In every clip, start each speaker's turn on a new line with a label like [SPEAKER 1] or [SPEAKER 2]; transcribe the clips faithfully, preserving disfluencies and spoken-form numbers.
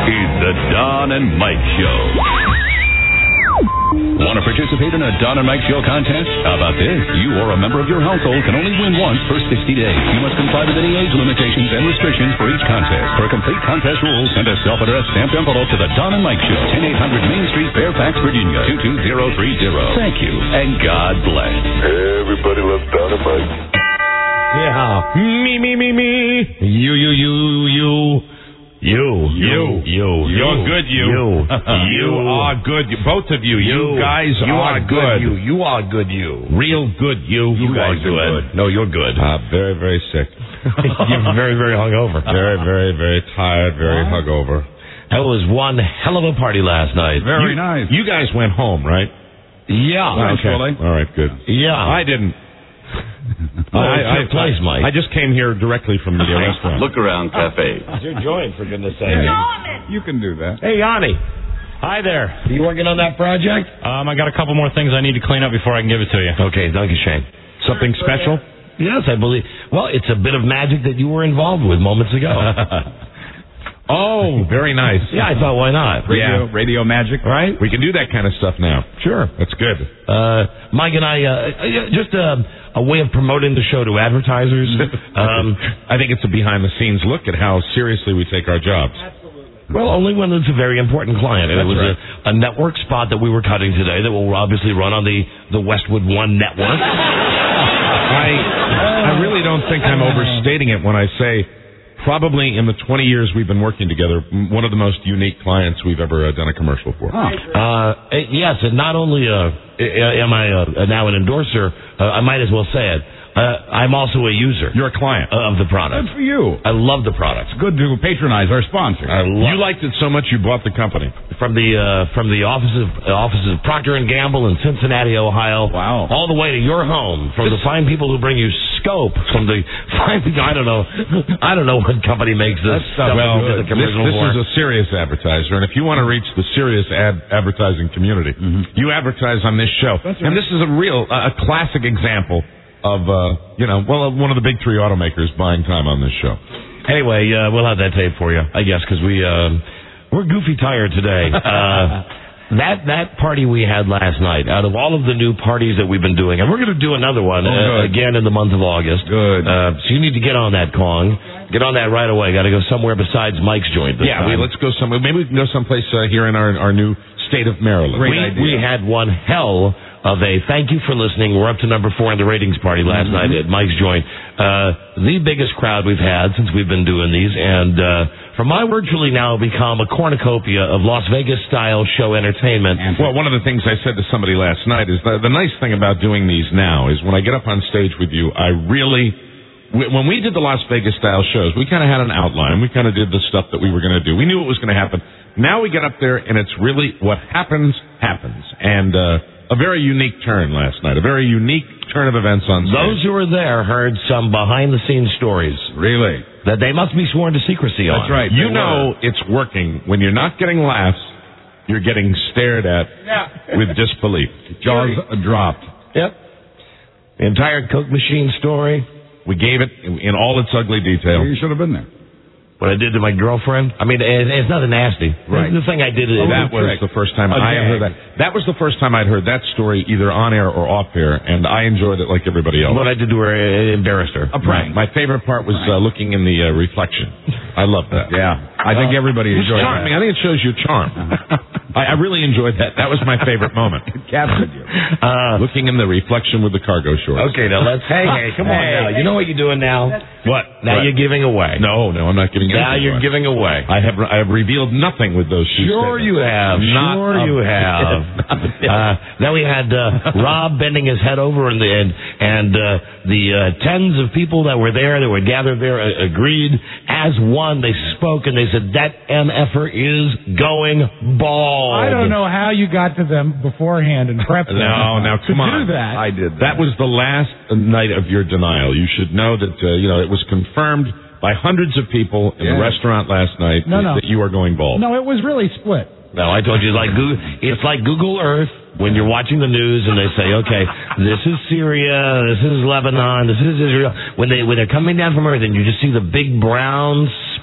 [SPEAKER 1] is the Don and Mike Show. Want to participate in a Don and Mike Show contest? How about this? You or a member of your household can only win once per sixty days. You must comply with any age limitations and restrictions for each contest. For complete contest rules, send a self-addressed stamped envelope to the Don and Mike Show, ten eight hundred Main Street, Fairfax, Virginia, two two zero three zero. Thank you, and God bless.
[SPEAKER 2] Everybody loves Don and Mike.
[SPEAKER 3] Yeah. Me, me, me, me. You, you, you, you. You, you, you,
[SPEAKER 4] you're good. You,
[SPEAKER 3] you,
[SPEAKER 4] you are good. You, both of you, you, you guys
[SPEAKER 3] you
[SPEAKER 4] are,
[SPEAKER 3] are good. good. You, you are good. You,
[SPEAKER 4] real good. You,
[SPEAKER 3] you, you
[SPEAKER 4] guys
[SPEAKER 3] are good. good. No, you're good.
[SPEAKER 4] Uh, very, very sick.
[SPEAKER 3] You're very, very hungover.
[SPEAKER 4] Very, very, very tired. Very huh? hungover.
[SPEAKER 3] That was one hell of a party last night.
[SPEAKER 4] Very
[SPEAKER 5] you,
[SPEAKER 4] nice. You guys went home, right?
[SPEAKER 3] Yeah.
[SPEAKER 4] Okay. All right. Good.
[SPEAKER 3] Yeah.
[SPEAKER 4] I didn't.
[SPEAKER 3] Oh, I, I, place, Mike.
[SPEAKER 4] I just came here directly from the restaurant.
[SPEAKER 1] Look Around Cafe.
[SPEAKER 3] It's your joint, for goodness sake.
[SPEAKER 5] You can do that.
[SPEAKER 3] Hey, Yanni. Hi there. Are you working on that project?
[SPEAKER 6] Um, I got a couple more things I need to clean up before I can give it to you.
[SPEAKER 3] Okay, thank you, Shane.
[SPEAKER 4] Something special?
[SPEAKER 3] Yes, I believe. Well, it's a bit of magic that you were involved with moments ago.
[SPEAKER 4] Oh, very nice.
[SPEAKER 3] Yeah, I thought, why not?
[SPEAKER 5] Radio,
[SPEAKER 4] yeah.
[SPEAKER 5] radio magic.
[SPEAKER 3] Right?
[SPEAKER 4] We can do that kind of stuff now.
[SPEAKER 3] Sure.
[SPEAKER 4] That's good.
[SPEAKER 3] Uh, Mike and I, uh, just a, a way of promoting the show to advertisers. um,
[SPEAKER 4] I think it's a behind-the-scenes look at how seriously we take our jobs.
[SPEAKER 3] Absolutely. Well, only when it's a very important client. And
[SPEAKER 4] That's
[SPEAKER 3] it was
[SPEAKER 4] right.
[SPEAKER 3] a, a network spot that we were cutting today that will obviously run on the, the Westwood One network.
[SPEAKER 4] I, I really don't think I'm overstating it when I say probably in the twenty years we've been working together, one of the most unique clients we've ever uh, done a commercial for.
[SPEAKER 3] Huh. Uh, yes, and not only uh, am I uh, now an endorser, uh, I might as well say it, uh, I'm also a user.
[SPEAKER 4] You're a client.
[SPEAKER 3] Of the product.
[SPEAKER 5] Good for you.
[SPEAKER 3] I love the product.
[SPEAKER 5] It's good to patronize our sponsor.
[SPEAKER 3] I love
[SPEAKER 4] you liked it so much you bought the company.
[SPEAKER 3] From the uh, from the offices uh, offices of Procter and Gamble in Cincinnati, Ohio.
[SPEAKER 5] Wow.
[SPEAKER 3] All the way to your home. From the fine people who bring you Scope. From the fine people, I don't know. I don't know what company makes this stuff.
[SPEAKER 4] Well,
[SPEAKER 3] the
[SPEAKER 4] this, this is a serious advertiser, and if you want to reach the serious ad advertising community, mm-hmm. you advertise on this show. Right. And this is a real, uh, a classic example of, uh, you know, well, one of the big three automakers buying time on this show.
[SPEAKER 3] Anyway, uh, we'll have that tape for you, I guess, because we, um, we're goofy tired today. Uh, that that party we had last night, out of all of the new parties that we've been doing, and we're going to do another one oh, uh, again in the month of August.
[SPEAKER 5] Good.
[SPEAKER 3] Uh, so you need to get on that, Kong. Get on that right away. Got to go somewhere besides Mike's joint this
[SPEAKER 4] yeah,
[SPEAKER 3] time.
[SPEAKER 4] Yeah, let's go somewhere. Maybe we can go someplace uh, here in our our new state of Maryland.
[SPEAKER 3] Great we, idea. We had one hell of a thank you for listening. We're up to number four in the ratings party last mm-hmm. night at Mike's joint. Uh, the biggest crowd we've had since we've been doing these, and uh, from my virtually now become a cornucopia of Las Vegas-style show entertainment.
[SPEAKER 4] Well, one of the things I said to somebody last night is the, the nice thing about doing these now is when I get up on stage with you, I really... When we did the Las Vegas-style shows, we kind of had an outline. We kind of did the stuff that we were going to do. We knew it was going to happen. Now we get up there, and it's really what happens, happens. And uh, a very unique turn last night, a very unique turn of events on stage.
[SPEAKER 3] Those who were there heard some behind-the-scenes stories.
[SPEAKER 4] Really?
[SPEAKER 3] That they must be sworn to secrecy on.
[SPEAKER 4] That's right. You know it's working. When you're not getting laughs, you're getting stared at yeah. with disbelief.
[SPEAKER 5] Jaws dropped.
[SPEAKER 3] Yep. The entire Coke machine story.
[SPEAKER 4] We gave it in all its ugly detail.
[SPEAKER 5] You should have been there.
[SPEAKER 3] What I did to my girlfriend? I mean, it's nothing nasty.
[SPEAKER 4] Right.
[SPEAKER 3] The thing I did...
[SPEAKER 4] Oh, that was trick. the first time I had heard that. That was the first time I'd heard that story either on air or off air, and I enjoyed it like everybody else.
[SPEAKER 3] What I did to her uh, embarrassed her.
[SPEAKER 4] A prank. My favorite part was uh, looking in the uh, reflection. I love that.
[SPEAKER 5] Yeah. I think uh, everybody enjoyed that.
[SPEAKER 4] Charming. I think it shows your charm. I, I really enjoyed that. That was my favorite moment.
[SPEAKER 5] It captured you.
[SPEAKER 4] Uh, looking in the reflection with the cargo shorts.
[SPEAKER 3] Okay, now let's... Hey, hey, come on
[SPEAKER 4] hey,
[SPEAKER 3] now. You know what you're doing now?
[SPEAKER 4] What?
[SPEAKER 3] Now
[SPEAKER 4] what?
[SPEAKER 3] You're giving away.
[SPEAKER 4] No, no, I'm not giving
[SPEAKER 3] Now you're
[SPEAKER 4] away.
[SPEAKER 3] giving away.
[SPEAKER 4] I have I have revealed nothing with those shoes.
[SPEAKER 3] Sure you have.
[SPEAKER 4] Not
[SPEAKER 3] sure you have. uh, then we had uh, Rob bending his head over, and the and, and uh, the uh, tens of people that were there, that were gathered there, uh, agreed as one. They spoke and they said that M F R is going bald.
[SPEAKER 7] I don't know how you got to them beforehand and prepped them.
[SPEAKER 4] No, now come
[SPEAKER 7] to
[SPEAKER 4] on.
[SPEAKER 7] Do that.
[SPEAKER 5] I did.
[SPEAKER 4] That
[SPEAKER 5] That.
[SPEAKER 4] was the last night of your denial. You should know that uh, you know it was confirmed by hundreds of people in
[SPEAKER 5] yeah.
[SPEAKER 4] the restaurant last night
[SPEAKER 7] no, no.
[SPEAKER 4] that you are going bald.
[SPEAKER 7] No, it was really split.
[SPEAKER 3] No, I told you, it's like Google, it's like Google Earth when you're watching the news and they say, okay, this is Syria, this is Lebanon, this is Israel. When, they, when they're coming down from Earth and you just see the big brown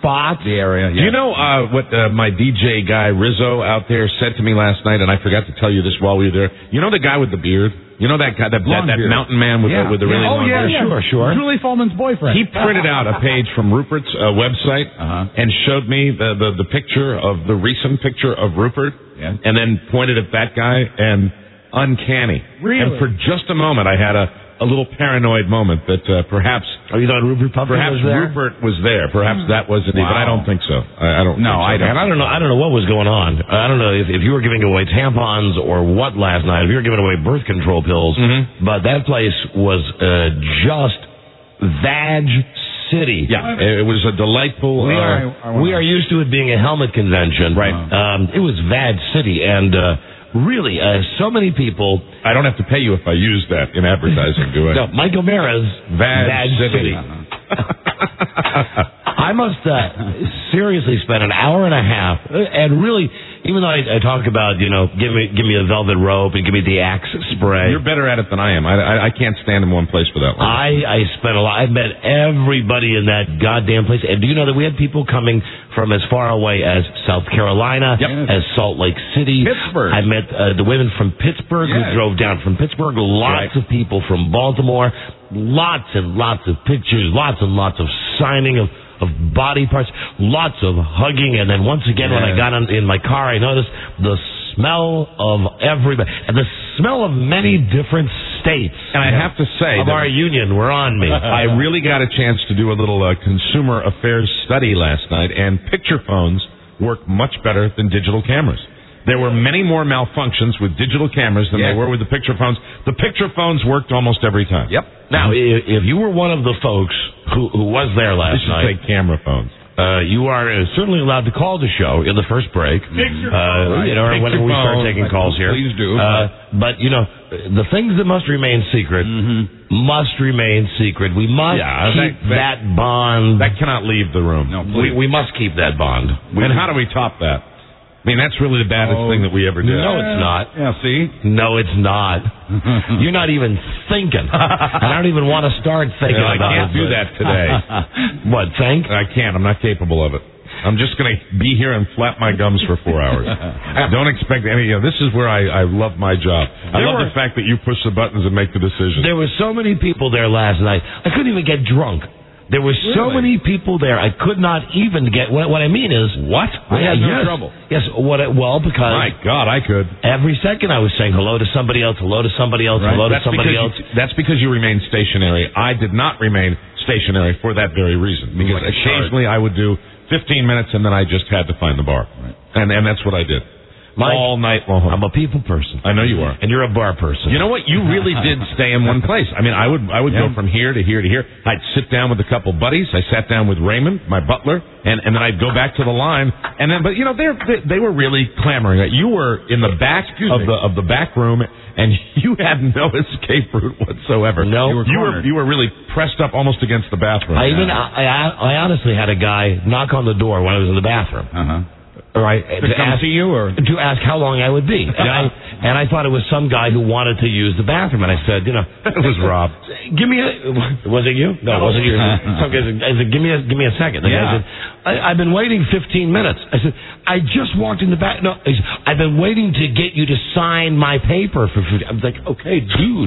[SPEAKER 3] spots.
[SPEAKER 5] The area,
[SPEAKER 4] Do you know uh, what uh, my D J guy Rizzo out there said to me last night, and I forgot to tell you this while we were there? You know the guy with the beard? You know that guy, that, that, that mountain man with,
[SPEAKER 5] yeah.
[SPEAKER 4] the, with the really
[SPEAKER 5] yeah.
[SPEAKER 4] long
[SPEAKER 5] oh, yeah,
[SPEAKER 4] beard?
[SPEAKER 5] Yeah,
[SPEAKER 3] Sure, sure.
[SPEAKER 7] Julie Follman's boyfriend.
[SPEAKER 4] He printed out a page from Rupert's uh, website
[SPEAKER 5] Uh-huh.
[SPEAKER 4] and showed me the, the, the picture of the recent picture of Rupert,
[SPEAKER 5] Yeah.
[SPEAKER 4] and then pointed at that guy, and uncanny.
[SPEAKER 7] Really?
[SPEAKER 4] And for just a moment, I had a, a little paranoid moment that uh, perhaps
[SPEAKER 3] Oh, you thought Rupert Pupkin
[SPEAKER 4] perhaps
[SPEAKER 3] was there?
[SPEAKER 4] Rupert was there. Perhaps that was it,
[SPEAKER 5] Wow.
[SPEAKER 4] but I don't think so. I, I don't.
[SPEAKER 5] No,
[SPEAKER 4] think so.
[SPEAKER 5] I don't.
[SPEAKER 3] And I don't know. I don't know what was going on. I don't know if, if you were giving away tampons or what last night. If you were giving away birth control pills,
[SPEAKER 4] Mhm.
[SPEAKER 3] but that place was uh, just Vag City.
[SPEAKER 4] Yeah, it was a delightful.
[SPEAKER 3] We
[SPEAKER 4] uh,
[SPEAKER 3] are
[SPEAKER 5] I wanna-
[SPEAKER 3] we are used to it being a helmet convention.
[SPEAKER 4] Right.
[SPEAKER 3] Um, it was Vag City, and uh, really, uh, so many people.
[SPEAKER 4] I don't have to pay you if I use that in advertising, do I?
[SPEAKER 3] No, Michael Mara's
[SPEAKER 4] Vag
[SPEAKER 3] Vag
[SPEAKER 4] City.
[SPEAKER 3] City. I must uh, seriously spend an hour and a half, uh, and really, even though I, I talk about, you know, give me give me a velvet rope and give me the Axe spray.
[SPEAKER 4] You're better at it than I am. I, I, I can't stand in one place for that long.
[SPEAKER 3] I, I spent a lot. I met everybody in that goddamn place. And do you know that we had people coming from as far away as South Carolina,
[SPEAKER 4] Yep.
[SPEAKER 3] as Salt Lake City.
[SPEAKER 5] Pittsburgh.
[SPEAKER 3] I met uh, the women from Pittsburgh
[SPEAKER 5] Yes.
[SPEAKER 3] who drove down from Pittsburgh. Lots
[SPEAKER 4] Right.
[SPEAKER 3] of people from Baltimore. Lots and lots of pictures. Lots and lots of signing of, of body parts. Lots of hugging. And then once again, when I
[SPEAKER 5] Yeah.
[SPEAKER 3] got on, in my car, I noticed the smell of everybody. And the smell of many different states.
[SPEAKER 4] And I have to say
[SPEAKER 3] Of
[SPEAKER 4] that
[SPEAKER 3] our union were on me.
[SPEAKER 4] I really got a chance to do a little uh, consumer affairs study last night, and picture phones work much better than digital cameras. There were many more malfunctions with digital cameras than
[SPEAKER 5] Yeah.
[SPEAKER 4] there were with the picture phones. The picture phones worked almost every time.
[SPEAKER 5] Yep.
[SPEAKER 3] Now, i- if you were one of the folks who, who was there
[SPEAKER 4] I
[SPEAKER 3] last
[SPEAKER 4] should
[SPEAKER 3] night,
[SPEAKER 4] say camera phones.
[SPEAKER 3] uh, you are uh, certainly allowed to call the show in the first break. Uh, you know,
[SPEAKER 4] Picture
[SPEAKER 3] whenever we start
[SPEAKER 4] phone.
[SPEAKER 3] taking calls here.
[SPEAKER 5] Please do.
[SPEAKER 3] Uh, but, you know, the things that must remain secret must remain secret. We must
[SPEAKER 4] Yeah,
[SPEAKER 3] keep
[SPEAKER 4] that-
[SPEAKER 3] that,
[SPEAKER 4] that-
[SPEAKER 3] bond.
[SPEAKER 4] That cannot leave the room.
[SPEAKER 5] No,
[SPEAKER 3] we,
[SPEAKER 5] please.
[SPEAKER 3] we must keep that bond. We,
[SPEAKER 4] And how do we top that? I mean, that's really the baddest
[SPEAKER 5] Oh.
[SPEAKER 4] thing that we ever did.
[SPEAKER 3] No, it's not.
[SPEAKER 5] Yeah, see?
[SPEAKER 3] No, it's not. You're not even thinking. I don't even want to start thinking
[SPEAKER 4] No, I
[SPEAKER 3] about
[SPEAKER 4] can't
[SPEAKER 3] it.
[SPEAKER 4] do that today.
[SPEAKER 3] What, think?
[SPEAKER 4] I can't. I'm not capable of it. I'm just going to be here and flap my gums for four hours. Don't expect any. You know, this is where I, I love my job. I
[SPEAKER 3] There
[SPEAKER 4] love
[SPEAKER 3] were-
[SPEAKER 4] the fact that you push the buttons and make the decision.
[SPEAKER 3] There were so many people there last night. I couldn't even get drunk. There were so many people there. I could not even get. What, what I mean is,
[SPEAKER 4] What?
[SPEAKER 3] I had
[SPEAKER 5] no
[SPEAKER 3] yes,
[SPEAKER 5] trouble.
[SPEAKER 3] Yes. What? I- Well, because
[SPEAKER 4] My God, I could.
[SPEAKER 3] every second I was saying hello to somebody else, hello to somebody else, hello to
[SPEAKER 4] That's
[SPEAKER 3] somebody
[SPEAKER 4] because
[SPEAKER 3] else.
[SPEAKER 4] you, that's because you remain stationary. I did not remain stationary for that very reason. Because
[SPEAKER 5] Like a
[SPEAKER 4] occasionally I would do fifteen minutes and then I just had to find the bar. And and that's what I did.
[SPEAKER 3] Mike,
[SPEAKER 4] All night long.
[SPEAKER 3] I'm a people person.
[SPEAKER 4] I know you are.
[SPEAKER 3] And you're a bar person.
[SPEAKER 4] You know what? You really did stay in one place. I mean, I would I would
[SPEAKER 5] Yeah.
[SPEAKER 4] go from here to here to here. I'd sit down with a couple buddies. I sat down with Raymond, my butler, and, and then I'd go back to the line. And then, but you know, they're, they they were really clamoring. You were in the back of
[SPEAKER 5] me.
[SPEAKER 4] the of the back room, and you had no escape route whatsoever.
[SPEAKER 3] No.
[SPEAKER 5] You were
[SPEAKER 4] you were
[SPEAKER 5] cornered.
[SPEAKER 4] you were really pressed up almost against the bathroom.
[SPEAKER 3] I even I, I, I honestly had a guy knock on the door when I was in the bathroom.
[SPEAKER 5] Uh-huh.
[SPEAKER 3] All right,
[SPEAKER 5] To come see you, or?
[SPEAKER 3] to ask how long I would be. And, I, and I thought it was some guy who wanted to use the bathroom. And I said, you know,
[SPEAKER 4] It was Rob.
[SPEAKER 3] Give me a. Was it you? No, it wasn't you. Some guy said, I said, give me a, give me a second. The guy
[SPEAKER 5] Yeah.
[SPEAKER 3] said, I, I've been waiting fifteen minutes. I said, I just walked in the back. No, he said, I've been waiting to get you to sign my paper for food. I was like, okay, dude,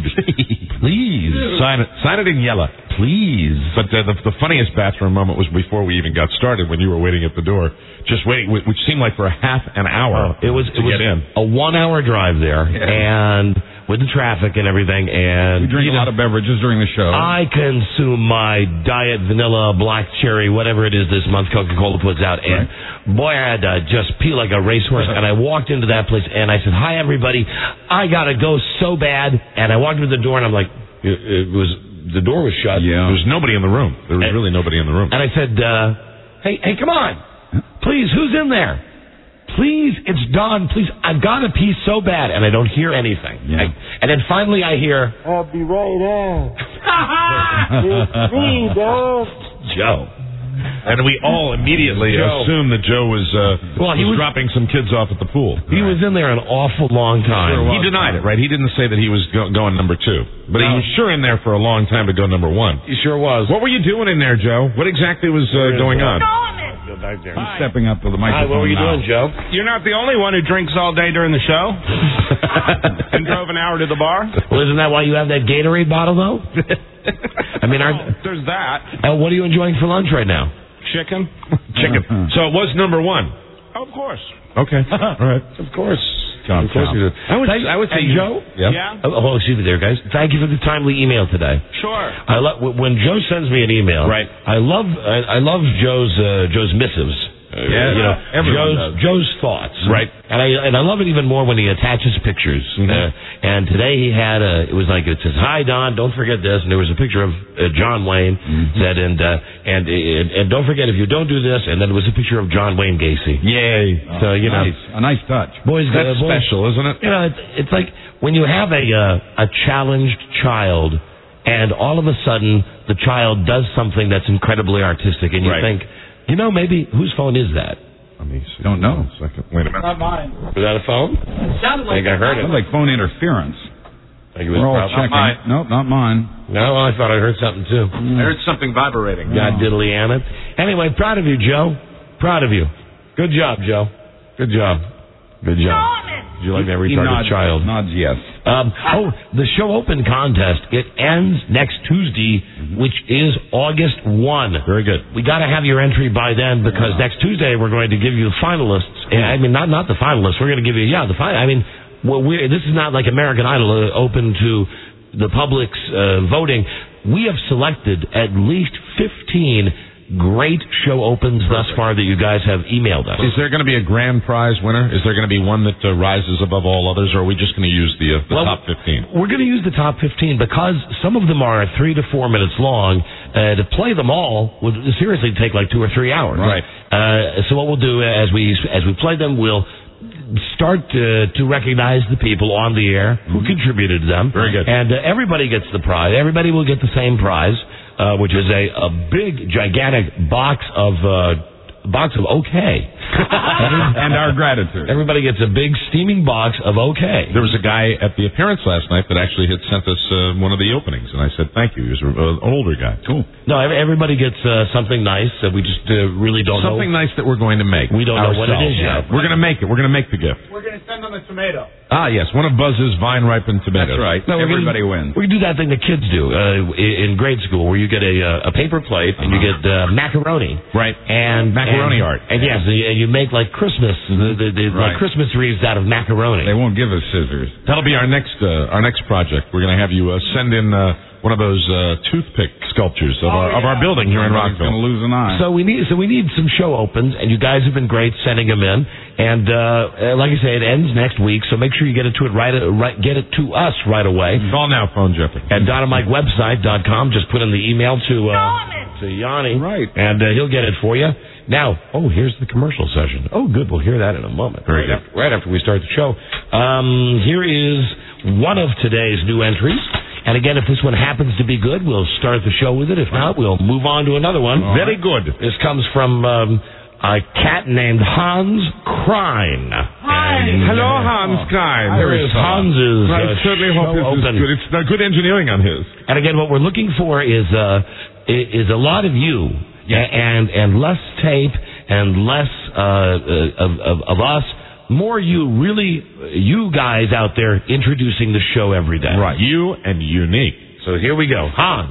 [SPEAKER 3] please
[SPEAKER 4] Sign it. Sign it in yellow.
[SPEAKER 3] please.
[SPEAKER 4] But uh, the, the funniest bathroom moment was before we even got started, when you were waiting at the door, just waiting, wh- which seemed like for a half an hour.
[SPEAKER 3] It was
[SPEAKER 4] to
[SPEAKER 3] it was
[SPEAKER 4] get in.
[SPEAKER 3] a one-hour drive there, and with the traffic and everything, and
[SPEAKER 5] We drink
[SPEAKER 3] you
[SPEAKER 5] a
[SPEAKER 3] know,
[SPEAKER 5] lot of beverages during the show.
[SPEAKER 3] I consume my diet vanilla black cherry, whatever it is this month Coca-Cola puts out, and boy, I had to just pee like a racehorse. And I walked into that place, and I said, "Hi, everybody, I gotta go so bad." And I walked into the door, and I'm like, it, it was the door was shut.
[SPEAKER 5] Yeah.
[SPEAKER 4] There was nobody in the room. There was
[SPEAKER 3] And-
[SPEAKER 4] really nobody in the room.
[SPEAKER 3] And I said, uh, "Hey, hey, come on, please, who's in there? Please, it's Don. Please, I've got to pee so bad," and I don't hear anything.
[SPEAKER 5] Yeah.
[SPEAKER 3] I- and then finally, I hear
[SPEAKER 8] I'll be right out. It's me, dog.
[SPEAKER 3] Joe.
[SPEAKER 4] And we all immediately
[SPEAKER 3] Joe.
[SPEAKER 4] assumed that Joe was, uh,
[SPEAKER 3] Well, he
[SPEAKER 4] was
[SPEAKER 3] was-
[SPEAKER 4] dropping some kids off at the pool.
[SPEAKER 3] He was in there an awful long time.
[SPEAKER 4] He denied it, right? He didn't say that he was go- going number two. But he
[SPEAKER 3] No.
[SPEAKER 4] was sure in there for a long time to go number one.
[SPEAKER 3] He sure was.
[SPEAKER 4] What were you doing in there, Joe? What exactly was uh, going on?
[SPEAKER 3] back there.
[SPEAKER 5] I'm stepping up to the
[SPEAKER 3] Hi,
[SPEAKER 5] microphone.
[SPEAKER 3] what were you
[SPEAKER 5] now.
[SPEAKER 3] doing, Joe?
[SPEAKER 9] You're not the only one who drinks all day during the show and drove an hour to the bar.
[SPEAKER 3] Well, isn't that why you have that Gatorade bottle, though? I mean,
[SPEAKER 9] Oh,
[SPEAKER 3] aren't,
[SPEAKER 9] there's that.
[SPEAKER 3] uh, what are you enjoying for lunch right now?
[SPEAKER 9] Chicken.
[SPEAKER 4] Chicken. So it was number one.
[SPEAKER 9] Of course.
[SPEAKER 4] Okay. All right.
[SPEAKER 3] Of course.
[SPEAKER 5] Chomp,
[SPEAKER 3] of course
[SPEAKER 5] chomp.
[SPEAKER 3] you do.
[SPEAKER 4] I would,
[SPEAKER 3] Thank-
[SPEAKER 4] I would say
[SPEAKER 3] and
[SPEAKER 4] you-
[SPEAKER 3] Joe?
[SPEAKER 4] Yeah.
[SPEAKER 9] Yeah?
[SPEAKER 3] Oh, oh, excuse me there, guys. Thank you for the timely email today.
[SPEAKER 9] Sure.
[SPEAKER 3] I love when Joe sends me an email.
[SPEAKER 4] Right.
[SPEAKER 3] I love I, I love Joe's uh, Joe's missives. Uh,
[SPEAKER 5] Yeah,
[SPEAKER 3] you know,
[SPEAKER 5] everyone
[SPEAKER 3] Joe's
[SPEAKER 5] does.
[SPEAKER 3] Joe's thoughts.
[SPEAKER 4] Right.
[SPEAKER 3] And I and I love it even more when he attaches pictures.
[SPEAKER 4] Mhm.
[SPEAKER 3] Uh, and today he had a it was like it says, "Hi Don, don't forget this," and there was a picture of uh, John Wayne
[SPEAKER 5] Mm-hmm.
[SPEAKER 3] said, and, uh, and and and don't forget if you don't do this, and then it was a picture of John Wayne Gacy.
[SPEAKER 4] Yay.
[SPEAKER 3] So you know,
[SPEAKER 5] Nice. A nice touch.
[SPEAKER 3] boys,
[SPEAKER 4] That's
[SPEAKER 3] uh, boys,
[SPEAKER 4] special, isn't it?
[SPEAKER 3] you know, it's, it's like when you have a uh, a challenged child, and all of a sudden the child does something that's incredibly artistic, and you
[SPEAKER 4] Right.
[SPEAKER 3] think, you know, maybe whose phone is that?
[SPEAKER 4] Let me see.
[SPEAKER 5] Don't know.
[SPEAKER 4] One second. Wait a minute.
[SPEAKER 7] Not mine.
[SPEAKER 3] Was that a phone?
[SPEAKER 7] It sounded
[SPEAKER 3] I think I heard it.
[SPEAKER 5] Sounds like phone interference.
[SPEAKER 3] I think it was
[SPEAKER 5] We're all
[SPEAKER 3] probably-
[SPEAKER 5] checking. Nope, not mine.
[SPEAKER 3] No, I thought I heard something too.
[SPEAKER 4] I heard something vibrating.
[SPEAKER 3] God diddly Anna. Anyway, proud of you, Joe. Proud of you. Good job, Joe. Good job. Good job. Did you like that
[SPEAKER 5] He
[SPEAKER 3] retarded
[SPEAKER 5] nods,
[SPEAKER 3] child?
[SPEAKER 5] nods yes.
[SPEAKER 3] Um, oh, the show open contest. It ends next Tuesday, which is August first.
[SPEAKER 4] Very good.
[SPEAKER 3] We got to have your entry by then because next Tuesday we're going to give you the finalists. And, I mean, not not the finalists. We're going to give you yeah the final. I mean, well, we're, this is not like American Idol uh, open to the public's uh, voting. We have selected at least fifteen great show opens thus far that you guys have emailed us.
[SPEAKER 4] Is there going to be a grand prize winner? Is there going to be one that uh, rises above all others, or are we just going to use the, uh, the
[SPEAKER 3] Well,
[SPEAKER 4] top fifteen?
[SPEAKER 3] We're going to use the top fifteen because some of them are three to four minutes long. Uh, to play them all would seriously take like two or three hours.
[SPEAKER 4] Right.
[SPEAKER 3] Uh, so what we'll do as we as we play them, we'll start to, to recognize the people on the air who contributed to them.
[SPEAKER 4] Very good.
[SPEAKER 3] And uh, everybody gets the prize. Everybody will get the same prize, uh, which is a, a big, gigantic box of uh, box of okay.
[SPEAKER 5] And our gratitude.
[SPEAKER 3] Everybody gets a big steaming box of okay.
[SPEAKER 4] There was a guy at the appearance last night that actually had sent us uh, one of the openings, and I said thank you. He was uh, an older guy.
[SPEAKER 5] Cool.
[SPEAKER 3] No, ev- everybody gets uh, something nice that we just uh, really don't
[SPEAKER 4] Something
[SPEAKER 3] know.
[SPEAKER 4] nice that we're going to make.
[SPEAKER 3] We don't know what it
[SPEAKER 4] ourselves.
[SPEAKER 3] is yet.
[SPEAKER 4] We're going to make it. We're going to make the gift.
[SPEAKER 7] We're going to send them a tomato.
[SPEAKER 4] Ah, yes, one of Buzz's vine-ripened tomatoes.
[SPEAKER 5] That's right.
[SPEAKER 3] No, we're
[SPEAKER 5] Everybody
[SPEAKER 3] gonna,
[SPEAKER 5] wins.
[SPEAKER 3] We can do that thing that kids do uh, i- in grade school, where you get a uh, a paper plate and you get uh, macaroni,
[SPEAKER 4] Right.
[SPEAKER 3] and
[SPEAKER 4] Macaroni
[SPEAKER 3] and,
[SPEAKER 4] art.
[SPEAKER 3] and yes, and you, and you make like Christmas, the, the, the,
[SPEAKER 5] Right.
[SPEAKER 3] like Christmas wreaths out of macaroni.
[SPEAKER 5] They won't give us scissors.
[SPEAKER 4] That'll be our next uh, our next project. We're going to have you uh, send in uh, one of those uh, toothpick sculptures of,
[SPEAKER 7] Oh,
[SPEAKER 4] our, of our
[SPEAKER 7] yeah.
[SPEAKER 4] building here in
[SPEAKER 5] Somebody's going to
[SPEAKER 4] Rockville.
[SPEAKER 5] lose an eye.
[SPEAKER 3] So we need, so we need some show opens, and you guys have been great sending them in. And uh, uh, like I say, it ends next week, so make sure you get it to it right, uh, right get it to us right away
[SPEAKER 4] Call now, phone Jeffrey.
[SPEAKER 3] at dynamite website dot com. Just put in the email to uh, to Yanni,
[SPEAKER 5] Right.
[SPEAKER 3] and uh, he'll get it for you. Now, oh, here's the commercial session. Oh, good, we'll hear that in a moment.
[SPEAKER 4] Very
[SPEAKER 3] right
[SPEAKER 4] good.
[SPEAKER 3] After, right after we start the show. Um, here is one of today's new entries. And again, if this one happens to be good, we'll start the show with it. If not, we'll move on to another one.
[SPEAKER 4] Very good.
[SPEAKER 3] This comes from um, a cat named Hans Krein.
[SPEAKER 7] Hi.
[SPEAKER 3] And,
[SPEAKER 4] Hello,
[SPEAKER 3] uh,
[SPEAKER 4] Hans Klein.
[SPEAKER 3] Here is Hans's
[SPEAKER 4] I
[SPEAKER 3] uh,
[SPEAKER 4] certainly
[SPEAKER 3] show
[SPEAKER 4] hope this
[SPEAKER 3] open.
[SPEAKER 4] is good. It's uh, good engineering on his.
[SPEAKER 3] And again, what we're looking for is uh, i- is a lot of you a- and and less tape and less uh, uh, of, of of us. More you, really, you guys out there introducing the show every day.
[SPEAKER 4] Right. You and unique.
[SPEAKER 3] So here we go, Hans.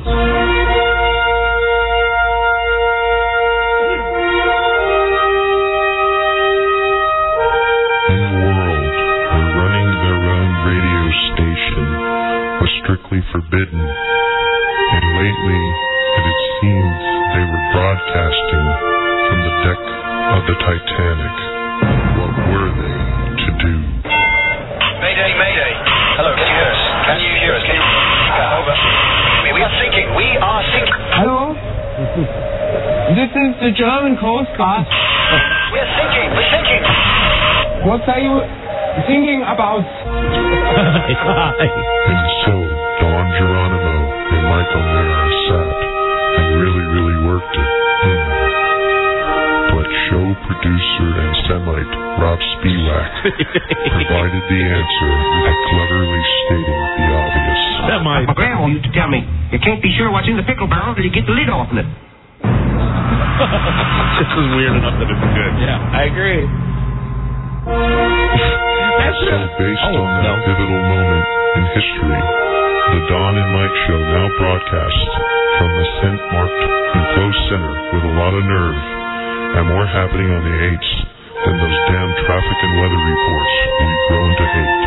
[SPEAKER 2] In the world where running their own radio station was strictly forbidden, and lately it had seemed they were broadcasting from the deck of the Titanic. What were they to do?
[SPEAKER 10] Mayday, mayday. Hello, can you hear us? Can you hear us? Can you... Uh, over. We, we are sinking. We are sinking.
[SPEAKER 8] Hello? This is the German Coast Guard.
[SPEAKER 10] We're sinking. We're sinking.
[SPEAKER 8] What are you thinking about?
[SPEAKER 2] And so Don Geronimo and Michael Mara sat and really, really worked it. Hmm. But show producer and Semite Rob Spiewak provided the answer by cleverly stating the obvious.
[SPEAKER 10] My grandma used to tell me, you can't be sure what's in the pickle barrel till you get the lid off it.
[SPEAKER 3] This is weird enough that it's good.
[SPEAKER 5] Yeah.
[SPEAKER 3] I agree.
[SPEAKER 2] So based
[SPEAKER 3] Oh,
[SPEAKER 2] on that
[SPEAKER 3] no.
[SPEAKER 2] pivotal moment in history, the Don and Mike Show now broadcasts from the scent-marked enclosed center with a lot of nerve and more happening on the eights than those damn traffic and weather reports we've grown to hate.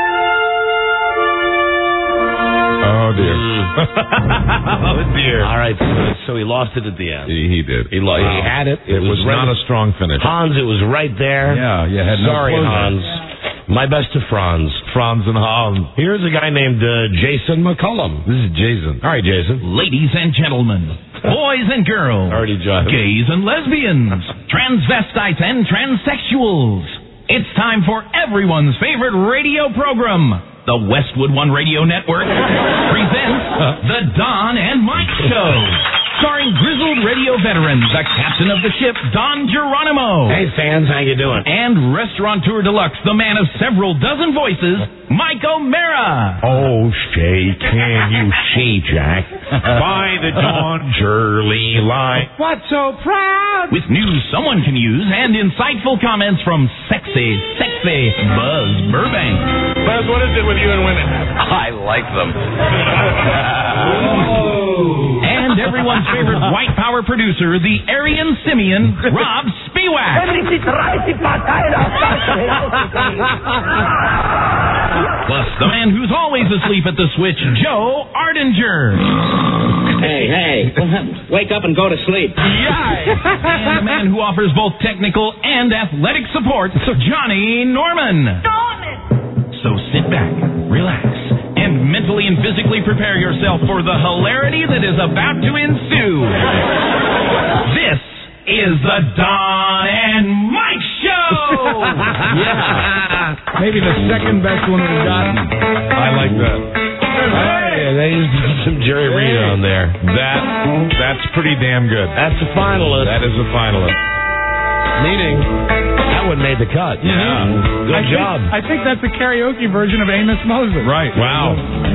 [SPEAKER 4] Oh, dear.
[SPEAKER 3] Oh, dear. All right, so, so he lost it at the end.
[SPEAKER 4] He, he did.
[SPEAKER 3] He, lo- he had it.
[SPEAKER 4] It was
[SPEAKER 3] right
[SPEAKER 4] not a strong finish.
[SPEAKER 3] Hans, it was right there.
[SPEAKER 5] Yeah, you had no
[SPEAKER 3] Sorry,
[SPEAKER 5] closure.
[SPEAKER 3] Hans. My best to Franz.
[SPEAKER 4] Franz and Hans.
[SPEAKER 3] Here's a guy named uh, Jason McCullum.
[SPEAKER 4] This is Jason.
[SPEAKER 3] All right, Jason.
[SPEAKER 11] Ladies and gentlemen, boys and girls,
[SPEAKER 3] Already John.
[SPEAKER 11] gays and lesbians, transvestites and transsexuals. It's time for everyone's favorite radio program. The Westwood One Radio Network presents The Don and Mike Show. Starring grizzled radio veteran, the captain of the ship, Don Geronimo.
[SPEAKER 3] Hey, fans, how you doing?
[SPEAKER 11] And restaurateur deluxe, the man of several dozen voices, Mike O'Mara.
[SPEAKER 3] Oh, say, can you see, Jack? By the Don Shirley line.
[SPEAKER 7] What's so proud?
[SPEAKER 11] With news someone can use and insightful comments from sexy, sexy Buzz Burbank.
[SPEAKER 3] Buzz, what is it with you and women?
[SPEAKER 10] I like them.
[SPEAKER 11] And everyone's favorite white power producer, the Aryan Simeon, Rob Spiewak. Plus the man who's always asleep at the switch, Joe Ardinger.
[SPEAKER 12] Hey, hey, wake up and go to sleep.
[SPEAKER 11] And the man who offers both technical and athletic support, Johnny Norman. So sit back, relax, and mentally and physically prepare yourself for the hilarity that is about to ensue. This is the Don and Mike Show!
[SPEAKER 5] Yeah. Maybe the second best one we've gotten.
[SPEAKER 4] I like that.
[SPEAKER 3] Hey, they used some Jerry Reed on there.
[SPEAKER 4] That that's pretty damn good.
[SPEAKER 3] That's a finalist.
[SPEAKER 4] That is a finalist.
[SPEAKER 3] Meaning, that one made the cut.
[SPEAKER 4] Yeah.
[SPEAKER 3] Good
[SPEAKER 7] I
[SPEAKER 3] job.
[SPEAKER 7] Think, I think that's a karaoke version of Amos Moses.
[SPEAKER 4] Right. Wow.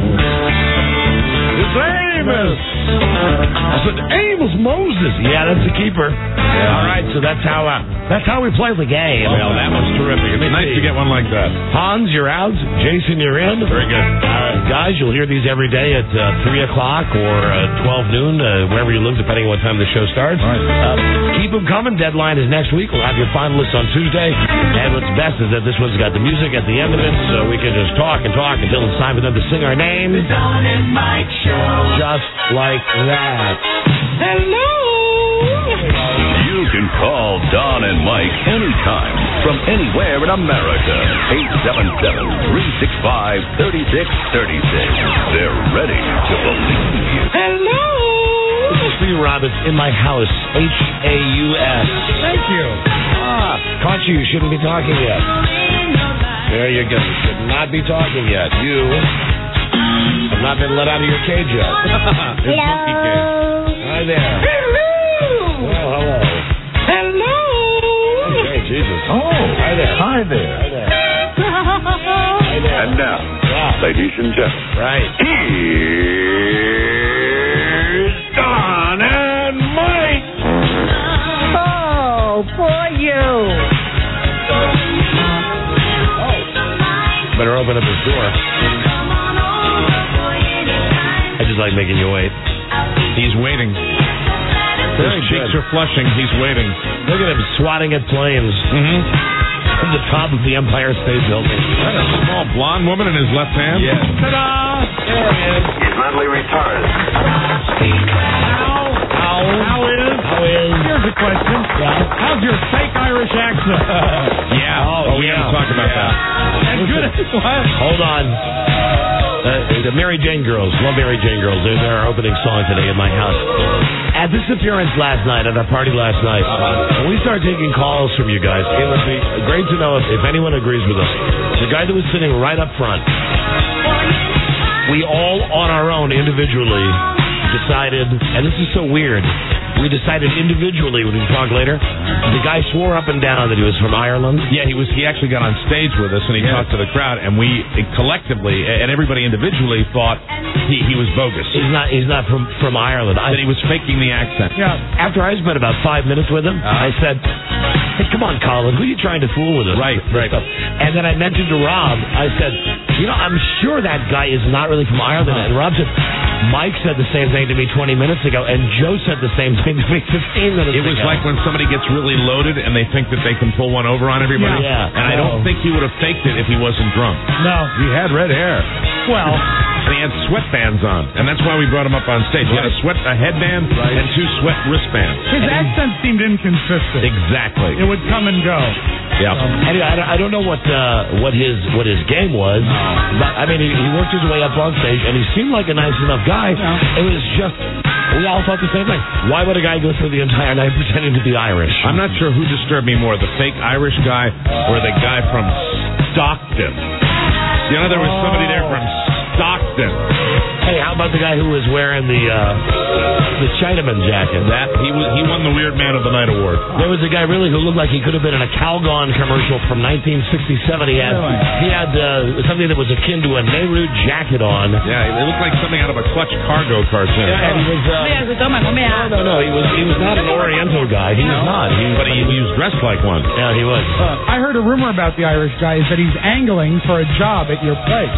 [SPEAKER 3] It's Amos. I said Amos Moses. Yeah, that's a keeper. Yeah. All right, so that's how uh, that's how we play the game.
[SPEAKER 4] Well, that was terrific. It's nice to get one like that.
[SPEAKER 3] Hans, you're out. Jason, you're in.
[SPEAKER 4] Very good.
[SPEAKER 3] All right, guys, you'll hear these every day at uh, three o'clock or uh, twelve noon, uh, wherever you live, depending on what time the show starts.
[SPEAKER 5] Right.
[SPEAKER 3] Uh, keep them coming. Deadline is next week. We'll have your finalists on Tuesday. And what's best is that this one's got the music at the end of it, so we can just talk and talk until it's time for them to sing our names.
[SPEAKER 11] The Don and Mike Show.
[SPEAKER 3] Just like that.
[SPEAKER 11] Hello!
[SPEAKER 1] You can call Don and Mike anytime from anywhere in America. eight seven seven, three six five, three six three six. They're ready to believe you.
[SPEAKER 11] Hello!
[SPEAKER 3] This is for you, Rob. It's in my house. H A U S.
[SPEAKER 7] Thank you.
[SPEAKER 3] Ah, caught you. You shouldn't be talking yet. There you go. You should not be talking yet. You have not been let out of your cage yet. Your monkey cage. Hi there.
[SPEAKER 11] Hello!
[SPEAKER 3] Well, hello.
[SPEAKER 11] Hello!
[SPEAKER 3] Okay, Jesus.
[SPEAKER 4] Oh.
[SPEAKER 3] Hi there.
[SPEAKER 4] Hi there.
[SPEAKER 3] Hi there. Hi there.
[SPEAKER 1] And now,
[SPEAKER 3] Wow.
[SPEAKER 1] ladies and gentlemen,
[SPEAKER 3] Right.
[SPEAKER 1] here's Don and Mike.
[SPEAKER 8] Oh, poor you.
[SPEAKER 3] Better open up his door. I just like making you wait.
[SPEAKER 4] He's waiting.
[SPEAKER 3] Very
[SPEAKER 4] His cheeks
[SPEAKER 3] good.
[SPEAKER 4] are flushing. He's waiting.
[SPEAKER 3] Look at him swatting at planes
[SPEAKER 4] Mm-hmm.
[SPEAKER 3] from the top of the Empire State Building.
[SPEAKER 4] That a small blonde woman in his left hand.
[SPEAKER 5] Yes.
[SPEAKER 3] Ta-da! There he is.
[SPEAKER 1] He's mentally retarded.
[SPEAKER 7] How,
[SPEAKER 3] How?
[SPEAKER 7] how is?
[SPEAKER 3] How is?
[SPEAKER 7] Here's a question.
[SPEAKER 3] Yeah.
[SPEAKER 7] How's your fake Irish accent?
[SPEAKER 4] Yeah.
[SPEAKER 3] Oh,
[SPEAKER 4] Oh, we
[SPEAKER 3] yeah.
[SPEAKER 4] got to talk about that.
[SPEAKER 7] As good as what?
[SPEAKER 3] Hold on. Uh, the Mary Jane Girls. Love Mary Jane Girls. They're their opening song today in my house. At this appearance last night, at our party last night, when we start taking calls from you guys, it would be great to know if, if anyone agrees with us. The guy that was sitting right up front, we all on our own individually decided, and this is so weird, we decided individually when we talk later. The guy swore up and down that he was from Ireland.
[SPEAKER 4] Yeah, he was. He actually got on stage with us and he
[SPEAKER 3] Yeah.
[SPEAKER 4] talked to the crowd, and we collectively and everybody individually thought he, he was bogus.
[SPEAKER 3] He's not. He's not from from Ireland. I,
[SPEAKER 4] That he was faking the accent.
[SPEAKER 3] Yeah. After I spent about five minutes with him, I said, "Hey, come on, Colin, who are you trying to fool with us?"
[SPEAKER 4] Right, right.
[SPEAKER 3] And then I mentioned to Rob, I said, "You know, I'm sure that guy is not really from Ireland." And Rob said, "Mike said the same thing to me twenty minutes ago, and Joe said the same thing to me fifteen minutes
[SPEAKER 4] It
[SPEAKER 3] ago."
[SPEAKER 4] was like when somebody gets really loaded and they think that they can pull one over on everybody.
[SPEAKER 3] Yeah.
[SPEAKER 4] And I don't think he would have faked it if he wasn't drunk.
[SPEAKER 5] No.
[SPEAKER 4] He had red hair.
[SPEAKER 5] Well,
[SPEAKER 4] And he had sweatbands on, and that's why we brought him up on stage. He had a sweat, a headband, and two sweat wristbands.
[SPEAKER 5] his accent seemed inconsistent.
[SPEAKER 4] Exactly.
[SPEAKER 5] It would come and go.
[SPEAKER 4] Yeah.
[SPEAKER 3] Anyway, I don't, I don't know what uh, what his what his game was, but I mean, he, he worked his way up on stage, and he seemed like a nice enough guy. It was just we all thought the same thing. Why would a guy go through the entire night pretending to be Irish?
[SPEAKER 4] I'm not sure who disturbed me more, the fake Irish guy or the guy from Stockton. You know, there was somebody there from Stockton.
[SPEAKER 3] Hey, how about the guy who was wearing the uh, the Chinaman jacket?
[SPEAKER 4] That he was, he won the Weird Man of the Night award.
[SPEAKER 3] There was a guy really who looked like he could have been in a Calgon commercial from nineteen sixty-seven. He had he had uh, something that was akin to a Nehru jacket on.
[SPEAKER 4] Yeah, it looked like something out of a Clutch Cargo cartoon.
[SPEAKER 3] Yeah, and he was. Uh, no, no, no. He was. He was not an Oriental guy. He was not. He,
[SPEAKER 4] but he, he was dressed like one.
[SPEAKER 3] Yeah, he was.
[SPEAKER 5] Uh, I heard a rumor about the Irish guy is that he's angling for a job at your place.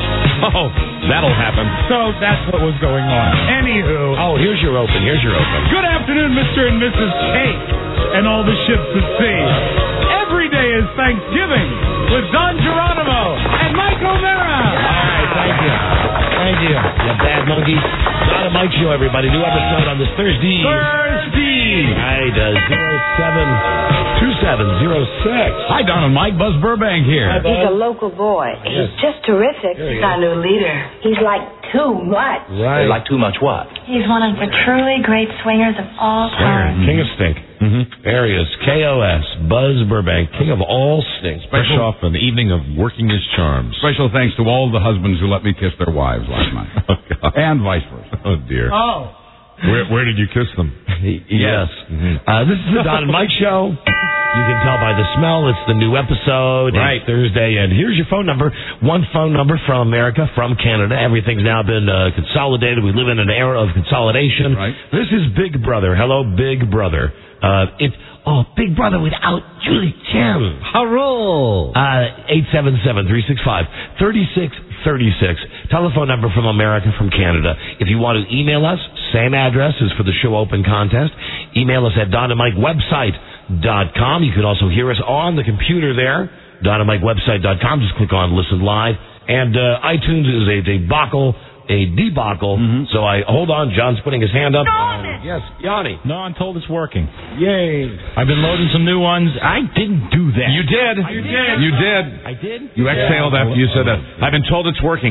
[SPEAKER 4] Oh, that'll happen.
[SPEAKER 5] So that's what was going on. Anywho.
[SPEAKER 3] Oh, here's your open. Here's your open.
[SPEAKER 5] Good afternoon, Mister and Missus Cake, and all the ships at sea. Every day is Thanksgiving with Don Geronimo and Mike O'Mara.
[SPEAKER 3] All right, thank you. Thank you. You bad monkey. Don and Mike Show, everybody. New episode on this Thursday.
[SPEAKER 5] Thursday.
[SPEAKER 3] Right, uh, zero seven two seven zero six.
[SPEAKER 5] Hi, Don and Mike. Buzz Burbank here.
[SPEAKER 3] Hi,
[SPEAKER 13] He's a local boy. He's just terrific. He's our new leader. He's like too much.
[SPEAKER 3] Right.
[SPEAKER 10] Like too much what?
[SPEAKER 13] He's one of the truly great swingers of all time.
[SPEAKER 3] King of Stink. Mm-hmm. There he is. K O S. Buzz Burbank. King of all stink.
[SPEAKER 4] Fresh off an evening of working his charms.
[SPEAKER 14] Special thanks to all the husbands who let me kiss their wives last night.
[SPEAKER 4] Oh, God.
[SPEAKER 14] And vice versa.
[SPEAKER 4] Oh, dear.
[SPEAKER 5] Oh.
[SPEAKER 4] Where, where did you kiss them?
[SPEAKER 3] Yes. Mm-hmm. Uh, this is the Don and Mike Show. You can tell by the smell. It's the new episode.
[SPEAKER 4] Right.
[SPEAKER 3] It's Thursday. And here's your phone number. One phone number from America, from Canada. Everything's now been uh, consolidated. We live in an era of consolidation.
[SPEAKER 14] Right.
[SPEAKER 3] This is Big Brother. Hello, Big Brother. Uh, it's, oh, Big Brother without Julie Chen.
[SPEAKER 5] Hello.
[SPEAKER 3] Uh, eight seven seven, three six five, three six three six. Telephone number from America, from Canada. If you want to email us, same address as for the show open contest. Email us at Don and Mike website dot com. You can also hear us on the computer there, Don and Mike website dot com. Just click on Listen Live. And uh, iTunes is a debacle, a debacle. Mm-hmm. So I hold on. John's putting his hand up. Uh, yes, Yanni.
[SPEAKER 6] No, I'm told it's working.
[SPEAKER 5] Yay.
[SPEAKER 6] I've been loading some new ones. I didn't do that.
[SPEAKER 4] You did.
[SPEAKER 5] You did.
[SPEAKER 4] You did.
[SPEAKER 3] I did.
[SPEAKER 4] You exhaled after you said that. I've been told it's working.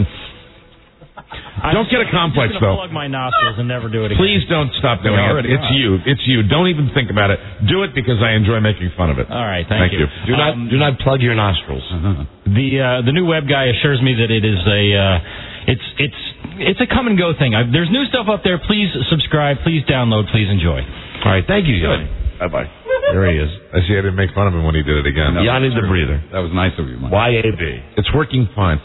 [SPEAKER 6] I'm
[SPEAKER 4] Don't get a complex,
[SPEAKER 6] just gonna
[SPEAKER 4] though.
[SPEAKER 6] plug my nostrils and never do it again.
[SPEAKER 4] Please don't stop doing
[SPEAKER 14] You
[SPEAKER 4] it.
[SPEAKER 14] already
[SPEAKER 4] It's
[SPEAKER 14] are.
[SPEAKER 4] you. It's you. Don't even think about it. Do it because I enjoy making fun of it.
[SPEAKER 6] All right, thank,
[SPEAKER 4] Thank you.
[SPEAKER 3] Do not
[SPEAKER 6] Um,
[SPEAKER 3] do not plug your nostrils.
[SPEAKER 6] The uh, the new web guy assures me that it is a uh, it's it's it's a come and go thing. I, there's new stuff up there. Please subscribe. Please download. Please enjoy.
[SPEAKER 3] All right, thank you, Yanni.
[SPEAKER 4] Bye bye. There he is. I see. I didn't make fun of him when he did it again.
[SPEAKER 3] Yanni the breather.
[SPEAKER 14] That was nice of you, Mike.
[SPEAKER 3] Y A B.
[SPEAKER 4] It's working fine.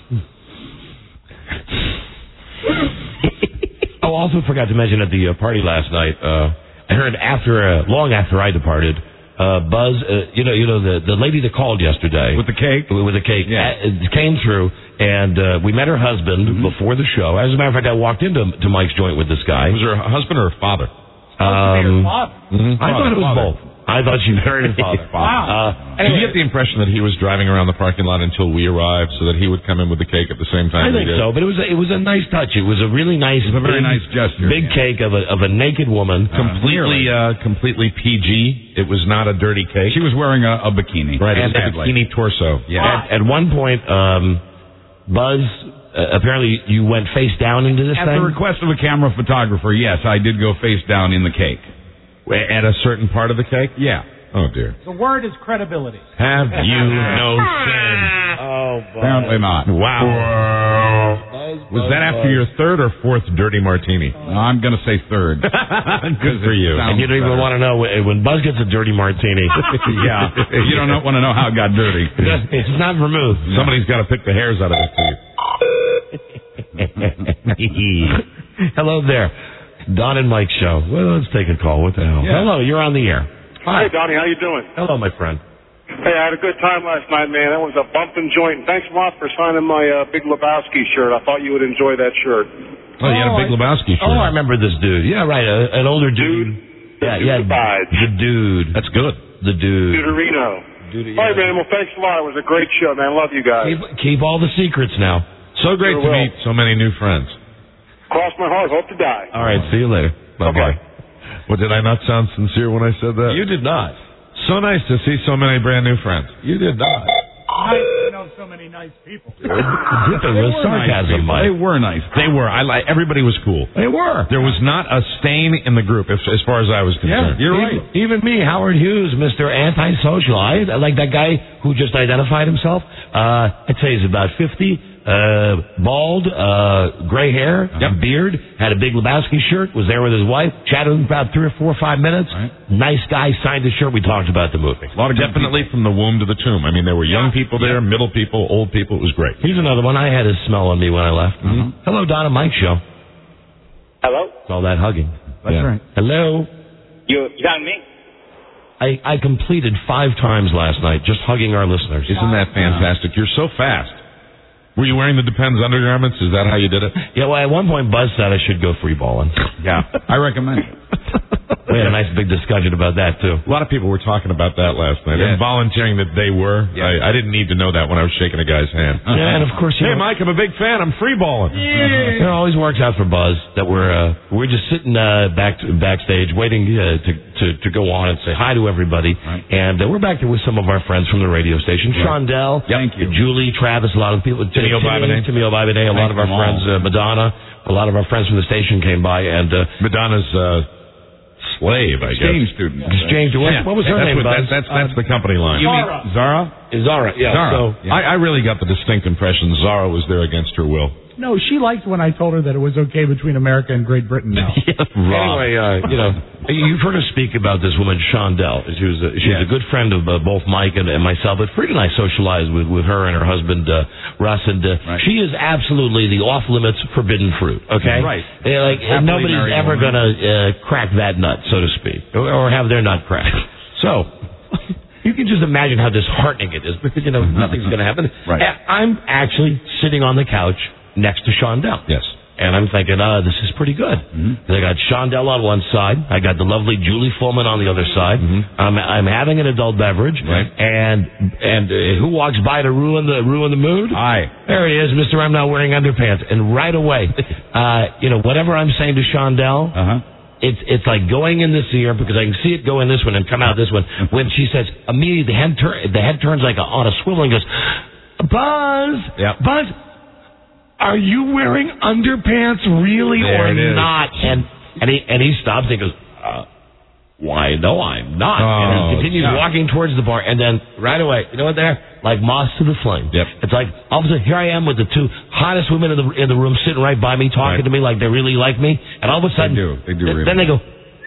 [SPEAKER 3] Oh, also forgot to mention at the uh, party last night. Uh, I heard after, uh, long after I departed, uh, Buzz, uh, you know, you know the the lady that called yesterday
[SPEAKER 14] With the cake?
[SPEAKER 3] with the cake,
[SPEAKER 14] Yeah.
[SPEAKER 3] uh, came through, and uh, we met her husband
[SPEAKER 14] Mm-hmm.
[SPEAKER 3] before the show. As a matter of fact, I walked into to Mike's joint with this guy.
[SPEAKER 4] Was her husband or her father?
[SPEAKER 3] Um,
[SPEAKER 4] Mm-hmm.
[SPEAKER 3] I thought it was
[SPEAKER 14] Father.
[SPEAKER 3] both. I thought she married her father.
[SPEAKER 14] Wow.
[SPEAKER 3] Uh,
[SPEAKER 4] Did you
[SPEAKER 3] anyway,
[SPEAKER 4] get the impression that he was driving around the parking lot until we arrived, so that he would come in with the cake at the same time?
[SPEAKER 3] I
[SPEAKER 4] we
[SPEAKER 3] think
[SPEAKER 4] did?
[SPEAKER 3] so, but it was a, it was a nice touch. It was a really nice,
[SPEAKER 14] It was a very
[SPEAKER 3] big,
[SPEAKER 14] nice gesture.
[SPEAKER 3] big cake of a of a naked woman.
[SPEAKER 4] Completely, uh, completely P G. It was not a dirty cake.
[SPEAKER 14] She was wearing a, a bikini.
[SPEAKER 4] right,
[SPEAKER 3] and
[SPEAKER 4] it was a
[SPEAKER 14] sadly.
[SPEAKER 4] bikini torso.
[SPEAKER 14] Yeah.
[SPEAKER 3] At, at one point, um, Buzz, uh, apparently you went face down into this
[SPEAKER 14] At
[SPEAKER 3] thing.
[SPEAKER 14] the request of a camera photographer, yes, I did go face down in the cake.
[SPEAKER 4] At a certain part of the cake?
[SPEAKER 14] Yeah.
[SPEAKER 4] Oh, dear.
[SPEAKER 5] The word is credibility.
[SPEAKER 4] Have you no sin?
[SPEAKER 3] Oh,
[SPEAKER 14] Apparently not.
[SPEAKER 3] Wow.
[SPEAKER 4] Was that after your third or fourth dirty martini?
[SPEAKER 14] I'm going to say third.
[SPEAKER 4] Good for you.
[SPEAKER 3] And you don't even want to know when Buzz gets a dirty martini.
[SPEAKER 14] Yeah, you don't want to know how it got dirty.
[SPEAKER 3] It's not vermouth.
[SPEAKER 4] Somebody's got to pick the hairs out of it for you.
[SPEAKER 3] Hello there. Don and Mike show. Well, let's take a call. What the hell?
[SPEAKER 14] Yeah.
[SPEAKER 3] Hello, you're on the air.
[SPEAKER 15] Hi, Donnie. How you doing?
[SPEAKER 3] Hello, my friend.
[SPEAKER 15] Hey, I had a good time last night, man. That was a bumping joint. Thanks a lot for signing my uh, Big Lebowski shirt. I thought you would enjoy that shirt.
[SPEAKER 4] Oh, you had a Big Lebowski shirt.
[SPEAKER 3] Oh, I remember this dude. Yeah, right. A, an older dude.
[SPEAKER 15] Dude.
[SPEAKER 3] Yeah,
[SPEAKER 15] dude
[SPEAKER 3] yeah.
[SPEAKER 15] abides.
[SPEAKER 3] The dude.
[SPEAKER 4] That's good.
[SPEAKER 3] The dude.
[SPEAKER 15] Duderino.
[SPEAKER 3] Dude,
[SPEAKER 15] All right, man. Well, thanks a lot. It was a great show, man. Love you guys.
[SPEAKER 3] Keep, keep all the secrets now.
[SPEAKER 4] So great
[SPEAKER 15] Sure
[SPEAKER 4] to
[SPEAKER 15] will.
[SPEAKER 4] meet so many new friends.
[SPEAKER 15] Cross my heart. Hope to die.
[SPEAKER 3] All right, see you later. Bye-bye.
[SPEAKER 4] Well, did I not sound sincere when I said that?
[SPEAKER 3] You did not.
[SPEAKER 4] So nice to see so many brand new friends.
[SPEAKER 3] You did not.
[SPEAKER 5] Nice to know so many nice people.
[SPEAKER 3] It was sarcasm, Mike.
[SPEAKER 14] They were nice.
[SPEAKER 4] They were. I like. Everybody was cool.
[SPEAKER 3] They were.
[SPEAKER 4] There was not a stain in the group, as, as far as I was concerned.
[SPEAKER 14] You're
[SPEAKER 3] even,
[SPEAKER 14] right.
[SPEAKER 3] Even me, Howard Hughes, Mister Antisocial. I I like that guy who just identified himself. Uh, I'd say he's about fifty. Uh, bald, uh, gray hair,
[SPEAKER 14] Yep.
[SPEAKER 3] beard, had a Big Lebowski shirt, was there with his wife, chatted with him about three or four or five minutes.
[SPEAKER 14] Right.
[SPEAKER 3] Nice guy, signed his shirt. We talked about the movie.
[SPEAKER 4] A lot of definitely from the womb to the tomb. I mean, there were young people there, middle people, old people. It was great.
[SPEAKER 3] Here's another one. I had his smell on me when I left.
[SPEAKER 14] Mhm.
[SPEAKER 3] Hello, Donna Mike Show.
[SPEAKER 16] Hello?
[SPEAKER 3] It's all that hugging.
[SPEAKER 14] That's
[SPEAKER 3] Yeah.
[SPEAKER 14] right.
[SPEAKER 3] Hello.
[SPEAKER 16] You, you got me?
[SPEAKER 3] I, I completed five times last night just hugging our listeners.
[SPEAKER 4] Isn't that fantastic? You're so fast. Were you wearing the Depends undergarments? Is that how you did it?
[SPEAKER 3] Yeah, well, at one point Buzz said I should go free balling.
[SPEAKER 14] Yeah, I recommend it.
[SPEAKER 3] We had a nice big discussion about that, too.
[SPEAKER 4] A lot of people were talking about that last night
[SPEAKER 14] Yes.
[SPEAKER 4] and volunteering that they were.
[SPEAKER 14] Yes.
[SPEAKER 4] I, I didn't need to know that when I was shaking a guy's hand.
[SPEAKER 3] Yeah, and of course, you
[SPEAKER 4] Hey,
[SPEAKER 3] know,
[SPEAKER 4] Mike, I'm a big fan. I'm free balling.
[SPEAKER 3] it always works out for Buzz that we're uh, we're just sitting uh, back backstage waiting uh, to, to to go on and say hi to everybody.
[SPEAKER 14] Right.
[SPEAKER 3] And uh, we're back there with some of our friends from the radio station.
[SPEAKER 14] Right.
[SPEAKER 3] Shondell,
[SPEAKER 14] Thank you.
[SPEAKER 3] Julie, Travis, a lot of people.
[SPEAKER 4] Timmy O'Bibonay.
[SPEAKER 3] Timmy O'Bibonay, a lot
[SPEAKER 14] Thank
[SPEAKER 3] of our
[SPEAKER 14] them
[SPEAKER 3] friends,
[SPEAKER 14] all.
[SPEAKER 3] uh, Madonna, a lot of our friends from the station came by and uh,
[SPEAKER 4] Madonna's uh, slave, I guess.
[SPEAKER 14] Exchange student.
[SPEAKER 3] exchanged. What,
[SPEAKER 4] Yeah.
[SPEAKER 3] what was her
[SPEAKER 4] that's
[SPEAKER 3] name,
[SPEAKER 4] what,
[SPEAKER 3] Buzz?
[SPEAKER 4] that's, that's, that's the company line.
[SPEAKER 14] You
[SPEAKER 5] Zara.
[SPEAKER 14] mean Zara?
[SPEAKER 3] Zara. Yeah.
[SPEAKER 14] Zara.
[SPEAKER 3] So
[SPEAKER 14] Yeah.
[SPEAKER 4] I, I really got the distinct impression Zara was there against her will.
[SPEAKER 5] No, she liked when I told her that it was okay between America and Great Britain now.
[SPEAKER 3] Anyway, uh, you know, you've heard us speak about this woman, Shondell. She was a, she's
[SPEAKER 14] Yes.
[SPEAKER 3] a good friend of uh, both Mike and, and myself, but Frida and I socialized with, with her and her husband, uh, Russ, and uh,
[SPEAKER 14] Right.
[SPEAKER 3] she is absolutely the off-limits forbidden fruit, okay?
[SPEAKER 14] Right.
[SPEAKER 3] Yeah, like,
[SPEAKER 14] Happily
[SPEAKER 3] nobody's
[SPEAKER 14] married
[SPEAKER 3] ever
[SPEAKER 14] woman.
[SPEAKER 3] going to uh, crack that nut, so to speak, or, or have their nut cracked. So... You can just imagine how disheartening it is because, you know, nothing's going to happen.
[SPEAKER 14] Right.
[SPEAKER 3] And I'm actually sitting on the couch next to Shondell.
[SPEAKER 4] Yes.
[SPEAKER 3] And I'm thinking, uh, this is pretty good.
[SPEAKER 14] Mm-hmm.
[SPEAKER 3] I got Shondell on one side. I got the lovely Julie Fullman on the other side.
[SPEAKER 14] Mm-hmm.
[SPEAKER 3] I'm, I'm having an adult beverage.
[SPEAKER 4] Right.
[SPEAKER 3] And and uh, who walks by to ruin the ruin the mood?
[SPEAKER 14] Aye.
[SPEAKER 3] There he is, Mister I'm not wearing underpants. And right away, uh, you know, whatever I'm saying to Shondell,
[SPEAKER 14] Uh-huh.
[SPEAKER 3] it's it's like going in this ear because I can see it go in this one and come out this one. When she says immediately the head tur- the head turns like a, on a swivel and goes, Buzz,
[SPEAKER 4] Yep.
[SPEAKER 3] Buzz, are you wearing underpants really
[SPEAKER 4] There
[SPEAKER 3] or
[SPEAKER 4] it is.
[SPEAKER 3] not? And and he and he stops and he goes, uh, why no I'm not. and
[SPEAKER 4] Oh,
[SPEAKER 3] he continues
[SPEAKER 4] God.
[SPEAKER 3] walking towards the bar and then right away, you know what there? Like moths to the flame.
[SPEAKER 4] Yep.
[SPEAKER 3] It's like all of a sudden here I am with the two hottest women in the in the room sitting right by me talking
[SPEAKER 4] Right.
[SPEAKER 3] to me like they really like me, and all of a sudden
[SPEAKER 14] do. They do
[SPEAKER 3] th-
[SPEAKER 14] really.
[SPEAKER 3] then they go,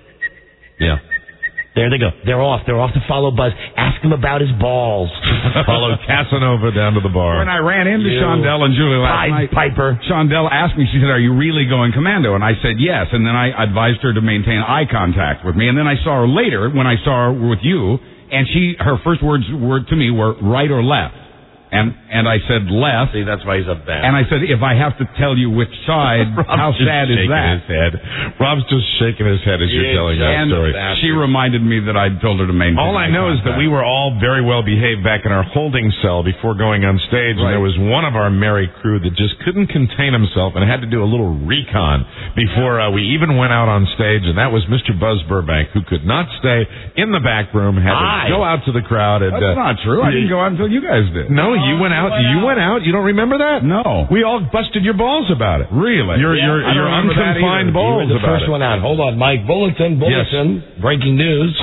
[SPEAKER 4] Yeah.
[SPEAKER 3] there they go. They're off. They're off to follow Buzz. Ask him about his balls.
[SPEAKER 4] Followed Casanova down to the bar.
[SPEAKER 14] When I ran into
[SPEAKER 3] You
[SPEAKER 14] Shondell and Julie last
[SPEAKER 3] Pied
[SPEAKER 14] night,
[SPEAKER 3] Piper.
[SPEAKER 14] Shondell asked me, she said, are you really going commando? And I said yes. And then I advised her to maintain eye contact with me. And then I saw her later when I saw her with you, and she, her first words were to me were right or left. And and I said left.
[SPEAKER 3] See, that's why he's up there.
[SPEAKER 14] And I said, if I have to tell you which side, how
[SPEAKER 4] Rob's just
[SPEAKER 14] sad is
[SPEAKER 4] shaking
[SPEAKER 14] that?
[SPEAKER 4] His head. Rob's just shaking his head as you're telling that
[SPEAKER 14] And
[SPEAKER 4] story.
[SPEAKER 14] she reminded me that I told her to maintain
[SPEAKER 4] All I
[SPEAKER 14] eye
[SPEAKER 4] know is that
[SPEAKER 14] contact.
[SPEAKER 4] we were all very well behaved back in our holding cell before going on stage, and
[SPEAKER 14] Right.
[SPEAKER 4] there was one of our merry crew that just couldn't contain himself and had to do a little recon before uh, we even went out on stage, and that was Mister Buzz Burbank, who could not stay in the back room, had
[SPEAKER 3] Aye.
[SPEAKER 4] to go out to the crowd. And,
[SPEAKER 14] That's
[SPEAKER 4] uh,
[SPEAKER 14] not true. I didn't go out until you guys did.
[SPEAKER 4] No, you went out. You went out. You don't remember that?
[SPEAKER 14] No.
[SPEAKER 4] We all busted your balls about it.
[SPEAKER 14] Really?
[SPEAKER 4] Your your
[SPEAKER 14] I don't
[SPEAKER 4] your
[SPEAKER 14] remember that
[SPEAKER 4] unconfined
[SPEAKER 14] either.
[SPEAKER 4] balls
[SPEAKER 3] You were the
[SPEAKER 4] about
[SPEAKER 3] first
[SPEAKER 4] it.
[SPEAKER 3] one out. Hold on, Mike. Bulletin, bulletin. Breaking news.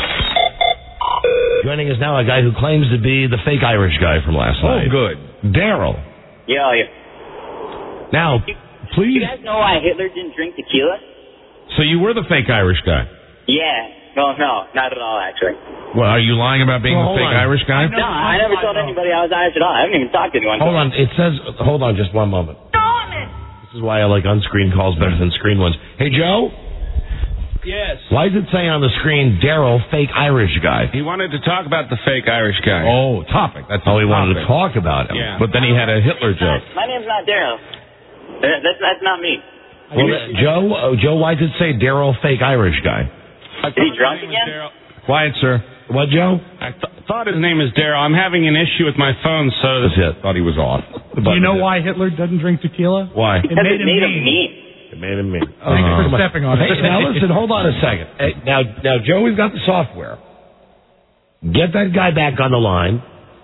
[SPEAKER 3] Joining us now, a guy who claims to be the fake Irish guy from last
[SPEAKER 14] Oh,
[SPEAKER 3] night.
[SPEAKER 14] good.
[SPEAKER 3] Daryl.
[SPEAKER 16] Yeah, yeah.
[SPEAKER 3] Now, please.
[SPEAKER 16] You guys know why Hitler didn't drink tequila?
[SPEAKER 4] So you were the fake Irish guy?
[SPEAKER 16] Yeah. No, no, not at all, actually.
[SPEAKER 4] Well, are you lying about being
[SPEAKER 3] Well,
[SPEAKER 4] the
[SPEAKER 3] hold
[SPEAKER 4] fake
[SPEAKER 3] on.
[SPEAKER 4] Irish guy?
[SPEAKER 16] No, I never told anybody I was Irish at all. I haven't even talked to anyone.
[SPEAKER 3] Hold on. It says, hold on just one moment. This is why I like unscreened calls better than screen ones. Hey, Joe?
[SPEAKER 9] Yes.
[SPEAKER 3] Why does it say on the screen, Daryl, fake Irish guy?
[SPEAKER 9] He wanted to talk about the fake Irish guy.
[SPEAKER 14] Oh, topic. That's
[SPEAKER 3] Oh, he
[SPEAKER 14] his
[SPEAKER 3] wanted to
[SPEAKER 14] topic.
[SPEAKER 3] talk about him.
[SPEAKER 9] Yeah.
[SPEAKER 4] But then he had a Hitler joke.
[SPEAKER 16] My name's not Daryl. That- That's, that's not me.
[SPEAKER 3] Well, uh, Joe, uh, Joe, why does it say Daryl, fake Irish guy?
[SPEAKER 16] Is he drunk again?
[SPEAKER 9] Quiet, sir.
[SPEAKER 3] What, Joe?
[SPEAKER 9] I th- thought his name is Daryl. I'm having an issue with my phone, so
[SPEAKER 3] That's it.
[SPEAKER 14] Thought he was off.
[SPEAKER 5] Do you know why Hitler doesn't drink tequila?
[SPEAKER 3] Why?
[SPEAKER 5] It
[SPEAKER 16] Because
[SPEAKER 5] made
[SPEAKER 16] it
[SPEAKER 5] him
[SPEAKER 16] made him
[SPEAKER 5] mean.
[SPEAKER 16] mean.
[SPEAKER 3] It made him mean.
[SPEAKER 5] Thank you for stepping on it.
[SPEAKER 3] Hey, now listen, hold on a second. Hey, now, now, Joey's got the software. Get that guy back on the line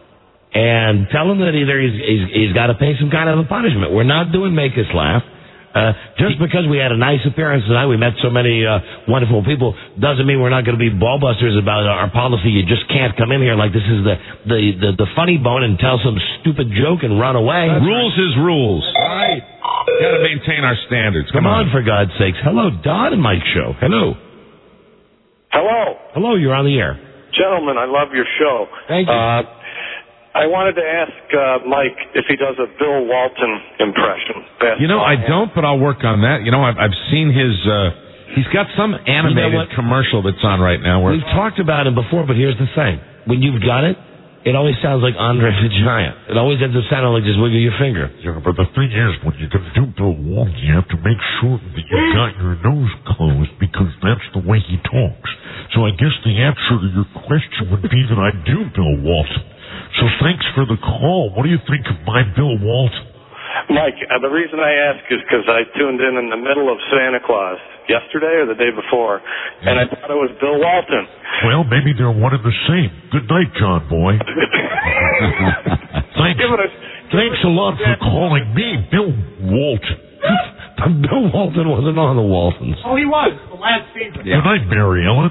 [SPEAKER 3] and tell him that either he's he's, he's got to pay some kind of a punishment. We're not doing make us laugh. Uh, just because we had a nice appearance tonight, we met so many uh, wonderful people, doesn't mean we're not going to be ballbusters about our policy. You just can't come in here like this is the the the, the funny bone and tell some stupid joke and run away.
[SPEAKER 4] Rules is rules. Right. Got to maintain our standards.
[SPEAKER 3] Come
[SPEAKER 4] Come
[SPEAKER 3] on, for God's sakes. Hello, Don and Mike Show. Hello.
[SPEAKER 15] Hello,
[SPEAKER 3] Hello, you're on the air.
[SPEAKER 15] gentlemen. I love your show.
[SPEAKER 3] Thank you.
[SPEAKER 15] Uh, I wanted to ask uh, Mike if he does a Bill Walton impression. Best
[SPEAKER 4] You know, I don't, but I'll work on that. You know, I've, I've seen his, uh, he's got some animated
[SPEAKER 3] You know what?
[SPEAKER 4] commercial that's on right now where...
[SPEAKER 3] We've talked about him before, but here's the thing. When you've got it, it always sounds like Andre the Giant. It always ends up sounding like just wiggle your finger.
[SPEAKER 2] Yeah, but the thing is, when you're going to do Bill Walton, you have to make sure that you've got your nose closed because that's the way he talks. So I guess the answer to your question would be that I do Bill Walton. So thanks for the call. What do you think of my Bill Walton?
[SPEAKER 15] Mike, uh, the reason I ask is because I tuned in in the middle of Santa Claus yesterday or the day before, and I thought it was Bill Walton.
[SPEAKER 2] Well, maybe they're one and the same. Good night, John Boy. thanks, thanks a lot for calling me Bill Walton.
[SPEAKER 3] Bill Walton wasn't on the Waltons.
[SPEAKER 5] Oh, he was. The last season.
[SPEAKER 2] Good night, Mary Ellen.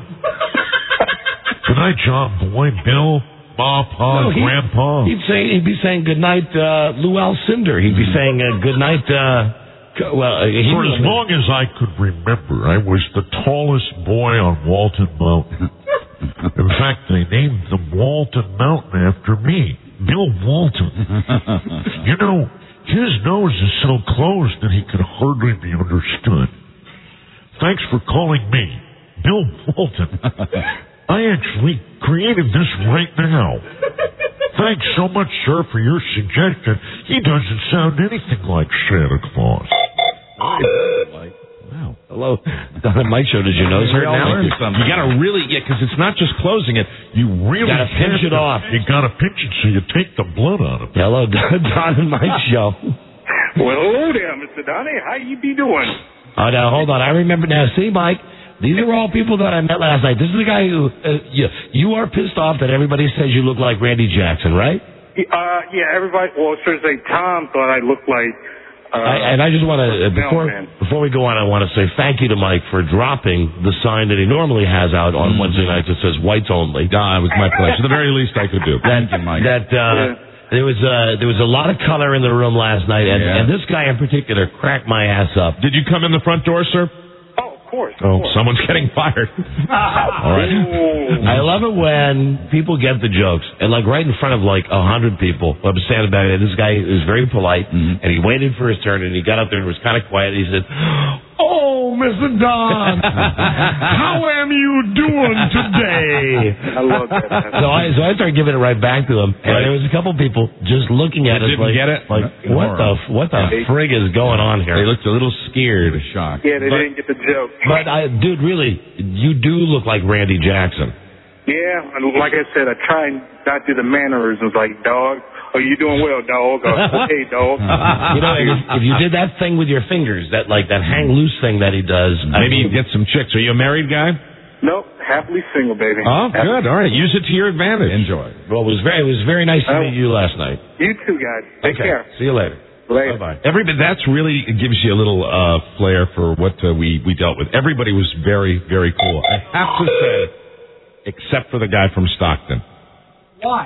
[SPEAKER 2] Good night, John Boy, Bill. Ma, Pa,
[SPEAKER 3] No, he-
[SPEAKER 2] Grandpa.
[SPEAKER 3] He'd say he'd be saying good night, uh, Lou Alcindor. He'd be saying uh, good night. Uh, co- well, uh, he
[SPEAKER 2] For as long as I could remember, I was the tallest boy on Walton Mountain. In fact, they named the Walton Mountain after me, Bill Walton. You know, his nose is so closed that he could hardly be understood. Thanks for calling me, Bill Walton. I actually created this right now. Thanks so much, sir, for your suggestion. He doesn't sound anything like Santa Claus.
[SPEAKER 3] Wow. Hello. Don and Mike Show. Did your nose hurt now?
[SPEAKER 4] You got to really, yeah, because it's not just closing it. You really
[SPEAKER 3] Gotta pinch
[SPEAKER 4] have
[SPEAKER 3] it
[SPEAKER 4] to-
[SPEAKER 3] off.
[SPEAKER 2] You gotta pinch it so you take the blood out of it.
[SPEAKER 3] Hello, Don, Don and Mike Show.
[SPEAKER 15] Well, hello there, Mister Donnie. How you be doing?
[SPEAKER 3] Oh, now, hold on. I remember now. See, Mike, these are all people that I met last night. This is the guy who, uh, you, you are pissed off that everybody says you look like Randy Jackson, right?
[SPEAKER 15] Uh, yeah, everybody. Well, as soon as they Tom thought I looked like. Uh,
[SPEAKER 3] I, and I just want to, uh, before
[SPEAKER 15] Mailman.
[SPEAKER 3] before we go on, I want to say thank you to Mike for dropping the sign that he normally has out on Wednesday nights that says whites only.
[SPEAKER 4] Ah, it was my pleasure. The very least I could do.
[SPEAKER 3] That, that, uh, there was, uh, there was a lot of color in the room last night, and,
[SPEAKER 4] Yeah.
[SPEAKER 3] and this guy in particular cracked my ass up.
[SPEAKER 4] Did you come in the front door, sir?
[SPEAKER 15] Oh, of course.
[SPEAKER 4] Oh, someone's getting fired. All right.
[SPEAKER 3] I love it when people get the jokes, and like right in front of like a hundred people. I'm standing back there. This guy was very polite, and he waited for his turn, and he got up there and was kind of quiet. He said, "Oh, Mister Don, how am you doing today?"
[SPEAKER 15] I love that. Man.
[SPEAKER 3] So I so I started giving it right back to him, and
[SPEAKER 4] Right.
[SPEAKER 3] there was a couple people just looking at
[SPEAKER 4] They
[SPEAKER 3] us
[SPEAKER 4] didn't
[SPEAKER 3] like,
[SPEAKER 4] get it?
[SPEAKER 3] like
[SPEAKER 4] No.
[SPEAKER 3] what the f- what the frig is going on here?
[SPEAKER 4] They looked a little scared.
[SPEAKER 14] Shocked.
[SPEAKER 15] Yeah, they
[SPEAKER 3] But-
[SPEAKER 15] didn't get the joke.
[SPEAKER 3] But I, dude, really, you do look like Randy Jackson.
[SPEAKER 15] Yeah, and like I said, I try and not do the mannerisms like dog. Oh, you doing well, dog? Or, hey, dog.
[SPEAKER 3] You know, if, if you did that thing with your fingers, that like that hang loose thing that he does,
[SPEAKER 4] Maybe you get some chicks. Are you a married guy?
[SPEAKER 15] Nope, happily single, baby.
[SPEAKER 4] Oh,
[SPEAKER 15] Happily-
[SPEAKER 4] good. All right. Use it to your advantage.
[SPEAKER 14] Enjoy.
[SPEAKER 3] Well, it was very, it was very nice to
[SPEAKER 15] Oh.
[SPEAKER 3] meet you last night.
[SPEAKER 15] You too, guys. Take
[SPEAKER 3] Okay,
[SPEAKER 15] care.
[SPEAKER 3] see you later.
[SPEAKER 15] Later.
[SPEAKER 3] Bye bye.
[SPEAKER 4] Everybody, that's really it gives you a little uh, flair for what uh, we we dealt with. Everybody was very very cool. I have to say, except for the guy from Stockton.
[SPEAKER 5] Why?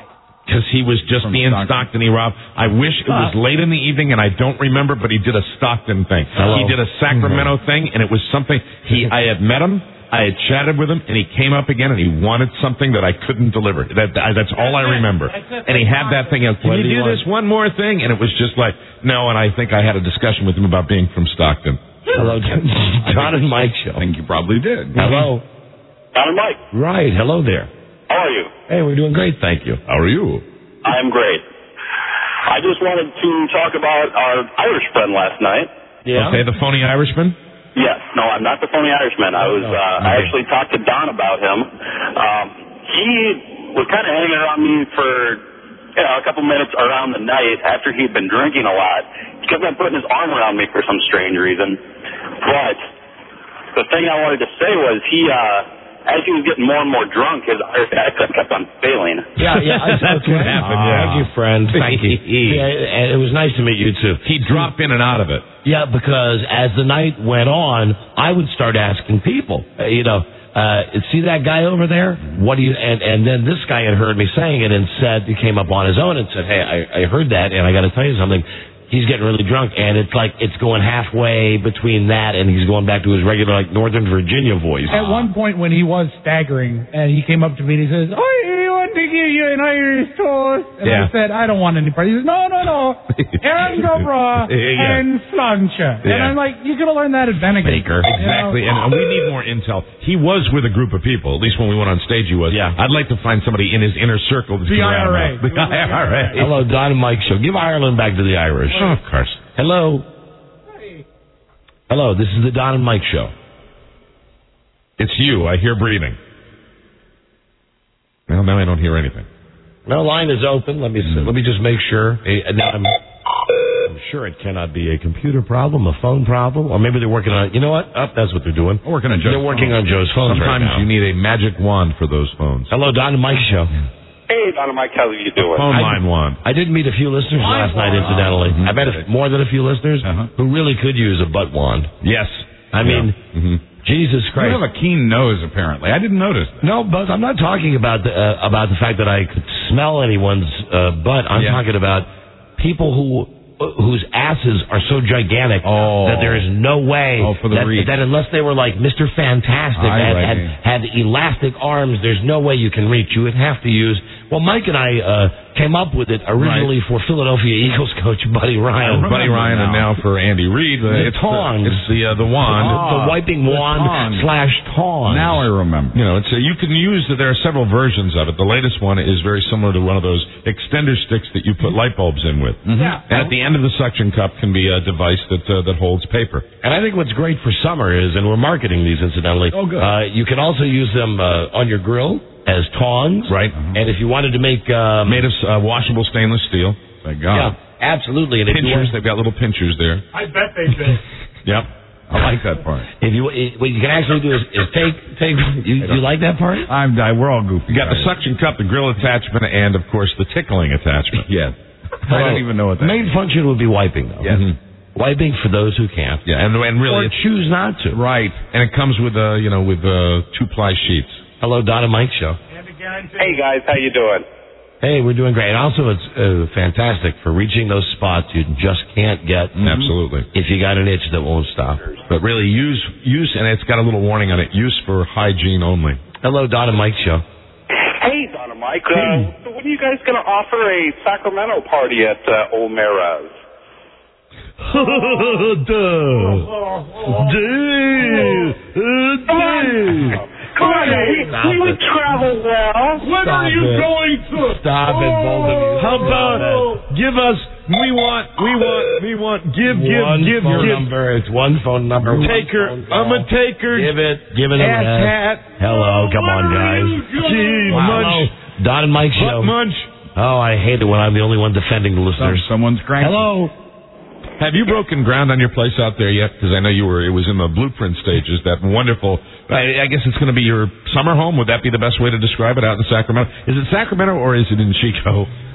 [SPEAKER 4] Because he was just
[SPEAKER 14] From
[SPEAKER 4] being
[SPEAKER 14] Stockton.
[SPEAKER 4] Stockton-y, Rob. I wish it was late in the evening, and I don't remember, but he did a Stockton thing.
[SPEAKER 3] Hello.
[SPEAKER 4] He did a Sacramento thing, and it was something. He, I had met him, I had chatted with him, and he came up again, and he wanted something that I couldn't deliver. That, I, that's all I remember. And he had that thing. Can
[SPEAKER 3] What
[SPEAKER 4] you
[SPEAKER 3] do you
[SPEAKER 4] do
[SPEAKER 3] want?
[SPEAKER 4] this one more thing? And it was just like, no. And I think I had a discussion with him about being from Stockton.
[SPEAKER 3] Hello, John and Mike show.
[SPEAKER 14] I think you probably did.
[SPEAKER 3] Hello.
[SPEAKER 15] John and Mike,
[SPEAKER 3] Right. Hello there.
[SPEAKER 15] how are you?
[SPEAKER 3] Hey, we're doing great. Thank you.
[SPEAKER 4] How are you?
[SPEAKER 15] I'm great. I just wanted to talk about our Irish friend last night.
[SPEAKER 3] Yeah.
[SPEAKER 4] Okay, the phony Irishman?
[SPEAKER 15] Yes, no, I'm not the phony Irishman. I was, uh, I actually talked to Don about him. Um, he was kind of hanging around me for, you know, a couple minutes around the night after he'd been drinking a lot. He kept on putting his arm around me for some strange reason. But the thing I wanted to say was he, uh, as he was getting more and more drunk, his Irish accent kept on failing.
[SPEAKER 3] Yeah, yeah, I- that's what happened. Yeah. Thank you, friend. Thank you. Yeah, and it was nice to meet you too.
[SPEAKER 4] He'd drop in and out of it.
[SPEAKER 3] Yeah, because as the night went on, I would start asking people, uh, you know, uh, see that guy over there? What do you? And and then this guy had heard me saying it and said he came up on his own and said, hey, I, I heard that, and I got to tell you something. He's getting really drunk, and it's like it's going halfway between that and he's going back to his regular, like, Northern Virginia voice.
[SPEAKER 5] At one point when he was staggering, and he came up to me and he says, I want to give you an Irish toast. And
[SPEAKER 4] Yeah.
[SPEAKER 5] I said, I don't want any part. He says, no, no, no. Aaron Dobra
[SPEAKER 4] Yeah.
[SPEAKER 5] and Slancha. And
[SPEAKER 4] Yeah.
[SPEAKER 5] I'm like, you could have learned that at Bennigan.
[SPEAKER 3] Baker.
[SPEAKER 4] Exactly,
[SPEAKER 5] You know?
[SPEAKER 4] and we need more intel. He was with a group of people, at least when we went on stage he was.
[SPEAKER 3] Yeah.
[SPEAKER 4] I'd like to find somebody in his inner circle. that's
[SPEAKER 5] The
[SPEAKER 4] been around
[SPEAKER 5] I R A.
[SPEAKER 4] now. The I R A.
[SPEAKER 3] Hello, Don and Mike show. Give Ireland back to the Irish.
[SPEAKER 4] Oh, of course.
[SPEAKER 3] Hello. Hello, this is the Don and Mike show.
[SPEAKER 4] It's you. I hear breathing. Well, now I don't hear anything.
[SPEAKER 3] No, line is open. Let me see. Let me just make sure. Eh, now I'm, I'm sure it cannot be a computer problem, a phone problem, or maybe they're working on. You know what? Oh, that's what they're doing.
[SPEAKER 14] We're working on Joe's
[SPEAKER 3] They're working
[SPEAKER 14] phone.
[SPEAKER 3] on Joe's phones right
[SPEAKER 4] Sometimes
[SPEAKER 3] now.
[SPEAKER 4] you need a magic wand for those phones.
[SPEAKER 3] Hello, Don and Mike show.
[SPEAKER 15] Hey, Don and Mike, how are you doing?
[SPEAKER 4] Phone
[SPEAKER 3] I-
[SPEAKER 4] line wand.
[SPEAKER 3] I did meet a few listeners last night, incidentally. I met a, more than a few listeners
[SPEAKER 14] Uh-huh.
[SPEAKER 3] who really could use a butt wand.
[SPEAKER 4] Yes.
[SPEAKER 3] I mean,
[SPEAKER 4] Mhm.
[SPEAKER 3] Jesus
[SPEAKER 14] You
[SPEAKER 3] Christ.
[SPEAKER 14] have a keen nose, apparently. I didn't notice that.
[SPEAKER 3] No, Buzz, I'm not talking about the, uh, about the fact that I could smell anyone's uh, butt. I'm
[SPEAKER 14] Yeah.
[SPEAKER 3] talking about people who uh, whose asses are so gigantic
[SPEAKER 14] Oh.
[SPEAKER 3] that there is no way
[SPEAKER 14] Oh, for the
[SPEAKER 3] that,
[SPEAKER 14] reach.
[SPEAKER 3] that unless they were like Mister Fantastic
[SPEAKER 14] I
[SPEAKER 3] had,
[SPEAKER 14] like
[SPEAKER 3] had,
[SPEAKER 14] it.
[SPEAKER 3] had elastic arms, there's no way you can reach. You would have to use. Well, Mike and I uh, came up with it originally for Philadelphia Eagles coach Buddy Ryan.
[SPEAKER 4] Buddy Ryan, and now for Andy Reid. uh,
[SPEAKER 3] The
[SPEAKER 4] it's
[SPEAKER 3] tongs.
[SPEAKER 4] The, it's the uh, the wand.
[SPEAKER 3] the wiping
[SPEAKER 14] the
[SPEAKER 3] wand
[SPEAKER 14] tongs.
[SPEAKER 3] slash tongs.
[SPEAKER 14] Now I remember.
[SPEAKER 4] You know, it's uh, you can use. There are several versions of it. The latest one is very similar to one of those extender sticks that you put light bulbs in with.
[SPEAKER 5] Yeah.
[SPEAKER 4] And at the end of the suction cup can be a device that uh, that holds paper.
[SPEAKER 3] And I think what's great for summer is, and we're marketing these incidentally.
[SPEAKER 14] Oh, good.
[SPEAKER 3] Uh, you can also use them uh, on your grill as tongs.
[SPEAKER 4] Right.
[SPEAKER 3] And if you wanted to make um,
[SPEAKER 4] Made of uh, washable stainless steel.
[SPEAKER 14] Thank God.
[SPEAKER 3] yeah, absolutely. And if you,
[SPEAKER 4] Pinchers.
[SPEAKER 3] want-
[SPEAKER 4] They've got little pinchers there.
[SPEAKER 5] I bet they did.
[SPEAKER 4] Yep.
[SPEAKER 14] I like that part.
[SPEAKER 3] if you it, what you can actually do is, is take take you, you like that part?
[SPEAKER 14] I'm. I, we're all goofy.
[SPEAKER 4] You got the
[SPEAKER 14] guys.
[SPEAKER 4] suction cup, the grill attachment, and of course the tickling attachment.
[SPEAKER 14] Yes. I don't even know what that
[SPEAKER 3] Main function would be wiping though.
[SPEAKER 14] Yes.
[SPEAKER 4] Mhm.
[SPEAKER 3] Wiping for those who can't.
[SPEAKER 4] Yeah, and and
[SPEAKER 3] Or
[SPEAKER 4] really, it's,
[SPEAKER 3] choose not to.
[SPEAKER 4] right. And it comes with uh, you know, with uh, two ply sheets.
[SPEAKER 3] Hello, Don and Mike show.
[SPEAKER 15] Hey, guys, how you doing?
[SPEAKER 3] Hey, we're doing great. And also, it's uh, fantastic for reaching those spots you just can't get.
[SPEAKER 4] Absolutely.
[SPEAKER 3] If you got an itch that won't stop.
[SPEAKER 4] But really, use use, and it's got a little warning on it. Use for hygiene only.
[SPEAKER 3] Hello, Don and Mike show.
[SPEAKER 15] Hey, Don and Mike. Uh, so when are you guys going to offer a Sacramento party at uh, O'Mara's? Come on, hey,
[SPEAKER 3] Stop
[SPEAKER 15] we would
[SPEAKER 3] it.
[SPEAKER 15] travel well.
[SPEAKER 5] When
[SPEAKER 3] Stop
[SPEAKER 5] are you
[SPEAKER 3] it.
[SPEAKER 5] going to?
[SPEAKER 3] Stop it, both of you.
[SPEAKER 4] How about give us? We want. We want. We want. Give. Give.
[SPEAKER 3] one
[SPEAKER 4] give.
[SPEAKER 3] phone
[SPEAKER 4] give.
[SPEAKER 3] number. It's one phone number. one
[SPEAKER 4] Taker.
[SPEAKER 3] phone
[SPEAKER 4] I'm a
[SPEAKER 3] call.
[SPEAKER 4] taker.
[SPEAKER 3] Give it. Give it a
[SPEAKER 4] Hat.
[SPEAKER 3] rest.
[SPEAKER 4] Hat.
[SPEAKER 3] Hello, come on, guys.
[SPEAKER 4] Gee,
[SPEAKER 3] Wow.
[SPEAKER 4] munch.
[SPEAKER 3] Don and Mike show.
[SPEAKER 4] Butt munch.
[SPEAKER 3] Oh, I hate it when I'm the only one defending the listeners.
[SPEAKER 14] Someone's cranky.
[SPEAKER 3] Hello.
[SPEAKER 4] Have you broken ground on your place out there yet? Because I know you were. It was in the blueprint stages. That wonderful. I, I guess it's going to be your summer home. Would that be the best way to describe it out in Sacramento? Is it Sacramento or is it in Chico?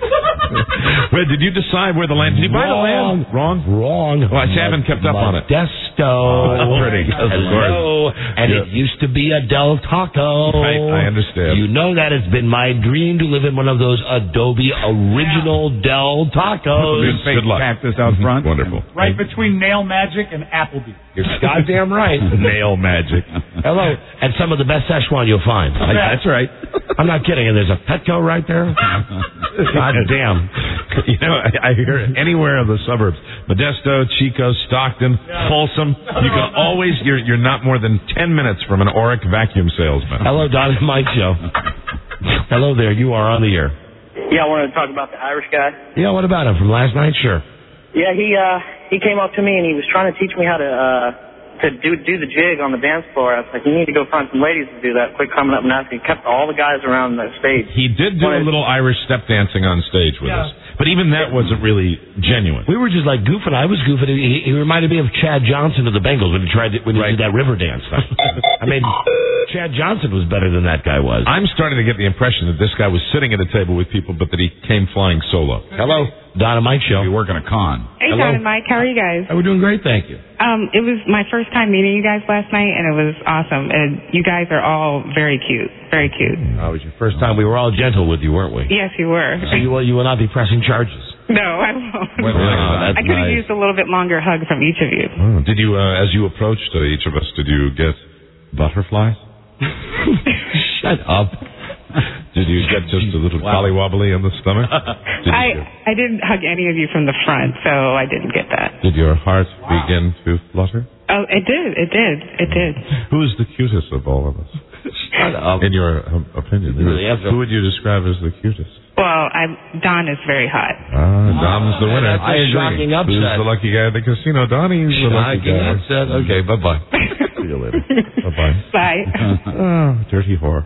[SPEAKER 4] Wait, did you decide where the land? Did you buy the land?
[SPEAKER 3] Wrong. Wrong.
[SPEAKER 4] Well, I haven't kept up on it.
[SPEAKER 3] Modesto.
[SPEAKER 4] Pretty. Of
[SPEAKER 3] Hello. And
[SPEAKER 4] Yeah.
[SPEAKER 3] it used to be a Del Taco.
[SPEAKER 4] Right, I understand.
[SPEAKER 3] You know that it's been my dream to live in one of those Adobe original Del Tacos.
[SPEAKER 14] Big fake
[SPEAKER 4] Good luck.
[SPEAKER 14] cactus out front.
[SPEAKER 4] Wonderful.
[SPEAKER 5] Right between Nail Magic and Applebee's.
[SPEAKER 3] You're goddamn right.
[SPEAKER 4] Nail magic.
[SPEAKER 3] Hello. And some of the best Szechuan you'll find.
[SPEAKER 14] That's right.
[SPEAKER 3] I'm not kidding. And there's a Petco right there. God damn.
[SPEAKER 4] You know, I, I hear it anywhere in the suburbs. Modesto, Chico, Stockton, Folsom. You can always, you're, you're not more than ten minutes from an Oric vacuum salesman.
[SPEAKER 3] Hello, Don and Mike Show. Hello there. You are on the air.
[SPEAKER 16] Yeah, I wanted to talk about the Irish guy.
[SPEAKER 3] Yeah, what about him from last night? Sure.
[SPEAKER 16] Yeah, he uh he came up to me and he was trying to teach me how to uh to do do the jig on the dance floor. I was like, you need to go find some ladies to do that. Quit coming up and asking. He kept all the guys around the stage.
[SPEAKER 4] He did do a little Irish step dancing on stage with
[SPEAKER 5] Yeah.
[SPEAKER 4] us. But even that wasn't really genuine.
[SPEAKER 3] We were just like goofing. I was goofing. He, he reminded me of Chad Johnson of the Bengals when he tried to, when he did that river dance thing. I mean, Chad Johnson was better than that guy was.
[SPEAKER 4] I'm starting to get the impression that this guy was sitting at a table with people, but that he came flying solo.
[SPEAKER 3] Hello, Don and Mike Show.
[SPEAKER 14] We work on a con.
[SPEAKER 17] Hey,
[SPEAKER 3] Hello.
[SPEAKER 17] Don and Mike. How are you guys?
[SPEAKER 3] Oh, we're doing great, thank you.
[SPEAKER 17] Um, it was my first time meeting you guys last night, and it was awesome. And you guys are all very cute. Very cute.
[SPEAKER 3] Oh, it was your first time. We were all gentle with you, weren't we?
[SPEAKER 17] Yes, you were.
[SPEAKER 3] So you will, you will not be pressing charges.
[SPEAKER 17] No, I won't.
[SPEAKER 3] Well, that's
[SPEAKER 17] I could have
[SPEAKER 3] nice.
[SPEAKER 17] used a little bit longer hug from each of you.
[SPEAKER 4] Oh, did you, uh, as you approached uh, each of us, did you get butterflies?
[SPEAKER 3] Shut up.
[SPEAKER 4] Did you get just a little colly-wobbly in the stomach? Did,
[SPEAKER 17] I
[SPEAKER 4] you,
[SPEAKER 17] I didn't hug any of you from the front, so I didn't get that.
[SPEAKER 4] did your heart begin to flutter?
[SPEAKER 17] Oh, it did. It did. It did.
[SPEAKER 4] Who is the cutest of all of us?
[SPEAKER 3] Shut up.
[SPEAKER 4] In your um, opinion, who,
[SPEAKER 3] Really,
[SPEAKER 4] who would you describe as the cutest?
[SPEAKER 17] Well, I Don is very hot.
[SPEAKER 4] Ah, Dom's the winner.
[SPEAKER 3] That's a
[SPEAKER 4] I agree.
[SPEAKER 3] shocking upset.
[SPEAKER 4] Who's the lucky guy at the casino? Donnie's the lucky
[SPEAKER 3] Shocking
[SPEAKER 4] guy.
[SPEAKER 3] upset. Okay, bye-bye.
[SPEAKER 4] See you later. Bye-bye.
[SPEAKER 17] Bye.
[SPEAKER 4] Oh, dirty whore.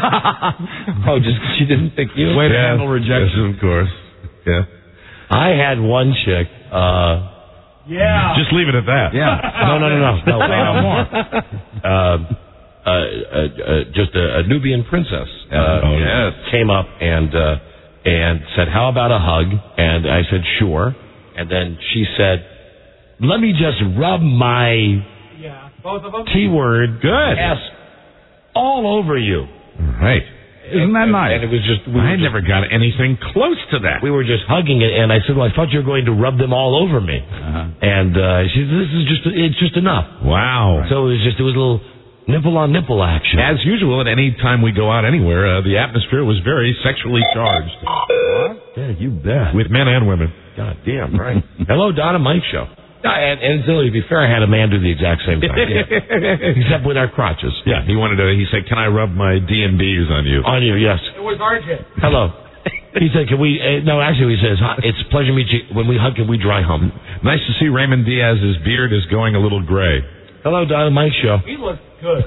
[SPEAKER 3] Oh, just 'cause she didn't pick you?
[SPEAKER 14] Way to
[SPEAKER 4] Yes,
[SPEAKER 14] handle rejection.
[SPEAKER 4] yes, of course. Yeah.
[SPEAKER 3] I had one chick. Uh,
[SPEAKER 5] Yeah.
[SPEAKER 4] Just leave it at that.
[SPEAKER 14] Yeah.
[SPEAKER 3] no, no, no, no. no
[SPEAKER 14] Say no
[SPEAKER 3] um,
[SPEAKER 14] more.
[SPEAKER 3] uh, uh, uh, uh, just a, a Nubian princess uh,
[SPEAKER 14] Oh, yes.
[SPEAKER 3] came up and uh, and said, "How about a hug?" And I said, "Sure." And then she said, "Let me just rub my
[SPEAKER 5] Yeah. Both of them?
[SPEAKER 3] T word
[SPEAKER 4] Good.
[SPEAKER 3] S all over you."
[SPEAKER 4] Right.
[SPEAKER 14] Isn't that nice?
[SPEAKER 3] And it was just we
[SPEAKER 4] I
[SPEAKER 3] were just,
[SPEAKER 4] never got anything close to that.
[SPEAKER 3] we were just hugging it, and I said, "Well, I thought you were going to rub them all over me."
[SPEAKER 14] Uh-huh.
[SPEAKER 3] And uh, she said, "This is just it's just enough."
[SPEAKER 4] Wow.
[SPEAKER 3] So it was just it was a little nipple on nipple action.
[SPEAKER 4] As usual, at any time we go out anywhere, uh, the atmosphere was very sexually charged.
[SPEAKER 3] Yeah, you bet.
[SPEAKER 4] With men and women.
[SPEAKER 3] God damn right. Hello, Don and Mike Show. Yeah, and, and Zilly, to be fair, I had a man do the exact same thing. Yeah. Except with our crotches.
[SPEAKER 4] Yeah, he wanted to, he said, "Can I rub my D and Bs on you?"
[SPEAKER 3] On you, yes.
[SPEAKER 5] It was R J.
[SPEAKER 3] Hello. He said, "Can we?" Uh, no, actually, he says, "Hi, it's a pleasure to meet you. When we hug, can we dry hump?"
[SPEAKER 4] Nice to see Raymond Diaz's beard is going a little gray.
[SPEAKER 3] Hello, Don and Mike Show.
[SPEAKER 5] He looked good.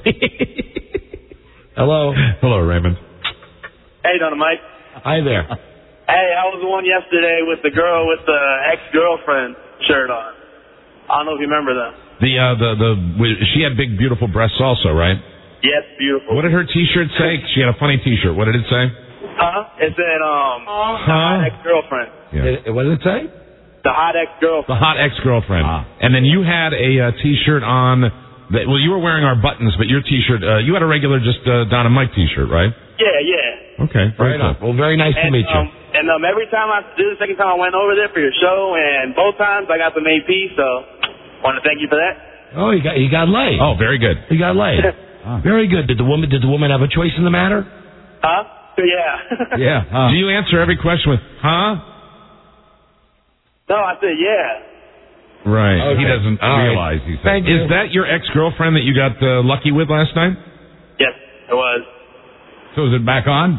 [SPEAKER 3] Hello.
[SPEAKER 4] Hello, Raymond.
[SPEAKER 15] Hey, Donna Mike.
[SPEAKER 3] Hi there.
[SPEAKER 15] Hey, I was the one yesterday with the girl with the ex-girlfriend shirt on. I don't know if you remember that.
[SPEAKER 4] The, uh, the, the, she had big, beautiful breasts also, right?
[SPEAKER 15] Yes, beautiful.
[SPEAKER 4] What did her t-shirt say? She had a funny t-shirt. What did it say?
[SPEAKER 15] Huh? It said, um, the
[SPEAKER 4] Huh?
[SPEAKER 15] hot ex-girlfriend.
[SPEAKER 4] Yeah.
[SPEAKER 3] What did it say?
[SPEAKER 15] The hot ex-girlfriend.
[SPEAKER 4] The hot ex-girlfriend.
[SPEAKER 14] Ah.
[SPEAKER 4] And then you had a uh, t-shirt on, that, well, you were wearing our buttons, but your t-shirt, uh, you had a regular just uh, Don and Mike t-shirt, right?
[SPEAKER 15] Yeah, yeah.
[SPEAKER 4] Okay, very
[SPEAKER 3] Right on.
[SPEAKER 4] cool.
[SPEAKER 3] Well, very nice to
[SPEAKER 15] And,
[SPEAKER 3] meet you.
[SPEAKER 15] um, and um, every time I, this is the second time I went over there for your show, and both times I got the main piece, so want to thank you for that.
[SPEAKER 3] Oh, he got he got laid.
[SPEAKER 4] Oh, very good.
[SPEAKER 3] He got laid. Very good. Did the woman did the woman have a choice in the matter?
[SPEAKER 15] Huh? Yeah.
[SPEAKER 14] Yeah. Huh.
[SPEAKER 4] Do you answer every question with, huh?
[SPEAKER 15] No, I said yeah.
[SPEAKER 4] Right.
[SPEAKER 3] Okay.
[SPEAKER 14] He doesn't
[SPEAKER 3] All right.
[SPEAKER 14] realize he said.
[SPEAKER 3] Thank you.
[SPEAKER 4] Is that your ex-girlfriend that you got uh, lucky with last night?
[SPEAKER 15] Yes, it was.
[SPEAKER 14] So is it back on?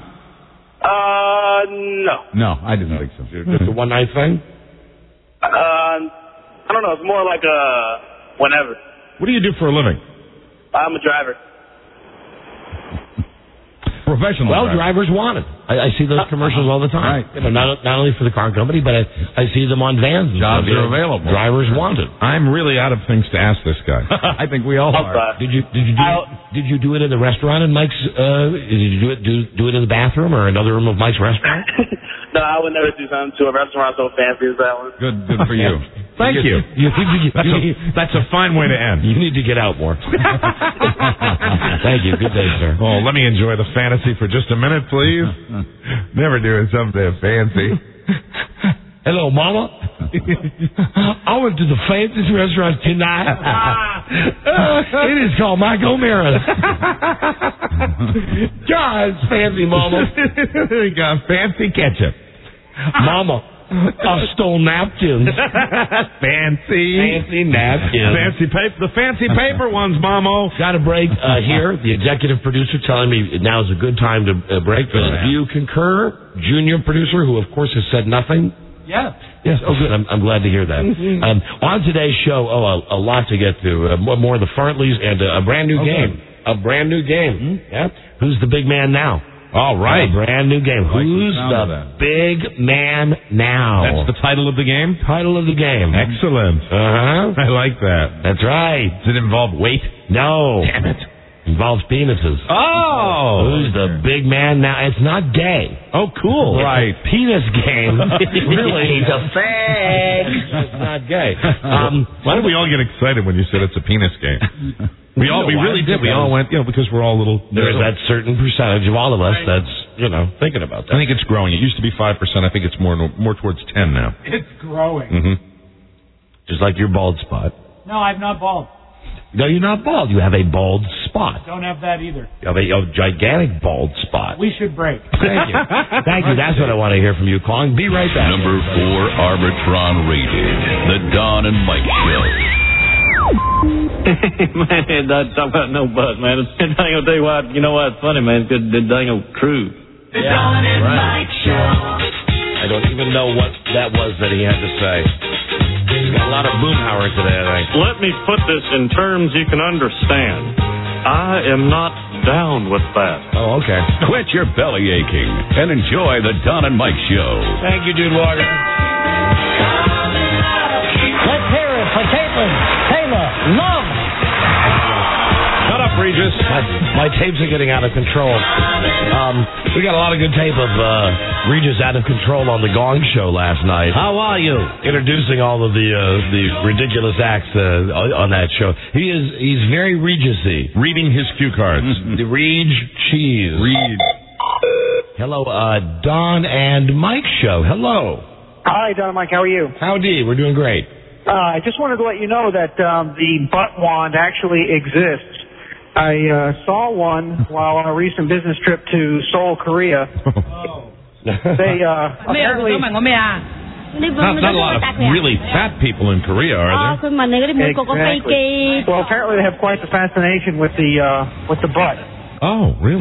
[SPEAKER 15] Uh, no.
[SPEAKER 14] No, I didn't think so.
[SPEAKER 3] Just a one night thing?
[SPEAKER 15] Uh, I don't know. It's more like a whenever.
[SPEAKER 4] What do you do for a living?
[SPEAKER 15] I'm a driver.
[SPEAKER 14] Professional
[SPEAKER 3] Well,
[SPEAKER 14] drivers.
[SPEAKER 3] drivers wanted. I, I see those commercials all the time.
[SPEAKER 14] Right.
[SPEAKER 3] You know, not not only for the car company, but I, I see them on vans. And
[SPEAKER 14] Jobs
[SPEAKER 3] stuff.
[SPEAKER 14] are available.
[SPEAKER 3] Drivers wanted.
[SPEAKER 4] I'm really out of things to ask this guy.
[SPEAKER 14] I think we all are.
[SPEAKER 3] Did you did you do it, did you do it in the restaurant in Mike's? Uh, did you do it do do it in the bathroom or another room of Mike's restaurant?
[SPEAKER 15] No, I would never do something to a restaurant so fancy as that one.
[SPEAKER 14] Good, good for you.
[SPEAKER 4] Thank you.
[SPEAKER 3] You, you, you,
[SPEAKER 4] That's a, that's a fine way to end.
[SPEAKER 3] you need to get out more. Thank you. Good day, sir.
[SPEAKER 4] Oh, let me enjoy the fantasy for just a minute, please. Never doing something fancy.
[SPEAKER 3] Hello, Mama. I went to the fanciest restaurant tonight. Uh, it is called Mike O'Mara's. God, it's fancy, Mama.
[SPEAKER 4] We got fancy ketchup.
[SPEAKER 3] Mama, I stole napkins.
[SPEAKER 4] Fancy.
[SPEAKER 3] Fancy napkins.
[SPEAKER 4] Fancy paper. The fancy paper ones, Mamo.
[SPEAKER 3] Got a break uh, here. The executive producer telling me now is a good time to uh, break. Uh, do you concur, junior producer, who of course has said nothing?
[SPEAKER 5] Yeah.
[SPEAKER 3] Yes. Oh, good. I'm, I'm glad to hear that.
[SPEAKER 5] Mm-hmm.
[SPEAKER 3] Um, on today's show, oh, a, a lot to get to. Uh, more, more of the Farntleys and uh, a brand new
[SPEAKER 5] Okay.
[SPEAKER 3] game. A brand new game.
[SPEAKER 14] Mm-hmm.
[SPEAKER 3] Yeah. Who's the big man now?
[SPEAKER 4] All right.
[SPEAKER 3] A brand new game.
[SPEAKER 14] like the
[SPEAKER 3] Who's
[SPEAKER 14] sound of
[SPEAKER 3] the
[SPEAKER 14] that.
[SPEAKER 3] big man now?
[SPEAKER 4] That's the title of the game?
[SPEAKER 3] title of the game.
[SPEAKER 4] Excellent.
[SPEAKER 3] Uh-huh.
[SPEAKER 4] I like that.
[SPEAKER 3] That's right.
[SPEAKER 4] Does it involve weight?
[SPEAKER 3] No.
[SPEAKER 4] Damn it.
[SPEAKER 3] Involves penises.
[SPEAKER 4] Oh.
[SPEAKER 3] Who's the big man now? It's not gay.
[SPEAKER 4] Oh, cool.
[SPEAKER 3] Right. Penis game. Really?
[SPEAKER 4] He's a
[SPEAKER 3] fag. It's not gay. Um,
[SPEAKER 4] Why did we all get excited when you said it's a penis game? We all,
[SPEAKER 3] You know
[SPEAKER 4] we
[SPEAKER 3] why?
[SPEAKER 4] really did. We all went, you know, because we're all little.
[SPEAKER 3] There's that certain percentage of all of us that's, you know, thinking about that.
[SPEAKER 4] I think it's growing. It used to be five percent. I think it's more more towards ten now.
[SPEAKER 5] It's growing.
[SPEAKER 4] Mm-hmm.
[SPEAKER 3] Just like your bald spot.
[SPEAKER 5] No, I'm not bald.
[SPEAKER 3] No, you're not bald. You have a bald spot.
[SPEAKER 5] Don't have that either.
[SPEAKER 3] You have a, a gigantic bald spot.
[SPEAKER 5] We should break.
[SPEAKER 3] Thank you. Thank you. That's what I want to hear from you, calling. Be right back.
[SPEAKER 1] Number four, Arbitron rated. The Don and Mike Show.
[SPEAKER 18] Man, don't talk about no butt, man. It's, I ain't gonna tell you why. You know why it's funny, man? Because it dang old true.
[SPEAKER 1] The Don and Mike Show.
[SPEAKER 3] I don't even know what that was that he had to say. He's got a lot of boomhauer today, I think.
[SPEAKER 18] Let me put this in terms you can understand. I am not down with that.
[SPEAKER 3] Oh, okay.
[SPEAKER 1] Quit your belly aching and enjoy the Don and Mike Show.
[SPEAKER 3] Thank you, Dude Walker.
[SPEAKER 19] Let's hear it for Caitlin Taylor Love.
[SPEAKER 4] Shut up, Regis.
[SPEAKER 3] My, my tapes are getting out of control. Um, we got a lot of good tape of uh, Regis out of control on the Gong Show last night.
[SPEAKER 19] How are you?
[SPEAKER 3] Introducing all of the uh, the ridiculous acts uh, on that show. He is he's very Regis-y.
[SPEAKER 4] Reading his cue cards.
[SPEAKER 3] The Reg Cheese.
[SPEAKER 4] Read.
[SPEAKER 3] Hello, uh, Don and Mike Show. Hello.
[SPEAKER 16] Hi, Don and Mike. How are you?
[SPEAKER 3] Howdy. We're doing great.
[SPEAKER 16] Uh, I just wanted to let you know that um, the butt wand actually exists. I uh, saw one while on a recent business trip to Seoul, Korea. They uh, apparently...
[SPEAKER 4] Not, not a lot of really fat people in Korea, are there?
[SPEAKER 16] Exactly. Well, apparently they have quite the fascination with the uh, with the butt.
[SPEAKER 4] Oh, really?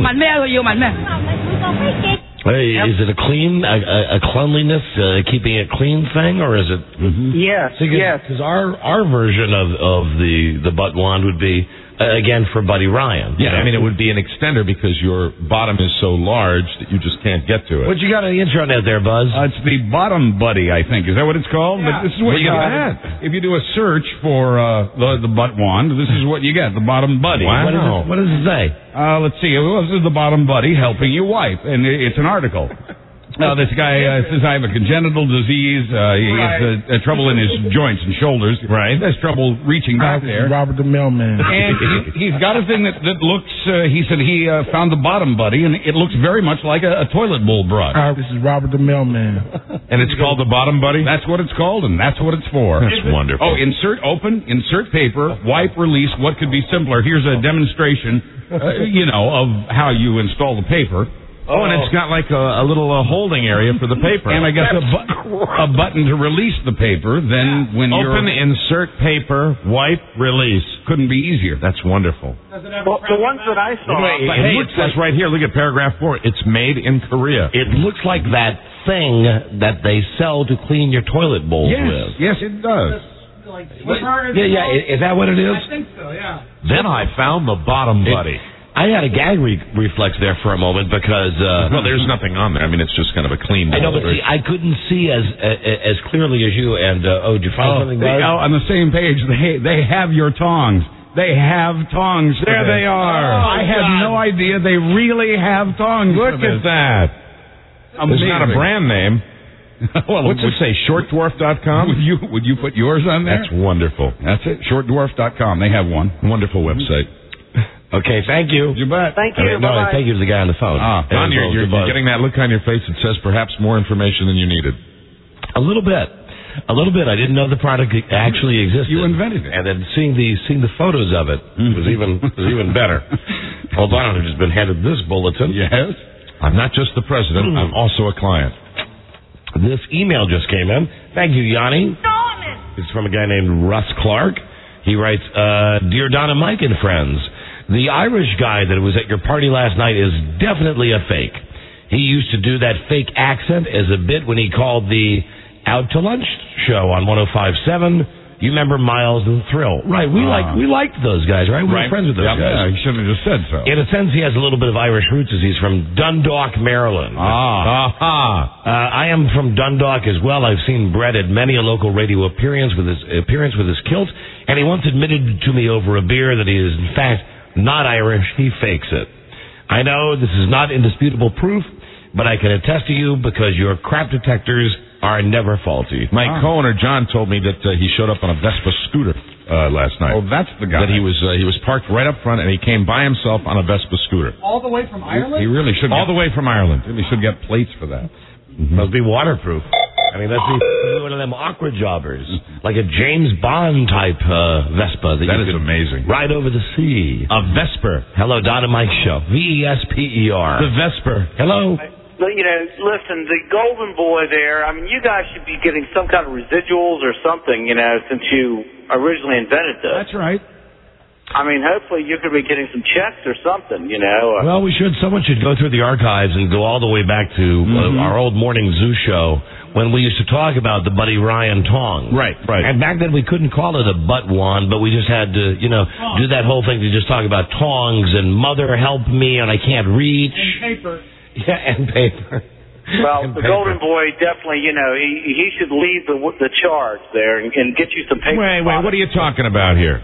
[SPEAKER 3] Hey, is it a clean, a, a, a cleanliness, uh, keeping it clean thing, or is it? Mm-hmm.
[SPEAKER 16] Yes,
[SPEAKER 3] See, cause,
[SPEAKER 16] yes.
[SPEAKER 3] Because our our version of of the the butt wand would be uh, again for Buddy Ryan.
[SPEAKER 4] Yeah, I mean it would be an extender because your bottom is so large that you just can't get to it.
[SPEAKER 3] What you got on the intranet there, Buzz?
[SPEAKER 14] Uh, it's the Bottom Buddy, I think. Is that what it's called?
[SPEAKER 5] Yeah.
[SPEAKER 14] But this is what
[SPEAKER 4] Well,
[SPEAKER 14] you
[SPEAKER 4] look
[SPEAKER 14] get.
[SPEAKER 4] at
[SPEAKER 14] If you do a search for uh, the the butt wand, this is what you get: the Bottom Buddy.
[SPEAKER 4] Wow.
[SPEAKER 3] What, is it, what does it say?
[SPEAKER 14] Uh, let's see. Well, this is the Bottom Buddy helping your wife, and it- it's an article. Now, this guy uh, says, I have a congenital disease. Uh, he has uh, uh, trouble in his joints and shoulders.
[SPEAKER 4] Right.
[SPEAKER 14] Has trouble reaching back there.
[SPEAKER 5] Robert the Mailman.
[SPEAKER 14] And he, he's got a thing that, that looks, uh, he said he uh, found the Bottom Buddy, and it looks very much like a, a toilet bowl brush.
[SPEAKER 5] Uh, this is Robert the Mailman.
[SPEAKER 4] And it's called the Bottom Buddy?
[SPEAKER 14] That's what it's called, and that's what it's for.
[SPEAKER 4] That's wonderful.
[SPEAKER 14] Oh, insert open, insert paper, wipe, release. What could be simpler? Here's a demonstration, uh, you know, of how you install the paper.
[SPEAKER 4] Oh, and it's got like a, a little uh, holding area for the paper.
[SPEAKER 14] And I guess a, bu- a button to release the paper. Then when you're...
[SPEAKER 4] Open, insert paper, wipe, release.
[SPEAKER 14] Couldn't be easier.
[SPEAKER 4] That's wonderful.
[SPEAKER 16] Well, the ones that I saw...
[SPEAKER 4] Wait,
[SPEAKER 3] But
[SPEAKER 4] hey,
[SPEAKER 3] it
[SPEAKER 4] it
[SPEAKER 3] looks
[SPEAKER 4] says right here, look at paragraph four. It's made in Korea.
[SPEAKER 3] It looks like that thing that they sell to clean your toilet bowls
[SPEAKER 14] Yes,
[SPEAKER 3] with.
[SPEAKER 14] yes, it does.
[SPEAKER 5] Like, what part is
[SPEAKER 3] Yeah,
[SPEAKER 5] it
[SPEAKER 3] yeah.
[SPEAKER 5] called?
[SPEAKER 3] Is that what it is?
[SPEAKER 5] I think so, yeah.
[SPEAKER 4] Then I found the Bottom Buddy.
[SPEAKER 3] I had a gag re- reflex there for a moment because... Uh,
[SPEAKER 4] well, there's nothing on there. I mean, it's just kind of a clean...
[SPEAKER 3] I know, but see, I couldn't see as uh, as clearly as you. And uh, oh, did you find
[SPEAKER 14] oh,
[SPEAKER 3] something?
[SPEAKER 14] They, oh, on the same page, they they have your tongs. They have tongs.
[SPEAKER 4] There they are.
[SPEAKER 14] Oh, I had
[SPEAKER 4] God.
[SPEAKER 14] no idea they really have tongs.
[SPEAKER 4] Look at that. It's not a brand name. well, What's it say? short dwarf dot com?
[SPEAKER 14] Would you would you put yours on there?
[SPEAKER 4] That's wonderful.
[SPEAKER 14] That's it. short dwarf dot com. They have one.
[SPEAKER 4] Wonderful website.
[SPEAKER 3] Okay, thank you.
[SPEAKER 14] You bet.
[SPEAKER 16] Thank you.
[SPEAKER 3] Uh, no,
[SPEAKER 16] Bye-bye.
[SPEAKER 3] thank you to the guy on the phone.
[SPEAKER 4] Ah, Don, you're, you're, you're getting that look on your face that says perhaps more information than you needed.
[SPEAKER 3] A little bit. A little bit. I didn't know the product actually existed.
[SPEAKER 14] You invented it.
[SPEAKER 3] And then seeing the seeing the photos of it was even was even better. Hold on, I've just been handed this bulletin.
[SPEAKER 14] Yes.
[SPEAKER 4] I'm not just the president, I'm also a client.
[SPEAKER 3] This email just came in. Thank you, Yanni. It's from a guy named Russ Clark. He writes, uh, Dear Don and Mike and friends, the Irish guy that was at your party last night is definitely a fake. He used to do that fake accent as a bit when he called the Out to Lunch show on one oh five point seven. You remember Miles and Thrill. Right, we, uh, like, we liked those guys, right? We
[SPEAKER 14] right.
[SPEAKER 3] were friends with those
[SPEAKER 14] yeah,
[SPEAKER 3] guys.
[SPEAKER 14] Yeah, you should have just said so.
[SPEAKER 3] In a sense, he has a little bit of Irish roots as he's from Dundalk, Maryland.
[SPEAKER 14] Ah.
[SPEAKER 3] Aha. Uh, I am from Dundalk as well. I've seen Brett at many a local radio appearance with his appearance with his kilt, and he once admitted to me over a beer that he is, in fact, not Irish. He fakes it. I know this is not indisputable proof, but I can attest to you because your crap detectors are never faulty.
[SPEAKER 4] Mike
[SPEAKER 14] Ah.
[SPEAKER 4] Cohen or John told me that uh, he showed up on a Vespa scooter uh, last night.
[SPEAKER 14] Oh, that's the guy.
[SPEAKER 4] That he was uh, he was parked right up front, and he came by himself on a Vespa scooter.
[SPEAKER 7] All the way from Ireland?
[SPEAKER 14] He really should.
[SPEAKER 4] All
[SPEAKER 14] get,
[SPEAKER 4] the way from Ireland.
[SPEAKER 14] Really should get plates for that.
[SPEAKER 3] Mm-hmm. Must be waterproof. I mean, that's one of them aqua jobbers, like a James Bond type uh, Vespa. That,
[SPEAKER 4] that
[SPEAKER 3] you
[SPEAKER 4] is amazing.
[SPEAKER 3] Ride over the sea.
[SPEAKER 4] A Vesper.
[SPEAKER 3] Hello, Don and Mike Show. V E S P E R.
[SPEAKER 4] The Vesper.
[SPEAKER 3] Hello.
[SPEAKER 20] You know, listen, the Golden Boy there, I mean, you guys should be getting some kind of residuals or something, you know, since you originally invented this.
[SPEAKER 14] That's right.
[SPEAKER 20] I mean, hopefully you could be getting some checks or something, you know.
[SPEAKER 3] Well, we should. Someone should go through the archives and go all the way back to
[SPEAKER 14] mm-hmm.
[SPEAKER 3] uh, our old morning zoo show when we used to talk about the Buddy Ryan tong.
[SPEAKER 4] Right, right.
[SPEAKER 3] And back then we couldn't call it a butt wand, but we just had to, you know, do that whole thing to just talk about tongs and mother help me and I can't reach.
[SPEAKER 7] And paper.
[SPEAKER 3] Yeah, and paper.
[SPEAKER 20] Well,
[SPEAKER 3] and
[SPEAKER 20] the
[SPEAKER 3] paper.
[SPEAKER 20] Golden Boy definitely, you know, he he should lead the the charge there and, and get you some paper.
[SPEAKER 4] Wait, wait, what are you talking about here?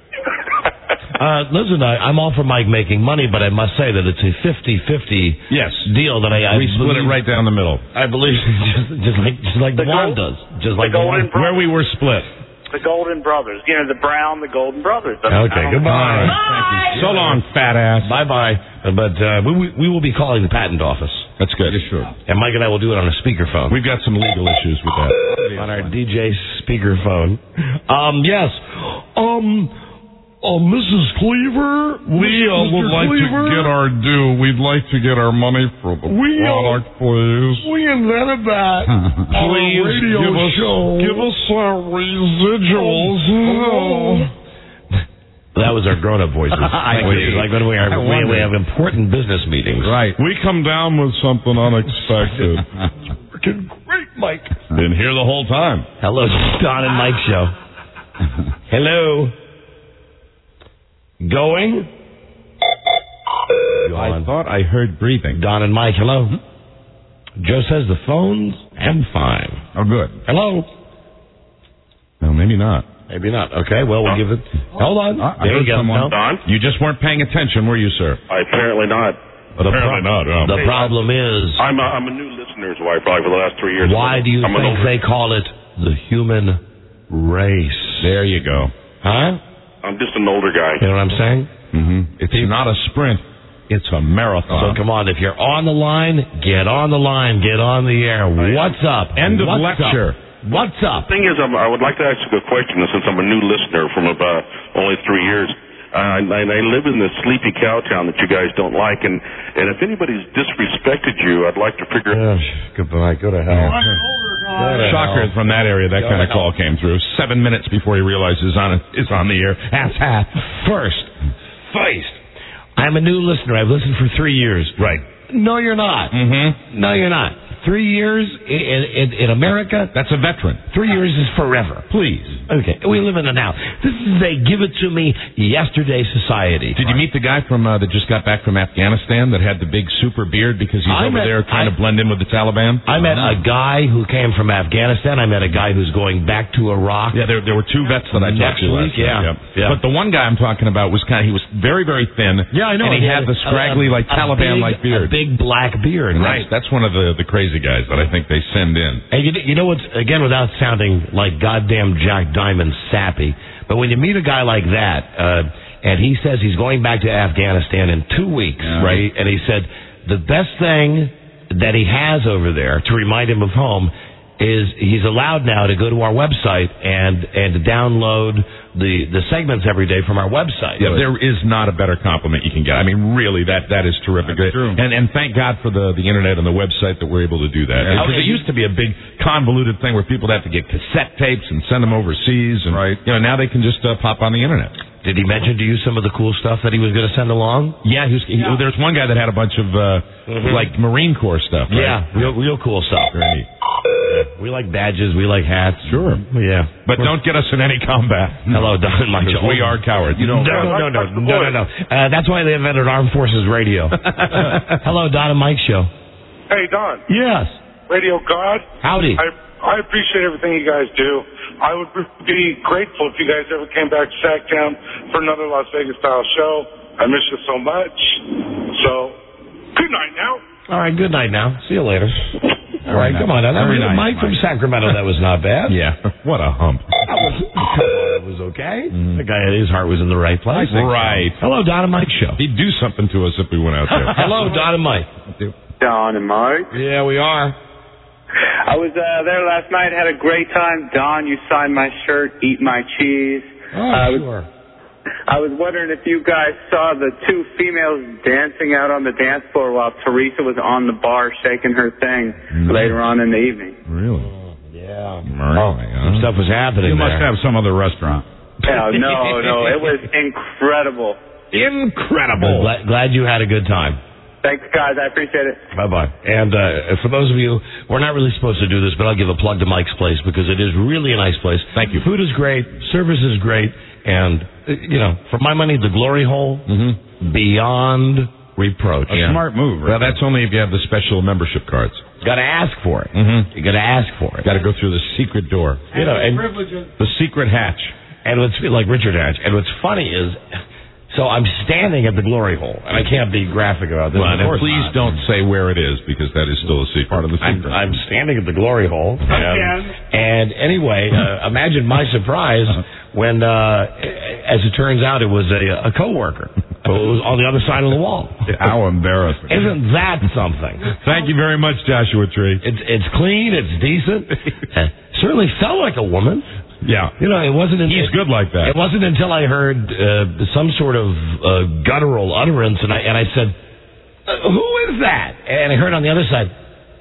[SPEAKER 3] Uh, listen, I, I'm all for Mike making money, but I must say that it's a fifty-fifty
[SPEAKER 4] yes.
[SPEAKER 3] deal that I, I
[SPEAKER 4] we split
[SPEAKER 3] believe,
[SPEAKER 4] it right down the middle.
[SPEAKER 3] I believe just, just like just like the,
[SPEAKER 20] the
[SPEAKER 3] wand
[SPEAKER 20] gold,
[SPEAKER 3] does, just like
[SPEAKER 20] the
[SPEAKER 3] the wand.
[SPEAKER 4] Where we were split.
[SPEAKER 20] The Golden Brothers, you know, the Brown, the Golden Brothers. I mean,
[SPEAKER 3] Okay,
[SPEAKER 20] I
[SPEAKER 3] goodbye.
[SPEAKER 20] Bye.
[SPEAKER 4] Thank you. So long, fat ass.
[SPEAKER 3] Bye bye. Uh, but uh, we we will be calling the patent office.
[SPEAKER 4] That's good.
[SPEAKER 14] You should.
[SPEAKER 3] And Mike and I will do it on a speakerphone.
[SPEAKER 4] We've got some legal issues with that.
[SPEAKER 3] On our D J speakerphone. Um, yes. Um. Uh, Missus Cleaver,
[SPEAKER 2] we uh, would like
[SPEAKER 3] Cleaver?
[SPEAKER 2] to get our due. We'd like to get our money for the
[SPEAKER 3] we,
[SPEAKER 2] product, please.
[SPEAKER 3] We invented that.
[SPEAKER 2] Please
[SPEAKER 3] radio
[SPEAKER 2] give us,
[SPEAKER 3] show.
[SPEAKER 2] give us our residuals.
[SPEAKER 3] Oh. That was our grown-up voices.
[SPEAKER 14] I
[SPEAKER 3] like,
[SPEAKER 14] see.
[SPEAKER 3] like when we, are, we, we have important business meetings.
[SPEAKER 14] Right.
[SPEAKER 2] We come down with something unexpected.
[SPEAKER 3] Freaking great, Mike.
[SPEAKER 2] Been here the whole time.
[SPEAKER 3] Hello, Don and Mike Show. Hello. Going?
[SPEAKER 4] I thought I heard breathing.
[SPEAKER 3] Don and Mike, hello. Joe says the phones am fine.
[SPEAKER 14] Oh, good.
[SPEAKER 3] Hello.
[SPEAKER 4] No, maybe not.
[SPEAKER 3] Maybe not. Okay, well, we'll give it... Hold on.
[SPEAKER 14] Uh, I
[SPEAKER 3] there
[SPEAKER 14] heard
[SPEAKER 3] you go.
[SPEAKER 14] someone.
[SPEAKER 3] No.
[SPEAKER 15] Don?
[SPEAKER 4] You just weren't paying attention, were you, sir?
[SPEAKER 15] Apparently not.
[SPEAKER 3] The
[SPEAKER 2] Apparently
[SPEAKER 3] pro-
[SPEAKER 2] not. Um,
[SPEAKER 3] The problem is,
[SPEAKER 15] I'm a, I'm a new listener, so I probably for the last three years.
[SPEAKER 3] why do you
[SPEAKER 15] I'm an
[SPEAKER 3] think
[SPEAKER 15] older-
[SPEAKER 3] they call it the human race?
[SPEAKER 4] There you go.
[SPEAKER 3] Huh?
[SPEAKER 15] I'm just an older guy.
[SPEAKER 3] You know what I'm saying?
[SPEAKER 4] Mm-hmm. It's not a sprint. It's a marathon.
[SPEAKER 3] So come on, if you're on the line, get on the line, get on the air. What's up?
[SPEAKER 4] End of
[SPEAKER 3] What's
[SPEAKER 4] lecture.
[SPEAKER 3] Up? What's up?
[SPEAKER 15] The thing is, I'm, I would like to ask you a question, since I'm a new listener from about only three years. Uh, I, I live in this sleepy cow town that you guys don't like, and, and if anybody's disrespected you, I'd like to figure out...
[SPEAKER 3] Goodbye. Go to hell.
[SPEAKER 4] Shocker from that area, that kind of call came through. Seven minutes before he realized it's on, it's on the air. Ass hat.
[SPEAKER 3] First, first, I'm a new listener. I've listened for three years.
[SPEAKER 4] Right.
[SPEAKER 3] No, you're not.
[SPEAKER 4] Mm-hmm.
[SPEAKER 3] No, you're not. three years in, in, in America.
[SPEAKER 4] That's a veteran.
[SPEAKER 3] Three years is forever.
[SPEAKER 4] Please.
[SPEAKER 3] Okay, we live in the now. This is a give it to me yesterday society.
[SPEAKER 4] Did you meet the guy from uh, that just got back from Afghanistan that had the big super beard because he's
[SPEAKER 3] I
[SPEAKER 4] over
[SPEAKER 3] met,
[SPEAKER 4] there trying
[SPEAKER 3] I,
[SPEAKER 4] to blend in with the Taliban?
[SPEAKER 3] I met a guy who came from Afghanistan. I met a guy who's going back to Iraq.
[SPEAKER 4] Yeah, there, there were two vets that I talked
[SPEAKER 3] Next
[SPEAKER 4] to
[SPEAKER 3] week.
[SPEAKER 4] last
[SPEAKER 3] Yeah.
[SPEAKER 4] night.
[SPEAKER 3] yeah,
[SPEAKER 4] But the one guy I'm talking about was kind of, he was very, very thin.
[SPEAKER 3] Yeah, I know.
[SPEAKER 4] And he had the scraggly,
[SPEAKER 3] a,
[SPEAKER 4] like
[SPEAKER 3] a
[SPEAKER 4] Taliban-like
[SPEAKER 3] big,
[SPEAKER 4] beard.
[SPEAKER 3] A big black beard.
[SPEAKER 4] Right. That's, that's one of the, the crazy guys that I think they send in.
[SPEAKER 3] And you, you know what's, again, without sounding like goddamn Jack Diamond sappy, but when you meet a guy like that, uh, and he says he's going back to Afghanistan in two weeks,
[SPEAKER 14] Yeah.
[SPEAKER 3] right? And he said the best thing that he has over there to remind him of home is he's allowed now to go to our website and and to download the the segments every day from our website.
[SPEAKER 4] Yeah, there is not a better compliment you can get. I mean, really, that that is terrific.
[SPEAKER 14] That's true.
[SPEAKER 4] And and thank God for the the internet and the website that we're able to do that.
[SPEAKER 14] Yeah.
[SPEAKER 4] Because it used to be a big convoluted thing where people would have to get cassette tapes and send them overseas, and
[SPEAKER 14] Right.
[SPEAKER 4] you know now they can just uh, pop on the internet.
[SPEAKER 3] Did he mention to you some of the cool stuff that he was going to send along?
[SPEAKER 4] Yeah, he was, he, there's one guy that had a bunch of uh,
[SPEAKER 3] Mhm.
[SPEAKER 4] like Marine Corps stuff. Right?
[SPEAKER 3] Yeah, real real cool stuff.
[SPEAKER 4] Very neat.
[SPEAKER 3] Yeah, we like badges. We like hats.
[SPEAKER 4] Sure.
[SPEAKER 3] Yeah.
[SPEAKER 4] But don't get us in any combat.
[SPEAKER 3] Hello, Don and Mike.
[SPEAKER 4] Because we are cowards.
[SPEAKER 3] You know, no, no, no, no, no, no. Uh, that's why they invented Armed Forces Radio. Hello, Don and Mike show.
[SPEAKER 2] Hey, Don.
[SPEAKER 3] Yes.
[SPEAKER 2] Radio God.
[SPEAKER 3] Howdy.
[SPEAKER 2] I, I appreciate everything you guys do. I would be grateful if you guys ever came back to Sacktown for another Las Vegas-style show. I miss you so much. So, good night now.
[SPEAKER 3] All right, good night now. See you later. All right, come on. Now.
[SPEAKER 14] Very nice,
[SPEAKER 3] Mike from
[SPEAKER 14] Mike.
[SPEAKER 3] Sacramento, that was not bad.
[SPEAKER 4] Yeah. What a hump.
[SPEAKER 3] That was, that was okay. The guy, his heart was in the right place.
[SPEAKER 4] Right.
[SPEAKER 3] Hello, Don and Mike show.
[SPEAKER 4] He'd do something to us if we went out there.
[SPEAKER 3] Hello, Don and Mike.
[SPEAKER 20] Don and Mike.
[SPEAKER 3] Yeah, we are.
[SPEAKER 20] I was uh, there last night, had a great time. Don, you signed my shirt, Eat My Cheese.
[SPEAKER 3] Oh,
[SPEAKER 20] I was,
[SPEAKER 3] sure.
[SPEAKER 20] I was wondering if you guys saw the two females dancing out on the dance floor while Teresa was on the bar shaking her thing
[SPEAKER 4] Mm.
[SPEAKER 20] later on in the evening.
[SPEAKER 4] Really?
[SPEAKER 3] Yeah.
[SPEAKER 4] Really, huh?
[SPEAKER 3] Some stuff was happening
[SPEAKER 14] You must
[SPEAKER 3] there.
[SPEAKER 14] have some other restaurant.
[SPEAKER 20] Yeah, no, no, it was incredible.
[SPEAKER 4] Incredible.
[SPEAKER 3] Glad, glad you had a good time.
[SPEAKER 20] Thanks, guys. I appreciate it.
[SPEAKER 3] Bye-bye. And uh, for those of you, we're not really supposed to do this, but I'll give a plug to Mike's Place because it is really a nice place.
[SPEAKER 4] Thank you.
[SPEAKER 3] Food is great. Service is great. And, uh, you know, for my money, the glory hole,
[SPEAKER 4] Mm-hmm.
[SPEAKER 3] beyond reproach.
[SPEAKER 14] A smart move,
[SPEAKER 4] Well,
[SPEAKER 14] right?
[SPEAKER 4] that's only if you have the special membership cards.
[SPEAKER 3] Got to ask for it.
[SPEAKER 4] Mm-hmm.
[SPEAKER 3] You got to ask for it.
[SPEAKER 4] Got to go through the secret door.
[SPEAKER 3] You know, and,
[SPEAKER 4] The secret hatch.
[SPEAKER 3] and what's like Richard Hatch. And what's funny is, so I'm standing at the glory hole, and I can't be graphic about this.
[SPEAKER 4] Well,
[SPEAKER 3] of
[SPEAKER 4] and
[SPEAKER 3] course
[SPEAKER 4] please
[SPEAKER 3] not.
[SPEAKER 4] don't say where it is because that is still a secret. Part of the
[SPEAKER 3] I'm,
[SPEAKER 4] secret.
[SPEAKER 3] I'm standing at the glory hole. And,
[SPEAKER 7] Again.
[SPEAKER 3] and anyway, uh, imagine my surprise when, uh, as it turns out, it was a, a coworker who was on the other side of the wall.
[SPEAKER 14] How embarrassing.
[SPEAKER 3] Isn't that something?
[SPEAKER 4] Thank you very much, Joshua Tree.
[SPEAKER 3] It's it's clean. It's decent. Uh, certainly felt like a woman.
[SPEAKER 4] Yeah.
[SPEAKER 3] You know, it wasn't. In,
[SPEAKER 4] He's good like that.
[SPEAKER 3] It wasn't until I heard uh, some sort of uh, guttural utterance, and I and I said, uh, "Who is that?" And I heard on the other side,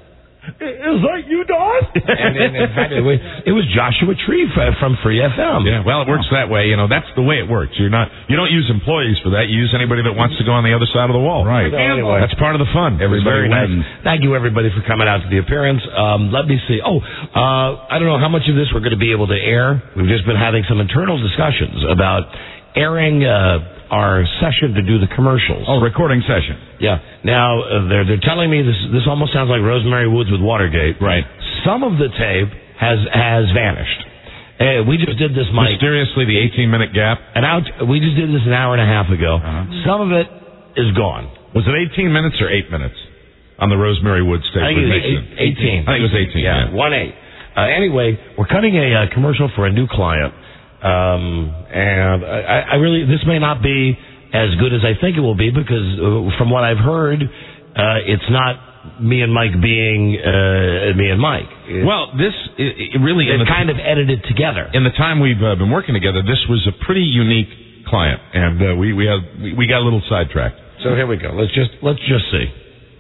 [SPEAKER 3] "Is that you, Don?" and, and in fact, it was, it was Joshua Tree f- from Free F M.
[SPEAKER 4] Yeah, well, it works that way. You know, that's the way it works. You're not, you don't use employees for that. You use anybody that wants to go on the other side of the wall.
[SPEAKER 14] Right.
[SPEAKER 3] So anyway,
[SPEAKER 4] That's part of the fun.
[SPEAKER 3] Everybody
[SPEAKER 4] Very
[SPEAKER 3] wins.
[SPEAKER 4] nice.
[SPEAKER 3] Thank you, everybody, for coming out to the appearance. Um, let me see. Oh, uh, I don't know how much of this we're going to be able to air. We've just been having some internal discussions about airing uh, our session to do the commercials.
[SPEAKER 14] Oh, recording session.
[SPEAKER 3] Yeah. Now, uh, they're, they're telling me this This almost sounds like Rosemary Woods with Watergate.
[SPEAKER 4] Right.
[SPEAKER 3] Some of the tape has has vanished. Uh, we just did this, Mike.
[SPEAKER 4] Mysteriously, the eighteen-minute gap.
[SPEAKER 3] An out, we just did this an hour and a half ago.
[SPEAKER 4] Uh-huh.
[SPEAKER 3] Some of it is gone.
[SPEAKER 4] Was it eighteen minutes or eight minutes on the Rosemary Woods tape?
[SPEAKER 3] I think it
[SPEAKER 4] with
[SPEAKER 3] was
[SPEAKER 4] Nixon?
[SPEAKER 3] eight, eighteen.
[SPEAKER 4] I think it was eighteen.
[SPEAKER 3] Yeah,
[SPEAKER 4] Yeah.
[SPEAKER 3] one eight. Uh, anyway, we're cutting a uh, commercial for a new client, um, and I, I really this may not be as good as I think it will be because uh, from what I've heard, uh, it's not me and Mike being uh, me and Mike.
[SPEAKER 4] Well, this it, it really
[SPEAKER 3] It's
[SPEAKER 4] in the,
[SPEAKER 3] kind of edited together.
[SPEAKER 4] in the time we've uh, been working together, this was a pretty unique client, and uh, we we have we, we got a little sidetracked.
[SPEAKER 3] So here we go. Let's just let's just see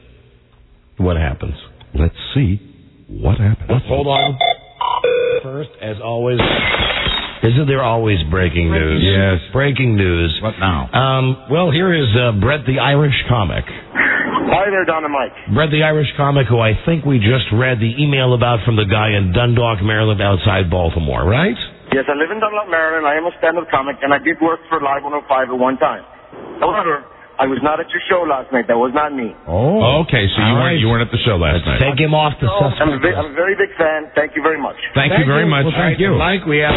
[SPEAKER 3] what happens.
[SPEAKER 4] Let's see what happens.
[SPEAKER 3] Hold on. First, as always, isn't there always breaking news?
[SPEAKER 14] Yes.
[SPEAKER 3] Breaking news.
[SPEAKER 14] What now?
[SPEAKER 3] Um, well, here is uh, Brett the Irish comic.
[SPEAKER 8] Hi there, Don and Mike.
[SPEAKER 3] Brett the Irish comic, who I think we just read the email about from the guy in Dundalk, Maryland, outside Baltimore, right?
[SPEAKER 8] Yes, I live in Dunlop, Maryland. I am a stand-up comic, and I did work for Live one oh five at one time. However, I was not at your show last night. That was not me.
[SPEAKER 4] Oh, okay. So you
[SPEAKER 3] All
[SPEAKER 4] weren't
[SPEAKER 3] right.
[SPEAKER 4] you weren't at the show last
[SPEAKER 3] Let's
[SPEAKER 4] night.
[SPEAKER 3] take him off the
[SPEAKER 8] So, I'm, a
[SPEAKER 3] suspect
[SPEAKER 8] big,
[SPEAKER 3] list.
[SPEAKER 8] I'm a very big fan. Thank you very much.
[SPEAKER 4] Thank, you very much.
[SPEAKER 3] Well, thank you. Mike, we have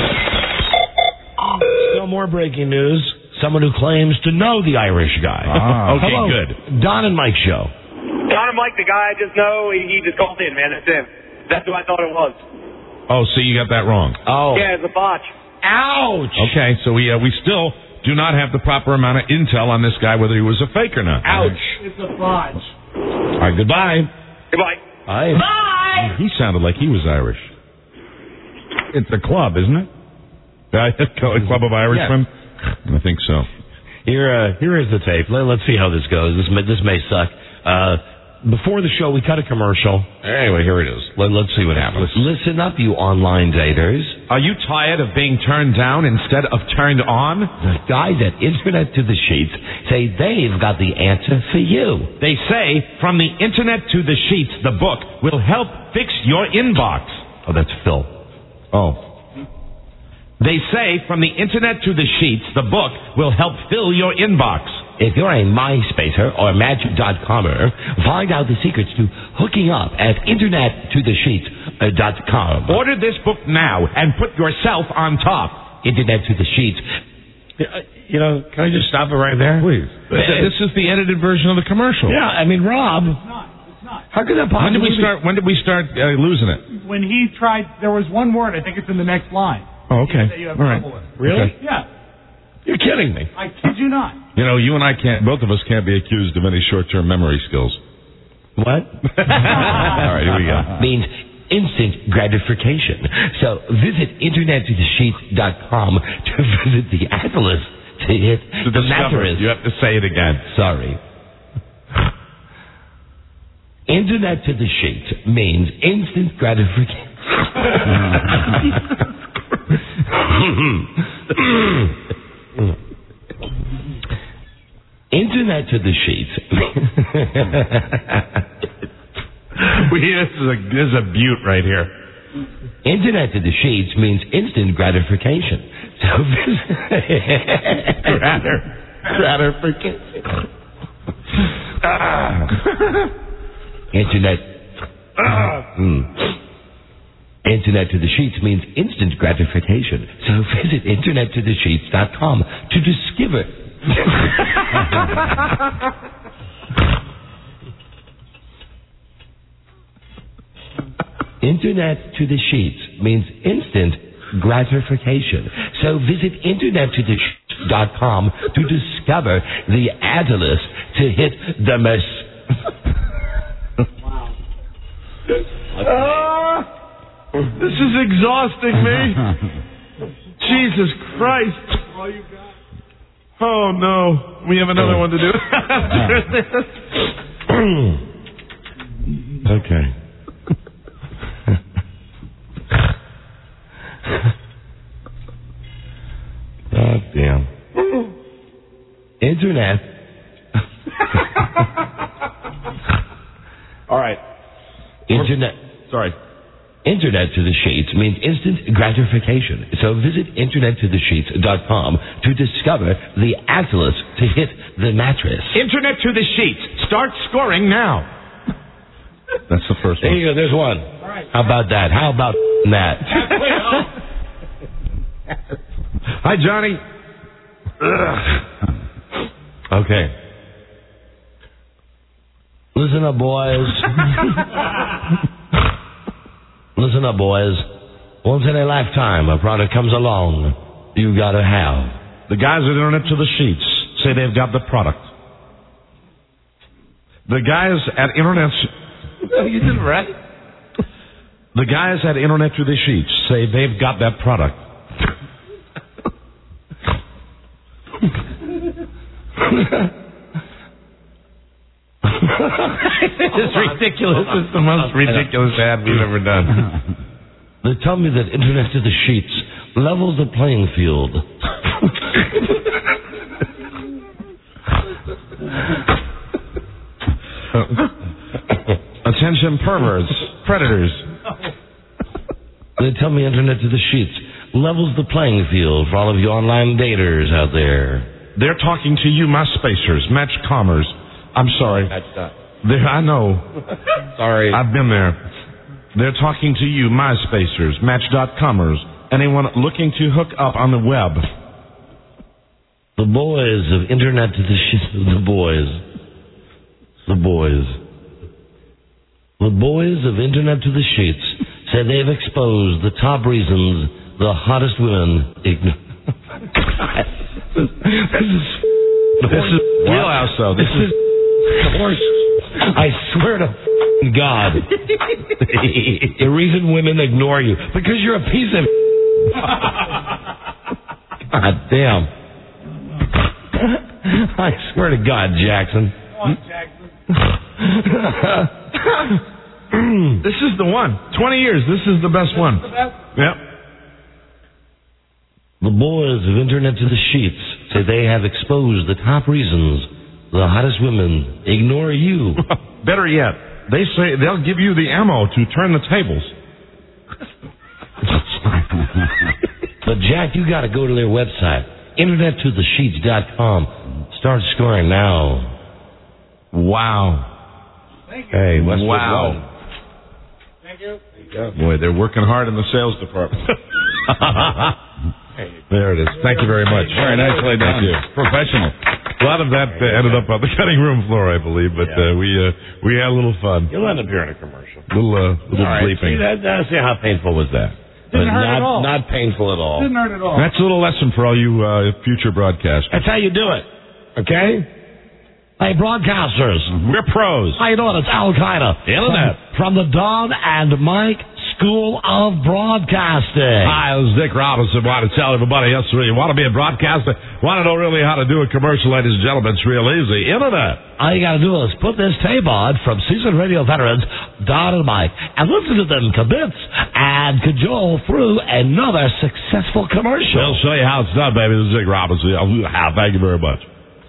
[SPEAKER 3] still more breaking news. Someone who claims to know the Irish guy.
[SPEAKER 14] Ah.
[SPEAKER 4] Okay,
[SPEAKER 3] Hello.
[SPEAKER 4] good.
[SPEAKER 3] Don and Mike show.
[SPEAKER 20] Don and Mike, the guy I just know, he, he just called in, man. That's him. That's who I thought it was.
[SPEAKER 4] Oh, so you got that wrong.
[SPEAKER 3] Oh.
[SPEAKER 20] Yeah, it's a botch.
[SPEAKER 3] Ouch.
[SPEAKER 4] Okay, so we uh, we still do not have the proper amount of intel on this guy, whether he was a fake or not.
[SPEAKER 3] Ouch.
[SPEAKER 5] It's a botch.
[SPEAKER 4] All right, goodbye.
[SPEAKER 20] Goodbye.
[SPEAKER 3] Bye.
[SPEAKER 4] He sounded like he was Irish.
[SPEAKER 14] It's a club, isn't it?
[SPEAKER 4] Uh, a Club of Irishmen? I think so.
[SPEAKER 3] Here, uh, here is the tape. Let, let's see how this goes. This may, this may suck. Uh, before the show, we cut a commercial. Anyway, here it is. Let, let's see what happens. Listen up, you online daters.
[SPEAKER 4] Are you tired of being turned down instead of turned on?
[SPEAKER 3] The guys at Internet to the Sheets say they've got the answer for you.
[SPEAKER 4] They say, from the internet to the sheets, the book will help fix your inbox.
[SPEAKER 3] Oh, that's Phil.
[SPEAKER 4] Oh. They say, from the internet to the sheets, the book will help fill your inbox.
[SPEAKER 3] If you're a MySpacer or Magic dot comer, find out the secrets to hooking up at Internet to the Sheets dot com.
[SPEAKER 4] Order this book now and put yourself on top.
[SPEAKER 3] Internet to the Sheets. You know, can I just stop it right there?
[SPEAKER 4] Please. This is the edited version of the commercial.
[SPEAKER 3] Yeah, I mean, Rob.
[SPEAKER 5] It's not. It's not.
[SPEAKER 3] How could that
[SPEAKER 4] When did
[SPEAKER 3] possibly
[SPEAKER 4] we start? When did we start uh, losing it?
[SPEAKER 5] When he tried, there was one word. I think it's in the next line.
[SPEAKER 4] Oh, okay.
[SPEAKER 5] That you have
[SPEAKER 4] All right.
[SPEAKER 5] trouble with.
[SPEAKER 3] Really?
[SPEAKER 4] Okay.
[SPEAKER 5] Yeah.
[SPEAKER 3] You're kidding me.
[SPEAKER 5] I kid you not.
[SPEAKER 4] You know, you and I can't. Both of us can't be accused of any short-term memory skills.
[SPEAKER 3] What?
[SPEAKER 4] All right, here we go.
[SPEAKER 3] Means instant gratification. So visit Internet to the Sheets dot com to visit the Atlas to hit
[SPEAKER 4] To
[SPEAKER 3] the
[SPEAKER 4] discover.
[SPEAKER 3] mattress.
[SPEAKER 4] You have to say it again.
[SPEAKER 3] Sorry. Internet to the Sheets means instant gratification. Internet to the Sheets.
[SPEAKER 4] We, this is a this is a beaut right here.
[SPEAKER 3] Internet to the Sheets means instant gratification. So
[SPEAKER 4] Gratter, gratification.
[SPEAKER 3] Ah. Internet. Ah. Mm. Internet to the Sheets means instant gratification. So visit Internet to the Sheets dot com to discover. Internet to the Sheets means instant gratification. So visit Internet to the Sheets dot com to discover the Atlas to hit the mess.
[SPEAKER 5] Wow.
[SPEAKER 4] Ah, this is exhausting me. Jesus Christ.
[SPEAKER 5] All you got.
[SPEAKER 4] Oh no, we have another one to do.
[SPEAKER 3] Okay. God damn. Internet.
[SPEAKER 4] All right.
[SPEAKER 3] Internet.
[SPEAKER 4] Sorry.
[SPEAKER 3] Internet to the Sheets means instant gratification. So visit Internet to the Sheets dot com to discover the Atlas to hit the mattress.
[SPEAKER 4] Internet to the sheets. Start scoring now. That's the first
[SPEAKER 3] There
[SPEAKER 4] one.
[SPEAKER 3] you go. There's one. How about that? How about that?
[SPEAKER 4] Hi, Johnny.
[SPEAKER 3] Okay. Listen up, boys. Listen up, boys. Once in a lifetime, a product comes along you gotta have.
[SPEAKER 4] The guys at Internet to the Sheets say they've got the product. The guys at Internet...
[SPEAKER 3] You did it right.
[SPEAKER 4] The guys at Internet to the Sheets say they've got that product.
[SPEAKER 3] It's ridiculous.
[SPEAKER 4] It's the most ridiculous ad we've ever done.
[SPEAKER 3] They tell me that Internet to the Sheets levels the playing field.
[SPEAKER 4] Attention perverts, predators.
[SPEAKER 3] They tell me Internet to the sheets levels the playing field for all of you online daters out there.
[SPEAKER 4] They're talking to you, my spacers, match commerce. I'm sorry. They're, I know.
[SPEAKER 3] Sorry.
[SPEAKER 4] I've been there. They're talking to you, my spacers, match dot comers, anyone looking to hook up on the web.
[SPEAKER 3] The boys of Internet to the sheets. The boys. The boys. The boys of Internet to the sheets say they've exposed the top reasons the hottest women ignore. this is
[SPEAKER 4] this is wheelhouse though. This is
[SPEAKER 3] horse. I swear to God, the reason women ignore you because you're a piece of. God damn! I swear to God, Jackson.
[SPEAKER 5] Come on, Jackson.
[SPEAKER 4] This is the one. Twenty years. This is the best one. Yep.
[SPEAKER 3] The boys of Internet to the sheets say they have exposed the top reasons the hottest women ignore you.
[SPEAKER 4] Better yet, they say they'll give you the ammo to turn the tables.
[SPEAKER 3] But Jack, you got to go to their website, internet to the sheets dot com. Start scoring now.
[SPEAKER 4] Wow.
[SPEAKER 5] Thank you.
[SPEAKER 3] Hey, Westwood
[SPEAKER 4] wow.
[SPEAKER 3] One.
[SPEAKER 5] Thank you.
[SPEAKER 4] Boy, they're working hard in the sales department. There it is. Thank you very much.
[SPEAKER 14] Very nicely done.
[SPEAKER 4] Thank you.
[SPEAKER 14] Professional.
[SPEAKER 4] A lot of that uh, ended up on the cutting room floor, I believe, but uh, we uh, we had a little fun.
[SPEAKER 3] You'll end up hearing a commercial.
[SPEAKER 4] Little uh, little
[SPEAKER 3] All right,
[SPEAKER 4] bleeping.
[SPEAKER 3] See, that, uh, see how painful was that?
[SPEAKER 5] Didn't
[SPEAKER 3] But
[SPEAKER 5] hurt
[SPEAKER 3] not,
[SPEAKER 5] at all.
[SPEAKER 3] Not painful at all.
[SPEAKER 5] Didn't hurt at all.
[SPEAKER 4] That's a little lesson for all you uh, future broadcasters.
[SPEAKER 3] That's how you do it. Okay? Hey, broadcasters.
[SPEAKER 4] We're pros.
[SPEAKER 3] How you doing? It's Al Qaeda.
[SPEAKER 4] The internet.
[SPEAKER 3] From, from the Don and Mike School of Broadcasting.
[SPEAKER 4] Hi, this is Dick Robinson. Want to tell everybody else you want to be a broadcaster, want to know really how to do a commercial, ladies and gentlemen, it's real easy. Internet.
[SPEAKER 3] All you got to do is put this tape on from seasoned radio veterans Don and Mike and listen to them kibitz and cajole through another successful commercial.
[SPEAKER 4] We'll show you how it's done, baby. This is Dick Robinson. Thank you very much.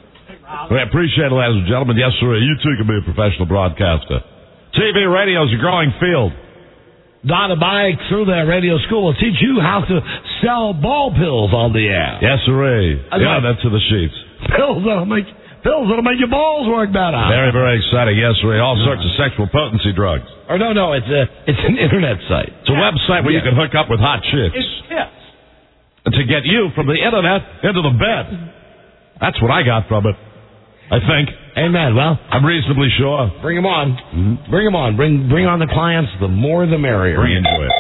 [SPEAKER 4] We appreciate it, ladies and gentlemen. Yes, sir. You too can be a professional broadcaster. T V radio is a growing field.
[SPEAKER 3] Don and Mike, through their radio school, will teach you how to sell ball pills on the air.
[SPEAKER 4] Yes, sir. Yeah,
[SPEAKER 3] like
[SPEAKER 4] that's to the sheets.
[SPEAKER 3] Pills that'll make pills that'll make your balls work better.
[SPEAKER 4] Very, very exciting. Yes, sir. All sorts of sexual potency drugs.
[SPEAKER 3] Or no, no, it's a it's an internet site.
[SPEAKER 4] It's a website where
[SPEAKER 3] Yeah.
[SPEAKER 4] you can hook up with hot chicks
[SPEAKER 5] It's tips.
[SPEAKER 4] to get you from the internet into the bed. That's what I got from it. I think.
[SPEAKER 3] Amen. Well,
[SPEAKER 4] I'm reasonably sure.
[SPEAKER 3] bring them on. Bring them on. Bring bring on the clients. The more, the merrier.
[SPEAKER 4] Bring into it.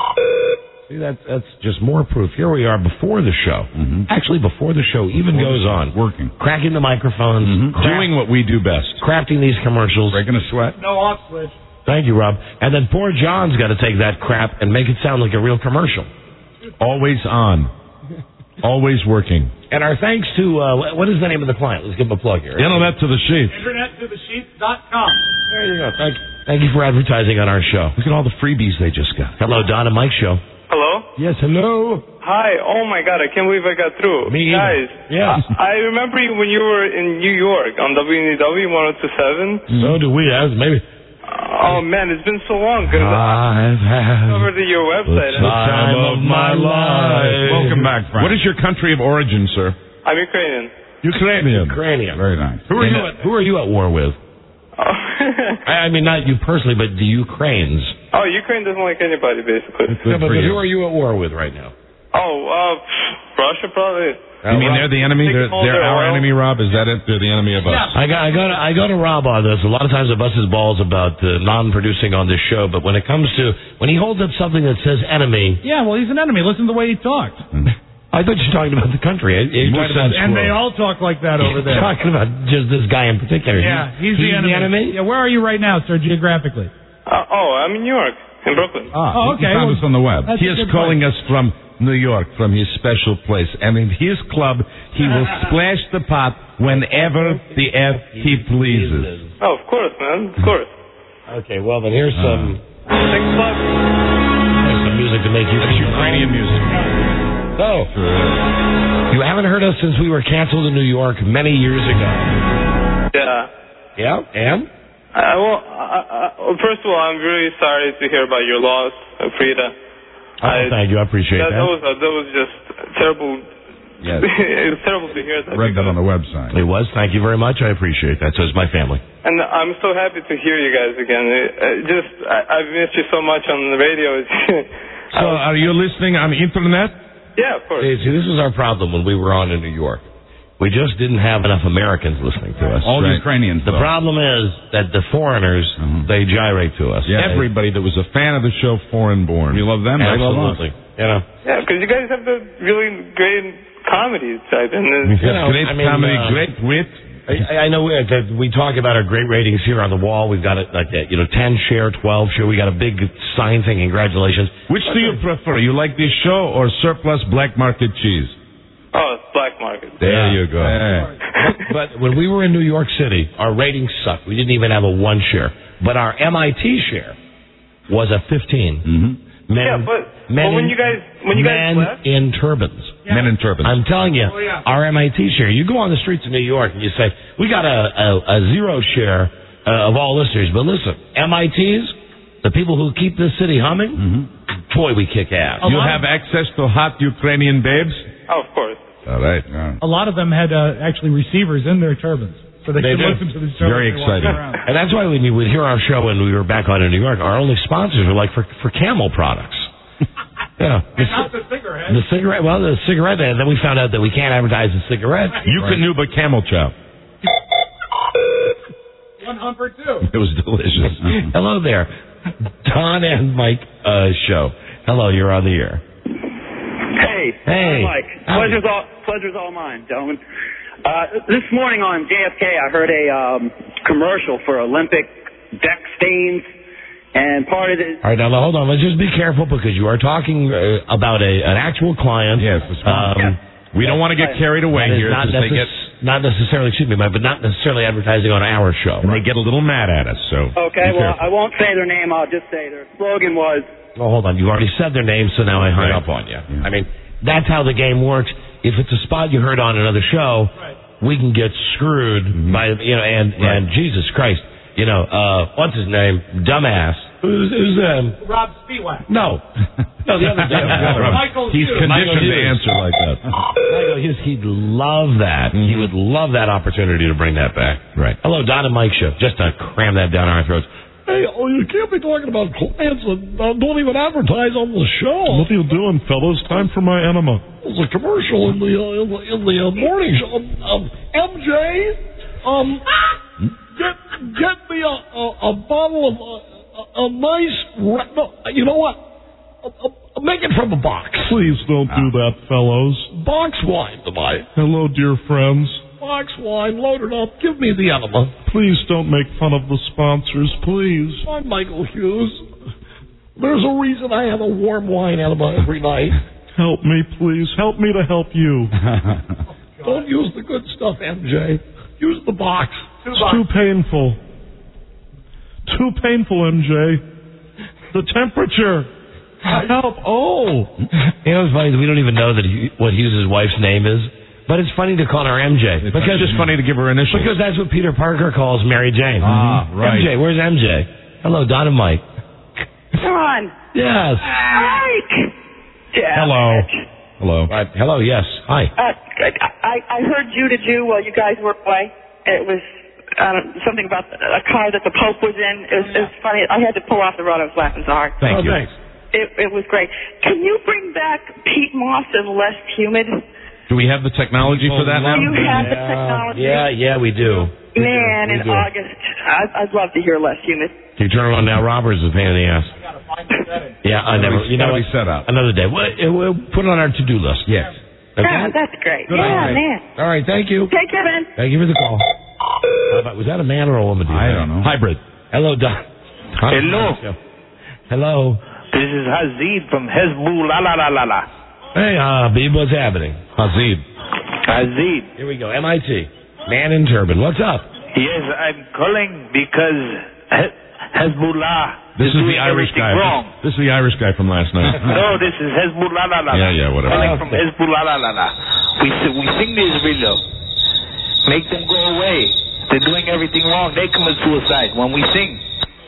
[SPEAKER 3] See, that's that's just more proof. Here we are before the show. Actually, before the show even
[SPEAKER 14] Before the
[SPEAKER 3] goes
[SPEAKER 14] show.
[SPEAKER 3] on,
[SPEAKER 14] Working.
[SPEAKER 3] cracking the microphones, craft-
[SPEAKER 4] Doing what we do best.
[SPEAKER 3] crafting these commercials.
[SPEAKER 14] Breaking a sweat.
[SPEAKER 5] No off switch.
[SPEAKER 3] Thank you, Rob. And then poor John's got to take that crap and make it sound like a real commercial.
[SPEAKER 4] Always on. Always working.
[SPEAKER 3] And our thanks to, uh, what is the name of the client? Let's give him a plug here.
[SPEAKER 4] Internet to the sheets.
[SPEAKER 5] internet to the sheets dot com.
[SPEAKER 3] There you go. Thank, thank you for advertising on our show.
[SPEAKER 4] Look at all the freebies they just got.
[SPEAKER 3] Hello, Don and Mike Show.
[SPEAKER 21] Hello?
[SPEAKER 3] Yes, hello.
[SPEAKER 21] Hi. Oh my God, I can't believe I got through.
[SPEAKER 3] Me either.
[SPEAKER 21] Guys,
[SPEAKER 3] Yeah.
[SPEAKER 21] I remember you when you were in New York on W N W one oh two seven.
[SPEAKER 3] So do we. As maybe.
[SPEAKER 21] Oh man, it's been so long because
[SPEAKER 3] I've had
[SPEAKER 21] over to your website.
[SPEAKER 3] the time of my life.
[SPEAKER 4] Welcome back, Frank. What is your country of origin, sir?
[SPEAKER 21] I'm Ukrainian.
[SPEAKER 4] Ukrainian.
[SPEAKER 3] Ukrainian.
[SPEAKER 14] Very nice.
[SPEAKER 3] Who are you? At, who are you at war with?
[SPEAKER 21] Oh,
[SPEAKER 3] I I mean, not you personally, but the Ukraines.
[SPEAKER 21] oh, Ukraine doesn't like anybody basically.
[SPEAKER 3] Yeah, but who are you at war with right now?
[SPEAKER 21] Oh, uh, Russia probably.
[SPEAKER 4] You mean they're the enemy? They're,
[SPEAKER 21] Taking all
[SPEAKER 4] they're
[SPEAKER 21] their
[SPEAKER 4] our
[SPEAKER 21] oil.
[SPEAKER 4] enemy, Rob? Is that it? They're the enemy of us?
[SPEAKER 3] I got, I got, to, I got to Rob on this. A lot of times I bust his balls about uh, non-producing on this show, but when it comes to when he holds up something that says enemy,
[SPEAKER 5] Yeah, well, he's an enemy. Listen to the way he talked.
[SPEAKER 3] I thought you were talking about the country. He
[SPEAKER 4] just said
[SPEAKER 5] And they all talk like that over there.
[SPEAKER 3] talking about just this guy in particular.
[SPEAKER 5] Yeah, he's, the, enemy. Yeah, where are you right now, sir, geographically?
[SPEAKER 21] Uh, oh, I'm in New York, in Brooklyn.
[SPEAKER 14] Ah,
[SPEAKER 5] Oh,
[SPEAKER 14] he-
[SPEAKER 5] okay,
[SPEAKER 14] He found
[SPEAKER 5] well,
[SPEAKER 14] us on the web.
[SPEAKER 5] That's
[SPEAKER 4] He
[SPEAKER 5] a
[SPEAKER 4] is
[SPEAKER 5] good
[SPEAKER 4] calling
[SPEAKER 5] place.
[SPEAKER 4] us from New York, from his special place. And in his club, he will splash the pot whenever the F he pleases.
[SPEAKER 21] Oh, of course, man, of course.
[SPEAKER 3] Okay, well then here's some
[SPEAKER 21] Thanks a lot.
[SPEAKER 3] here's some music to make you.
[SPEAKER 4] That's Ukrainian music.
[SPEAKER 3] So, you haven't heard us since we were canceled in New York many years ago.
[SPEAKER 21] Yeah.
[SPEAKER 3] Yeah, and
[SPEAKER 21] I, well, I, I, well, first of all, I'm really sorry to hear about your loss, uh, Frida.
[SPEAKER 3] Oh, I, thank you. I appreciate that.
[SPEAKER 21] That, that was uh, that was just terrible.
[SPEAKER 14] Yes.
[SPEAKER 21] It was terrible to hear that.
[SPEAKER 14] I read that on the website.
[SPEAKER 3] It was. Thank you very much. I appreciate that. So is my family.
[SPEAKER 21] And I'm so happy to hear you guys again. It, uh, just, I, I've missed you so much on the radio.
[SPEAKER 4] So, are you listening on the internet?
[SPEAKER 21] Yeah, of course.
[SPEAKER 3] See, this was our problem when we were on in New York. We just didn't have enough Americans listening to us.
[SPEAKER 14] All
[SPEAKER 3] right?
[SPEAKER 14] Ukrainians.
[SPEAKER 3] The
[SPEAKER 14] though.
[SPEAKER 3] problem is that the foreigners, mm-hmm. they gyrate to us.
[SPEAKER 4] Yeah, everybody that was a fan of the show, foreign born.
[SPEAKER 14] We love them.
[SPEAKER 3] Absolutely.
[SPEAKER 14] They love us.
[SPEAKER 3] You know.
[SPEAKER 21] Yeah, because you guys have the really great comedy type. And the,
[SPEAKER 3] you know,
[SPEAKER 4] great
[SPEAKER 3] I mean,
[SPEAKER 4] comedy,
[SPEAKER 3] uh,
[SPEAKER 4] great wit.
[SPEAKER 3] I, I know uh, that we talk about our great ratings here on the wall. We've got it like a, you know, ten share, twelve share. We got a big sign saying congratulations.
[SPEAKER 4] Which do you prefer? You like this show or surplus black market cheese?
[SPEAKER 21] Oh, it's black market.
[SPEAKER 4] There
[SPEAKER 3] yeah.
[SPEAKER 4] you go.
[SPEAKER 3] Yeah. but, but when we were in New York City, our ratings sucked. We didn't even have a one share. But our M I T share was a fifteen.
[SPEAKER 14] Mm-hmm.
[SPEAKER 21] Men, yeah, but,
[SPEAKER 3] men
[SPEAKER 21] but when
[SPEAKER 3] in,
[SPEAKER 21] you guys when you
[SPEAKER 3] men
[SPEAKER 21] guys left,
[SPEAKER 3] in turbans.
[SPEAKER 21] Yeah.
[SPEAKER 4] Men in turbans.
[SPEAKER 3] I'm telling you,
[SPEAKER 21] oh, yeah.
[SPEAKER 3] our M I T share. You go on the streets of New York and you say, we got a, a, a zero share uh, of all listeners. But listen, M I Ts, the people who keep this city humming, mm-hmm. boy, we kick ass.
[SPEAKER 4] You have access to hot Ukrainian babes?
[SPEAKER 21] Oh, of course.
[SPEAKER 4] All right. Yeah.
[SPEAKER 5] A lot of them had uh, actually receivers in their turbans. So they,
[SPEAKER 3] they
[SPEAKER 5] could
[SPEAKER 3] do.
[SPEAKER 5] listen to the show.
[SPEAKER 4] Very exciting.
[SPEAKER 3] And that's why when you would hear our show when we were back on in New York, our only sponsors were like for, for Camel products. Yeah.
[SPEAKER 5] And not the cigarette.
[SPEAKER 3] The cigarette, well, the cigarette, and then we found out that we can't advertise the cigarette.
[SPEAKER 4] You right. can do but Camel Chow.
[SPEAKER 5] One humper, too.
[SPEAKER 3] It was delicious. Hello there. Don and Mike uh, show. Hello, you're on the air.
[SPEAKER 12] Hey.
[SPEAKER 3] Hey.
[SPEAKER 12] Hi, Mike. Pleasure's all, pleasure's all mine, gentlemen. Uh, this morning on J F K, I heard a um, commercial for Olympic deck stains, and part of it...
[SPEAKER 3] All right, now hold on. Let's just be careful because you are talking uh, about a an actual client.
[SPEAKER 4] Yes.
[SPEAKER 3] Um,
[SPEAKER 12] yeah.
[SPEAKER 4] We don't want to get carried away here.
[SPEAKER 3] Not, necess-
[SPEAKER 4] they get...
[SPEAKER 3] not necessarily, excuse me, but not necessarily advertising on our show.
[SPEAKER 4] And they get a little mad at us, so...
[SPEAKER 12] Okay, well, I won't say their name. I'll just say their slogan was...
[SPEAKER 3] Oh, hold on. You already said their name, so now I hung
[SPEAKER 4] right.
[SPEAKER 3] up on you. Yeah. I mean, that's how the game works. If it's a spot you heard on another show, right. we can get screwed mm-hmm. by, you know, and, right. and Jesus Christ, you know, uh, what's his name? Dumbass. Who's, who's, um...
[SPEAKER 5] Rob Spiewak.
[SPEAKER 3] No. No, the other dumbass.
[SPEAKER 5] Michael
[SPEAKER 4] He's
[SPEAKER 5] Hughes.
[SPEAKER 4] conditioned
[SPEAKER 3] Michael
[SPEAKER 4] to answer like that.
[SPEAKER 3] Michael Hughes, he'd love that. Mm-hmm. He would love that opportunity to bring that back.
[SPEAKER 4] Right.
[SPEAKER 3] Hello, Don and Mike show. Just to cram that down our throats. Hey, oh, you can't be talking about clients that uh, don't even advertise on the show.
[SPEAKER 2] What are you doing, fellas? Time for my enema.
[SPEAKER 3] There's a commercial in the uh, in the, in the uh, morning show. Um, um, M J, um, get get me a a, a bottle of uh, a, a nice. Re- no, you know what? Uh, uh, make it from a box.
[SPEAKER 2] Please don't
[SPEAKER 3] ah.
[SPEAKER 2] do that, fellows.
[SPEAKER 3] Box wine tonight.
[SPEAKER 2] Hello, dear friends.
[SPEAKER 3] Box wine, load it up. Give me the enema.
[SPEAKER 2] Please don't make fun of the sponsors, please.
[SPEAKER 3] I'm Michael Hughes. There's a reason I have a warm wine enema every night.
[SPEAKER 2] Help me, please. Help me to help you.
[SPEAKER 3] Don't use the good stuff, M J. Use the box.
[SPEAKER 2] It's too painful. Too painful, M J. The temperature. Help. Oh.
[SPEAKER 3] You know, it's funny. We don't even know that he, what Hughes' wife's name is. But it's funny to call her M J.
[SPEAKER 4] Because it's just funny to give her initials.
[SPEAKER 3] Because that's what Peter Parker calls Mary Jane.
[SPEAKER 4] Ah, right.
[SPEAKER 3] M J, where's M J? Hello, Don and Mike.
[SPEAKER 12] John.
[SPEAKER 3] Yes.
[SPEAKER 12] Mike. Yeah,
[SPEAKER 4] Hello. Hello.
[SPEAKER 3] Uh, hello, yes. Hi.
[SPEAKER 12] Uh, I, I heard Jew to Jew while you guys were away. It was uh, something about a car that the Pope was in. It was, it was funny. I had to pull off the road. I was laughing so hard.
[SPEAKER 3] Thank
[SPEAKER 12] oh,
[SPEAKER 3] you.
[SPEAKER 12] Thanks. It, it was great. Can you bring back Pete Moss and Less Humid?
[SPEAKER 4] Do we have the technology for that now?
[SPEAKER 12] You have
[SPEAKER 3] yeah,
[SPEAKER 12] the technology.
[SPEAKER 3] Yeah, yeah, we do. We
[SPEAKER 12] Man,
[SPEAKER 3] do. We
[SPEAKER 12] in
[SPEAKER 3] do.
[SPEAKER 12] August, I'd, I'd love to hear Less Humid.
[SPEAKER 3] Can you turn it on now? Robert's a pain in the ass. I gotta find the setting. Yeah, I never. You know what?
[SPEAKER 4] Set up.
[SPEAKER 3] Another day. We'll, we'll put it on our to-do list.
[SPEAKER 4] Yes.
[SPEAKER 12] Okay? Yeah, that's great.
[SPEAKER 3] Good
[SPEAKER 12] yeah,
[SPEAKER 3] idea.
[SPEAKER 12] man.
[SPEAKER 3] All right, thank you.
[SPEAKER 12] Take care, man.
[SPEAKER 3] Thank you for the call. How about, was that a man or a woman? Do you
[SPEAKER 14] I
[SPEAKER 3] think?
[SPEAKER 14] don't know.
[SPEAKER 3] Hybrid. Hello, Don.
[SPEAKER 22] Hello.
[SPEAKER 3] Hello.
[SPEAKER 22] This is Hazid from Hezbollah. La la la la.
[SPEAKER 3] Hey, Habib, what's happening?
[SPEAKER 4] Hazid.
[SPEAKER 22] Hazid.
[SPEAKER 3] Here we go. M I T. Man in turban. What's up?
[SPEAKER 22] Yes, I'm calling because He- Hezbollah
[SPEAKER 4] This
[SPEAKER 22] is
[SPEAKER 4] is
[SPEAKER 22] doing
[SPEAKER 4] the Irish
[SPEAKER 22] everything
[SPEAKER 4] guy.
[SPEAKER 22] wrong.
[SPEAKER 4] This, this is the Irish guy from last night.
[SPEAKER 22] No, this is Hezbollah. La, la, la.
[SPEAKER 4] Yeah, yeah, whatever.
[SPEAKER 22] Calling
[SPEAKER 3] Oh,
[SPEAKER 22] from
[SPEAKER 3] okay.
[SPEAKER 22] Hezbollah. La, la, la. We, s- we sing this video. Make them go away. They're doing everything wrong. They commit suicide when we sing.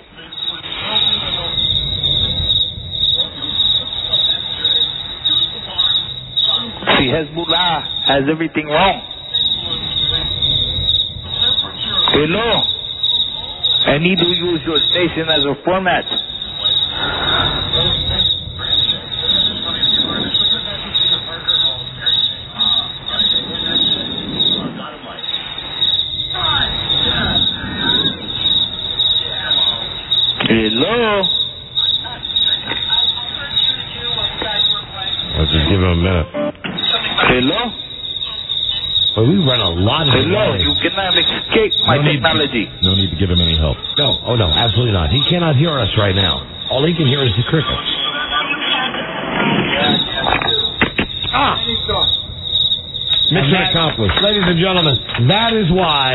[SPEAKER 22] See, Hezbollah has everything wrong. Hello. I need to use your station as a format. Hello.
[SPEAKER 3] Let's just give him a minute.
[SPEAKER 22] Hello.
[SPEAKER 3] Well, we run a lot of
[SPEAKER 22] Hello.
[SPEAKER 3] delay.
[SPEAKER 22] You cannot escape my
[SPEAKER 4] No need-
[SPEAKER 22] technology.
[SPEAKER 4] No need to give him any help.
[SPEAKER 3] No, oh no, absolutely not. He cannot hear us right now. All he can hear is the crickets. Ah! Mission
[SPEAKER 4] that-
[SPEAKER 3] accomplished. Ladies and gentlemen, that is why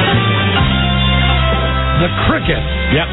[SPEAKER 3] the cricket.
[SPEAKER 4] Yep.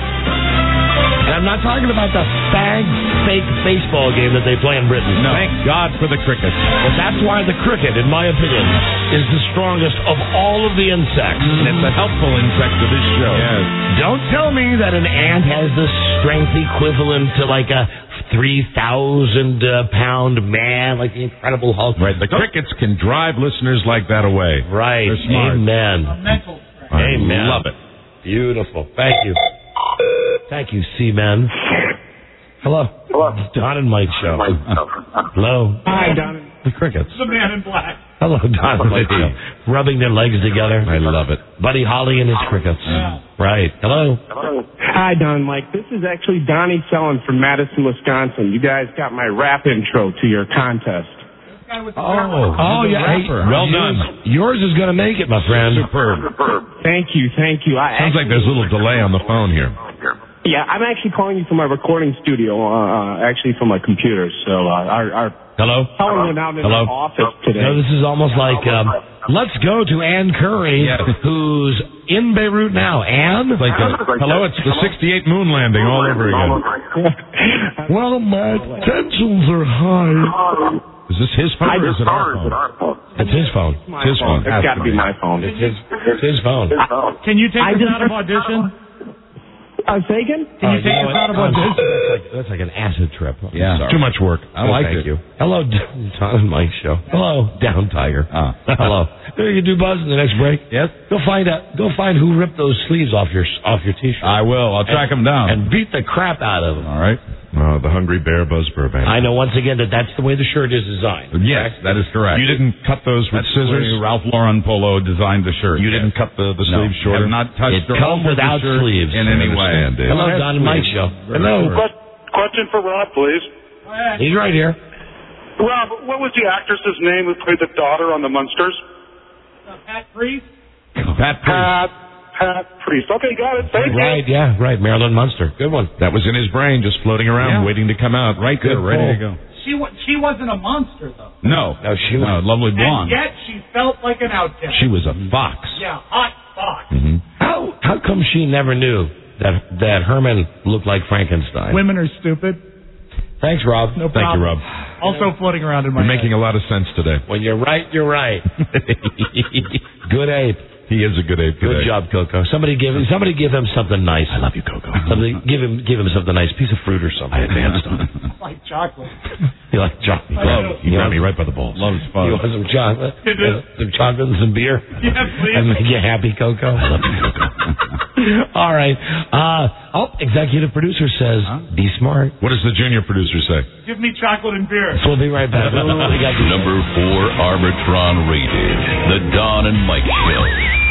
[SPEAKER 3] And I'm not talking about the fag fake baseball game that they play in Britain.
[SPEAKER 4] No. Thank God for the crickets.
[SPEAKER 3] But that's why the cricket, in my opinion, is the strongest of all of the insects.
[SPEAKER 4] And it's a helpful insect to this show. Yes.
[SPEAKER 3] Don't tell me that an ant has the strength equivalent to like a three thousand uh, pound man, like the Incredible Hulk.
[SPEAKER 4] Right. The crickets can drive listeners like that away.
[SPEAKER 3] Right.
[SPEAKER 4] They're smart.
[SPEAKER 3] Amen.
[SPEAKER 5] A mental strength.
[SPEAKER 4] I
[SPEAKER 3] Amen.
[SPEAKER 4] love it.
[SPEAKER 3] Beautiful. Thank you. Thank you, Seaman. Hello.
[SPEAKER 8] Hello.
[SPEAKER 3] Don and Mike show. Hello.
[SPEAKER 5] Hi, Don.
[SPEAKER 3] The crickets.
[SPEAKER 5] The man in black.
[SPEAKER 3] Hello, Don and Mike show. Rubbing their legs together.
[SPEAKER 4] I love it.
[SPEAKER 3] Buddy Holly and his crickets.
[SPEAKER 5] Yeah.
[SPEAKER 3] Right. Hello.
[SPEAKER 9] Hi, Don Mike. This is actually Donnie Sellon from Madison, Wisconsin. You guys got my rap intro to your contest.
[SPEAKER 3] Oh, oh yeah. Hey,
[SPEAKER 4] Well
[SPEAKER 3] yours,
[SPEAKER 4] done.
[SPEAKER 3] Yours is going to make it, my friend.
[SPEAKER 4] Superb.
[SPEAKER 9] Thank you, thank you. I
[SPEAKER 4] Sounds like there's a little delay on the phone here.
[SPEAKER 9] Yeah, I'm actually calling you from my recording studio, uh, actually from my computer. So uh, our, our
[SPEAKER 3] Hello.
[SPEAKER 9] Helen went out in
[SPEAKER 3] Hello.
[SPEAKER 9] the office today.
[SPEAKER 3] No, this is almost like um, let's go to Ann Curry,
[SPEAKER 4] Yes.
[SPEAKER 3] who's in Beirut now. Ann.
[SPEAKER 4] It's like a, hello, it's the sixty-eight moon landing all over again.
[SPEAKER 3] Well, my tensions are high.
[SPEAKER 4] Is this his phone or is it our phone?
[SPEAKER 3] It's his phone.
[SPEAKER 9] My
[SPEAKER 4] It's his phone.
[SPEAKER 9] It's got to be my phone.
[SPEAKER 3] It's his. It's his phone.
[SPEAKER 5] Can you take
[SPEAKER 9] I
[SPEAKER 5] us
[SPEAKER 9] just-
[SPEAKER 5] out of audition?
[SPEAKER 9] I'm saying?
[SPEAKER 5] Can you
[SPEAKER 3] Oh,
[SPEAKER 5] take
[SPEAKER 3] know
[SPEAKER 5] us out of
[SPEAKER 3] what?
[SPEAKER 5] audition?
[SPEAKER 3] That's like, that's like an acid trip. I'm
[SPEAKER 4] Yeah.
[SPEAKER 3] sorry.
[SPEAKER 4] Too much work.
[SPEAKER 3] I like
[SPEAKER 4] Thank
[SPEAKER 3] it.
[SPEAKER 4] you.
[SPEAKER 3] Hello, Tom and Mike show. Hello, Down Tiger.
[SPEAKER 4] Ah.
[SPEAKER 3] Hello. You do Buzz in the next break.
[SPEAKER 4] Yes.
[SPEAKER 3] Go find out. Go find who ripped those sleeves off your off your t-shirt.
[SPEAKER 4] I will. I'll track him down.
[SPEAKER 3] And beat the crap out of them.
[SPEAKER 4] All right. Oh, the Hungry Bear Buzz Burbank.
[SPEAKER 3] I know once again that that's the way the shirt is designed.
[SPEAKER 4] Yes, that is correct. You didn't cut those with
[SPEAKER 14] That's the
[SPEAKER 4] scissors?
[SPEAKER 14] way Ralph Lauren Polo designed the shirt.
[SPEAKER 4] You
[SPEAKER 14] yes.
[SPEAKER 4] didn't cut the, the
[SPEAKER 14] No,
[SPEAKER 4] sleeves shorter?
[SPEAKER 14] have not touched
[SPEAKER 3] It
[SPEAKER 14] or
[SPEAKER 3] comes
[SPEAKER 14] altered the
[SPEAKER 3] without
[SPEAKER 14] shirt
[SPEAKER 3] sleeves.
[SPEAKER 14] in
[SPEAKER 4] I
[SPEAKER 14] any way.
[SPEAKER 4] understand, Dave.
[SPEAKER 3] Hello, Don and Mike show. Hello.
[SPEAKER 8] Que- question for Rob, please.
[SPEAKER 3] He's right here.
[SPEAKER 8] Rob, what was the actress's name who played the daughter on the Munsters?
[SPEAKER 5] Pat Priest?
[SPEAKER 4] Pat Priest.
[SPEAKER 8] Pat, Pat Priest. Okay, got it. Thank
[SPEAKER 3] Right,
[SPEAKER 8] you.
[SPEAKER 3] yeah, right. Marilyn Munster. Good one.
[SPEAKER 4] That was in his brain, just floating around,
[SPEAKER 14] Yeah.
[SPEAKER 4] waiting to come out.
[SPEAKER 14] Right there,
[SPEAKER 3] Good
[SPEAKER 14] ready
[SPEAKER 3] pull.
[SPEAKER 14] to go.
[SPEAKER 5] She wa- she wasn't a monster, though.
[SPEAKER 14] No.
[SPEAKER 3] No, she was.
[SPEAKER 14] No, lovely blonde.
[SPEAKER 5] And yet she felt like an outcast.
[SPEAKER 4] She was a fox.
[SPEAKER 5] Yeah, hot fox.
[SPEAKER 4] Mm-hmm.
[SPEAKER 3] How how come she never knew that that Herman looked like Frankenstein?
[SPEAKER 5] Women are stupid.
[SPEAKER 3] Thanks, Rob.
[SPEAKER 5] No
[SPEAKER 4] Thank you,
[SPEAKER 5] problem.
[SPEAKER 4] Rob.
[SPEAKER 5] Also floating around in my
[SPEAKER 4] You're
[SPEAKER 5] head.
[SPEAKER 4] making a lot of sense today.
[SPEAKER 3] When you're right, you're right. Good ape.
[SPEAKER 4] He is a good ape
[SPEAKER 3] Good
[SPEAKER 4] today.
[SPEAKER 3] job, Coco. Somebody give somebody give him something nice. I love you, Coco. Somebody give him give him something nice, piece of fruit or something. I advanced on it.
[SPEAKER 5] like chocolate.
[SPEAKER 3] You like chocolate?
[SPEAKER 5] I know.
[SPEAKER 4] He grabbed me right by the balls.
[SPEAKER 14] Loves
[SPEAKER 3] You
[SPEAKER 14] fun.
[SPEAKER 3] want some chocolate?
[SPEAKER 5] It is.
[SPEAKER 3] Some chocolate and some beer?
[SPEAKER 5] Yes, please.
[SPEAKER 3] And make you happy, Coco? I love you, Coco. All right. Uh, oh, executive producer says, be smart.
[SPEAKER 4] What does the junior producer say?
[SPEAKER 5] Give me chocolate and beer.
[SPEAKER 3] So we'll be right back. We got you.
[SPEAKER 1] Number four Arbitron rated. The Don and Mike Show.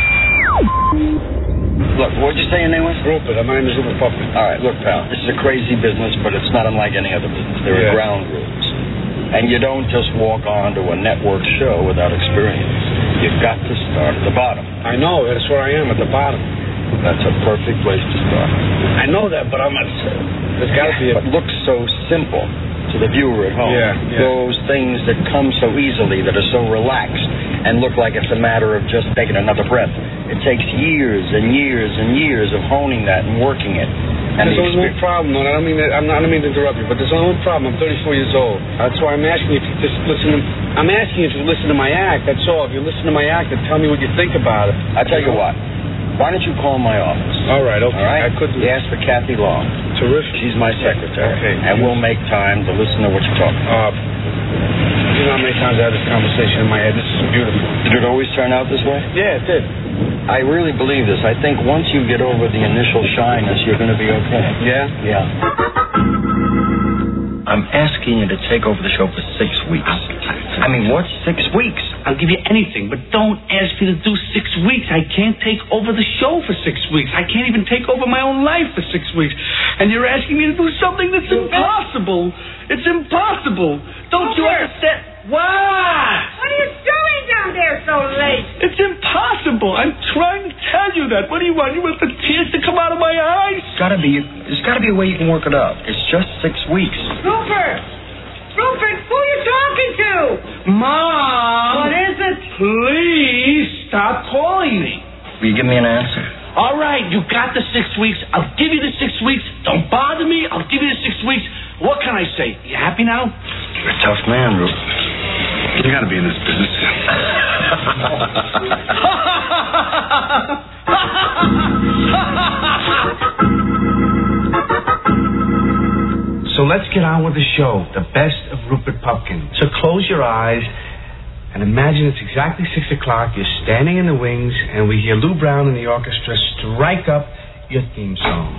[SPEAKER 10] Look, what'd you say your name was? Rupert. I'm in the Super Puppet. All right, look, pal. This is a crazy business, but it's not unlike any other business. There are
[SPEAKER 22] Yeah.
[SPEAKER 10] ground rules. And you don't just walk onto a network show without experience. You've got to start at the bottom.
[SPEAKER 22] I know, that's where I am, at the bottom.
[SPEAKER 10] That's a perfect place to start.
[SPEAKER 22] I know that, but I'm not. There's got to be a.
[SPEAKER 10] But looks so simple to the viewer at home.
[SPEAKER 22] Yeah, yeah.
[SPEAKER 10] Those things that come so easily, that are so relaxed, and look like it's a matter of just taking another breath. It takes years and years and years of honing that and working it. And
[SPEAKER 22] There's
[SPEAKER 10] the
[SPEAKER 22] only one
[SPEAKER 10] exper-
[SPEAKER 22] problem, though. and I don't mean that, I'm not. I don't mean to interrupt you, but there's only one problem. I'm thirty-four years old. That's why I'm asking you to just listen. To, I'm asking you to listen to my act. That's all. If you listen to my act, and tell me what you think about it.
[SPEAKER 10] I tell you what. Why don't you call my office?
[SPEAKER 22] All right, okay.
[SPEAKER 10] All right?
[SPEAKER 22] I could do
[SPEAKER 10] You ask for Kathy Long.
[SPEAKER 22] Terrific.
[SPEAKER 10] She's my secretary.
[SPEAKER 22] Okay.
[SPEAKER 10] And we'll make time to listen to what you're talking about.
[SPEAKER 22] Uh, you know how many times I had this conversation in my head? This is beautiful.
[SPEAKER 10] Did it always turn out this way?
[SPEAKER 22] Yeah, it did.
[SPEAKER 10] I really believe this. I think once you get over the initial shyness, you're going to be okay.
[SPEAKER 22] Yeah?
[SPEAKER 10] Yeah. I'm asking you to take over the show for six weeks. I mean, what's six weeks?
[SPEAKER 11] I'll give you anything, but don't ask me to do six weeks. I can't take over the show for six weeks. I can't even take over my own life for six weeks. And you're asking me to do something that's impossible. It's impossible. Don't you understand? What?
[SPEAKER 13] What are you doing down there so late?
[SPEAKER 11] It's impossible. I'm trying to tell you that. What do you want? You want the tears to come out of my eyes?
[SPEAKER 10] It's gotta be, there's gotta be a way you can work it out. It's just six weeks.
[SPEAKER 13] Rupert! Rupert, who are you talking to?
[SPEAKER 11] Mom!
[SPEAKER 13] What is it?
[SPEAKER 11] Please stop calling me.
[SPEAKER 10] Will you give me an answer?
[SPEAKER 11] All right, you got the six weeks. I'll give you the six weeks. Don't bother me. I'll give you the six weeks. What can I say? You happy now?
[SPEAKER 10] You're a tough man, Rupert. You gotta be in this business.
[SPEAKER 11] So let's get on with the show. The best of Rupert Pupkin. So close your eyes and imagine it's exactly six o'clock. You're standing in the wings, and we hear Lou Brown and the orchestra strike up your theme song.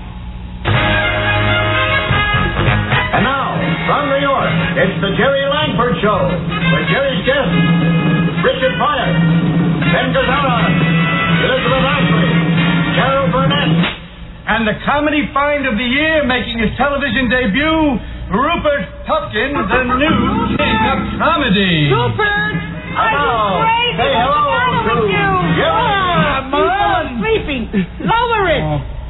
[SPEAKER 23] And now, from New York, it's the Jerry Langford Show, with Jerry's guests, Richard Pryor, Ben Gazzara, Elizabeth Ashley, Carol Burnett,
[SPEAKER 11] And the comedy find of the year, making his television debut, Rupert Pupkin, the new king of comedy.
[SPEAKER 13] Rupert! Are you crazy?
[SPEAKER 23] Say hello
[SPEAKER 13] What's the matter
[SPEAKER 23] to
[SPEAKER 13] with you?
[SPEAKER 23] Jerry.
[SPEAKER 13] Ah, people are sleeping. Lower it.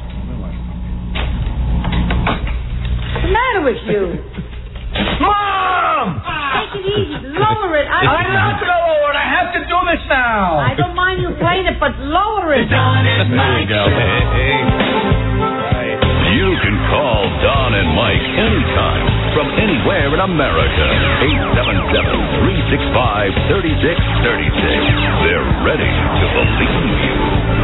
[SPEAKER 13] What's the matter with you?
[SPEAKER 11] Mom!
[SPEAKER 13] Take it easy. Lower it. I
[SPEAKER 11] I'm not going to lower it. I have to do this now.
[SPEAKER 13] I don't mind you playing it, but lower it.
[SPEAKER 1] There we go. You can call Don and Mike anytime from anywhere in America. eight seven seven, three six five, three six three six. They're ready to believe you.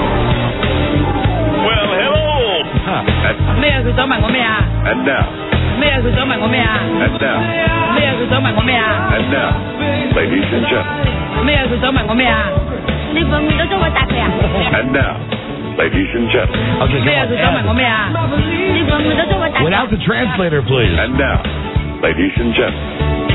[SPEAKER 1] Well, hello. And,
[SPEAKER 13] 咩啊？佢想問我咩啊？
[SPEAKER 1] and now,
[SPEAKER 13] 咩啊？佢想問我咩啊？
[SPEAKER 1] and now,
[SPEAKER 13] 咩啊？佢想問我咩啊？
[SPEAKER 1] and now, ladies and gentlemen,
[SPEAKER 13] 咩啊？佢想問我咩啊？你會唔會都中我答佢啊？
[SPEAKER 1] and now, ladies and gentlemen,
[SPEAKER 3] Okay,
[SPEAKER 13] 咩啊？
[SPEAKER 3] come
[SPEAKER 13] 佢想問我
[SPEAKER 3] on.
[SPEAKER 13] 咩啊？你會唔會都中我答佢？
[SPEAKER 3] Without the translator, please.
[SPEAKER 1] and now, ladies and gentlemen,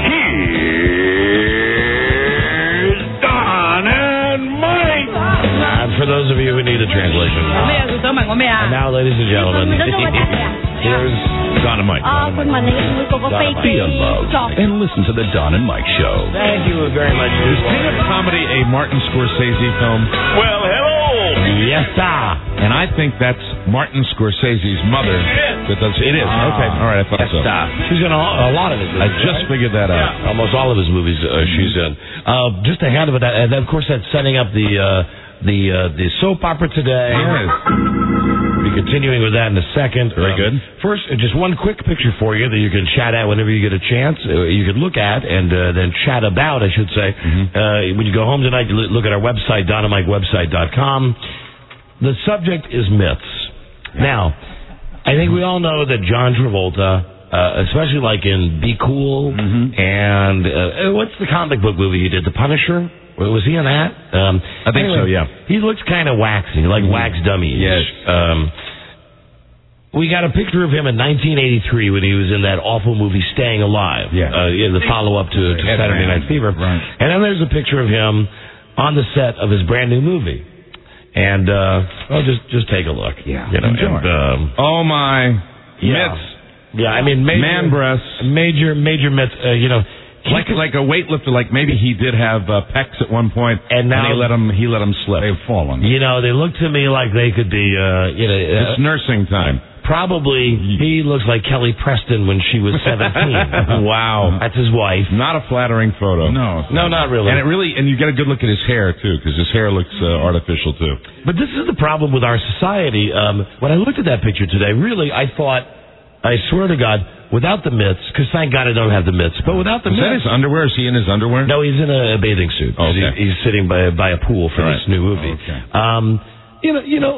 [SPEAKER 1] here's Don and Mike.
[SPEAKER 3] And for those of you who need a translation.
[SPEAKER 13] 咩啊？佢想問我咩啊？
[SPEAKER 3] And now, ladies and
[SPEAKER 13] 你會
[SPEAKER 3] gentlemen,
[SPEAKER 13] 唔會都中我答佢啊？
[SPEAKER 3] here's Don and Mike.
[SPEAKER 13] 哦，佢問你會唔會個個飛
[SPEAKER 1] Be
[SPEAKER 13] 機
[SPEAKER 1] in love
[SPEAKER 13] 撞？
[SPEAKER 1] and listen to the Don and Mike Show.
[SPEAKER 3] Thank you very much.
[SPEAKER 4] Is King of Comedy a Martin Scorsese film?
[SPEAKER 1] Well, hello.
[SPEAKER 3] Yes, sir.
[SPEAKER 4] And I think that's Martin Scorsese's mother. That does. It is.
[SPEAKER 3] Ah.
[SPEAKER 4] Okay. All right. I thought
[SPEAKER 3] Yes,
[SPEAKER 4] so.
[SPEAKER 3] sir. She's in a, a lot of his
[SPEAKER 4] I
[SPEAKER 3] movies.
[SPEAKER 4] just
[SPEAKER 3] right?
[SPEAKER 4] figured that out.
[SPEAKER 3] Yeah, almost all of his movies uh, she's in. Uh, just a hand of it, and of course that's setting up the uh, the uh, the soap opera today.
[SPEAKER 4] Yes.
[SPEAKER 3] We'll be continuing with that in a second.
[SPEAKER 4] Very
[SPEAKER 3] Um,
[SPEAKER 4] good.
[SPEAKER 3] First, uh, just one quick picture for you that you can chat at whenever you get a chance. Uh, you can look at and uh, then chat about, I should say.
[SPEAKER 4] Mm-hmm.
[SPEAKER 3] Uh, when you go home tonight, you look at our website, don and mike website dot com. The subject is myths. Now, I think we all know that John Travolta, uh, especially like in Be Cool,
[SPEAKER 4] Mm-hmm.
[SPEAKER 3] and uh, what's the comic book movie he did, The Punisher? Was he in that? Um,
[SPEAKER 4] I think so, yeah.
[SPEAKER 3] He looks kind of waxy, like wax dummy.
[SPEAKER 4] Yes.
[SPEAKER 3] Um, we got a picture of him in nineteen eighty-three when he was in that awful movie Staying Alive.
[SPEAKER 4] Yeah.
[SPEAKER 3] Uh, yeah, the follow-up to, to
[SPEAKER 4] Yes,
[SPEAKER 3] Saturday
[SPEAKER 4] man.
[SPEAKER 3] Night Fever.
[SPEAKER 4] Right.
[SPEAKER 3] And then there's a picture of him on the set of his brand new movie. And, uh, well, just just take a look.
[SPEAKER 4] Yeah.
[SPEAKER 3] You know,
[SPEAKER 4] Enjoy.
[SPEAKER 3] and, um,
[SPEAKER 4] Oh my.
[SPEAKER 3] yeah.
[SPEAKER 4] Myths.
[SPEAKER 3] Yeah, I mean, major,
[SPEAKER 4] Man breasts.
[SPEAKER 3] major, major myth, uh, you know.
[SPEAKER 4] Like like a weightlifter. Like maybe he did have uh, pecs at one point,
[SPEAKER 3] And now-
[SPEAKER 4] he let him he let him slip.
[SPEAKER 14] They've fallen.
[SPEAKER 3] You know, they look to me like they could be, uh, you know, uh,
[SPEAKER 4] It's nursing time.
[SPEAKER 3] probably he looks like Kelly Preston when she was seventeen.
[SPEAKER 4] Wow.
[SPEAKER 3] That's his wife.
[SPEAKER 4] Not a flattering photo.
[SPEAKER 14] No.
[SPEAKER 3] No, not really.
[SPEAKER 4] And it really, and you get a good look at his hair too, because his hair looks uh, artificial too.
[SPEAKER 3] But this is the problem with our society. Um, when I looked at that picture today, really, I thought, I swear to God, without the myths, because thank God I don't have the myths, but without the
[SPEAKER 4] Is that
[SPEAKER 3] myths.
[SPEAKER 4] his underwear? Is he in his underwear?
[SPEAKER 3] No, he's in a bathing suit.
[SPEAKER 4] Oh, okay.
[SPEAKER 3] He- he's sitting by by a pool for
[SPEAKER 4] Right.
[SPEAKER 3] this new movie.
[SPEAKER 14] Okay.
[SPEAKER 3] Um, you know, you know,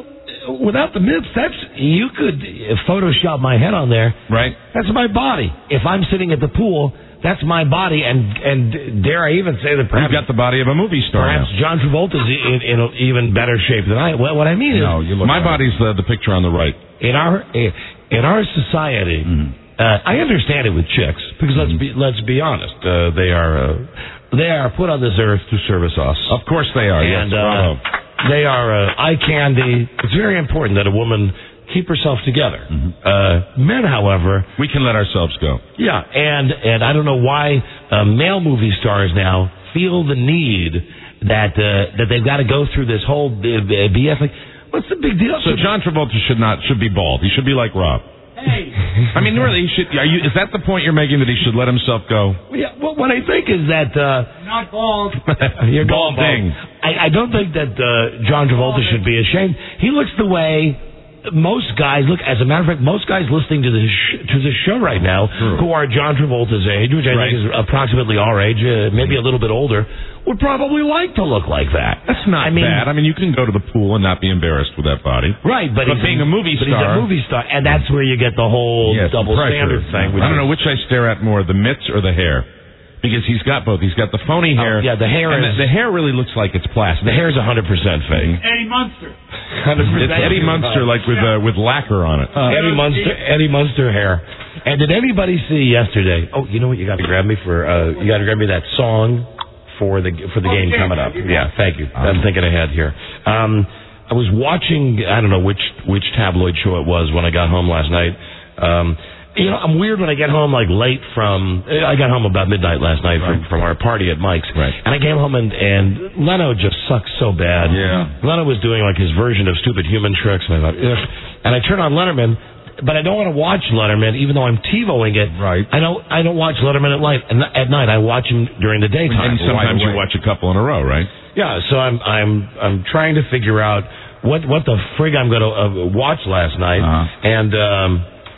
[SPEAKER 3] without the myths, that's you could Photoshop my head on there.
[SPEAKER 14] Right.
[SPEAKER 3] That's my body. If I'm sitting at the pool, that's my body, and and dare I even say that perhaps
[SPEAKER 14] you've got the body of a movie star.
[SPEAKER 3] Perhaps
[SPEAKER 14] now.
[SPEAKER 3] John Travolta's in, in an even better shape than I. What, what I mean is,
[SPEAKER 14] no, you look
[SPEAKER 4] my body's the, the picture on the right.
[SPEAKER 3] In our in our society, mm-hmm. uh, I understand it with chicks because let's be let's be honest, uh, they are uh, they are put on this earth to service us.
[SPEAKER 4] Of course they are.
[SPEAKER 3] And
[SPEAKER 4] yes,
[SPEAKER 3] uh, they are uh, eye candy. It's very important that a woman keep herself together. Mm-hmm. Uh, men, however,
[SPEAKER 4] we can let ourselves go.
[SPEAKER 3] Yeah, and and I don't know why uh, male movie stars now feel the need that uh, that they've got to go through this whole uh, B S. Like, what's the big deal?
[SPEAKER 4] So John Travolta should not should be bald. He should be like Rob.
[SPEAKER 13] Hey,
[SPEAKER 4] I mean, really, he should. Are you? Is that the point you're making, that he should let himself go?
[SPEAKER 3] Yeah. Well, what I think is that uh,
[SPEAKER 13] not bald.
[SPEAKER 3] You're
[SPEAKER 4] balding.
[SPEAKER 3] I, I don't think that uh, John Travolta should be ashamed. He looks the way most guys look. As a matter of fact, most guys listening to this sh- to this show right now, True. who are John Travolta's age, which I right. think is approximately our age, uh, maybe a little bit older, would probably like to look like that.
[SPEAKER 4] That's not
[SPEAKER 3] I mean,
[SPEAKER 4] bad. I mean, you can go to the pool and not be embarrassed with that body.
[SPEAKER 3] Right, but,
[SPEAKER 4] but being a movie
[SPEAKER 3] but
[SPEAKER 4] star,
[SPEAKER 3] he's a movie star, and that's where you get the whole
[SPEAKER 4] yes,
[SPEAKER 3] double standard thing.
[SPEAKER 4] I don't know which I stare at more, the mitts or the hair. Because he's got both. He's got the phony hair.
[SPEAKER 3] Oh, yeah, the hair
[SPEAKER 4] and
[SPEAKER 3] is...
[SPEAKER 4] The, the hair really looks like it's plastic.
[SPEAKER 3] The hair's one hundred percent fake.
[SPEAKER 13] Eddie Munster.
[SPEAKER 3] one hundred percent
[SPEAKER 4] It's Eddie Munster, like with uh, with lacquer on it.
[SPEAKER 3] Uh, Eddie Munster Eddie Munster hair. And did anybody see yesterday... Oh, you know what? You got to grab me for... Uh, you got to grab me that song for the for the game coming up. Yeah, thank you. I'm thinking ahead here. Um, I was watching... I don't know which, which tabloid show it was when I got home last night. Um... You know, I'm weird when I get home, like, late from... I got home about midnight last night from, from our party at Mike's.
[SPEAKER 4] Right.
[SPEAKER 3] And I came home, and, and Leno just sucks so bad.
[SPEAKER 4] Yeah.
[SPEAKER 3] Leno was doing, like, his version of Stupid Human Tricks, and I thought, ugh. And I turn on Letterman, but I don't want to watch Letterman, even though I'm TiVoing it.
[SPEAKER 4] Right.
[SPEAKER 3] I don't I don't watch Letterman at night. At night, I watch him during the daytime.
[SPEAKER 4] And sometimes you watch a couple in a row, right?
[SPEAKER 3] Yeah, so I'm I'm I'm trying to figure out what, what the frig I'm going to uh, watch last night. Uh-huh. And... um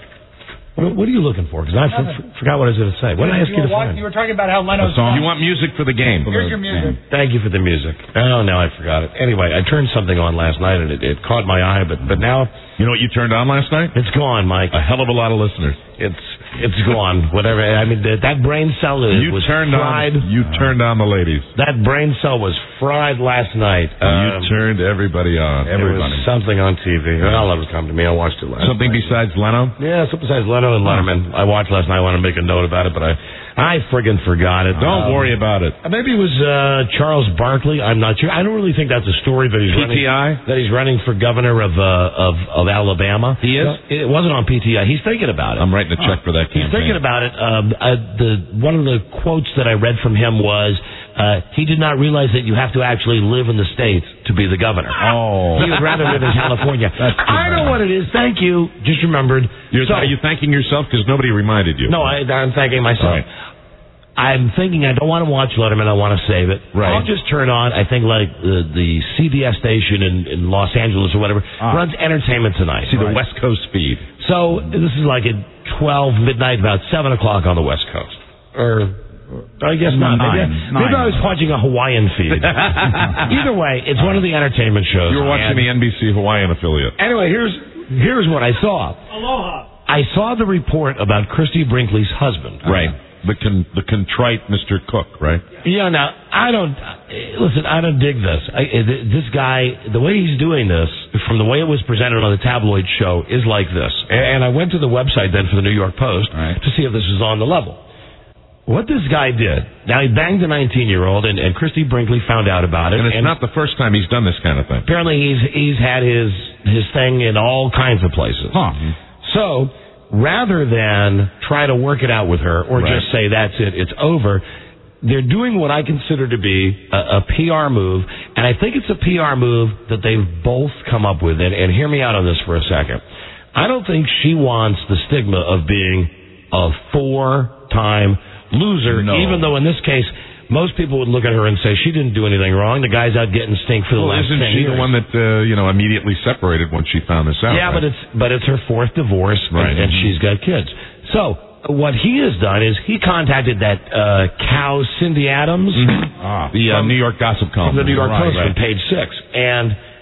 [SPEAKER 3] What, what are you looking for? Because I f- f- forgot what I was going to say. What did I ask you, you to
[SPEAKER 13] watch,
[SPEAKER 3] find?
[SPEAKER 13] You were talking about how Leno's...
[SPEAKER 4] You want music for the game.
[SPEAKER 13] Here's your music.
[SPEAKER 3] Thank you for the music. Oh, now I forgot it. Anyway, I turned something on last night, and it, it caught my eye, but, but now...
[SPEAKER 4] You know what you turned on last night?
[SPEAKER 3] It's gone, Mike.
[SPEAKER 4] A hell of a lot of listeners.
[SPEAKER 3] It's it's gone. Whatever. I mean, that, that brain cell is,
[SPEAKER 4] you
[SPEAKER 3] was
[SPEAKER 4] turned
[SPEAKER 3] fried.
[SPEAKER 4] On, you turned on the ladies.
[SPEAKER 3] That brain cell was fried last night.
[SPEAKER 4] You
[SPEAKER 3] um,
[SPEAKER 4] turned everybody on.
[SPEAKER 3] Everybody. There was something on T V. Well, that was come to me. I watched it last
[SPEAKER 4] Something
[SPEAKER 3] night.
[SPEAKER 4] besides Leno?
[SPEAKER 3] Yeah, something besides Leno and Letterman. I watched last night. I want to make a note about it, but I I friggin' forgot it.
[SPEAKER 4] Don't
[SPEAKER 3] um,
[SPEAKER 4] worry about it.
[SPEAKER 3] Maybe it was uh, Charles Barkley. I'm not sure. I don't really think that's a story, but he's
[SPEAKER 4] P T I?
[SPEAKER 3] running, that he's running for governor of uh, of of Alabama.
[SPEAKER 4] He is?
[SPEAKER 3] No, it wasn't on P T I. He's thinking about it.
[SPEAKER 4] I'm writing a check for that campaign.
[SPEAKER 3] He's thinking about it. Um, uh, the one of the quotes that I read from him was, uh, he did not realize that you have to actually live in the States to be the governor.
[SPEAKER 4] Oh.
[SPEAKER 3] He would rather live in California. I know what it is. Thank you. Just remembered.
[SPEAKER 4] You're,
[SPEAKER 3] so,
[SPEAKER 4] are you thanking yourself because nobody reminded you?
[SPEAKER 3] No, I, I'm thanking myself.
[SPEAKER 4] Right.
[SPEAKER 3] I'm thinking I don't want to watch Letterman. I want to save it.
[SPEAKER 4] Right.
[SPEAKER 3] I'll just turn on, I think, like the, the C B S station in, in Los Angeles or whatever,
[SPEAKER 4] ah.
[SPEAKER 3] runs Entertainment Tonight.
[SPEAKER 4] See
[SPEAKER 3] right.
[SPEAKER 4] the West Coast feed.
[SPEAKER 3] So this is like at twelve midnight, about seven o'clock on the West Coast. Or, I guess not.
[SPEAKER 14] Nine.
[SPEAKER 3] Maybe,
[SPEAKER 14] Nine.
[SPEAKER 3] maybe I was watching a Hawaiian feed. Either way, it's one of the entertainment shows.
[SPEAKER 4] You were watching
[SPEAKER 3] and
[SPEAKER 4] the N B C Hawaiian affiliate.
[SPEAKER 3] Anyway, here's here's what I saw.
[SPEAKER 13] Aloha.
[SPEAKER 3] I saw the report about Christy Brinkley's husband.
[SPEAKER 4] Right. The con, the contrite Mister Cook, right?
[SPEAKER 3] Yeah, now, I don't, listen, I don't dig this. I, this guy, the way he's doing this, from the way it was presented on the tabloid show, is like this. And I went to the website then for the New York Post right. to see if this was on the level. What this guy did, now he banged a nineteen-year-old, and, and Christy Brinkley found out about it.
[SPEAKER 4] And it's
[SPEAKER 3] and
[SPEAKER 4] not the first time he's done this kind of thing.
[SPEAKER 3] Apparently he's he's had his, his thing in all kinds of places.
[SPEAKER 14] Huh.
[SPEAKER 3] So... rather than try to work it out with her or right. just say, that's it, it's over, they're doing what I consider to be a, a P R move, and I think it's a P R move that they've both come up with. And, and hear me out on this for a second. I don't think she wants the stigma of being a four-time loser,
[SPEAKER 14] no.
[SPEAKER 3] even though in this case, most people would look at her and say she didn't do anything wrong. The guy's out getting stink for the
[SPEAKER 4] well,
[SPEAKER 3] last
[SPEAKER 4] isn't
[SPEAKER 3] ten
[SPEAKER 4] she
[SPEAKER 3] years.
[SPEAKER 4] the one that uh, you know immediately separated when she found this out?
[SPEAKER 3] Yeah,
[SPEAKER 4] right?
[SPEAKER 3] but it's but it's her fourth divorce,
[SPEAKER 4] right.
[SPEAKER 3] and, and she's got kids. So what he has done is he contacted that uh, cow Cindy Adams,
[SPEAKER 4] mm-hmm. ah, the uh,
[SPEAKER 3] from,
[SPEAKER 4] New York gossip column,
[SPEAKER 3] from the New York
[SPEAKER 4] right,
[SPEAKER 3] Post,
[SPEAKER 4] right.
[SPEAKER 3] on page six, and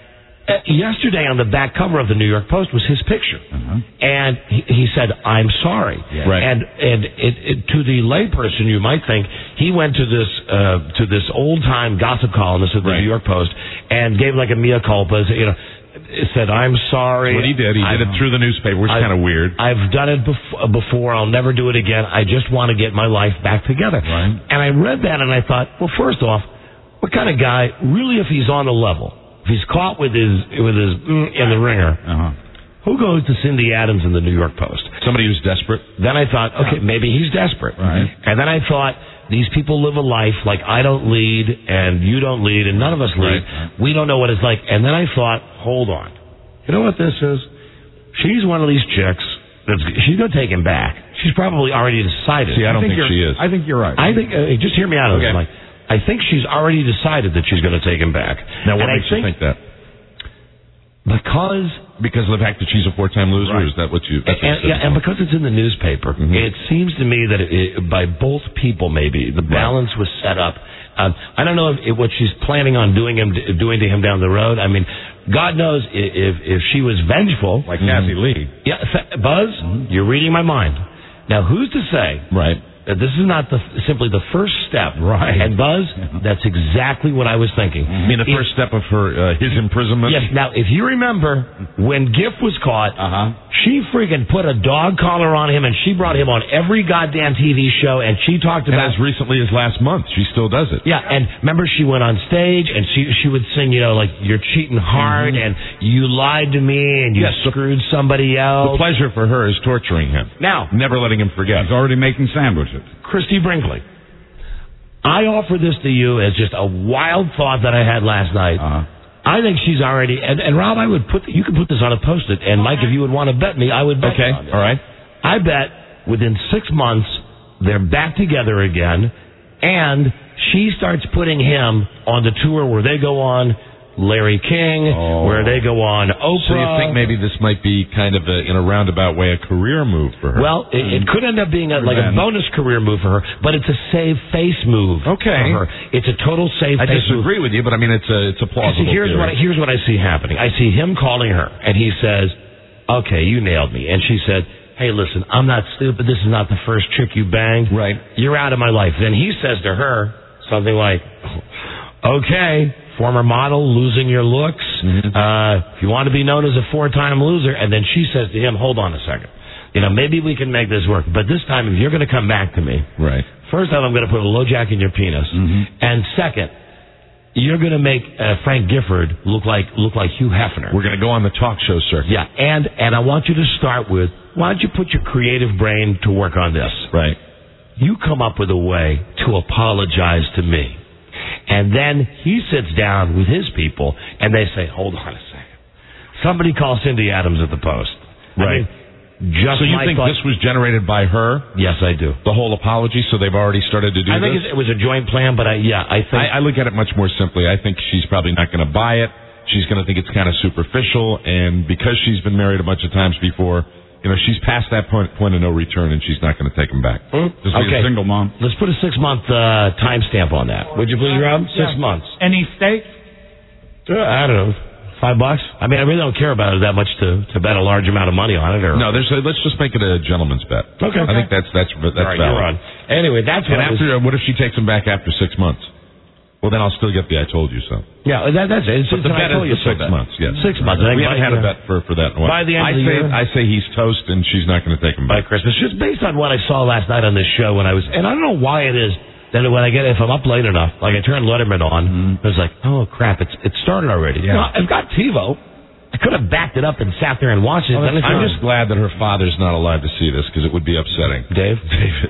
[SPEAKER 3] Uh, yesterday on the back cover of the New York Post was his picture,
[SPEAKER 14] uh-huh.
[SPEAKER 3] and he, he said, "I'm sorry."
[SPEAKER 14] Yeah.
[SPEAKER 4] Right.
[SPEAKER 3] And and it, it, to the layperson, you might think he went to this uh, to this old time gossip columnist at the
[SPEAKER 4] Right.
[SPEAKER 3] New York Post and gave like a mea culpa, you know, said, "I'm sorry."
[SPEAKER 4] What he did, he did it through the newspaper, which is kind of weird.
[SPEAKER 3] I've done it bef- before. I'll never do it again. I just want to get my life back together.
[SPEAKER 14] Right.
[SPEAKER 3] And I read that and I thought, well, first off, what kind of guy, really, if he's on the level, if he's caught with his with his mm, in the ringer,
[SPEAKER 14] Uh-huh.
[SPEAKER 3] who goes to Cindy Adams in the New York Post?
[SPEAKER 4] Somebody who's desperate.
[SPEAKER 3] Then I thought, okay, maybe he's desperate.
[SPEAKER 14] Right.
[SPEAKER 3] And then I thought, these people live a life like I don't lead and you don't lead and none of us lead.
[SPEAKER 14] Right.
[SPEAKER 3] We don't know what it's like. And then I thought, hold on. You know what this is? She's one of these chicks that's, she's going to take him back. She's probably already decided.
[SPEAKER 4] See, I don't think,
[SPEAKER 14] you're-
[SPEAKER 4] she is.
[SPEAKER 14] I think you're right.
[SPEAKER 3] I think, uh, just hear me out on
[SPEAKER 4] Okay.
[SPEAKER 3] this, Mike. I think she's already decided that she's going to take him back.
[SPEAKER 4] Now, what
[SPEAKER 3] And I
[SPEAKER 4] makes you think that?
[SPEAKER 3] Because
[SPEAKER 4] Because of the fact that she's a four-time loser?
[SPEAKER 3] Right.
[SPEAKER 4] Is that what you... That's what
[SPEAKER 3] and,
[SPEAKER 4] you said
[SPEAKER 3] yeah, and because it's in the newspaper,
[SPEAKER 4] Mhm.
[SPEAKER 3] it seems to me that it, it, by both people, maybe the balance was set up. Um, I don't know if, if what she's planning on doing him doing to him down the road. I mean, God knows if if, if she was vengeful,
[SPEAKER 14] like Kathy Lee.
[SPEAKER 3] yeah, th- Buzz, you're reading my mind. Now, who's to say
[SPEAKER 4] Right.
[SPEAKER 3] that this is not the, simply the first step?
[SPEAKER 14] Right.
[SPEAKER 3] And Buzz, that's exactly what I was thinking.
[SPEAKER 4] I mean, the first step of her uh, his imprisonment?
[SPEAKER 3] Yes. Now, if you remember, when Giff was caught,
[SPEAKER 14] Uh-huh.
[SPEAKER 3] she freaking put a dog collar on him, and she brought him on every goddamn T V show, and she talked
[SPEAKER 4] And
[SPEAKER 3] about...
[SPEAKER 4] as recently as last month, she still does it.
[SPEAKER 3] Yeah, and remember she went on stage, and she she would sing, you know, like, you're cheating hard,
[SPEAKER 4] Mhm.
[SPEAKER 3] and you lied to me, and you
[SPEAKER 4] Yes, the-
[SPEAKER 3] screwed somebody
[SPEAKER 4] The
[SPEAKER 3] else.
[SPEAKER 4] pleasure for her is torturing him.
[SPEAKER 3] Now,
[SPEAKER 4] Never letting him forget.
[SPEAKER 14] He's already making sandwiches.
[SPEAKER 3] Christy Brinkley, I offer this to you as just a wild thought that I had last night.
[SPEAKER 14] Uh-huh.
[SPEAKER 3] I think she's already, and, and Rob, I would put, you could put this on a post-it, and Mike, if you would want to bet me, I would bet
[SPEAKER 4] Okay,
[SPEAKER 3] you on this.
[SPEAKER 4] all right.
[SPEAKER 3] I bet within six months, they're back together again, and she starts putting him on the tour where they go on Larry King,
[SPEAKER 4] Oh.
[SPEAKER 3] where they go on Oprah.
[SPEAKER 4] So you think maybe this might be kind of, a, in a roundabout way, a career move for her?
[SPEAKER 3] Well, it, it could end up being a, like a
[SPEAKER 4] Revenge.
[SPEAKER 3] bonus career move for her, but it's a save face move
[SPEAKER 4] Okay.
[SPEAKER 3] for her. It's a total save
[SPEAKER 4] I
[SPEAKER 3] face move.
[SPEAKER 4] disagree with you, but I mean, it's a it's a
[SPEAKER 3] See,
[SPEAKER 4] plausible
[SPEAKER 3] here's
[SPEAKER 4] theory.
[SPEAKER 3] what I, here's what I see happening. I see him calling her, and he says, "Okay, you nailed me." And she said, "Hey, listen, I'm not stupid. This is not the first trick you banged.
[SPEAKER 4] Right.
[SPEAKER 3] You're out of my life." Then he says to her something like, "Okay, former model, losing your looks.
[SPEAKER 4] Mm-hmm.
[SPEAKER 3] Uh, if you want to be known as a four-time loser," and then she says to him, "Hold on a second. You know, maybe we can make this work, but this time, if you're going to come back to me,
[SPEAKER 4] Right.
[SPEAKER 3] first off, I'm going to put a low jack in your penis,
[SPEAKER 4] Mm-hmm.
[SPEAKER 3] and second, you're going to make uh, Frank Gifford look like look like Hugh Hefner.
[SPEAKER 4] We're going to go on the talk show circuit.
[SPEAKER 3] Yeah, and and I want you to start with, why don't you put your creative brain to work on this?
[SPEAKER 4] Right.
[SPEAKER 3] You come up with a way to apologize to me. And then he sits down with his people, and they say, hold on a second. Somebody call Cindy Adams at the Post.
[SPEAKER 4] Right.
[SPEAKER 3] I mean, just
[SPEAKER 4] So you
[SPEAKER 3] my
[SPEAKER 4] think
[SPEAKER 3] thought-
[SPEAKER 4] this was generated by her?
[SPEAKER 3] Yes, I do.
[SPEAKER 4] The whole apology, so they've already started to do
[SPEAKER 3] I think
[SPEAKER 4] this?
[SPEAKER 3] it was a joint plan, but I, yeah, I think...
[SPEAKER 4] I, I look at it much more simply. I think she's probably not going to buy it. She's going to think it's kind of superficial, and because she's been married a bunch of times before, you know, she's past that point, point of no return, and she's not going to take him back.
[SPEAKER 14] Just be
[SPEAKER 3] Okay.
[SPEAKER 14] a single mom.
[SPEAKER 3] Let's put a six-month uh, timestamp on that. Would you please, Rob? Six
[SPEAKER 5] Yeah.
[SPEAKER 3] months.
[SPEAKER 5] Any steak?
[SPEAKER 3] Uh, I don't know. Five bucks? I mean, I really don't care about it that much to, to bet a large amount of money on it. Or
[SPEAKER 4] No, there's a, let's just make it a gentleman's bet.
[SPEAKER 3] Okay.
[SPEAKER 4] I think that's that's that's
[SPEAKER 3] All right,
[SPEAKER 4] valid.
[SPEAKER 3] you're on. Anyway, that's
[SPEAKER 4] And
[SPEAKER 3] what I was...
[SPEAKER 4] after, what if she takes him back after six months? Well, then I'll still get the I told you so.
[SPEAKER 3] Yeah, that, that's it. It's,
[SPEAKER 4] But
[SPEAKER 3] it's
[SPEAKER 4] the
[SPEAKER 3] an I
[SPEAKER 4] bet
[SPEAKER 3] told
[SPEAKER 4] is
[SPEAKER 3] you
[SPEAKER 4] the
[SPEAKER 3] so
[SPEAKER 4] six
[SPEAKER 3] bet.
[SPEAKER 4] months, yes.
[SPEAKER 3] Six months. I think
[SPEAKER 4] We haven't
[SPEAKER 3] by,
[SPEAKER 4] had a
[SPEAKER 3] uh,
[SPEAKER 4] bet for, for that in a while.
[SPEAKER 3] by the end
[SPEAKER 4] I
[SPEAKER 3] of the
[SPEAKER 4] say,
[SPEAKER 3] year.
[SPEAKER 4] I say he's toast, and she's not going to take him
[SPEAKER 3] by
[SPEAKER 4] back.
[SPEAKER 3] Christmas. Just based on what I saw last night on this show when I was... And I don't know why it is that when I get... If I'm up late enough, like I turn Letterman on,
[SPEAKER 4] Mm-hmm.
[SPEAKER 3] it's like, oh, crap, it's it started already.
[SPEAKER 14] Yeah.
[SPEAKER 3] You know, I've got TiVo. I could have backed it up and sat there and watched it.
[SPEAKER 4] Well,
[SPEAKER 3] Then it's
[SPEAKER 4] I'm
[SPEAKER 3] on.
[SPEAKER 4] just glad that her father's not alive to see this, because it would be upsetting.
[SPEAKER 3] Dave?
[SPEAKER 4] David.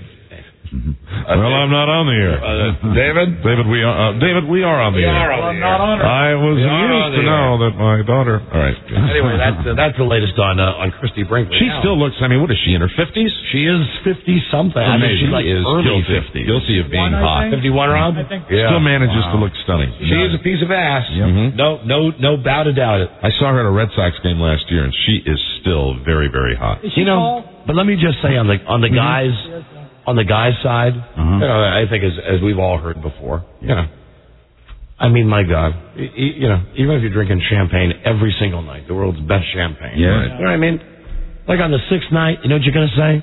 [SPEAKER 4] Well, I'm not on the air.
[SPEAKER 3] Uh,
[SPEAKER 4] David? David, we are, uh, David, we are on the
[SPEAKER 3] We
[SPEAKER 4] air.
[SPEAKER 3] are on the air.
[SPEAKER 4] I was
[SPEAKER 3] We are on
[SPEAKER 4] used
[SPEAKER 3] the
[SPEAKER 4] to know that my daughter... All right.
[SPEAKER 3] Anyway, that's uh, that's the latest on uh, on Christy Brinkley.
[SPEAKER 4] She
[SPEAKER 3] Now,
[SPEAKER 4] still looks, I mean, what is she, in her fifties?
[SPEAKER 3] she is fifty something. I mean, she's like
[SPEAKER 4] is
[SPEAKER 3] early
[SPEAKER 4] guilty,
[SPEAKER 3] fifties.
[SPEAKER 4] guilty of being
[SPEAKER 5] I
[SPEAKER 4] hot.
[SPEAKER 5] think.
[SPEAKER 3] Fifty-one, Rob.
[SPEAKER 5] I think.
[SPEAKER 3] Yeah.
[SPEAKER 4] Still manages to
[SPEAKER 14] Wow.
[SPEAKER 4] look stunning.
[SPEAKER 3] She is a piece of ass.
[SPEAKER 4] Mhm.
[SPEAKER 3] No, no, no doubt about it.
[SPEAKER 4] I saw her at a Red Sox game last year, and she is still very, very hot.
[SPEAKER 5] Is she
[SPEAKER 3] You know,
[SPEAKER 5] tall?
[SPEAKER 3] but let me just say on the on the guys on the guys side,
[SPEAKER 14] Uh-huh.
[SPEAKER 3] you know, I think as as we've all heard before, you know, I mean, my God, y- y- you know, even if you're drinking champagne every single night, the world's best champagne.
[SPEAKER 14] Yeah.
[SPEAKER 3] Right? You know what I mean? Like on the sixth night, you know what you're going to say?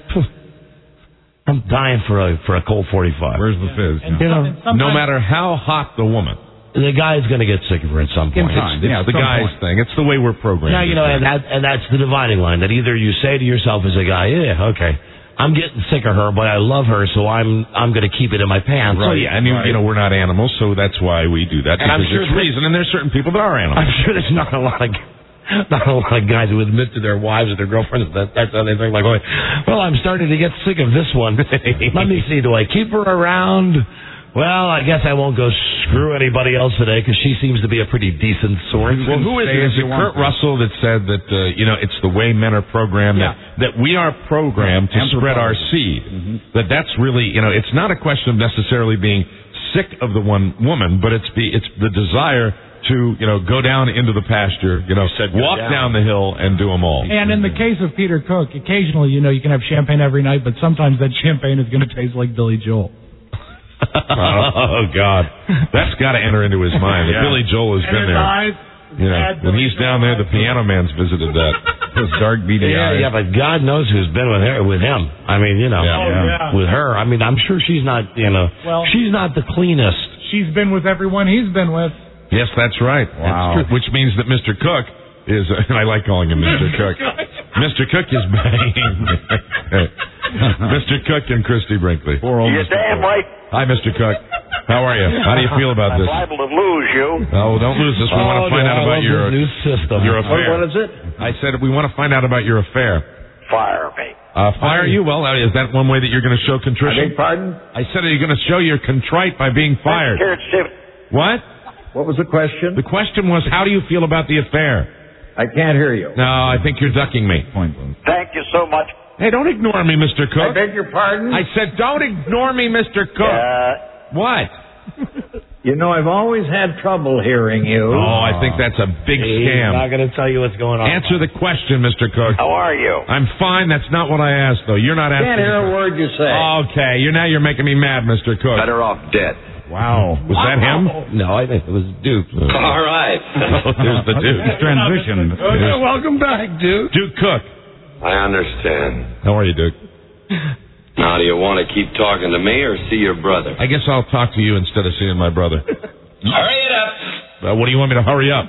[SPEAKER 3] I'm dying for a for a Colt forty-five.
[SPEAKER 14] Where's the fizz?
[SPEAKER 3] And, you know,
[SPEAKER 4] no matter how hot the woman,
[SPEAKER 3] the guy's going to get sick of her at some point.
[SPEAKER 4] In time. It's,
[SPEAKER 3] Yeah,
[SPEAKER 4] it's the guy's
[SPEAKER 3] point.
[SPEAKER 4] thing. It's the way we're programmed.
[SPEAKER 3] Yeah, you know, and, that, and that's the dividing line. That either you say to yourself as a guy, yeah, okay, I'm getting sick of her, but I love her, so I'm I'm going to keep it in my pants.
[SPEAKER 4] Right. So, yeah, and you,
[SPEAKER 3] right.
[SPEAKER 4] you know, we're not animals, so that's why we do that.
[SPEAKER 3] And I'm
[SPEAKER 4] because
[SPEAKER 3] sure
[SPEAKER 4] there's
[SPEAKER 3] that-
[SPEAKER 4] reason, and there's certain people that are animals.
[SPEAKER 3] I'm sure there's not a lot of not a lot of guys who admit to their wives or their girlfriends that that's how they think. Like, well, I'm starting to get sick of this one. Let me see. Do I keep her around? Well, I guess I won't go screw anybody else today because she seems to be a pretty decent sort.
[SPEAKER 4] Well, who is it? Is it Kurt Russell that said that, uh, you know, it's the way men are programmed,
[SPEAKER 3] Yeah.
[SPEAKER 4] that, that we are programmed to spread our seed.
[SPEAKER 3] Mm-hmm.
[SPEAKER 4] That that's really, you know, it's not a question of necessarily being sick of the one woman, but it's be it's the desire to, you know, go down into the pasture, you know, walk down. down the hill and do them all.
[SPEAKER 5] And in the case of Peter Cook, occasionally, you know, you can have champagne every night, but sometimes that champagne is going to taste like Billy Joel.
[SPEAKER 4] Oh, God. That's got to enter into his mind. That
[SPEAKER 5] Yeah.
[SPEAKER 4] Billy Joel has
[SPEAKER 5] And
[SPEAKER 4] been
[SPEAKER 5] his
[SPEAKER 4] there.
[SPEAKER 5] eyes,
[SPEAKER 4] You know, when he's down there, the piano man's visited that.
[SPEAKER 14] Those dark beady
[SPEAKER 3] Yeah,
[SPEAKER 14] eyes.
[SPEAKER 3] yeah, but God knows who's been with her, with him. I mean, you know,
[SPEAKER 5] Yeah. Oh, yeah.
[SPEAKER 3] with her. I mean, I'm sure she's not, you know,
[SPEAKER 5] Well-
[SPEAKER 3] she's not the cleanest.
[SPEAKER 5] She's been with everyone he's been with.
[SPEAKER 4] Yes, that's right.
[SPEAKER 14] Wow.
[SPEAKER 4] That's true. Which means that Mister Cook is, uh, and I like calling him Mister Cook. Mister Cook is banging. Mister Cook and Christy Brinkley.
[SPEAKER 14] Poor old
[SPEAKER 8] You
[SPEAKER 14] Mister
[SPEAKER 8] damn
[SPEAKER 14] Cook.
[SPEAKER 8] right.
[SPEAKER 4] Hi, Mister Cook. How are you? How do you feel about
[SPEAKER 8] I'm
[SPEAKER 4] this?
[SPEAKER 8] liable to lose you.
[SPEAKER 4] Oh, don't lose this. We want to find out about your
[SPEAKER 3] new system.
[SPEAKER 4] your
[SPEAKER 8] What,
[SPEAKER 4] affair.
[SPEAKER 8] what is it?
[SPEAKER 4] I said we want to find out about your affair.
[SPEAKER 8] Fire me.
[SPEAKER 4] Uh, fire you? Well, uh, is that one way that you're going to show
[SPEAKER 8] I
[SPEAKER 4] contrition?
[SPEAKER 8] beg pardon?
[SPEAKER 4] I said, are you going to show you're contrite by being fired?
[SPEAKER 8] Here, Steve.
[SPEAKER 4] What?
[SPEAKER 8] What was the question?
[SPEAKER 4] The question was, how do you feel about the affair?
[SPEAKER 8] I can't hear you.
[SPEAKER 4] No, I think you're ducking me.
[SPEAKER 8] Thank you so much.
[SPEAKER 4] Hey, don't ignore me, Mister
[SPEAKER 8] I
[SPEAKER 4] Cook.
[SPEAKER 8] beg your pardon?
[SPEAKER 4] I said, don't ignore me, Mister Cook.
[SPEAKER 8] Uh,
[SPEAKER 4] What?
[SPEAKER 8] you know, I've always had trouble hearing you.
[SPEAKER 4] Oh, I think that's a big
[SPEAKER 3] He's
[SPEAKER 4] scam.
[SPEAKER 3] not going to tell you what's going on.
[SPEAKER 4] Answer the question, Mister Cook.
[SPEAKER 8] How are you?
[SPEAKER 4] I'm fine. That's not what I asked, though. You're not asking.
[SPEAKER 8] Can't hear a word you say.
[SPEAKER 4] Okay, you're now you're making me mad, Mister Cook.
[SPEAKER 8] Better off dead.
[SPEAKER 4] Wow. Was that him?
[SPEAKER 3] No, I think it was Duke.
[SPEAKER 8] All right.
[SPEAKER 4] Oh, there's the Duke.
[SPEAKER 14] Transition.
[SPEAKER 3] Okay, welcome back, Duke.
[SPEAKER 4] Duke Cook.
[SPEAKER 6] I understand.
[SPEAKER 4] How are you, Duke?
[SPEAKER 6] Now, do you want to keep talking to me or see your brother?
[SPEAKER 4] I guess I'll talk to you instead of seeing my brother.
[SPEAKER 6] Hurry it up.
[SPEAKER 4] Uh, what do you want me to hurry up?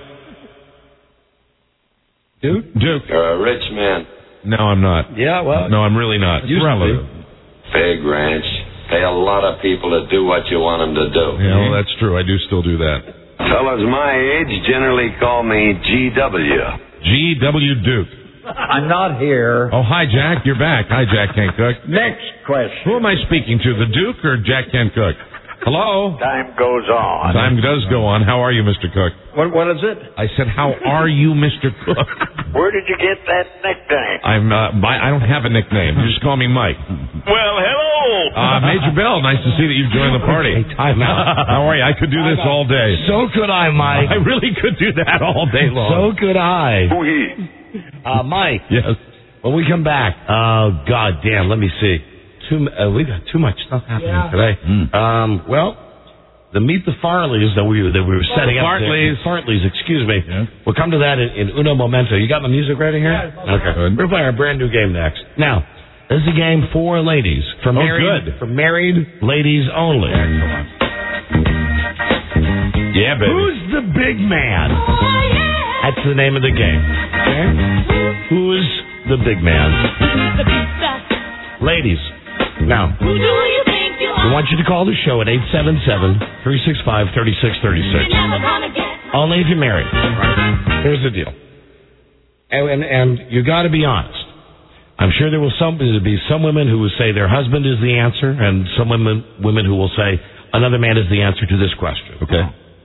[SPEAKER 3] Duke?
[SPEAKER 4] Duke.
[SPEAKER 6] You're a rich man.
[SPEAKER 4] No, I'm not.
[SPEAKER 3] Yeah, well.
[SPEAKER 4] No, I'm really not.
[SPEAKER 3] Used to
[SPEAKER 4] Relative.
[SPEAKER 6] Big ranch. Pay a lot of people to do what you want them to do.
[SPEAKER 4] Yeah, well, that's true. I do still do that.
[SPEAKER 6] Fellas my age generally call me G W.
[SPEAKER 4] G W Duke.
[SPEAKER 8] I'm not here.
[SPEAKER 4] Oh, hi, Jack. You're back. Hi, Jack Kent Cook.
[SPEAKER 8] Next question.
[SPEAKER 4] Who am I speaking to, the Duke or Jack Kent Cook? Hello?
[SPEAKER 8] Time goes on.
[SPEAKER 4] Time does go on. How are you, Mister Cook?
[SPEAKER 8] What, what is it?
[SPEAKER 4] I said, how are you, Mister Cook?
[SPEAKER 8] Where did you get that nickname?
[SPEAKER 4] I'm, uh, my, I don't have a nickname. You just call me Mike.
[SPEAKER 8] Well, hello.
[SPEAKER 4] Uh, Major Bell, nice to see that you've joined the party.
[SPEAKER 3] Hey, time out.
[SPEAKER 4] How are you? I could do this all day.
[SPEAKER 3] So could I, Mike.
[SPEAKER 4] I really could do that all day long.
[SPEAKER 3] So could I.
[SPEAKER 6] Who he?
[SPEAKER 3] Uh, Mike,
[SPEAKER 4] Yes.
[SPEAKER 3] when we come back, oh, God damn, let me see. Too, uh, we got too much stuff happening
[SPEAKER 5] Yeah.
[SPEAKER 3] today. Um, well, the Meet the Farleys that we, that we were setting up.
[SPEAKER 4] Fartleys.
[SPEAKER 3] there- Fartleys, excuse me.
[SPEAKER 14] Yeah.
[SPEAKER 3] We'll come to that in, in uno momento. You got my music ready here?
[SPEAKER 5] Yeah,
[SPEAKER 3] okay. We're playing a brand new game next. Now, this is a game for ladies. For
[SPEAKER 4] Oh,
[SPEAKER 3] married,
[SPEAKER 4] good.
[SPEAKER 3] For married ladies only.
[SPEAKER 4] Yeah, baby.
[SPEAKER 3] Who's the big man? That's the name of the game. Okay? Who's the big man? Ladies. Now,
[SPEAKER 13] Who do you think you
[SPEAKER 3] we
[SPEAKER 13] are?
[SPEAKER 3] want you to call the show at eight seven seven, three six five, three six three six.
[SPEAKER 13] You're never gonna get.
[SPEAKER 3] Only if you're married. Here's the deal. And, and, and you got to be honest. I'm sure there will some there'll be some women who will say their husband is the answer, and some women women who will say another man is the answer to this question.
[SPEAKER 4] Okay.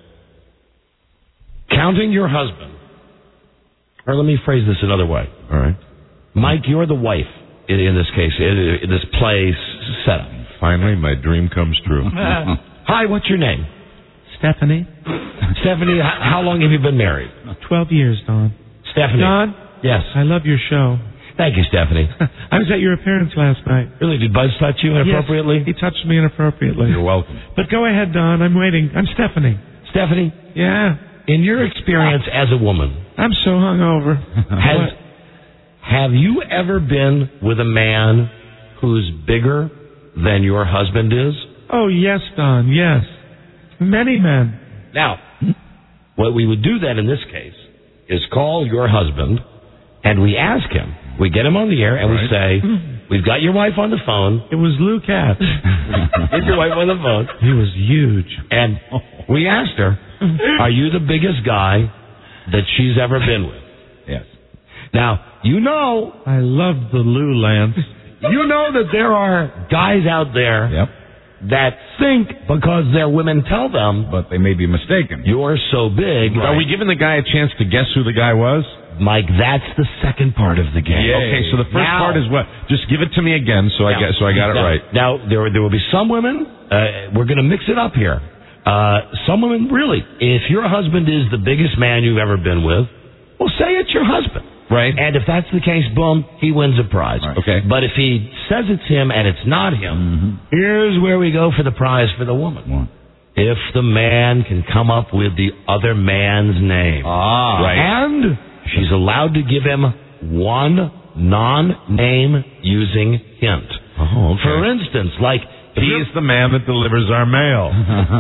[SPEAKER 3] Counting your husband, or let me phrase this another way.
[SPEAKER 4] All right.
[SPEAKER 3] Mike, you're the wife in, in this case, in, in this play setup.
[SPEAKER 4] Finally, my dream comes true.
[SPEAKER 3] Hi, what's your name?
[SPEAKER 17] Stephanie.
[SPEAKER 3] Stephanie, h- how long have you been married?
[SPEAKER 17] Twelve years, Don.
[SPEAKER 3] Stephanie.
[SPEAKER 17] Don?
[SPEAKER 3] Yes.
[SPEAKER 17] I love your show.
[SPEAKER 3] Thank you, Stephanie.
[SPEAKER 17] I was at your appearance last night.
[SPEAKER 3] Really, did Buzz touch you inappropriately?
[SPEAKER 17] Yes, he touched me inappropriately.
[SPEAKER 4] You're welcome.
[SPEAKER 17] But go ahead, Don. I'm waiting. I'm Stephanie.
[SPEAKER 3] Stephanie?
[SPEAKER 17] Yeah?
[SPEAKER 3] In your experience as a woman,
[SPEAKER 17] I'm so hungover.
[SPEAKER 3] has, have you ever been with a man who's bigger than your husband is?
[SPEAKER 17] Oh, yes, Don, yes. Many men.
[SPEAKER 3] Now, what we would do then in this case is call your husband and we ask him. We get him on the air and
[SPEAKER 17] Right.
[SPEAKER 3] we say, we've got your wife on the phone.
[SPEAKER 17] It was Lou Katz.
[SPEAKER 3] Get your wife on the phone.
[SPEAKER 17] He was huge.
[SPEAKER 3] And we asked her, are you the biggest guy that she's ever been with?
[SPEAKER 14] Yes.
[SPEAKER 3] Now, you know,
[SPEAKER 17] I love the Lou Lance.
[SPEAKER 3] you know that there are guys out there
[SPEAKER 14] Yep.
[SPEAKER 3] that think because their women tell them,
[SPEAKER 14] But they may be mistaken.
[SPEAKER 3] you're so big.
[SPEAKER 4] Are we giving the guy a chance to guess who the guy was?
[SPEAKER 3] Mike, that's the second part of the game.
[SPEAKER 4] Okay, so the first
[SPEAKER 3] Now-
[SPEAKER 4] part is what? Just give it to me again, so I
[SPEAKER 3] Now-
[SPEAKER 4] get so I got it
[SPEAKER 3] now-
[SPEAKER 4] right.
[SPEAKER 3] Now there there will be some women. Uh, we're going to mix it up here. Uh, some women, really, if your husband is the biggest man you've ever been with, well, say it's your husband.
[SPEAKER 4] Right.
[SPEAKER 3] And if that's the case, boom, he wins a prize.
[SPEAKER 14] Right.
[SPEAKER 4] Okay.
[SPEAKER 3] But if he says it's him and it's not him,
[SPEAKER 14] Mm-hmm.
[SPEAKER 3] here's where we go for the prize for the woman.
[SPEAKER 14] What?
[SPEAKER 3] If the man can come up with the other man's name.
[SPEAKER 14] Ah.
[SPEAKER 4] Right.
[SPEAKER 3] And she's allowed to give him one non-name using hint.
[SPEAKER 4] Oh, okay.
[SPEAKER 3] For instance, like...
[SPEAKER 4] He's the man that delivers our mail.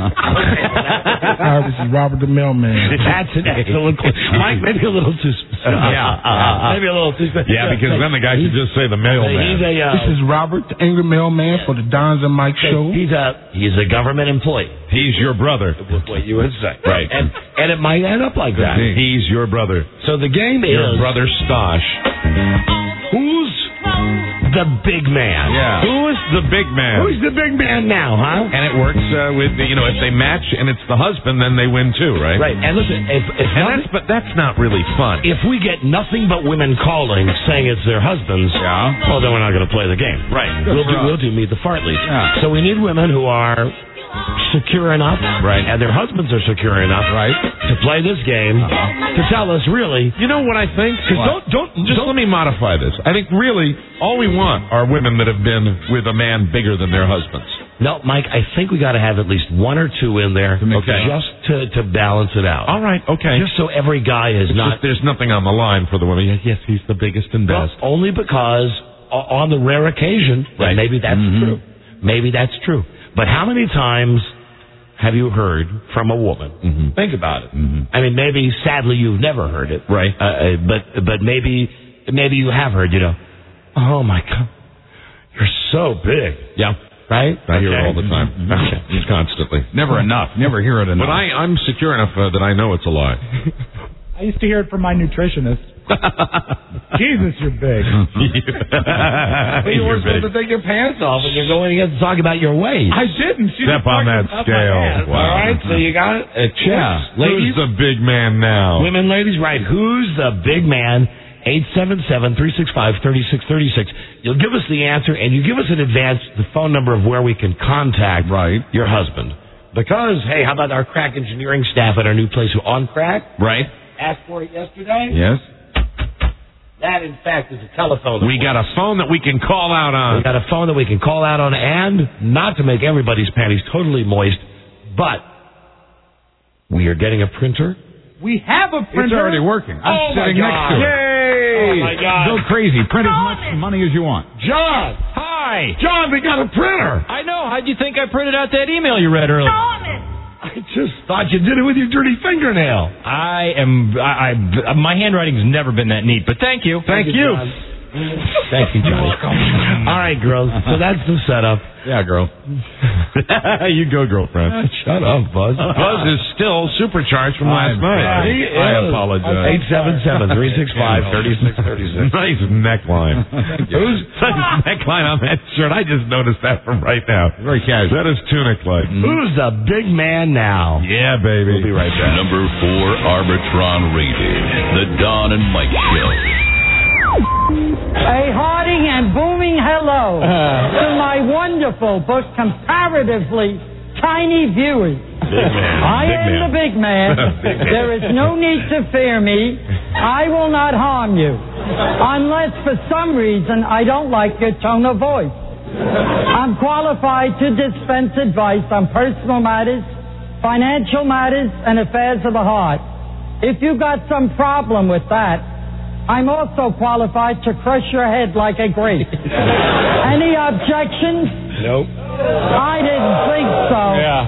[SPEAKER 16] Hi, this is Robert the Mailman.
[SPEAKER 3] That's an excellent question. Mike, maybe a little too specific.
[SPEAKER 4] Yeah.
[SPEAKER 3] Uh, maybe a little too specific.
[SPEAKER 4] Yeah, because then the guy should just say the
[SPEAKER 3] He's
[SPEAKER 4] mailman.
[SPEAKER 3] a, uh,
[SPEAKER 16] This is Robert, the Angry Mailman for the Dons and Mike show.
[SPEAKER 3] he's a, he's a government employee.
[SPEAKER 4] He's your brother.
[SPEAKER 3] That's what you would say.
[SPEAKER 4] Right.
[SPEAKER 3] And, and it might end up like that.
[SPEAKER 4] He's your brother.
[SPEAKER 3] So the game
[SPEAKER 4] Your
[SPEAKER 3] is...
[SPEAKER 4] brother Stosh.
[SPEAKER 3] Who's the big man?
[SPEAKER 4] Yeah. Who is the big man?
[SPEAKER 3] Who's the big man now, huh?
[SPEAKER 4] And it works uh, with the, you know, if they match and it's the husband, then they win too, right?
[SPEAKER 3] Right. And listen, if, if
[SPEAKER 4] And
[SPEAKER 3] nothing-
[SPEAKER 4] that's, but that's not really fun.
[SPEAKER 3] if we get nothing but women calling saying it's their husbands,
[SPEAKER 14] Yeah.
[SPEAKER 3] well, then we're not going to play the game.
[SPEAKER 4] Right.
[SPEAKER 3] We'll do, we'll do Meet the Fartleys.
[SPEAKER 14] Yeah.
[SPEAKER 3] So we need women who are secure enough,
[SPEAKER 4] Right.
[SPEAKER 3] and their husbands are secure enough,
[SPEAKER 14] Right.
[SPEAKER 3] to play this game, to tell us really.
[SPEAKER 4] You know what I think? 'Cause
[SPEAKER 14] What?
[SPEAKER 4] don't don't just let me modify this. I think really all we want are women that have been with a man bigger than their husbands.
[SPEAKER 3] No, Mike, I think we got to have at least one or two in there,
[SPEAKER 14] mix
[SPEAKER 4] it up.
[SPEAKER 3] just to, to balance it out.
[SPEAKER 4] All right, okay.
[SPEAKER 3] Just so every guy is
[SPEAKER 4] It's
[SPEAKER 3] not.
[SPEAKER 4] just, there's nothing on the line for the women. Yes, Yes, he's the biggest and
[SPEAKER 3] Well,
[SPEAKER 4] best.
[SPEAKER 3] only because o- on the rare occasion, that
[SPEAKER 4] Right.
[SPEAKER 3] maybe that's
[SPEAKER 14] Mhm.
[SPEAKER 3] true. Maybe that's true. But how many times have you heard from a woman?
[SPEAKER 4] Mhm.
[SPEAKER 3] Think about it.
[SPEAKER 14] Mhm.
[SPEAKER 3] I mean, maybe sadly you've never heard it,
[SPEAKER 4] Right.
[SPEAKER 3] Uh, uh, but but maybe maybe you have heard. You know, oh my God, you're so big.
[SPEAKER 4] Yeah.
[SPEAKER 3] Right?
[SPEAKER 4] I hear it
[SPEAKER 3] Okay.
[SPEAKER 4] all the time.
[SPEAKER 3] Okay.
[SPEAKER 4] Just constantly.
[SPEAKER 14] Never enough. Never hear it enough.
[SPEAKER 4] But I, I'm secure enough uh, that I know it's a lie.
[SPEAKER 5] I used to hear it from my nutritionist. Jesus, you're big.
[SPEAKER 3] But you
[SPEAKER 4] You're
[SPEAKER 3] were supposed
[SPEAKER 4] big.
[SPEAKER 3] to take your pants off and you're going to talk about your weight.
[SPEAKER 5] I didn't. She
[SPEAKER 4] Step
[SPEAKER 5] just
[SPEAKER 4] on
[SPEAKER 5] talked
[SPEAKER 4] that
[SPEAKER 5] about my
[SPEAKER 4] scale.
[SPEAKER 5] ass.
[SPEAKER 4] Wow.
[SPEAKER 3] All right, so you got a chicks,
[SPEAKER 14] Yeah.
[SPEAKER 3] ladies,
[SPEAKER 4] Who's the big man now?
[SPEAKER 3] women, ladies, right? Who's the big man? eight seven seven, three six five, three six three six. You'll give us the answer, and you give us in advance the phone number of where we can contact
[SPEAKER 14] Right.
[SPEAKER 3] your husband. Because, hey, how about our crack engineering staff at our new place on crack?
[SPEAKER 4] Right?
[SPEAKER 3] Asked for it yesterday.
[SPEAKER 14] Yes.
[SPEAKER 3] That, in fact, is a telephone.
[SPEAKER 4] We got a phone that we can call out
[SPEAKER 3] We
[SPEAKER 4] on.
[SPEAKER 3] got a phone that we can call out on, and not to make everybody's panties totally moist, but we are getting a printer.
[SPEAKER 5] We have a printer.
[SPEAKER 14] It's already working. I'm
[SPEAKER 3] Oh, my
[SPEAKER 14] sitting
[SPEAKER 3] God.
[SPEAKER 14] next to it.
[SPEAKER 3] Oh, my God.
[SPEAKER 14] Go crazy. Print as much money as you want.
[SPEAKER 3] John!
[SPEAKER 17] Hi.
[SPEAKER 3] John, we got a printer!
[SPEAKER 17] I know. How'd you think I printed out that email you read earlier?
[SPEAKER 3] I just thought you did it with your dirty fingernail.
[SPEAKER 17] I am. I, I my handwriting's never been that neat, but thank you.
[SPEAKER 3] Thank you.
[SPEAKER 17] John.
[SPEAKER 3] Thank you, Johnny. All right, girls. So that's the setup.
[SPEAKER 4] Yeah, girl. You go, girlfriend.
[SPEAKER 3] Shut up, Buzz.
[SPEAKER 4] Buzz is still supercharged from last
[SPEAKER 14] I'm
[SPEAKER 4] night.
[SPEAKER 14] sorry.
[SPEAKER 3] He
[SPEAKER 14] I
[SPEAKER 3] is.
[SPEAKER 14] apologize.
[SPEAKER 3] eight seven seven, three six five, three six three six.
[SPEAKER 4] Nice neckline. Who's nice neckline on that shirt? I just noticed that from right now.
[SPEAKER 14] Very casual.
[SPEAKER 4] That is tunic-like.
[SPEAKER 3] Who's the big man now?
[SPEAKER 4] Yeah, baby.
[SPEAKER 3] We'll be right back.
[SPEAKER 1] Number four, Arbitron rated. The Don and Mike Show.
[SPEAKER 13] A hearty and booming hello to my wonderful but comparatively tiny viewers.
[SPEAKER 3] Big man.
[SPEAKER 13] I
[SPEAKER 3] Big
[SPEAKER 13] am
[SPEAKER 3] man.
[SPEAKER 13] the big man.
[SPEAKER 3] Big man.
[SPEAKER 13] There is no need to fear me. I will not harm you. Unless for some reason I don't like your tone of voice. I'm qualified to dispense advice on personal matters financial matters, and affairs of the heart. If you got some problem with that, I'm also qualified to crush your head like a grape. Any objections?
[SPEAKER 3] Nope.
[SPEAKER 13] I didn't think so.
[SPEAKER 4] Yeah.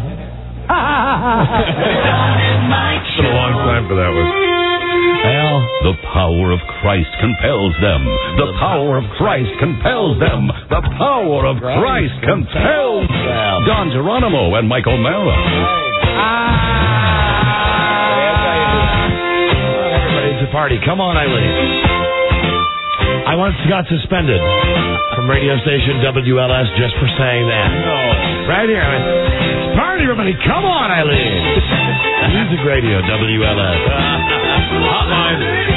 [SPEAKER 4] It's been a long time for that one.
[SPEAKER 1] Well, the power of Christ compels them. The power of Christ compels them. The power of Christ compels them. Don Geronimo and Mike O'Mara.
[SPEAKER 3] Everybody's a party. Come on, Eileen. I once got suspended from radio station W L S just for saying that. No. Right here. I mean, party, everybody. Come on, Eileen. Music radio, W L S.
[SPEAKER 4] Hotline.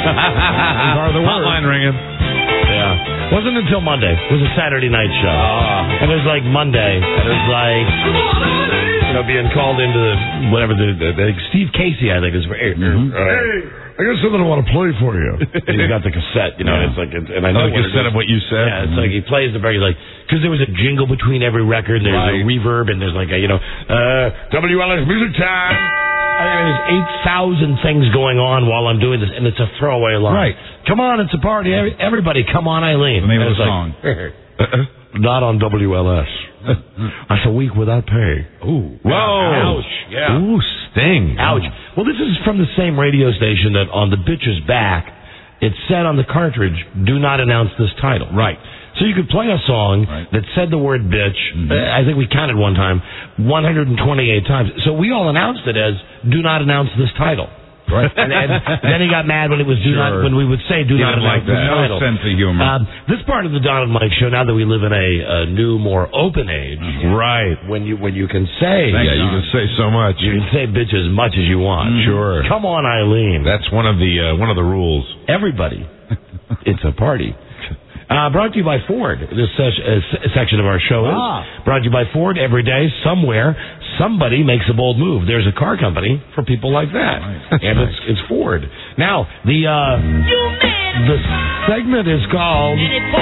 [SPEAKER 4] Hotline ringing.
[SPEAKER 3] Yeah. Wasn't until Monday. It was a Saturday night show. Uh, and it was like Monday. And it was like, you know, being called into the, whatever, the, the, the Steve Casey, I think, is for.
[SPEAKER 4] Mm-hmm.
[SPEAKER 3] Uh, hey. I got something I want to play for you. And he's got the cassette, you know,
[SPEAKER 4] yeah.
[SPEAKER 3] it's like, it's, and I know
[SPEAKER 4] oh, the cassette of what you said?
[SPEAKER 3] Yeah, it's mm-hmm. like he plays the very, like, because there was a jingle between every record, and there's right. a reverb, and there's like a, you know, uh, W L S music time. I mean, there's eight thousand things going on while I'm doing this, and it's a throwaway line.
[SPEAKER 14] Right.
[SPEAKER 3] Come on, it's a party. Everybody, come on, Eileen.
[SPEAKER 14] The name of the
[SPEAKER 3] like,
[SPEAKER 14] song.
[SPEAKER 3] Not on W L S. That's a week without pay.
[SPEAKER 4] Ooh.
[SPEAKER 3] Whoa.
[SPEAKER 4] Ouch.
[SPEAKER 3] Yeah.
[SPEAKER 4] Ooh, sting.
[SPEAKER 3] Ouch. Well, this is from the same radio station that on the bitch's back, it said on the cartridge, do not announce this title.
[SPEAKER 14] Right.
[SPEAKER 3] So you could play a song right. that said the word bitch, mm-hmm. uh, I think we counted one time, one hundred twenty-eight times. So we all announced it as, do not announce this title. Right. and, and, and then he got mad when it was do sure. not when we would say do
[SPEAKER 14] he
[SPEAKER 3] not
[SPEAKER 14] like
[SPEAKER 3] announce this title.
[SPEAKER 14] No sense of humor.
[SPEAKER 3] Um, this part of the Don and Mike show, now that we live in a, a new, more open age,
[SPEAKER 4] mm-hmm. right?
[SPEAKER 3] When you when you can say,
[SPEAKER 4] Thanks, yeah, you can say so much.
[SPEAKER 3] You can say bitch as much as you want.
[SPEAKER 4] Mm-hmm. Sure.
[SPEAKER 3] Come on, Eileen.
[SPEAKER 4] That's one of the uh, one of the rules.
[SPEAKER 3] Everybody, it's a party. Uh, brought to you by Ford. This se- uh, section of our show is ah. brought to you by Ford. Every day, somewhere, somebody makes a bold move. There's a car company for people like that,
[SPEAKER 4] nice.
[SPEAKER 3] and
[SPEAKER 4] nice.
[SPEAKER 3] it's it's Ford. Now the uh, the segment is called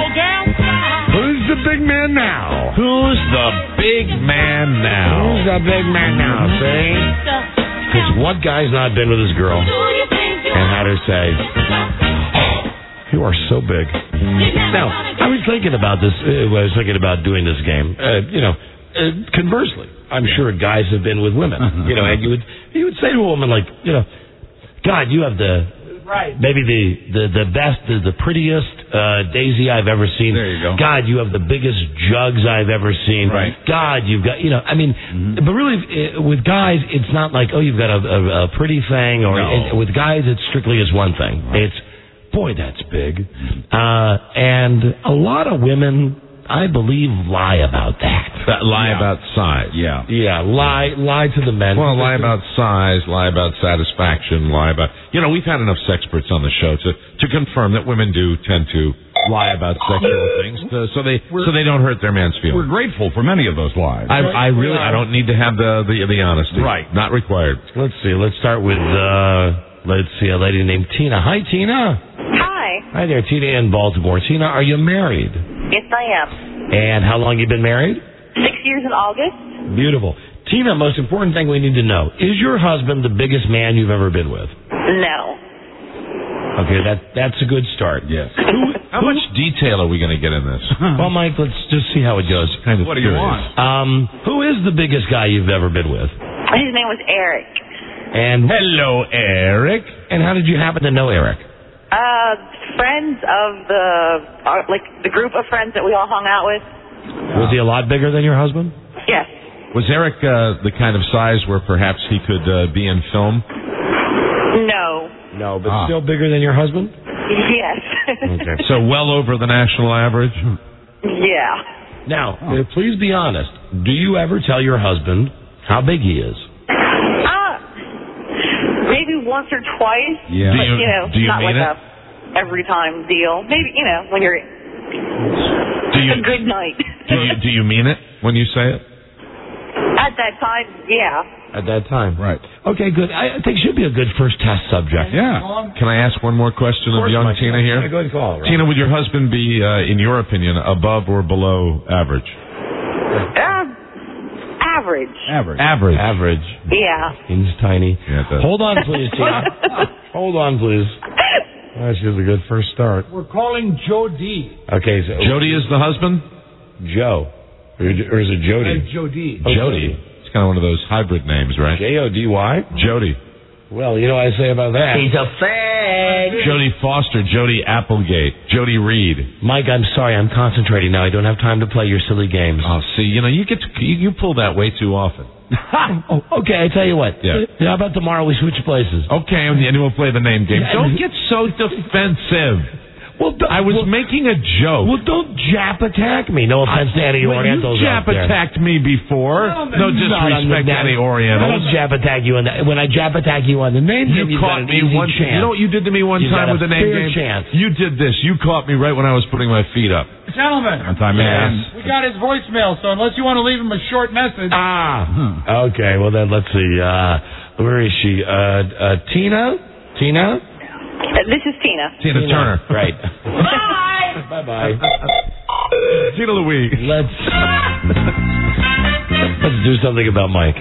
[SPEAKER 3] Who's the Big Man Now?
[SPEAKER 4] Who's the Big Man Now?
[SPEAKER 3] Who's the Big Man Now? See, because what guy's not been with his girl and had her say, you are so big. Now, I was thinking about this. Uh, I was thinking about doing this game. Uh, you know, uh, conversely, I'm sure guys have been with women. You know, and you would you would say to a woman like, you know, God, you have the right, maybe the the the best, the, the prettiest uh, daisy I've ever seen.
[SPEAKER 14] There you go.
[SPEAKER 3] God, you have the biggest jugs I've ever seen.
[SPEAKER 14] Right.
[SPEAKER 3] God, you've got, you know, I mean, mm-hmm. but really, uh, with guys, it's not like, oh, you've got a, a, a pretty thing, or
[SPEAKER 14] no.
[SPEAKER 3] it, with guys, it's strictly as one thing. Right. It's boy, that's big. Uh, and a lot of women, I believe, lie about that.
[SPEAKER 4] that lie
[SPEAKER 3] yeah.
[SPEAKER 4] about size.
[SPEAKER 3] Yeah. Yeah, lie lie to the men.
[SPEAKER 4] Well, lie about size, lie about satisfaction, lie about... You know, we've had enough sexperts on the show to, to confirm that women do tend to lie about sexual things to, so they we're, so they don't hurt their man's feelings.
[SPEAKER 14] We're grateful for many of those lies.
[SPEAKER 4] I, I really... I don't need to have the, the, the honesty.
[SPEAKER 14] Right.
[SPEAKER 4] Not required.
[SPEAKER 3] Let's see. Let's start with... Uh, Let's see, a lady named Tina. Hi, Tina.
[SPEAKER 15] Hi.
[SPEAKER 3] Hi there, Tina in Baltimore. Tina, are you married?
[SPEAKER 15] Yes, I am.
[SPEAKER 3] And how long you been married?
[SPEAKER 15] Six years in August.
[SPEAKER 3] Beautiful. Tina, most important thing we need to know, is your husband the biggest man you've ever been with?
[SPEAKER 15] No.
[SPEAKER 3] Okay, that that's a good start.
[SPEAKER 14] Yes.
[SPEAKER 4] Who, how much detail are we going to get in this?
[SPEAKER 3] Well, Mike, let's just see how it goes. Kind of
[SPEAKER 14] what do
[SPEAKER 3] curious.
[SPEAKER 14] you want?
[SPEAKER 3] Um, who is the biggest guy you've ever been with?
[SPEAKER 15] His name was Eric.
[SPEAKER 3] And
[SPEAKER 4] hello, Eric.
[SPEAKER 3] And how did you happen to know Eric?
[SPEAKER 15] Uh, friends of the, uh, like, the group of friends that we all hung out with.
[SPEAKER 3] Was he a lot bigger than your husband?
[SPEAKER 15] Yes.
[SPEAKER 4] Was Eric uh, the kind of size where perhaps he could uh, be in film?
[SPEAKER 15] No.
[SPEAKER 3] No, but
[SPEAKER 4] ah.
[SPEAKER 3] still bigger than your husband?
[SPEAKER 15] Yes.
[SPEAKER 3] Okay.
[SPEAKER 4] So well over the national average?
[SPEAKER 15] Yeah.
[SPEAKER 3] Now, oh. please be honest. Do you ever tell your husband how big he is?
[SPEAKER 15] Maybe once or twice.
[SPEAKER 4] Yeah.
[SPEAKER 15] But,
[SPEAKER 4] do you,
[SPEAKER 15] you know,
[SPEAKER 4] do you
[SPEAKER 15] not
[SPEAKER 4] mean
[SPEAKER 15] like
[SPEAKER 4] it?
[SPEAKER 15] a every time deal. Maybe, you know, when you're
[SPEAKER 4] do you,
[SPEAKER 15] a good night.
[SPEAKER 4] do you do you mean it when you say it?
[SPEAKER 15] At that time, yeah.
[SPEAKER 3] At that time.
[SPEAKER 14] Right.
[SPEAKER 3] Okay, good. I think should be a good first test subject.
[SPEAKER 14] Yeah.
[SPEAKER 4] Can I ask one more question of, of young
[SPEAKER 3] Mike,
[SPEAKER 4] Tina here?
[SPEAKER 3] Yeah, go ahead and call. Right?
[SPEAKER 4] Tina, would your husband be, uh, in your opinion, above or below average?
[SPEAKER 15] Uh, average.
[SPEAKER 7] Average.
[SPEAKER 4] Average.
[SPEAKER 3] Average.
[SPEAKER 15] Yeah.
[SPEAKER 3] Means tiny.
[SPEAKER 4] Yeah, it does.
[SPEAKER 3] Hold on, please, Tina. Hold on, please. That's just a good first start.
[SPEAKER 16] We're calling Joe D.
[SPEAKER 3] Okay, so
[SPEAKER 4] Jody is the husband?
[SPEAKER 3] Joe. Or, or is it Jody?
[SPEAKER 16] Uh, Joe D.
[SPEAKER 3] Oh,
[SPEAKER 4] Jody. It's kind of one of those hybrid names, right?
[SPEAKER 3] J O D Y?
[SPEAKER 4] Jody.
[SPEAKER 3] Well, you know what I say about that.
[SPEAKER 18] He's a fag.
[SPEAKER 4] Jody Foster, Jody Applegate, Jody Reed.
[SPEAKER 3] Mike, I'm sorry, I'm concentrating now. I don't have time to play your silly games.
[SPEAKER 4] Oh, see, you know, you get to, you, you pull that way too often.
[SPEAKER 3] Oh, okay, I tell you what.
[SPEAKER 4] Yeah.
[SPEAKER 3] How about tomorrow we switch places?
[SPEAKER 4] Okay, and we'll play the name game. Don't get so defensive.
[SPEAKER 3] Well,
[SPEAKER 4] I was
[SPEAKER 3] well,
[SPEAKER 4] making a joke.
[SPEAKER 3] Well, don't jap attack me. No offense to any
[SPEAKER 4] well,
[SPEAKER 3] Orientals
[SPEAKER 4] you
[SPEAKER 3] out
[SPEAKER 4] jap
[SPEAKER 3] there.
[SPEAKER 4] attacked me before.
[SPEAKER 3] No,
[SPEAKER 4] no disrespect to any
[SPEAKER 3] I
[SPEAKER 4] Orientals.
[SPEAKER 3] don't jap attack you on the, when I jap attack you on the name
[SPEAKER 4] You
[SPEAKER 3] game.
[SPEAKER 4] caught
[SPEAKER 3] got an
[SPEAKER 4] me
[SPEAKER 3] easy
[SPEAKER 4] one.
[SPEAKER 3] chance.
[SPEAKER 4] You know what you did to me one
[SPEAKER 3] You
[SPEAKER 4] time
[SPEAKER 3] got
[SPEAKER 4] with
[SPEAKER 3] a
[SPEAKER 4] the name
[SPEAKER 3] fair
[SPEAKER 4] game?
[SPEAKER 3] chance.
[SPEAKER 4] You did this. You caught me right when I was putting my feet up.
[SPEAKER 5] Gentlemen,
[SPEAKER 14] Time
[SPEAKER 4] Yes.
[SPEAKER 14] yes.
[SPEAKER 5] we got his voicemail, so unless you want to leave him a short message.
[SPEAKER 3] Ah, okay. Well, then let's see. Uh, where is she? Uh, uh, Tina? Tina?
[SPEAKER 15] Uh, this is Tina.
[SPEAKER 4] Tina, Turner.
[SPEAKER 3] Right.
[SPEAKER 15] Bye.
[SPEAKER 3] Bye-bye.
[SPEAKER 4] Tina Louise.
[SPEAKER 3] Let's let's do something about Mike.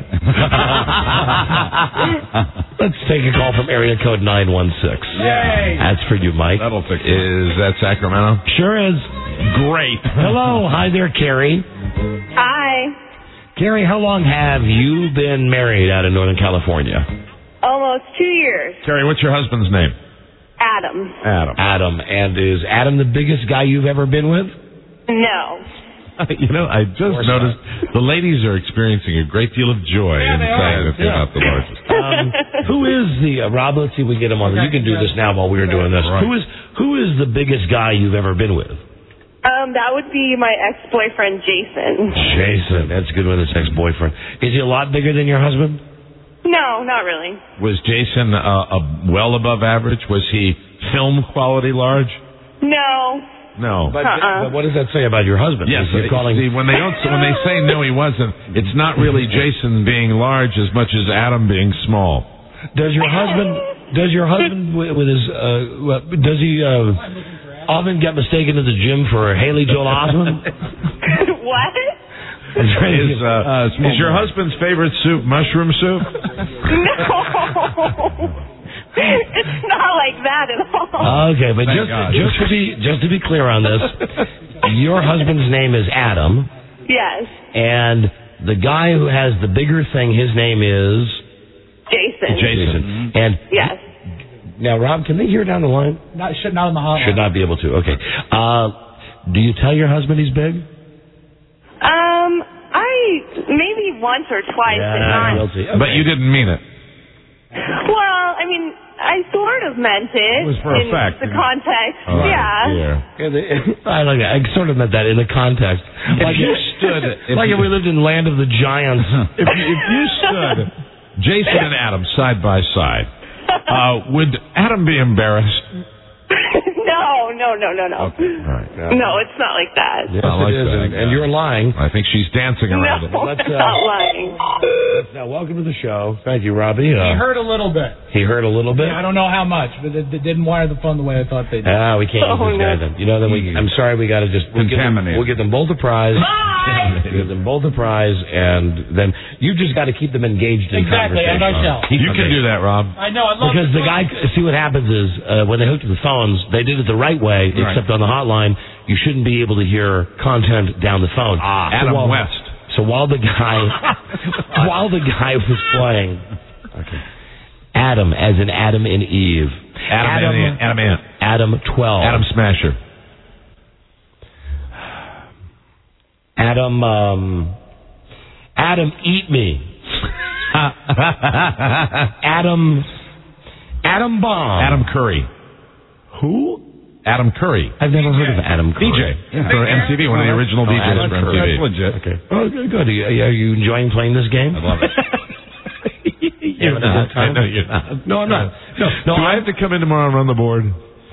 [SPEAKER 3] Let's take a call from area code nine one six.
[SPEAKER 5] Yay.
[SPEAKER 3] That's for you, Mike.
[SPEAKER 4] That'll fix it. Is that Sacramento?
[SPEAKER 3] Sure is.
[SPEAKER 4] Great.
[SPEAKER 3] Hello. Hi there, Carrie.
[SPEAKER 15] Hi.
[SPEAKER 3] Carrie, how long have you been married out in Northern California?
[SPEAKER 15] Almost two years.
[SPEAKER 4] Carrie, what's your husband's name?
[SPEAKER 15] Adam.
[SPEAKER 4] Adam.
[SPEAKER 3] Adam. And is Adam the biggest guy you've ever been with?
[SPEAKER 15] No.
[SPEAKER 4] You know, I just
[SPEAKER 3] course
[SPEAKER 4] noticed the ladies are experiencing a great deal of joy
[SPEAKER 5] Yeah,
[SPEAKER 4] in
[SPEAKER 5] they
[SPEAKER 4] saying
[SPEAKER 5] are.
[SPEAKER 4] that they're
[SPEAKER 5] Yeah.
[SPEAKER 4] not the largest.
[SPEAKER 3] Um, who is the uh, Rob? Let's see if we get him on. You can do this now while we were doing this.
[SPEAKER 4] Right.
[SPEAKER 3] Who is who is the biggest guy you've ever been with?
[SPEAKER 15] Um, that would be my ex-boyfriend, Jason.
[SPEAKER 3] Jason. That's good with his ex-boyfriend. Is he a lot bigger than your husband?
[SPEAKER 15] No, not really.
[SPEAKER 4] Was Jason uh, uh, well above average? Was he film quality large?
[SPEAKER 15] No.
[SPEAKER 4] No.
[SPEAKER 3] But,
[SPEAKER 15] Uh-uh.
[SPEAKER 3] but what does that say about your husband?
[SPEAKER 4] Yes,
[SPEAKER 3] You're calling.
[SPEAKER 4] see, when they don't, when they say no, he wasn't. It's not really Jason being large as much as Adam being small.
[SPEAKER 3] Does your husband? Does your husband with, with his? Uh, what- does he uh, often get mistaken to the gym for Haley Joel Osment?
[SPEAKER 15] What?
[SPEAKER 4] Is, uh, is your husband's favorite soup mushroom soup?
[SPEAKER 15] No. It's not like that at all.
[SPEAKER 3] Okay, but
[SPEAKER 4] Thank
[SPEAKER 3] just
[SPEAKER 4] God.
[SPEAKER 3] just to be just to be clear on this, your husband's name is Adam,
[SPEAKER 15] Yes.
[SPEAKER 3] and the guy who has the bigger thing, his name is
[SPEAKER 15] Jason.
[SPEAKER 3] Jason. And
[SPEAKER 15] Yes.
[SPEAKER 3] now, Rob, can they hear down the line?
[SPEAKER 5] Not, should not on the hotline.
[SPEAKER 3] Should not be able to. Okay. Uh, do you tell your husband he's big?
[SPEAKER 15] Um, I maybe once or twice, but not.
[SPEAKER 3] guilty.
[SPEAKER 4] But you didn't mean it.
[SPEAKER 15] Well, I mean, I sort of meant it.
[SPEAKER 4] It was for
[SPEAKER 15] in
[SPEAKER 4] effect,
[SPEAKER 15] the
[SPEAKER 4] you know.
[SPEAKER 15] context.
[SPEAKER 4] All right,
[SPEAKER 15] Yeah.
[SPEAKER 3] Yeah, they- I like that. I sort of meant that in the context. Like
[SPEAKER 4] you stood, if
[SPEAKER 3] like
[SPEAKER 4] you-
[SPEAKER 3] if we lived in Land of the Giants.
[SPEAKER 4] If you, if you stood Jason and Adam side by side, uh, would Adam be embarrassed?
[SPEAKER 15] No, no, no, no, no.
[SPEAKER 4] Okay, all right.
[SPEAKER 15] No, it's not like that.
[SPEAKER 3] Yes,
[SPEAKER 4] I like
[SPEAKER 3] it is,
[SPEAKER 4] that.
[SPEAKER 3] and, and you're lying.
[SPEAKER 4] I think she's dancing around
[SPEAKER 15] No,
[SPEAKER 4] it.
[SPEAKER 3] Let's,
[SPEAKER 15] I'm
[SPEAKER 3] uh,
[SPEAKER 15] not lying.
[SPEAKER 3] Let's now welcome to the show. Thank you, Robbie.
[SPEAKER 5] He
[SPEAKER 3] Uh,
[SPEAKER 5] heard a little bit.
[SPEAKER 3] he heard a little bit.
[SPEAKER 5] I don't know how much, but it, it didn't wire the phone the way I thought they did.
[SPEAKER 3] Ah, we can't
[SPEAKER 15] Oh,
[SPEAKER 3] use this guy
[SPEAKER 15] no.
[SPEAKER 3] then. You know, then we. I'm sorry, we got to just we'll give, them,
[SPEAKER 14] Contaminated.
[SPEAKER 3] we'll give them both a prize. We'll give them both a prize, and then you just got to keep them engaged in
[SPEAKER 5] Exactly,
[SPEAKER 3] conversation.
[SPEAKER 5] and I shall.
[SPEAKER 3] Keep
[SPEAKER 4] You can do that, Rob.
[SPEAKER 5] I know. I love
[SPEAKER 3] Because
[SPEAKER 5] it.
[SPEAKER 3] the guy, see what happens is uh, when they hooked to the phones, they did it the right way,
[SPEAKER 14] Right.
[SPEAKER 3] except on the hotline, you shouldn't be able to hear content down the phone.
[SPEAKER 4] Ah,
[SPEAKER 3] So
[SPEAKER 4] Adam
[SPEAKER 3] while-
[SPEAKER 4] West.
[SPEAKER 3] So while the guy, while the guy was playing, okay, Adam, as in Adam and Eve,
[SPEAKER 4] Adam,
[SPEAKER 3] Adam,
[SPEAKER 4] Ant. Adam Ant.
[SPEAKER 3] Adam twelve,
[SPEAKER 4] Adam Smasher.
[SPEAKER 3] Adam, um, Adam, eat me, Adam, Adam Bomb,
[SPEAKER 4] Adam Curry.
[SPEAKER 3] who?
[SPEAKER 4] Adam Curry.
[SPEAKER 3] I've never heard of Adam
[SPEAKER 4] D
[SPEAKER 3] Curry.
[SPEAKER 4] J for M T V, one of the original
[SPEAKER 3] Oh,
[SPEAKER 4] D Js
[SPEAKER 3] Adam
[SPEAKER 4] for M T V.
[SPEAKER 3] Curry.
[SPEAKER 14] That's legit.
[SPEAKER 3] Okay. Oh, good. good. Are you, are you enjoying playing this game?
[SPEAKER 4] I love it.
[SPEAKER 3] You're not.
[SPEAKER 4] I know you're not.
[SPEAKER 3] No, I'm not. No, no.
[SPEAKER 4] Do I have to come in tomorrow and run the board?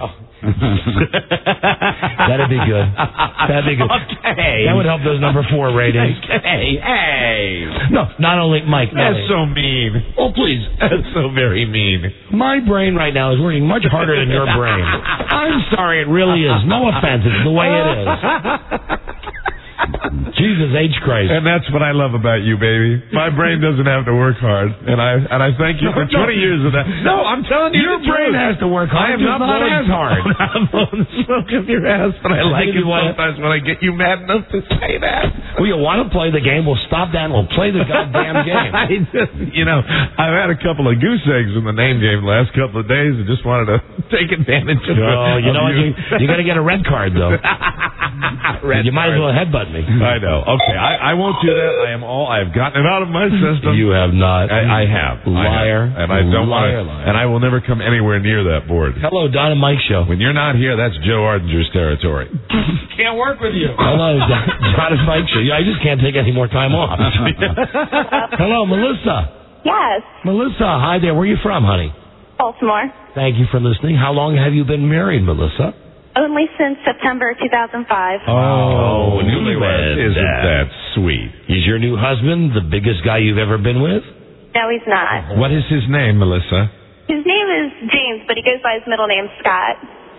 [SPEAKER 3] That'd be good. That'd be good.
[SPEAKER 4] Okay.
[SPEAKER 3] That would help those number four ratings.
[SPEAKER 4] Hey, hey.
[SPEAKER 3] No, not only Mike. not
[SPEAKER 4] That's
[SPEAKER 3] only-
[SPEAKER 4] so mean.
[SPEAKER 3] Oh, please.
[SPEAKER 4] That's so very mean.
[SPEAKER 3] My brain right now is working much harder than your brain. I'm sorry, it really is. No offense. It's the way it is. Jesus H. Christ.
[SPEAKER 7] And that's what I love about you, baby. My brain doesn't have to work hard, and I and I thank you for twenty years of that. No, I'm telling you,
[SPEAKER 3] your
[SPEAKER 7] the
[SPEAKER 3] brain
[SPEAKER 7] truth.
[SPEAKER 3] has to work hard.
[SPEAKER 7] I am not
[SPEAKER 3] blowing
[SPEAKER 7] as hard. I'm blowing the smoke up your ass, but I like it sometimes when I get you mad enough to say that.
[SPEAKER 3] Well, you want to play the game? We'll stop that and we'll play the goddamn game.
[SPEAKER 7] I just, you know, I've had a couple of goose eggs in the name game the last couple of days, and just wanted to take advantage of.
[SPEAKER 3] Oh, you know what? You, you got to get a red card though.
[SPEAKER 7] Red
[SPEAKER 3] you might
[SPEAKER 7] card.
[SPEAKER 3] as well headbutt me.
[SPEAKER 7] I know. Okay, I, I won't do that. I am all. I have gotten it out of my system.
[SPEAKER 3] You have not.
[SPEAKER 7] I, I have.
[SPEAKER 3] Liar.
[SPEAKER 7] I have. And I don't want
[SPEAKER 3] liar,
[SPEAKER 7] to.
[SPEAKER 3] liar.
[SPEAKER 7] And I will never come anywhere near that board.
[SPEAKER 3] Hello, Don and Mike Show.
[SPEAKER 7] When you're not here, that's Joe Ardinger's territory.
[SPEAKER 16] Can't work with you.
[SPEAKER 3] Hello, Don, Don and Mike Show. Yeah, I just can't take any more time off. Hello, Melissa.
[SPEAKER 15] Yes,
[SPEAKER 3] Melissa, hi there. Where are you from, honey?
[SPEAKER 15] Baltimore.
[SPEAKER 3] Thank you for listening. How long have you been married, Melissa?
[SPEAKER 15] Only since September two thousand five.
[SPEAKER 3] Oh,
[SPEAKER 7] newlywed. Isn't that sweet?
[SPEAKER 3] Is your new husband the biggest guy you've ever been with?
[SPEAKER 15] No, he's not.
[SPEAKER 7] What is his name, Melissa?
[SPEAKER 15] His name is James, but he goes by his middle name, Scott.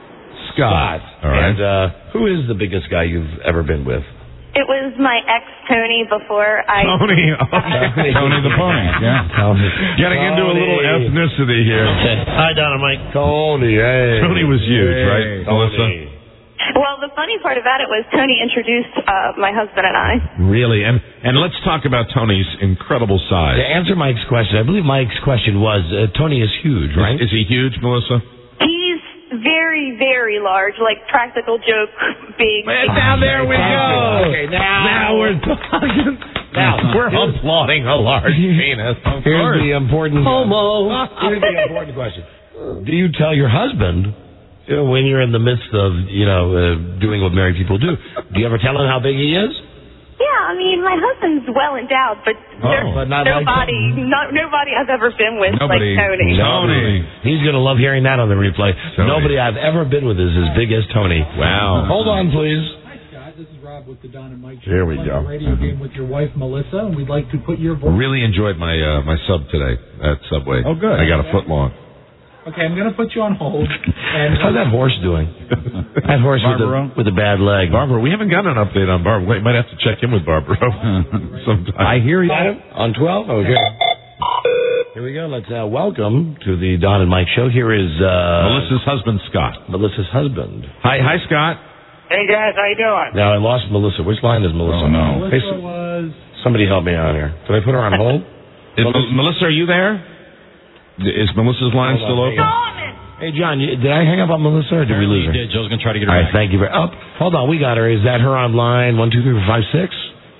[SPEAKER 3] Scott.
[SPEAKER 7] All right.
[SPEAKER 3] And uh, who is the biggest guy you've ever been with?
[SPEAKER 15] It was my ex, Tony, before I...
[SPEAKER 7] Tony. Okay.
[SPEAKER 14] Tony the Pony. Yeah.
[SPEAKER 3] Tony.
[SPEAKER 7] Getting into a little ethnicity here.
[SPEAKER 3] Okay. Hi, Don and Mike. Tony, hey.
[SPEAKER 7] Tony was huge,
[SPEAKER 3] hey,
[SPEAKER 7] right, Melissa?
[SPEAKER 15] Well, the funny part about it was Tony introduced uh, my husband and I.
[SPEAKER 7] Really, and and let's talk about Tony's incredible size.
[SPEAKER 3] To answer Mike's question, I believe Mike's question was, uh, Tony is huge, right?
[SPEAKER 7] Is, is he huge, Melissa?
[SPEAKER 15] He's very, very large, like Practical Joke big.
[SPEAKER 7] Now there we go.
[SPEAKER 3] Okay, now,
[SPEAKER 7] Now we're talking.
[SPEAKER 3] Now,
[SPEAKER 7] We're applauding a large penis. Of
[SPEAKER 3] here's
[SPEAKER 7] course.
[SPEAKER 3] the important
[SPEAKER 7] Homo.
[SPEAKER 3] Here's the important question. Do you tell your husband, you know, when you're in the midst of, you know, uh, doing what married people do, do you ever tell him how big he is?
[SPEAKER 15] Yeah, I mean, my husband's well endowed, but there's
[SPEAKER 3] but not like
[SPEAKER 15] nobody, no, nobody I've ever been with
[SPEAKER 7] Nobody.
[SPEAKER 15] like Tony.
[SPEAKER 7] Tony.
[SPEAKER 3] He's going to love hearing that on the replay.
[SPEAKER 7] Tony.
[SPEAKER 3] Nobody I've ever been with is as big as Tony.
[SPEAKER 7] Wow.
[SPEAKER 3] Hold on, please.
[SPEAKER 16] Hi, Scott. This is Rob with the Don and Mike Show.
[SPEAKER 7] Here we
[SPEAKER 16] We're
[SPEAKER 7] go.
[SPEAKER 16] playing a radio game with your wife, Melissa, and we'd like to put your voice...
[SPEAKER 7] Really enjoyed my uh, my sub today at Subway.
[SPEAKER 16] Oh, good.
[SPEAKER 7] I got a foot long.
[SPEAKER 16] Okay, I'm going to put you on hold. And
[SPEAKER 3] How's that horse doing? That horse with a, with a bad leg.
[SPEAKER 7] Barbara, we haven't gotten an update on Barbara. We might have to check in with Barbara sometime.
[SPEAKER 3] I hear you. On twelve? Okay. Here we go. Let's uh, welcome to the Don and Mike Show. Here is uh,
[SPEAKER 7] Melissa's husband, Scott.
[SPEAKER 3] Melissa's husband.
[SPEAKER 7] Hi, hi, Scott.
[SPEAKER 8] Hey guys, how you doing?
[SPEAKER 3] Now I lost Melissa. Which line is Melissa?
[SPEAKER 14] Oh, no.
[SPEAKER 3] Hey,
[SPEAKER 16] Melissa was...
[SPEAKER 3] somebody help me out here. Can I put her on hold?
[SPEAKER 7] Is, Melissa, Melissa, are you there? Is Melissa's line
[SPEAKER 3] Hold
[SPEAKER 7] still
[SPEAKER 3] on,
[SPEAKER 7] open?
[SPEAKER 3] Hey, John, you, did I hang up on Melissa or did we lose her?
[SPEAKER 17] Did. Joe's going to try to get her
[SPEAKER 3] All right,
[SPEAKER 17] back.
[SPEAKER 3] thank you very much. Oh, hold on, we got her. Is that her on line one, two, three, four, five, six?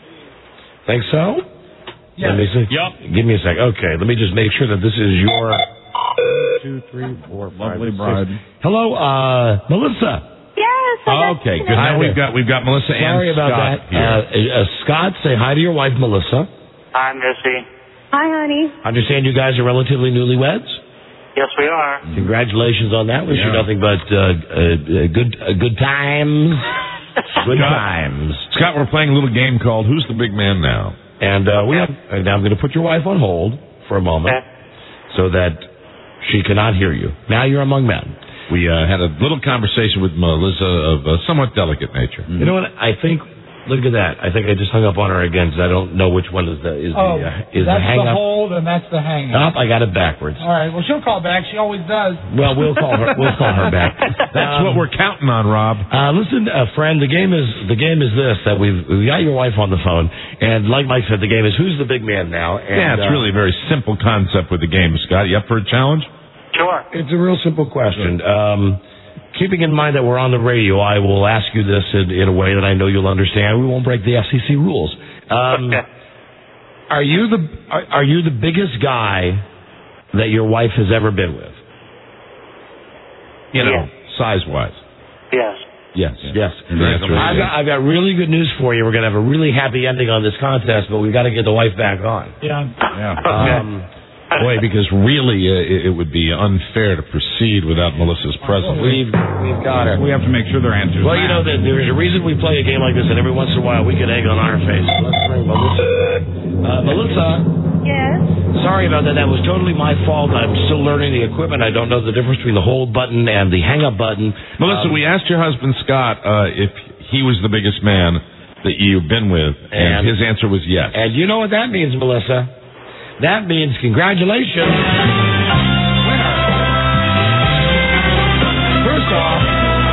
[SPEAKER 3] Think so?
[SPEAKER 16] Yes.
[SPEAKER 3] Let me see.
[SPEAKER 17] Yep.
[SPEAKER 3] Give me a sec. Okay, let me just make sure that this is your two, three, four, five,
[SPEAKER 14] Lovely
[SPEAKER 3] six.
[SPEAKER 14] bride.
[SPEAKER 3] Hello, uh, Melissa.
[SPEAKER 15] Yes. I got
[SPEAKER 7] Okay,
[SPEAKER 15] to
[SPEAKER 7] good.
[SPEAKER 15] know.
[SPEAKER 7] Now we've got we've got Melissa
[SPEAKER 3] Sorry
[SPEAKER 7] and
[SPEAKER 3] about
[SPEAKER 7] Scott
[SPEAKER 3] that.
[SPEAKER 7] here.
[SPEAKER 3] Uh, uh, Scott, say hi to your wife, Melissa.
[SPEAKER 8] Hi, Missy.
[SPEAKER 15] Hi, honey.
[SPEAKER 3] Understand you guys are relatively newlyweds?
[SPEAKER 8] Yes, we are.
[SPEAKER 3] Congratulations on that. Wish you
[SPEAKER 7] Yeah.
[SPEAKER 3] nothing but uh, uh, good uh, good times. Good
[SPEAKER 7] Scott.
[SPEAKER 3] times.
[SPEAKER 7] Scott, we're playing a little game called Who's the Big Man Now?
[SPEAKER 3] And uh, we have. And now I'm going to put your wife on hold for a moment,
[SPEAKER 8] Okay.
[SPEAKER 3] so that she cannot hear you. Now you're among men.
[SPEAKER 7] We uh, had a little conversation with Melissa of a somewhat delicate nature.
[SPEAKER 3] You know what? I think. Look at that. I think I just hung up on her again because I don't know which one is the is
[SPEAKER 16] Oh,
[SPEAKER 3] the uh, is
[SPEAKER 16] that's
[SPEAKER 3] the hang
[SPEAKER 16] the
[SPEAKER 3] up.
[SPEAKER 16] hold and that's the hang
[SPEAKER 3] Up.
[SPEAKER 16] up.
[SPEAKER 3] I got it backwards.
[SPEAKER 16] All right, well, she'll call back. She always does.
[SPEAKER 3] Well, we'll call her. We'll call her back.
[SPEAKER 7] That's
[SPEAKER 3] Um,
[SPEAKER 7] what we're counting on, Rob.
[SPEAKER 3] Uh, listen, uh, friend, the game is the game is this that we've we got your wife on the phone, and like Mike said, the game is who's the big man now. And,
[SPEAKER 7] yeah, it's
[SPEAKER 3] uh,
[SPEAKER 7] really a very simple concept with the game, Scott. You up for a challenge?
[SPEAKER 8] Sure.
[SPEAKER 3] It's a real simple question. Um, keeping in mind that we're on the radio, I will ask you this in, in a way that I know you'll understand. We won't break the F C C rules. Um,
[SPEAKER 8] Okay.
[SPEAKER 3] are you the are, are you the biggest guy that your wife has ever been with?
[SPEAKER 7] You know,
[SPEAKER 8] Yeah.
[SPEAKER 7] size-wise.
[SPEAKER 8] Yes.
[SPEAKER 3] Yes, yes.
[SPEAKER 7] That's right.
[SPEAKER 3] I've got, I've got really good news for you. We're going to have a really happy ending on this contest, but we've got to get the wife back on.
[SPEAKER 16] Yeah.
[SPEAKER 14] Yeah.
[SPEAKER 3] Um,
[SPEAKER 7] Boy, because really uh, it, it would be unfair to proceed without Melissa's presence.
[SPEAKER 3] we've we've got her.
[SPEAKER 14] We have to make sure their answers
[SPEAKER 3] Well, you know,
[SPEAKER 14] match.
[SPEAKER 3] that there's a reason we play a game like this, and every once in a while we get egg on our face. Let's bring Melissa back. Uh, Melissa,
[SPEAKER 15] Yes.
[SPEAKER 3] sorry about that. That was totally my fault. I'm still learning the equipment. I don't know the difference between the hold button and the hang-up button.
[SPEAKER 7] Melissa,
[SPEAKER 3] Um,
[SPEAKER 7] we asked your husband, Scott, uh, if he was the biggest man,
[SPEAKER 4] that you've been with, and,
[SPEAKER 3] And-
[SPEAKER 4] his answer was yes.
[SPEAKER 3] And you know what that means, Melissa? That means congratulations. First off,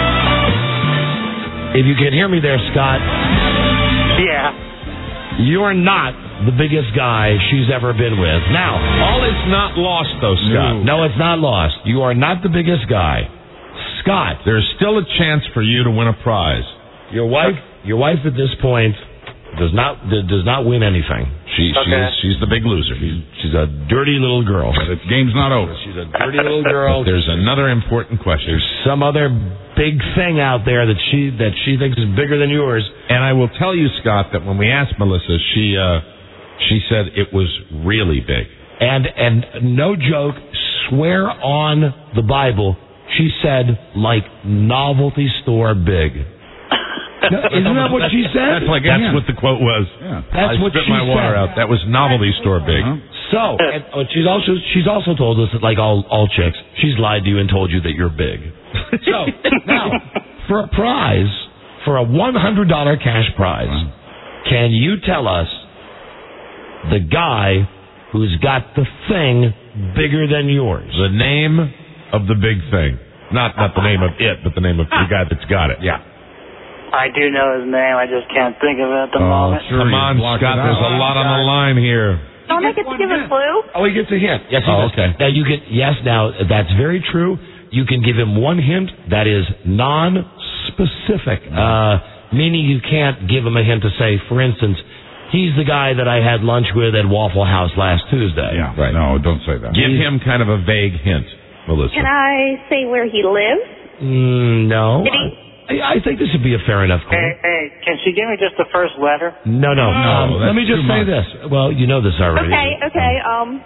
[SPEAKER 3] if you can hear me there, Scott,
[SPEAKER 12] Yeah.
[SPEAKER 3] you're not the biggest guy she's ever been with. Now,
[SPEAKER 4] all is not lost, though, Scott.
[SPEAKER 3] No, it's not lost. You are not the biggest guy. Scott,
[SPEAKER 4] there's still a chance for you to win a prize.
[SPEAKER 3] Your wife, your wife at this point does not does not win anything. She
[SPEAKER 4] Okay.
[SPEAKER 3] she's she's the big loser. She's, she's a dirty little girl.
[SPEAKER 14] But the game's not over.
[SPEAKER 3] She's a dirty little girl.
[SPEAKER 4] But there's another important question.
[SPEAKER 3] There's some other big thing out there that she that she thinks is bigger than yours.
[SPEAKER 4] And I will tell you, Scott, that when we asked Melissa, she uh, she said it was really big.
[SPEAKER 3] And and no joke, swear on the Bible, she said like novelty store big. No, isn't that what she said?
[SPEAKER 4] That's like that's what the quote was.
[SPEAKER 14] Yeah.
[SPEAKER 3] That's
[SPEAKER 4] I
[SPEAKER 3] what
[SPEAKER 4] spit
[SPEAKER 3] she
[SPEAKER 4] my water
[SPEAKER 3] said.
[SPEAKER 4] out. That was novelty store big.
[SPEAKER 3] So, and uh, she's also she's also told us that, like all all chicks, she's lied to you and told you that you're big. So now, for a prize, for a one hundred dollar cash prize, can you tell us the guy who's got the thing bigger than yours?
[SPEAKER 4] The name of the big thing, not not the name of it, but the name of the guy that's got it.
[SPEAKER 3] Yeah.
[SPEAKER 12] I do know his name. I just can't think of it at the moment.
[SPEAKER 4] Come on, Scott. There's a lot on the line here.
[SPEAKER 15] Don't I get to give a clue?
[SPEAKER 3] Oh, he gets a hint. Yes, he
[SPEAKER 4] Oh,
[SPEAKER 3] does.
[SPEAKER 4] okay.
[SPEAKER 3] Now you get yes. Now that's very true. You can give him one hint that is non-specific, uh, meaning you can't give him a hint to say, for instance, he's the guy that I had lunch with at Waffle House last Tuesday.
[SPEAKER 14] Yeah, right. No, don't say that.
[SPEAKER 4] Give him kind of a vague hint, Melissa.
[SPEAKER 15] Can I say where he lives?
[SPEAKER 3] Mm, no.
[SPEAKER 15] Did he?
[SPEAKER 3] I, I think this would be a fair enough clue.
[SPEAKER 12] Hey, hey, can she give me just the first letter?
[SPEAKER 3] No, no. um, let me just say this. Well, you know this already.
[SPEAKER 15] Okay, okay. Um,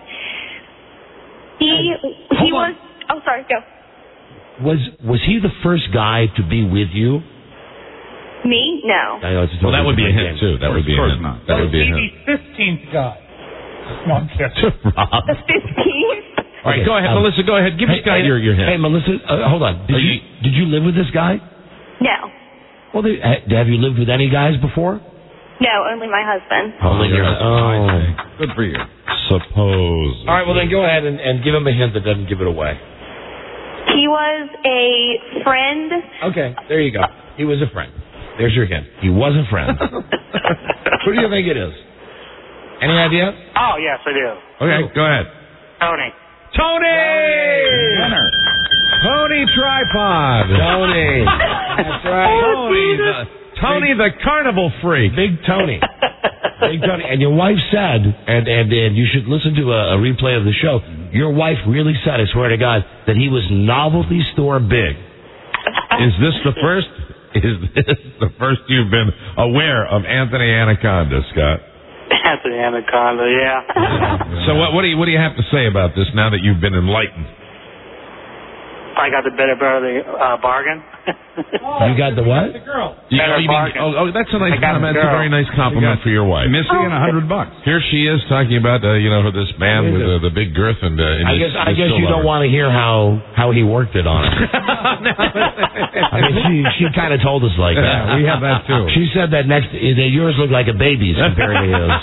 [SPEAKER 15] he he was. Oh, sorry. Go.
[SPEAKER 3] Was was he the first guy to be with you?
[SPEAKER 15] Me? No.
[SPEAKER 3] I know it's a
[SPEAKER 4] Well, that would be a
[SPEAKER 3] totally
[SPEAKER 4] hint
[SPEAKER 3] different
[SPEAKER 4] too. That would be a hint. That would be a hint.
[SPEAKER 16] The fifteenth guy. No, I'm kidding.
[SPEAKER 4] Rob.
[SPEAKER 15] The fifteenth.
[SPEAKER 4] All right,
[SPEAKER 3] Okay,
[SPEAKER 4] go ahead,
[SPEAKER 3] um,
[SPEAKER 4] Melissa. Go ahead. Give
[SPEAKER 3] Hey,
[SPEAKER 4] Scott
[SPEAKER 3] hey,
[SPEAKER 4] your your hint.
[SPEAKER 3] Hey, Melissa, uh, hold on. Did
[SPEAKER 4] Are
[SPEAKER 3] you, did you live with this guy?
[SPEAKER 15] No.
[SPEAKER 3] Well, they, ha- have you lived with any guys before?
[SPEAKER 15] No, only my husband.
[SPEAKER 3] Only your. Oh.
[SPEAKER 14] Good for you.
[SPEAKER 4] Suppose.
[SPEAKER 3] All right. Well, then go ahead and, and give him a hint that doesn't give it away.
[SPEAKER 15] He was a friend.
[SPEAKER 3] Okay. There you go. He was a friend. There's your hint. He was a friend. Who do you think it is? Any idea?
[SPEAKER 12] Oh, yes, I do.
[SPEAKER 4] Okay, go ahead.
[SPEAKER 12] Tony.
[SPEAKER 4] Tony! Tony Tripod.
[SPEAKER 3] Tony. That's right.
[SPEAKER 4] Tony, the, Tony the carnival freak.
[SPEAKER 3] Big Tony. Big Tony. And your wife said, and, and, and you should listen to a, a replay of the show, your wife really said, I swear to God, that he was novelty store big.
[SPEAKER 4] Is this the first? Is this the first you've been aware of Anthony Anaconda, Scott?
[SPEAKER 12] Anthony Anaconda, yeah.
[SPEAKER 4] So what, what do you what do you have to say about this now that you've been enlightened?
[SPEAKER 12] I got the better part of the uh, bargain.
[SPEAKER 3] You got the what?
[SPEAKER 16] The girl.
[SPEAKER 4] You,
[SPEAKER 12] Better
[SPEAKER 4] oh, you mean,
[SPEAKER 12] bargain.
[SPEAKER 4] oh, oh, that's a nice
[SPEAKER 12] I got
[SPEAKER 4] compliment.
[SPEAKER 12] the
[SPEAKER 4] That's a
[SPEAKER 12] girl.
[SPEAKER 4] very nice compliment for your wife.
[SPEAKER 14] Missy and a hundred bucks.
[SPEAKER 4] Here she is talking about uh, you know this man with uh, the big girth and. Uh, and
[SPEAKER 3] I
[SPEAKER 4] you-
[SPEAKER 3] guess I
[SPEAKER 4] you
[SPEAKER 3] guess
[SPEAKER 4] still
[SPEAKER 3] you
[SPEAKER 4] love
[SPEAKER 3] don't
[SPEAKER 4] her.
[SPEAKER 3] want to hear how how he worked it on her. I mean, she she kind of told us like that.
[SPEAKER 14] Yeah, we have that too.
[SPEAKER 3] She said that next that yours looked like a baby's compared to his.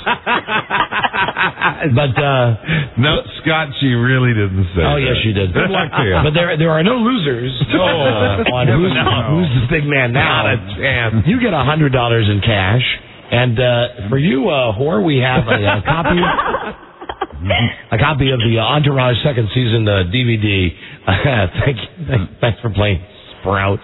[SPEAKER 3] But uh,
[SPEAKER 4] No, Scott, she really didn't say.
[SPEAKER 3] oh
[SPEAKER 4] that.
[SPEAKER 3] yes, she did.
[SPEAKER 4] Good luck to you.
[SPEAKER 3] But there there are no losers uh, on who's who's the big man now.
[SPEAKER 4] Not a chance.
[SPEAKER 3] You get a hundred dollars in cash, and uh, for you, uh, whore, we have a, a copy. A copy of the uh, Entourage second season uh, D V D. Uh, thank you. Thank, thanks for playing Sprout.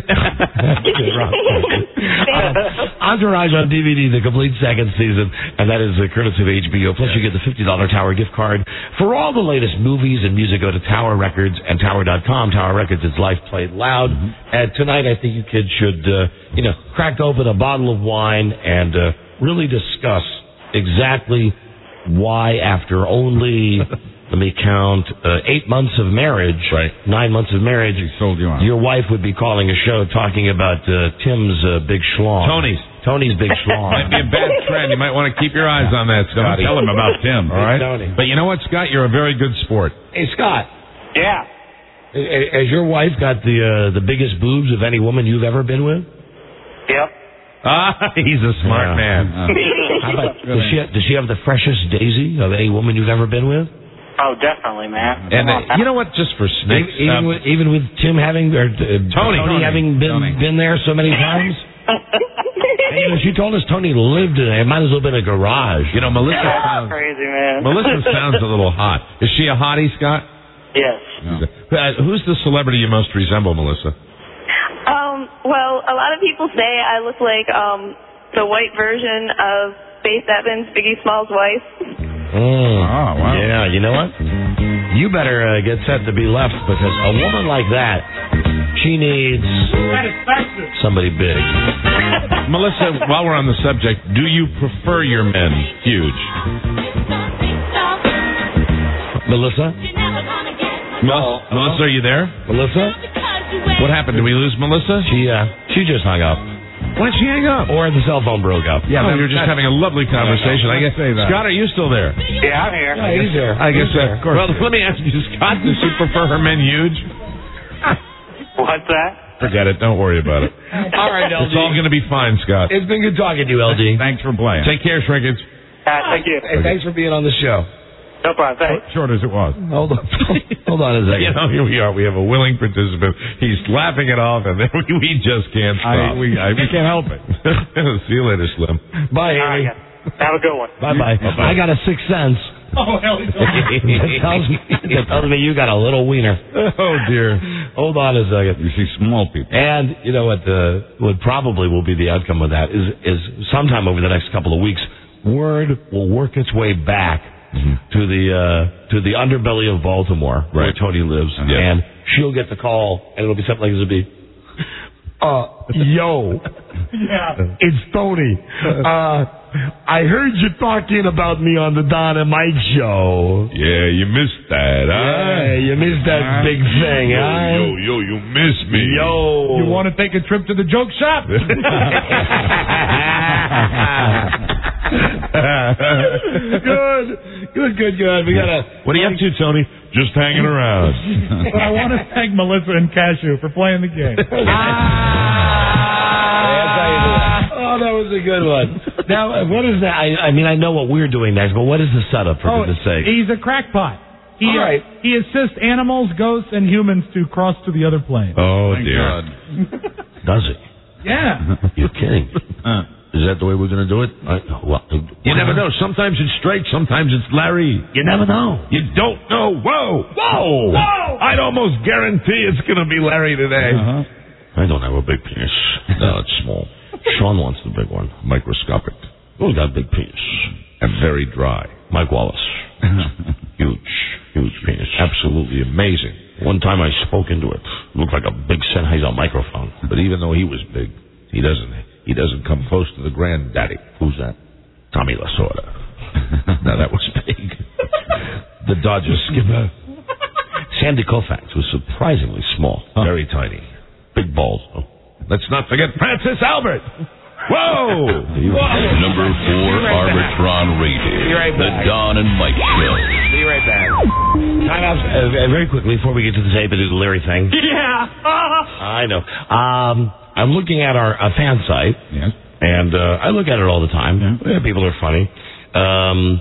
[SPEAKER 3] uh, Entourage on D V D, the complete second season, and that is uh, courtesy of H B O. Plus, you get the fifty dollars Tower gift card. For all the latest movies and music, go to Tower Records and Tower dot com. Tower Records is life played loud. Mm-hmm. And tonight, I think you kids should, uh, you know, crack open a bottle of wine and uh, really discuss exactly why, after only, let me count, uh, eight months of marriage,
[SPEAKER 4] right.
[SPEAKER 3] nine months of marriage,
[SPEAKER 14] He sold you on.
[SPEAKER 3] your wife would be calling a show talking about uh, Tim's uh, big schlong.
[SPEAKER 4] Tony's.
[SPEAKER 3] Tony's big schlong.
[SPEAKER 4] Might be a bad trend. You might want to keep your eyes on that,
[SPEAKER 14] Don't
[SPEAKER 4] Scotty.
[SPEAKER 14] tell him about Tim.
[SPEAKER 4] All right.
[SPEAKER 3] Tony.
[SPEAKER 4] But you know what, Scott? You're a very good sport.
[SPEAKER 3] Hey, Scott,
[SPEAKER 12] Yeah.
[SPEAKER 3] has your wife got the uh, the biggest boobs of any woman you've ever been with?
[SPEAKER 12] Yep.
[SPEAKER 4] Ah, he's a smart
[SPEAKER 3] Yeah.
[SPEAKER 4] man.
[SPEAKER 3] How about, does she does she have the freshest daisy of any woman you've ever been with?
[SPEAKER 8] Oh, definitely, man.
[SPEAKER 4] And uh, you know what? Just for snakes,
[SPEAKER 3] Even,
[SPEAKER 4] um,
[SPEAKER 3] with, even with Tim having or uh, Tony,
[SPEAKER 4] Tony.
[SPEAKER 3] having been
[SPEAKER 14] Tony.
[SPEAKER 3] been there so many times. And, you know, she told us Tony lived in it. It might as well have been a garage.
[SPEAKER 4] you know, Melissa sounds
[SPEAKER 8] Crazy, man.
[SPEAKER 4] Melissa sounds a little hot. Is she a hottie, Scott?
[SPEAKER 8] Yes.
[SPEAKER 4] Uh, who's the celebrity you most resemble, Melissa?
[SPEAKER 15] Um, well, a lot of people say I look like um the white version of Faith Evans, Biggie Smalls' wife.
[SPEAKER 3] Mm.
[SPEAKER 14] Oh, wow.
[SPEAKER 3] Yeah, you know what? You better uh, get set to be left because a woman like that, she needs somebody big.
[SPEAKER 4] Melissa, while we're on the subject, do you prefer your men huge?
[SPEAKER 3] Melissa?
[SPEAKER 4] Mel- Melissa, are you there?
[SPEAKER 3] Melissa?
[SPEAKER 4] What happened? Did we lose Melissa?
[SPEAKER 3] She uh, she just hung up.
[SPEAKER 4] Why'd she hang up?
[SPEAKER 3] Or the cell phone broke up.
[SPEAKER 4] Yeah, oh, we were just having a lovely conversation. I guess.
[SPEAKER 14] Say that.
[SPEAKER 4] Scott, are you still there?
[SPEAKER 8] Yeah, I'm here.
[SPEAKER 3] Yeah, he's there.
[SPEAKER 4] I guess.
[SPEAKER 3] He's
[SPEAKER 4] Uh,
[SPEAKER 3] there. Of course.
[SPEAKER 4] well, let me ask you, Scott. Does she prefer her men huge?
[SPEAKER 8] What's that?
[SPEAKER 4] Forget it. Don't worry about it.
[SPEAKER 3] All right, L D.
[SPEAKER 4] It's all going to be fine, Scott.
[SPEAKER 3] It's been good talking to you, L D.
[SPEAKER 14] Thanks for playing.
[SPEAKER 4] Take care, Shrinkage.
[SPEAKER 8] Uh, thank you.
[SPEAKER 3] Hey, thanks for being on the show.
[SPEAKER 8] No problem. Thanks.
[SPEAKER 14] Short as it was.
[SPEAKER 3] Hold on. Hold on a second.
[SPEAKER 4] You know, here we are. We have a willing participant. He's laughing it off, and then we, we just can't
[SPEAKER 14] I,
[SPEAKER 4] stop.
[SPEAKER 14] we, I, we can't help it.
[SPEAKER 4] See you later, Slim.
[SPEAKER 3] Bye,
[SPEAKER 8] All
[SPEAKER 3] Amy.
[SPEAKER 8] right, guys. Have a good one.
[SPEAKER 3] Bye-bye.
[SPEAKER 4] Bye-bye.
[SPEAKER 3] I got a sixth sense.
[SPEAKER 16] Oh, hell yeah.
[SPEAKER 3] that, tells me, that tells me you got a little wiener.
[SPEAKER 4] Oh, dear.
[SPEAKER 3] Hold on a second.
[SPEAKER 14] You see small people.
[SPEAKER 3] And you know what? The what probably will be the outcome of that is is sometime over the next couple of weeks, word will work its way back mm-hmm. to the uh, to the underbelly of Baltimore,
[SPEAKER 4] right.
[SPEAKER 3] where Tony lives,
[SPEAKER 4] Uh-huh.
[SPEAKER 3] and she'll get the call, and it'll be something like this: it'll be, uh, yo,
[SPEAKER 16] Yeah.
[SPEAKER 3] it's Tony. Uh, I heard you talking about me on the Don and Mike show.
[SPEAKER 4] Yeah, you missed that, huh?
[SPEAKER 3] Yeah, you missed that big thing,
[SPEAKER 4] yo,
[SPEAKER 3] huh?
[SPEAKER 4] Yo, yo, you missed me.
[SPEAKER 3] Yo.
[SPEAKER 16] You want to take a trip to the joke shop?
[SPEAKER 3] Good, good, good, good. We got a.
[SPEAKER 4] What are you up to, Tony? Just hanging around.
[SPEAKER 16] But I want to thank Melissa and Cashew for playing the game.
[SPEAKER 3] Oh, that was a good one. Now, uh, what is that? I, I mean, I know what we're doing next, but what is the setup, for
[SPEAKER 16] Oh,
[SPEAKER 3] goodness sake?
[SPEAKER 16] he's a crackpot. He,
[SPEAKER 3] All right.
[SPEAKER 16] he assists animals, ghosts, and humans to cross to the other plane.
[SPEAKER 4] Oh,
[SPEAKER 14] Thank
[SPEAKER 4] dear.
[SPEAKER 14] God.
[SPEAKER 3] Does it?
[SPEAKER 16] Yeah.
[SPEAKER 3] You're kidding. Is that the way we're going to do it? I, well,
[SPEAKER 4] You never know. Sometimes it's straight. Sometimes it's Larry.
[SPEAKER 3] You never know.
[SPEAKER 4] You don't know. Whoa.
[SPEAKER 3] Whoa!
[SPEAKER 16] Whoa!
[SPEAKER 4] I'd almost guarantee it's going to be Larry today.
[SPEAKER 14] Uh-huh.
[SPEAKER 3] I don't have a big penis. No, it's small. Sean wants the big one.
[SPEAKER 4] Microscopic.
[SPEAKER 3] Who's got a big penis?
[SPEAKER 4] And very dry.
[SPEAKER 3] Mike Wallace. Huge, huge penis.
[SPEAKER 4] Absolutely amazing.
[SPEAKER 3] One time I spoke into it. Looked like a big Sennheiser microphone.
[SPEAKER 4] But even though he was big, he doesn't he doesn't come close to the granddaddy.
[SPEAKER 3] Who's that? Tommy Lasorda.
[SPEAKER 4] Now that was big.
[SPEAKER 3] The Dodgers skipper. Sandy Koufax was surprisingly small.
[SPEAKER 4] Very tiny.
[SPEAKER 3] Big balls. Oh.
[SPEAKER 4] Let's not forget Francis Albert. Whoa!
[SPEAKER 1] Number four Arbitron rated.
[SPEAKER 3] Be right
[SPEAKER 1] The
[SPEAKER 3] back.
[SPEAKER 1] Don and Mike Show.
[SPEAKER 3] Be right back. Time out uh, very quickly before we get to the tape and do the Larry thing.
[SPEAKER 16] Yeah.
[SPEAKER 3] I know. Um, I'm looking at our uh, fan site.
[SPEAKER 14] Yes.
[SPEAKER 3] And uh, I look at it all the time. Yeah, people are funny. Um,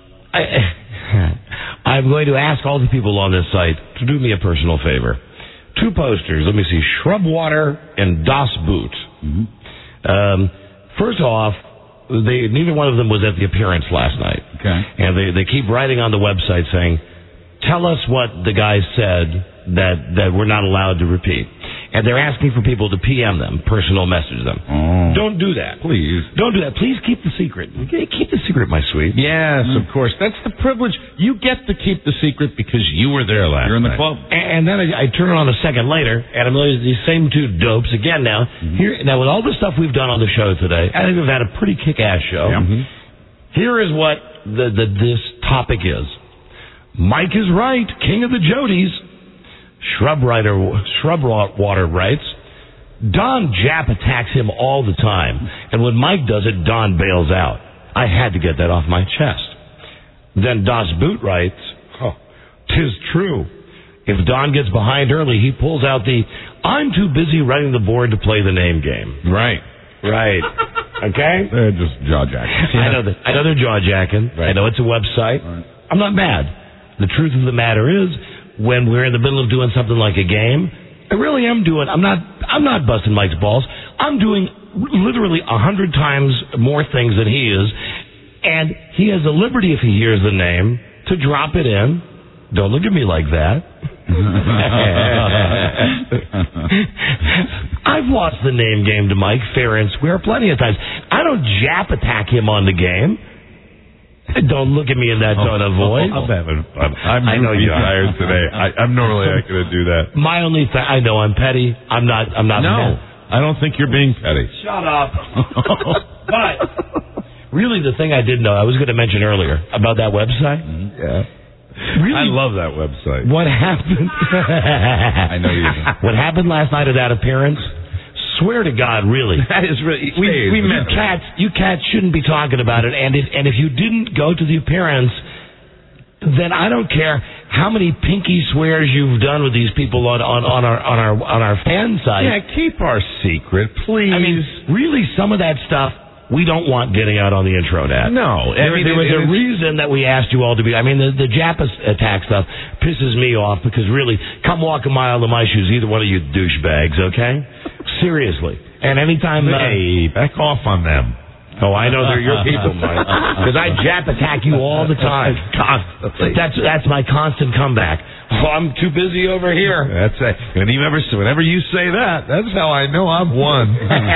[SPEAKER 3] I, I'm going to ask all the people on this site to do me a personal favor. Two posters. Let me see. Shrub Water and Das Boot.
[SPEAKER 14] Mm-hmm.
[SPEAKER 3] Um, first off, they, neither one of them was at the appearance last night.
[SPEAKER 14] Okay.
[SPEAKER 3] And they, they keep writing on the website saying, tell us what the guy said that, that we're not allowed to repeat. And they're asking for people to P M them, personal message them.
[SPEAKER 14] Oh.
[SPEAKER 3] Don't do that.
[SPEAKER 14] Please.
[SPEAKER 3] Don't do that. Please keep the secret. Keep the secret, my sweet.
[SPEAKER 4] Yes, of course. That's the privilege. You get to keep the secret because you were there last
[SPEAKER 14] You're in the
[SPEAKER 4] night.
[SPEAKER 14] club.
[SPEAKER 3] And then I, I turn it on a second later, and I'm looking at these same two dopes again now.
[SPEAKER 14] Mm-hmm.
[SPEAKER 3] Here now, with all the stuff we've done on the show today, I think we've had a pretty kick-ass show.
[SPEAKER 14] Yeah. Mm-hmm.
[SPEAKER 3] Here is what the, the this topic is. Mike is right. King of the Jodies. Shrub, writer, Shrub Water writes, Don Jap attacks him all the time, and when Mike does it, Don bails out. I had to get that off my chest. Then Das Boot writes, oh, tis true. If Don gets behind early, he pulls out the, I'm too busy writing the board to play the name game.
[SPEAKER 4] Right.
[SPEAKER 3] Right. Okay?
[SPEAKER 14] They're just jaw-jacking.
[SPEAKER 3] I know that. I know they're jaw-jacking.
[SPEAKER 14] Right.
[SPEAKER 3] I know it's a website.
[SPEAKER 14] Right.
[SPEAKER 3] I'm not mad. The truth of the matter is, when we're in the middle of doing something like a game, I really am doing. I'm not. I'm not busting Mike's balls. I'm doing literally a hundred times more things than he is, and he has the liberty, if he hears the name, to drop it in. Don't look at me like that. I've lost the name game to Mike fair and square plenty of times. I don't jap attack him on the game. Don't look at me in that tone of voice.
[SPEAKER 7] I'm having fun. I'm
[SPEAKER 3] I know you are.
[SPEAKER 7] tired today. I, I'm normally not going to do that.
[SPEAKER 3] My only thing, I know I'm petty. I'm not. I'm not.
[SPEAKER 7] No,
[SPEAKER 3] mad.
[SPEAKER 7] I don't think you're being petty.
[SPEAKER 3] Shut up. But really, the thing I did know, I was going to mention earlier about that website.
[SPEAKER 7] Mm-hmm. Yeah.
[SPEAKER 3] Really,
[SPEAKER 7] I love that website.
[SPEAKER 3] What happened?
[SPEAKER 14] I know you do.
[SPEAKER 3] What happened last night at that appearance? Swear to God, really.
[SPEAKER 7] That is really.
[SPEAKER 3] We, we you cats, you cats shouldn't be talking about it. And if and if you didn't go to the appearance, then I don't care how many pinky swears you've done with these people on on, on our on our on our fan site.
[SPEAKER 7] Yeah, keep our secret, please.
[SPEAKER 3] I mean, really, some of that stuff we don't want getting out on the intro net.
[SPEAKER 7] No,
[SPEAKER 3] there,
[SPEAKER 7] I mean,
[SPEAKER 3] there was
[SPEAKER 7] it,
[SPEAKER 3] a reason that we asked you all to be. I mean, the, the Jap attack stuff pisses me off because really, come walk a mile in my shoes, either one of you douchebags, okay? Seriously. And anytime... Uh,
[SPEAKER 7] hey, back off on them.
[SPEAKER 3] Oh, I know they're your people, Mike. Because I Jap attack you all the time.
[SPEAKER 7] Constantly.
[SPEAKER 3] That's that's my constant comeback. Oh, I'm too busy over here.
[SPEAKER 7] That's it. And whenever, whenever you say that, that's how I know I've won.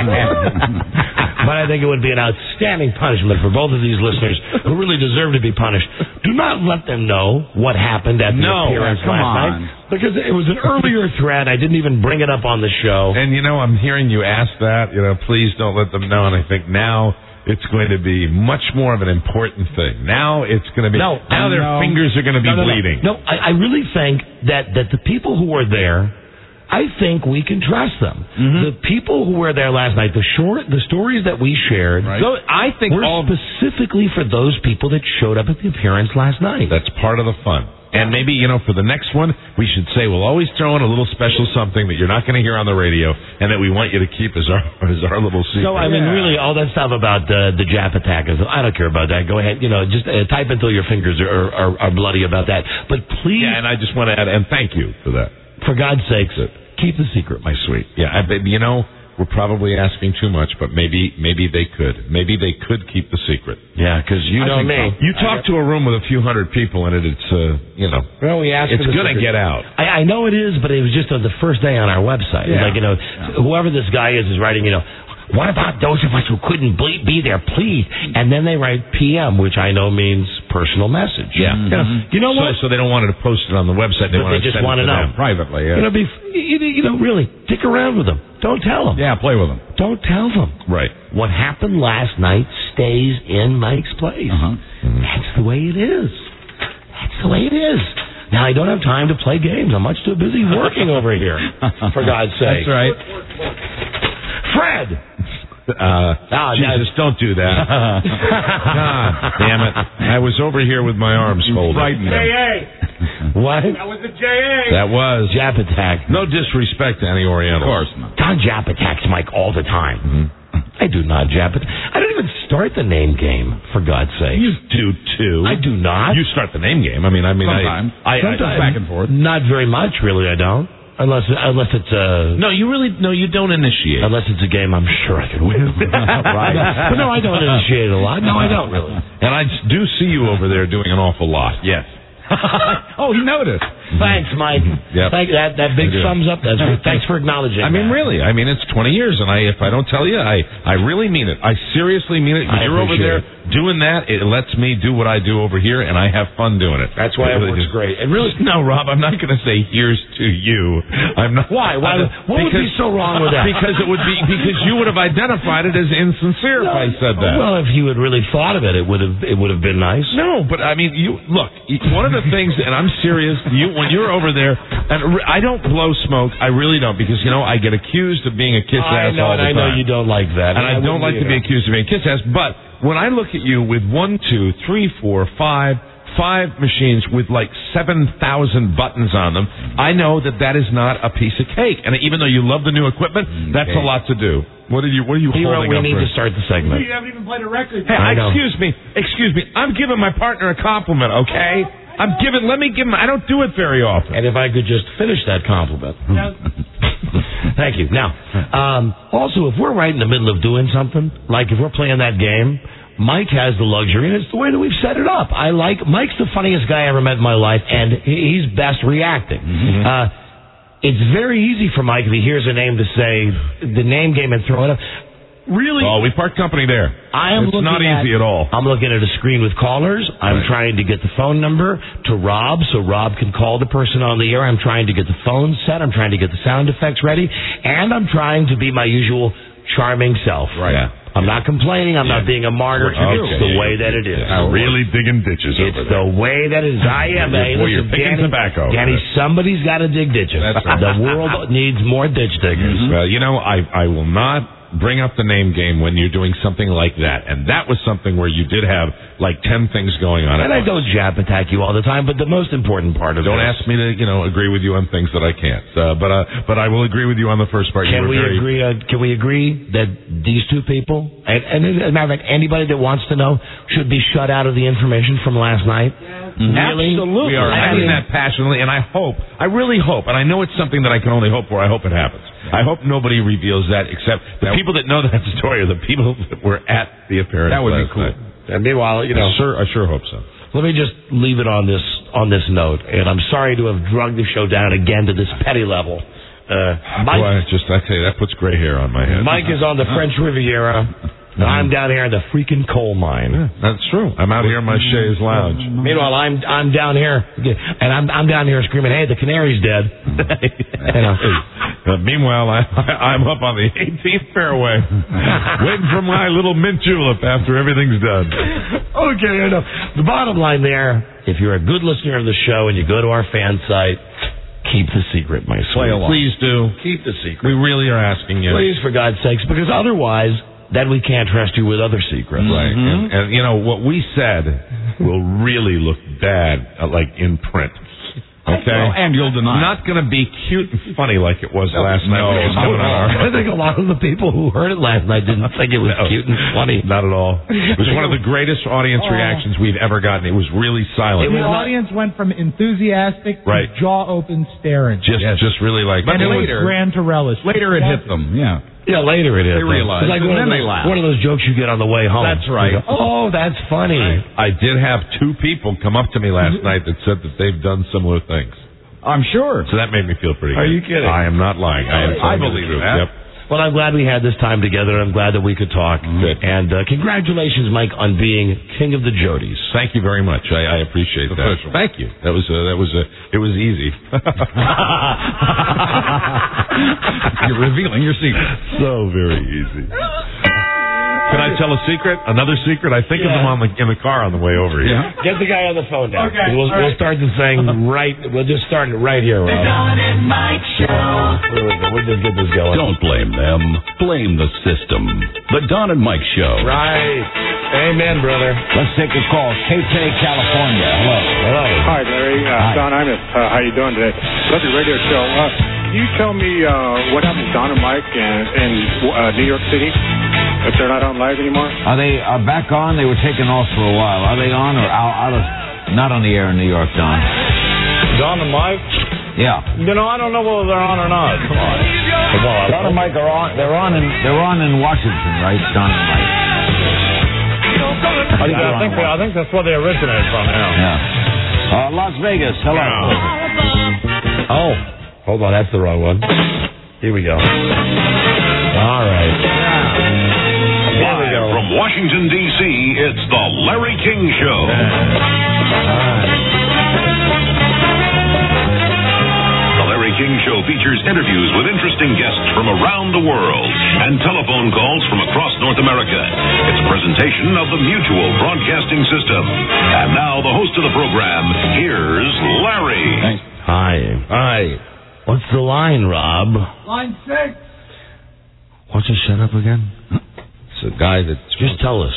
[SPEAKER 3] But I think it would be an outstanding punishment for both of these listeners who really deserve to be punished. Do not let them know what happened at the
[SPEAKER 7] no,
[SPEAKER 3] appearance
[SPEAKER 7] come
[SPEAKER 3] last
[SPEAKER 7] on.
[SPEAKER 3] night. Because it was an earlier thread. I didn't even bring it up on the show.
[SPEAKER 7] And, you know, I'm hearing you ask that. You know, please don't let them know. And I think now it's going to be much more of an important thing. Now it's going to be...
[SPEAKER 3] No,
[SPEAKER 7] now their
[SPEAKER 3] no.
[SPEAKER 7] fingers are going to be
[SPEAKER 3] no, no,
[SPEAKER 7] bleeding.
[SPEAKER 3] No, no I, I really think that, that the people who were there... I think we can trust them. Mm-hmm. The people who were there last night, the short, the stories that we shared,
[SPEAKER 7] right. so I think
[SPEAKER 3] were
[SPEAKER 7] all
[SPEAKER 3] specifically for those people that showed up at the appearance last night.
[SPEAKER 7] That's part of the fun. And maybe, you know, for the next one, we should say we'll always throw in a little special something that you're not going to hear on the radio and that we want you to keep as our as our little secret.
[SPEAKER 3] So, I mean,
[SPEAKER 7] yeah.
[SPEAKER 3] really, all that stuff about uh, the Jap attack, I don't care about that. Go ahead, you know, just uh, type until your fingers are, are, are bloody about that. But please...
[SPEAKER 7] Yeah, and I just want to add, and thank you for that.
[SPEAKER 3] For God's sakes, keep the secret, my sweet.
[SPEAKER 7] Yeah, I, you know, we're probably asking too much, but maybe maybe they could. Maybe they could keep the secret.
[SPEAKER 3] Yeah, because you
[SPEAKER 7] I
[SPEAKER 3] know me.
[SPEAKER 7] So. You talk to a room with a few hundred people in it, it's, uh, you know,
[SPEAKER 3] well, we asked
[SPEAKER 7] it's
[SPEAKER 3] going
[SPEAKER 7] to get out.
[SPEAKER 3] I, I know it is, but it was just on the first day on our website.
[SPEAKER 7] Yeah.
[SPEAKER 3] Like, you know, yeah. whoever this guy is is writing, you know, what about those of us who couldn't be, be there, please? And then they write P M, which I know means personal message.
[SPEAKER 7] Yeah.
[SPEAKER 3] Mm-hmm. You know, you know what?
[SPEAKER 7] So, so they don't want to post it on the website. They,
[SPEAKER 3] but
[SPEAKER 7] want
[SPEAKER 3] they
[SPEAKER 7] to
[SPEAKER 3] just
[SPEAKER 7] send
[SPEAKER 3] want
[SPEAKER 7] it
[SPEAKER 3] to
[SPEAKER 7] to
[SPEAKER 3] know.
[SPEAKER 7] them privately. Yeah.
[SPEAKER 3] You know, be, you, you know, really, dick around with them. Don't tell them.
[SPEAKER 14] Yeah, play with them.
[SPEAKER 3] Don't tell them.
[SPEAKER 7] Right.
[SPEAKER 3] What happened last night stays in Mike's place.
[SPEAKER 14] Uh-huh.
[SPEAKER 3] Mm-hmm. That's the way it is. That's the way it is. Now, I don't have time to play games. I'm much too busy working over here, for God's sake.
[SPEAKER 14] That's right.
[SPEAKER 3] Fred!
[SPEAKER 7] Uh,
[SPEAKER 3] oh,
[SPEAKER 7] Jesus, don't do that. God damn it. I was over here with my arms folded.
[SPEAKER 14] Frightened
[SPEAKER 5] J A.
[SPEAKER 3] What?
[SPEAKER 5] That was a J A.
[SPEAKER 7] That was.
[SPEAKER 3] Jap attack.
[SPEAKER 7] No disrespect to any Oriental.
[SPEAKER 14] Of course not.
[SPEAKER 3] Don Jap attacks Mike all the time.
[SPEAKER 7] Mm-hmm.
[SPEAKER 3] I do not Jap attack. I don't even start the name game, for God's sake.
[SPEAKER 7] You do, too.
[SPEAKER 3] I do not.
[SPEAKER 7] You start the name game. I mean, I mean,
[SPEAKER 14] Sometimes.
[SPEAKER 7] I, I,
[SPEAKER 14] Sometimes
[SPEAKER 7] I,
[SPEAKER 14] back and forth.
[SPEAKER 3] Not very much, really, I don't. Unless unless it's a...
[SPEAKER 7] No, you really... No, you don't initiate.
[SPEAKER 3] Unless it's a game I'm sure I can win.
[SPEAKER 7] Right.
[SPEAKER 3] But no, I don't initiate a lot. No, I don't really.
[SPEAKER 7] And I do see you over there doing an awful lot. Yes.
[SPEAKER 14] Oh, he noticed.
[SPEAKER 3] Thanks, Mike.
[SPEAKER 7] Yep.
[SPEAKER 3] Thank, that that big thumbs up. That's thanks for acknowledging.
[SPEAKER 7] I mean,
[SPEAKER 3] that.
[SPEAKER 7] really. I mean, it's twenty years, and I if I don't tell you, I, I really mean it. I seriously mean it. When
[SPEAKER 3] I
[SPEAKER 7] you're over there
[SPEAKER 3] appreciate
[SPEAKER 7] doing that, it lets me do what I do over here, and I have fun doing it.
[SPEAKER 3] That's why it,
[SPEAKER 7] really
[SPEAKER 3] works
[SPEAKER 7] just,
[SPEAKER 3] great. And really,
[SPEAKER 7] no, Rob, I'm not going to say here's to you. I'm not.
[SPEAKER 3] Why? Why?
[SPEAKER 7] I'm,
[SPEAKER 3] What
[SPEAKER 7] because,
[SPEAKER 3] would be so wrong with that?
[SPEAKER 7] Because it would be because you would have identified it as insincere
[SPEAKER 3] no,
[SPEAKER 7] if I said that.
[SPEAKER 3] Well, if you had really thought of it, it would have it would have been nice.
[SPEAKER 7] No, but I mean, you look. One of the things, and I'm serious. You when you're over there, and I don't blow smoke. I really don't, because you know I get accused of being a kiss
[SPEAKER 3] I
[SPEAKER 7] ass
[SPEAKER 3] know,
[SPEAKER 7] all the
[SPEAKER 3] and I
[SPEAKER 7] time.
[SPEAKER 3] know you don't like that,
[SPEAKER 7] and I, don't like to be accused of being a kiss ass. But when I look at you with one, two, three, four, five,
[SPEAKER 4] five machines with like seven thousand buttons on them. I know that that is not a piece of cake. And even though you love the new equipment, that's a lot to do. What are you, what are you
[SPEAKER 3] Hero,
[SPEAKER 4] holding
[SPEAKER 3] we
[SPEAKER 4] up
[SPEAKER 3] need
[SPEAKER 4] for?
[SPEAKER 3] to start the segment.
[SPEAKER 5] You haven't even played a record.
[SPEAKER 4] Hey, excuse me, excuse me. I'm giving my partner a compliment, okay? I'm giving, let me give him, I don't do it very often.
[SPEAKER 3] And if I could just finish that compliment. Thank you. Now, um, also, if we're right in the middle of doing something, like if we're playing that game, Mike has the luxury, and it's the way that we've set it up. I like, Mike's the funniest guy I ever met in my life, and he's best reacting. Mm-hmm. Uh, it's very easy for Mike, if he hears a name, to say the name game and throw it up. Really?
[SPEAKER 4] Oh, we part company there.
[SPEAKER 3] I am
[SPEAKER 4] it's
[SPEAKER 3] looking
[SPEAKER 4] not
[SPEAKER 3] at,
[SPEAKER 4] easy at all.
[SPEAKER 3] I'm looking at a screen with callers. I'm right. trying to get the phone number to Rob so Rob can call the person on the air. I'm trying to get the phone set. I'm trying to get the sound effects ready. And I'm trying to be my usual charming self.
[SPEAKER 4] Right. Yeah.
[SPEAKER 3] I'm not complaining. I'm yeah. not being a martyr. Okay. It's the way that it is.
[SPEAKER 4] I'm really digging ditches
[SPEAKER 3] It's
[SPEAKER 4] over
[SPEAKER 3] there. the way that it is. I am.
[SPEAKER 4] Hey,
[SPEAKER 3] Boy,
[SPEAKER 4] you're picking
[SPEAKER 3] Danny,
[SPEAKER 4] tobacco.
[SPEAKER 3] Danny, somebody's got to dig ditches.
[SPEAKER 4] That's right.
[SPEAKER 3] The world needs more ditch diggers.
[SPEAKER 4] Mm-hmm. Well, you know, I I will not bring up the name game when you're doing something like that. And that was something where you did have like ten things going on.
[SPEAKER 3] And I don't jab attack you all the time, but the most important part of it.
[SPEAKER 4] Don't ask me to, you know, agree with you on things that I can't. Uh, but uh, but I will agree with you on the first part.
[SPEAKER 3] Can
[SPEAKER 4] you were
[SPEAKER 3] we
[SPEAKER 4] very...
[SPEAKER 3] agree? Uh, can we agree that these two people, and, and as a matter of fact, anybody that wants to know, should be shut out of the information from last night?
[SPEAKER 4] Mm-hmm.
[SPEAKER 3] Really?
[SPEAKER 4] Absolutely. We are
[SPEAKER 3] I
[SPEAKER 4] having
[SPEAKER 3] mean,
[SPEAKER 4] that passionately, and I hope, I really hope, and I know it's something that I can only hope for. I hope it happens. I hope nobody reveals that except the that people that know that story are the people that were at the appearance.
[SPEAKER 3] That would be
[SPEAKER 4] last
[SPEAKER 3] cool.
[SPEAKER 4] night.
[SPEAKER 3] And meanwhile, you know,
[SPEAKER 4] I sure, I sure hope so.
[SPEAKER 3] Let me just leave it on this on this note, and I'm sorry to have drugged the show down again to this petty level. Uh, Mike,
[SPEAKER 4] Boy, just I tell you, that puts gray hair on my head.
[SPEAKER 3] Mike is on the French Riviera. And I'm down here in the freaking coal mine.
[SPEAKER 4] Yeah, that's true. I'm out here in my chaise lounge.
[SPEAKER 3] Meanwhile, I'm I'm down here, and I'm I'm down here screaming, "Hey, the canary's dead!" you know.
[SPEAKER 4] uh, meanwhile, I, I I'm up on the eighteenth fairway, waiting for my little mint julep after everything's done.
[SPEAKER 3] Okay, I know. The bottom line there: if you're a good listener of the show and you go to our fan site, keep the secret, my sweet.
[SPEAKER 4] Please do.
[SPEAKER 3] Keep the secret.
[SPEAKER 4] We really are asking you.
[SPEAKER 3] Please, for God's sakes, because otherwise, then we can't trust you with other secrets.
[SPEAKER 4] Right.
[SPEAKER 3] Mm-hmm.
[SPEAKER 4] And, and, you know, what we said will really look bad, uh, like, in print. Okay?
[SPEAKER 14] Well, and you'll deny.
[SPEAKER 4] Not going to be cute and funny like it was
[SPEAKER 14] no,
[SPEAKER 4] last night.
[SPEAKER 14] No,
[SPEAKER 4] it was
[SPEAKER 14] not at all.
[SPEAKER 3] I think a lot of the people who heard it last night didn't think it was
[SPEAKER 4] no,
[SPEAKER 3] cute and funny.
[SPEAKER 4] Not at all. It was one of the greatest audience
[SPEAKER 5] oh.
[SPEAKER 4] reactions we've ever gotten. It was really silent.
[SPEAKER 5] The audience went from enthusiastic
[SPEAKER 4] right.
[SPEAKER 5] to jaw open staring.
[SPEAKER 4] Just, yes. just really like.
[SPEAKER 5] But later, grand to relish.
[SPEAKER 14] Later it hit them. Yeah.
[SPEAKER 3] Yeah, later it is.
[SPEAKER 14] They realize.
[SPEAKER 3] It's like
[SPEAKER 14] and
[SPEAKER 3] one,
[SPEAKER 14] then
[SPEAKER 3] of
[SPEAKER 14] they
[SPEAKER 3] those,
[SPEAKER 14] laugh.
[SPEAKER 3] one of those jokes you get on the way home.
[SPEAKER 14] That's right.
[SPEAKER 3] Go, oh, that's funny.
[SPEAKER 4] I did have two people come up to me last night that said that they've done similar things.
[SPEAKER 14] I'm sure.
[SPEAKER 4] So that made me feel pretty
[SPEAKER 3] Are
[SPEAKER 4] good.
[SPEAKER 3] you kidding?
[SPEAKER 4] I am not lying. I, am
[SPEAKER 14] I believe that.
[SPEAKER 4] Yep.
[SPEAKER 3] Well, I'm glad we had this time together. I'm glad that we could talk.
[SPEAKER 4] Good.
[SPEAKER 3] And uh, congratulations, Mike, on being king of the Jodies.
[SPEAKER 4] Thank you very much. I, I appreciate that.
[SPEAKER 14] Official.
[SPEAKER 4] Thank you. That was a, that was a, it was easy.
[SPEAKER 14] You're revealing your secret.
[SPEAKER 4] So very easy. Can I tell a secret? Another secret? I think
[SPEAKER 3] yeah.
[SPEAKER 4] of them on the, in the car on the way over here.
[SPEAKER 14] Yeah.
[SPEAKER 3] Get the guy on the phone now.
[SPEAKER 5] Okay.
[SPEAKER 3] We'll,
[SPEAKER 5] All
[SPEAKER 3] we'll
[SPEAKER 5] right.
[SPEAKER 3] start the thing right. We'll just start it right here, Rob.
[SPEAKER 1] The Don and Mike Show.
[SPEAKER 3] We'll just get this going.
[SPEAKER 1] Don't blame them. Blame the system. The Don and Mike Show.
[SPEAKER 3] Right. Amen, brother.
[SPEAKER 19] Let's take a call. K T, California. Hello.
[SPEAKER 3] Hello.
[SPEAKER 20] Hi, Larry. Uh,
[SPEAKER 19] Hi.
[SPEAKER 20] Don Imus. Uh, how you doing today? Love your radio show. Uh, can you tell me uh, what happened to Don and Mike in, in uh, New York City? If they're not on live anymore?
[SPEAKER 19] Are they uh, back on? They were taken off for a while. Are they on or out, out of... Not on the air in New York, Don?
[SPEAKER 21] Don and Mike?
[SPEAKER 19] Yeah.
[SPEAKER 21] You know, I don't know whether they're on or not. Come on. Come on.
[SPEAKER 19] Don and Mike are on. They're on in. They're on in Washington, right? Don and Mike.
[SPEAKER 21] I, think, I, think, I think that's where they originated from. Yeah.
[SPEAKER 19] Yeah. Uh, Las Vegas. Hello.
[SPEAKER 3] Oh, hold on. That's the wrong one. Here we go. All right. Here we go.
[SPEAKER 1] From Washington, D C, it's the Larry King Show.
[SPEAKER 3] All right.
[SPEAKER 1] The Larry King Show features interviews with interesting guests from around the world and telephone calls from across North America. It's a presentation of the Mutual Broadcasting System. And now the host of the program, here's Larry.
[SPEAKER 3] Hi. Hi. What's the line, Rob?
[SPEAKER 5] Line six.
[SPEAKER 3] What's the setup again?
[SPEAKER 4] It's a guy that...
[SPEAKER 3] Just tell us.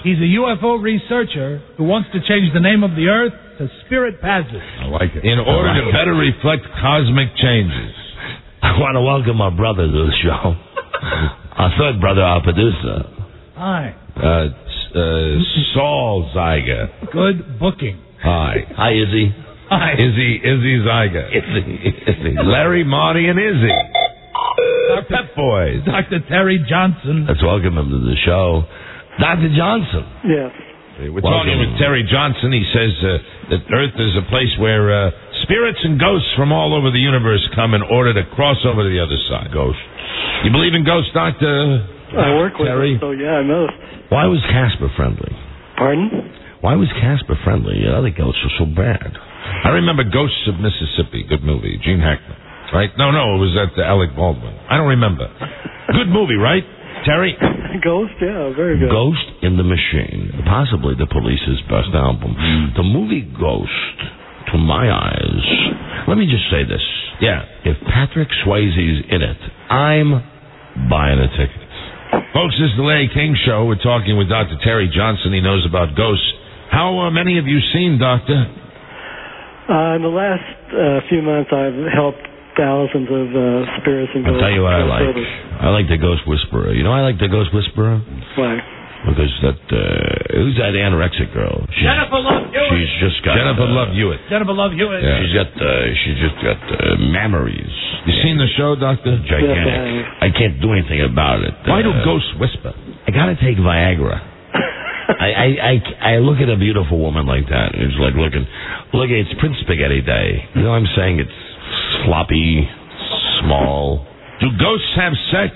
[SPEAKER 16] He's a U F O researcher who wants to change the name of the Earth to Spirit Pazis.
[SPEAKER 7] I like it. In order to better reflect cosmic changes.
[SPEAKER 3] I want to welcome our brother to the show. Our third brother, our producer.
[SPEAKER 16] Hi.
[SPEAKER 7] Uh, uh, Saul Zyga.
[SPEAKER 16] Good booking.
[SPEAKER 7] Hi.
[SPEAKER 3] Hi, Izzy.
[SPEAKER 16] Hi.
[SPEAKER 7] Izzy, Izzy Zyga.
[SPEAKER 3] Izzy, Izzy.
[SPEAKER 7] Larry, Marty, and Izzy. Our Pep Boys.
[SPEAKER 16] Doctor Terry Johnson.
[SPEAKER 3] Let's welcome him to the show. Doctor Johnson.
[SPEAKER 8] Yes.
[SPEAKER 7] We're talking with Terry Johnson. He says uh, that Earth is a place where uh, spirits and ghosts from all over the universe come in order to cross over to the other side. Ghosts. You believe in ghosts, Doctor
[SPEAKER 8] I work with
[SPEAKER 3] Terry?
[SPEAKER 8] them, so yeah, I know.
[SPEAKER 3] Why was Casper friendly?
[SPEAKER 8] Pardon?
[SPEAKER 3] Why was Casper friendly? The other ghosts were so bad.
[SPEAKER 7] I remember Ghosts of Mississippi. Good movie. Gene Hackman. Right? No, no, it was at uh, Alec Baldwin. I don't remember. Good movie, right, Terry?
[SPEAKER 8] Ghost, yeah, very good.
[SPEAKER 3] Ghost in the Machine. Possibly the Police's best album. The movie Ghost, to my eyes, let me just say this.
[SPEAKER 7] Yeah.
[SPEAKER 3] If Patrick Swayze's in it, I'm buying a ticket.
[SPEAKER 7] Folks, this is the Larry King Show. We're talking with Doctor Terry Johnson. He knows about ghosts. How uh, many have you seen, Doctor?
[SPEAKER 8] Uh, in the last uh, few months, I've helped thousands of uh, spirits and
[SPEAKER 3] I'll
[SPEAKER 8] ghosts.
[SPEAKER 3] tell you what I like.
[SPEAKER 8] service.
[SPEAKER 3] I like the Ghost Whisperer. You know I like the Ghost Whisperer?
[SPEAKER 8] Why?
[SPEAKER 3] Because that, uh, who's that anorexic girl? She's,
[SPEAKER 16] Jennifer Love Hewitt.
[SPEAKER 3] She's just got...
[SPEAKER 7] Jennifer
[SPEAKER 3] uh,
[SPEAKER 7] Love Hewitt.
[SPEAKER 16] Jennifer Love Hewitt.
[SPEAKER 3] Yeah. She's got, uh, she's just got uh, mammaries.
[SPEAKER 7] You seen the show, Doctor?
[SPEAKER 3] Gigantic.
[SPEAKER 8] Yes,
[SPEAKER 3] I can't do anything about it.
[SPEAKER 7] Why do
[SPEAKER 3] Uh,
[SPEAKER 7] ghosts whisper?
[SPEAKER 3] I gotta take Viagra. I, I, I, I look at a beautiful woman like that. It's like looking, look, it's Prince Spaghetti Day. You know what I'm saying? It's floppy, small.
[SPEAKER 7] Do ghosts have sex?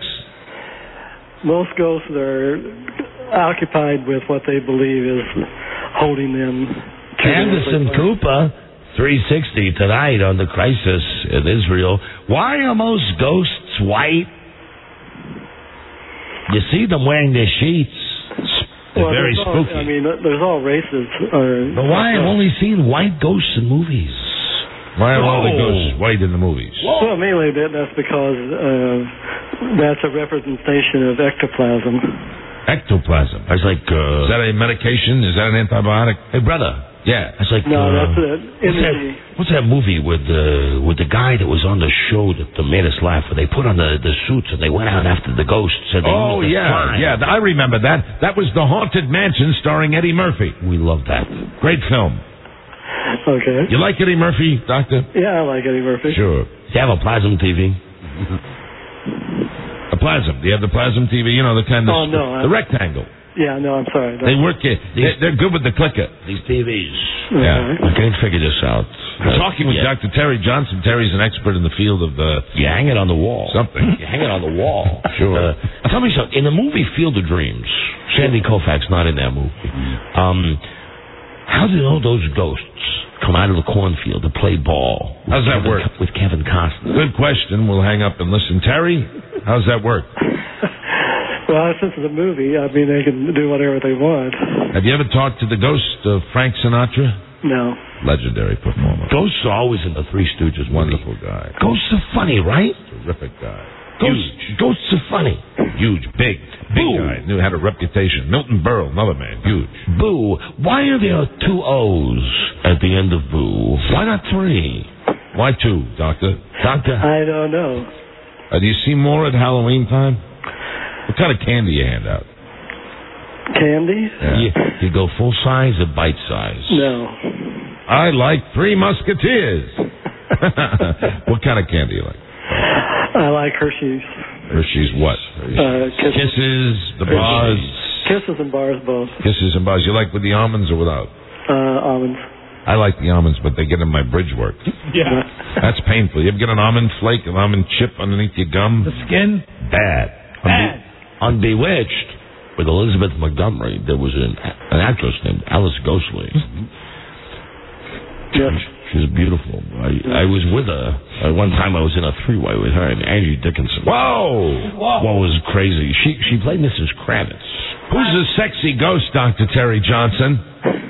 [SPEAKER 8] Most ghosts are occupied with what they believe is holding them. to the
[SPEAKER 3] Anderson
[SPEAKER 8] earthly plane.
[SPEAKER 3] Cooper, three sixty tonight on the Crisis in Israel. Why are most ghosts white? You see them wearing their sheets. They're
[SPEAKER 8] Well,
[SPEAKER 3] very
[SPEAKER 8] there's all-
[SPEAKER 3] spooky.
[SPEAKER 8] I mean, there's all races. Are,
[SPEAKER 3] But why? I've only seen white ghosts in movies.
[SPEAKER 7] Why are all the
[SPEAKER 3] Whoa.
[SPEAKER 7] ghosts white in the movies?
[SPEAKER 8] Well, mainly that, that's because uh, that's a representation of ectoplasm.
[SPEAKER 7] Ectoplasm.
[SPEAKER 3] I was like, uh,
[SPEAKER 7] Is that a medication? Is that an antibiotic?
[SPEAKER 3] hey, brother.
[SPEAKER 7] Yeah.
[SPEAKER 3] It's like,
[SPEAKER 8] No,
[SPEAKER 3] uh,
[SPEAKER 8] that's a
[SPEAKER 3] what's that,
[SPEAKER 8] energy.
[SPEAKER 3] what's that movie with the with the guy that was on the show that made us laugh? Where they put on the, the suits and they went out after the ghosts. And they
[SPEAKER 7] Oh,
[SPEAKER 3] used the
[SPEAKER 7] yeah.
[SPEAKER 3] slime.
[SPEAKER 7] Yeah, I remember that. That was The Haunted Mansion starring Eddie Murphy.
[SPEAKER 3] We love that.
[SPEAKER 7] Great film.
[SPEAKER 8] Okay.
[SPEAKER 7] You like Eddie Murphy, Doctor?
[SPEAKER 8] Yeah, I like Eddie Murphy.
[SPEAKER 7] Sure.
[SPEAKER 3] Do you have a plasma T V?
[SPEAKER 7] A plasm. Do you have the plasm T V? You know, the kind of...
[SPEAKER 8] Oh, no, I-
[SPEAKER 7] The rectangle.
[SPEAKER 8] Yeah, no, I'm sorry.
[SPEAKER 7] They work it. They're, they're good with the clicker.
[SPEAKER 3] These T Vs.
[SPEAKER 7] Yeah.
[SPEAKER 3] I can't figure this out.
[SPEAKER 7] We're talking with
[SPEAKER 3] yeah.
[SPEAKER 7] Doctor Terry Johnson. Terry's an expert in the field of the...
[SPEAKER 3] You hang it on the wall.
[SPEAKER 7] Something.
[SPEAKER 3] You hang it on the wall.
[SPEAKER 7] Sure.
[SPEAKER 3] Uh, tell me something. In the movie Field of Dreams, Sandy Koufax not in that movie. Um, how did all those ghosts come out of the cornfield to play ball?
[SPEAKER 7] How's that
[SPEAKER 3] Kevin,
[SPEAKER 7] work?
[SPEAKER 3] With Kevin Costner.
[SPEAKER 7] Good question. We'll hang up and listen. Terry, how's that work?
[SPEAKER 8] Well, since it's a movie, I mean, they can do whatever they want.
[SPEAKER 7] Have you ever talked to the ghost of Frank Sinatra?
[SPEAKER 8] No.
[SPEAKER 7] Legendary performer.
[SPEAKER 3] Ghosts are always in the Three Stooges.
[SPEAKER 7] Wonderful guy.
[SPEAKER 3] Ghosts are funny, right?
[SPEAKER 7] Terrific guy.
[SPEAKER 3] Ghosts, ghosts are funny.
[SPEAKER 7] Huge, big, big
[SPEAKER 3] Boo.
[SPEAKER 7] guy. Knew had a reputation. Milton Berle, another man. Huge.
[SPEAKER 3] Boo. Why are there two O's at the end of Boo? Why not three?
[SPEAKER 7] Why two, Doctor?
[SPEAKER 3] Doctor?
[SPEAKER 8] I don't know.
[SPEAKER 7] Uh, do you see more at Halloween time? What kind of candy you hand out?
[SPEAKER 8] Candy?
[SPEAKER 7] Yeah.
[SPEAKER 3] You, you go full size or bite size?
[SPEAKER 8] No.
[SPEAKER 7] I like Three Musketeers. What kind of candy you like?
[SPEAKER 8] I like Hershey's.
[SPEAKER 7] Hershey's what?
[SPEAKER 8] Uh, kisses.
[SPEAKER 7] Kisses, the bars.
[SPEAKER 8] Kisses and bars both.
[SPEAKER 7] Kisses and bars. You like with the almonds or without?
[SPEAKER 8] Uh, almonds.
[SPEAKER 7] I like the almonds, but they get in my bridge work.
[SPEAKER 16] Yeah.
[SPEAKER 7] That's painful. You ever get an almond flake, an almond chip underneath your gum?
[SPEAKER 16] The skin?
[SPEAKER 7] Bad.
[SPEAKER 16] Bad.
[SPEAKER 3] On Bewitched, with Elizabeth Montgomery, there was an, an actress named Alice Ghostly.
[SPEAKER 8] Yes.
[SPEAKER 3] She's beautiful. I, I was with her. Uh, one time I was in a three-way with her and Angie Dickinson.
[SPEAKER 7] Whoa!
[SPEAKER 3] Whoa. What was crazy. She she played Missus Kravitz.
[SPEAKER 7] Who's the sexy ghost, Doctor Terry Johnson?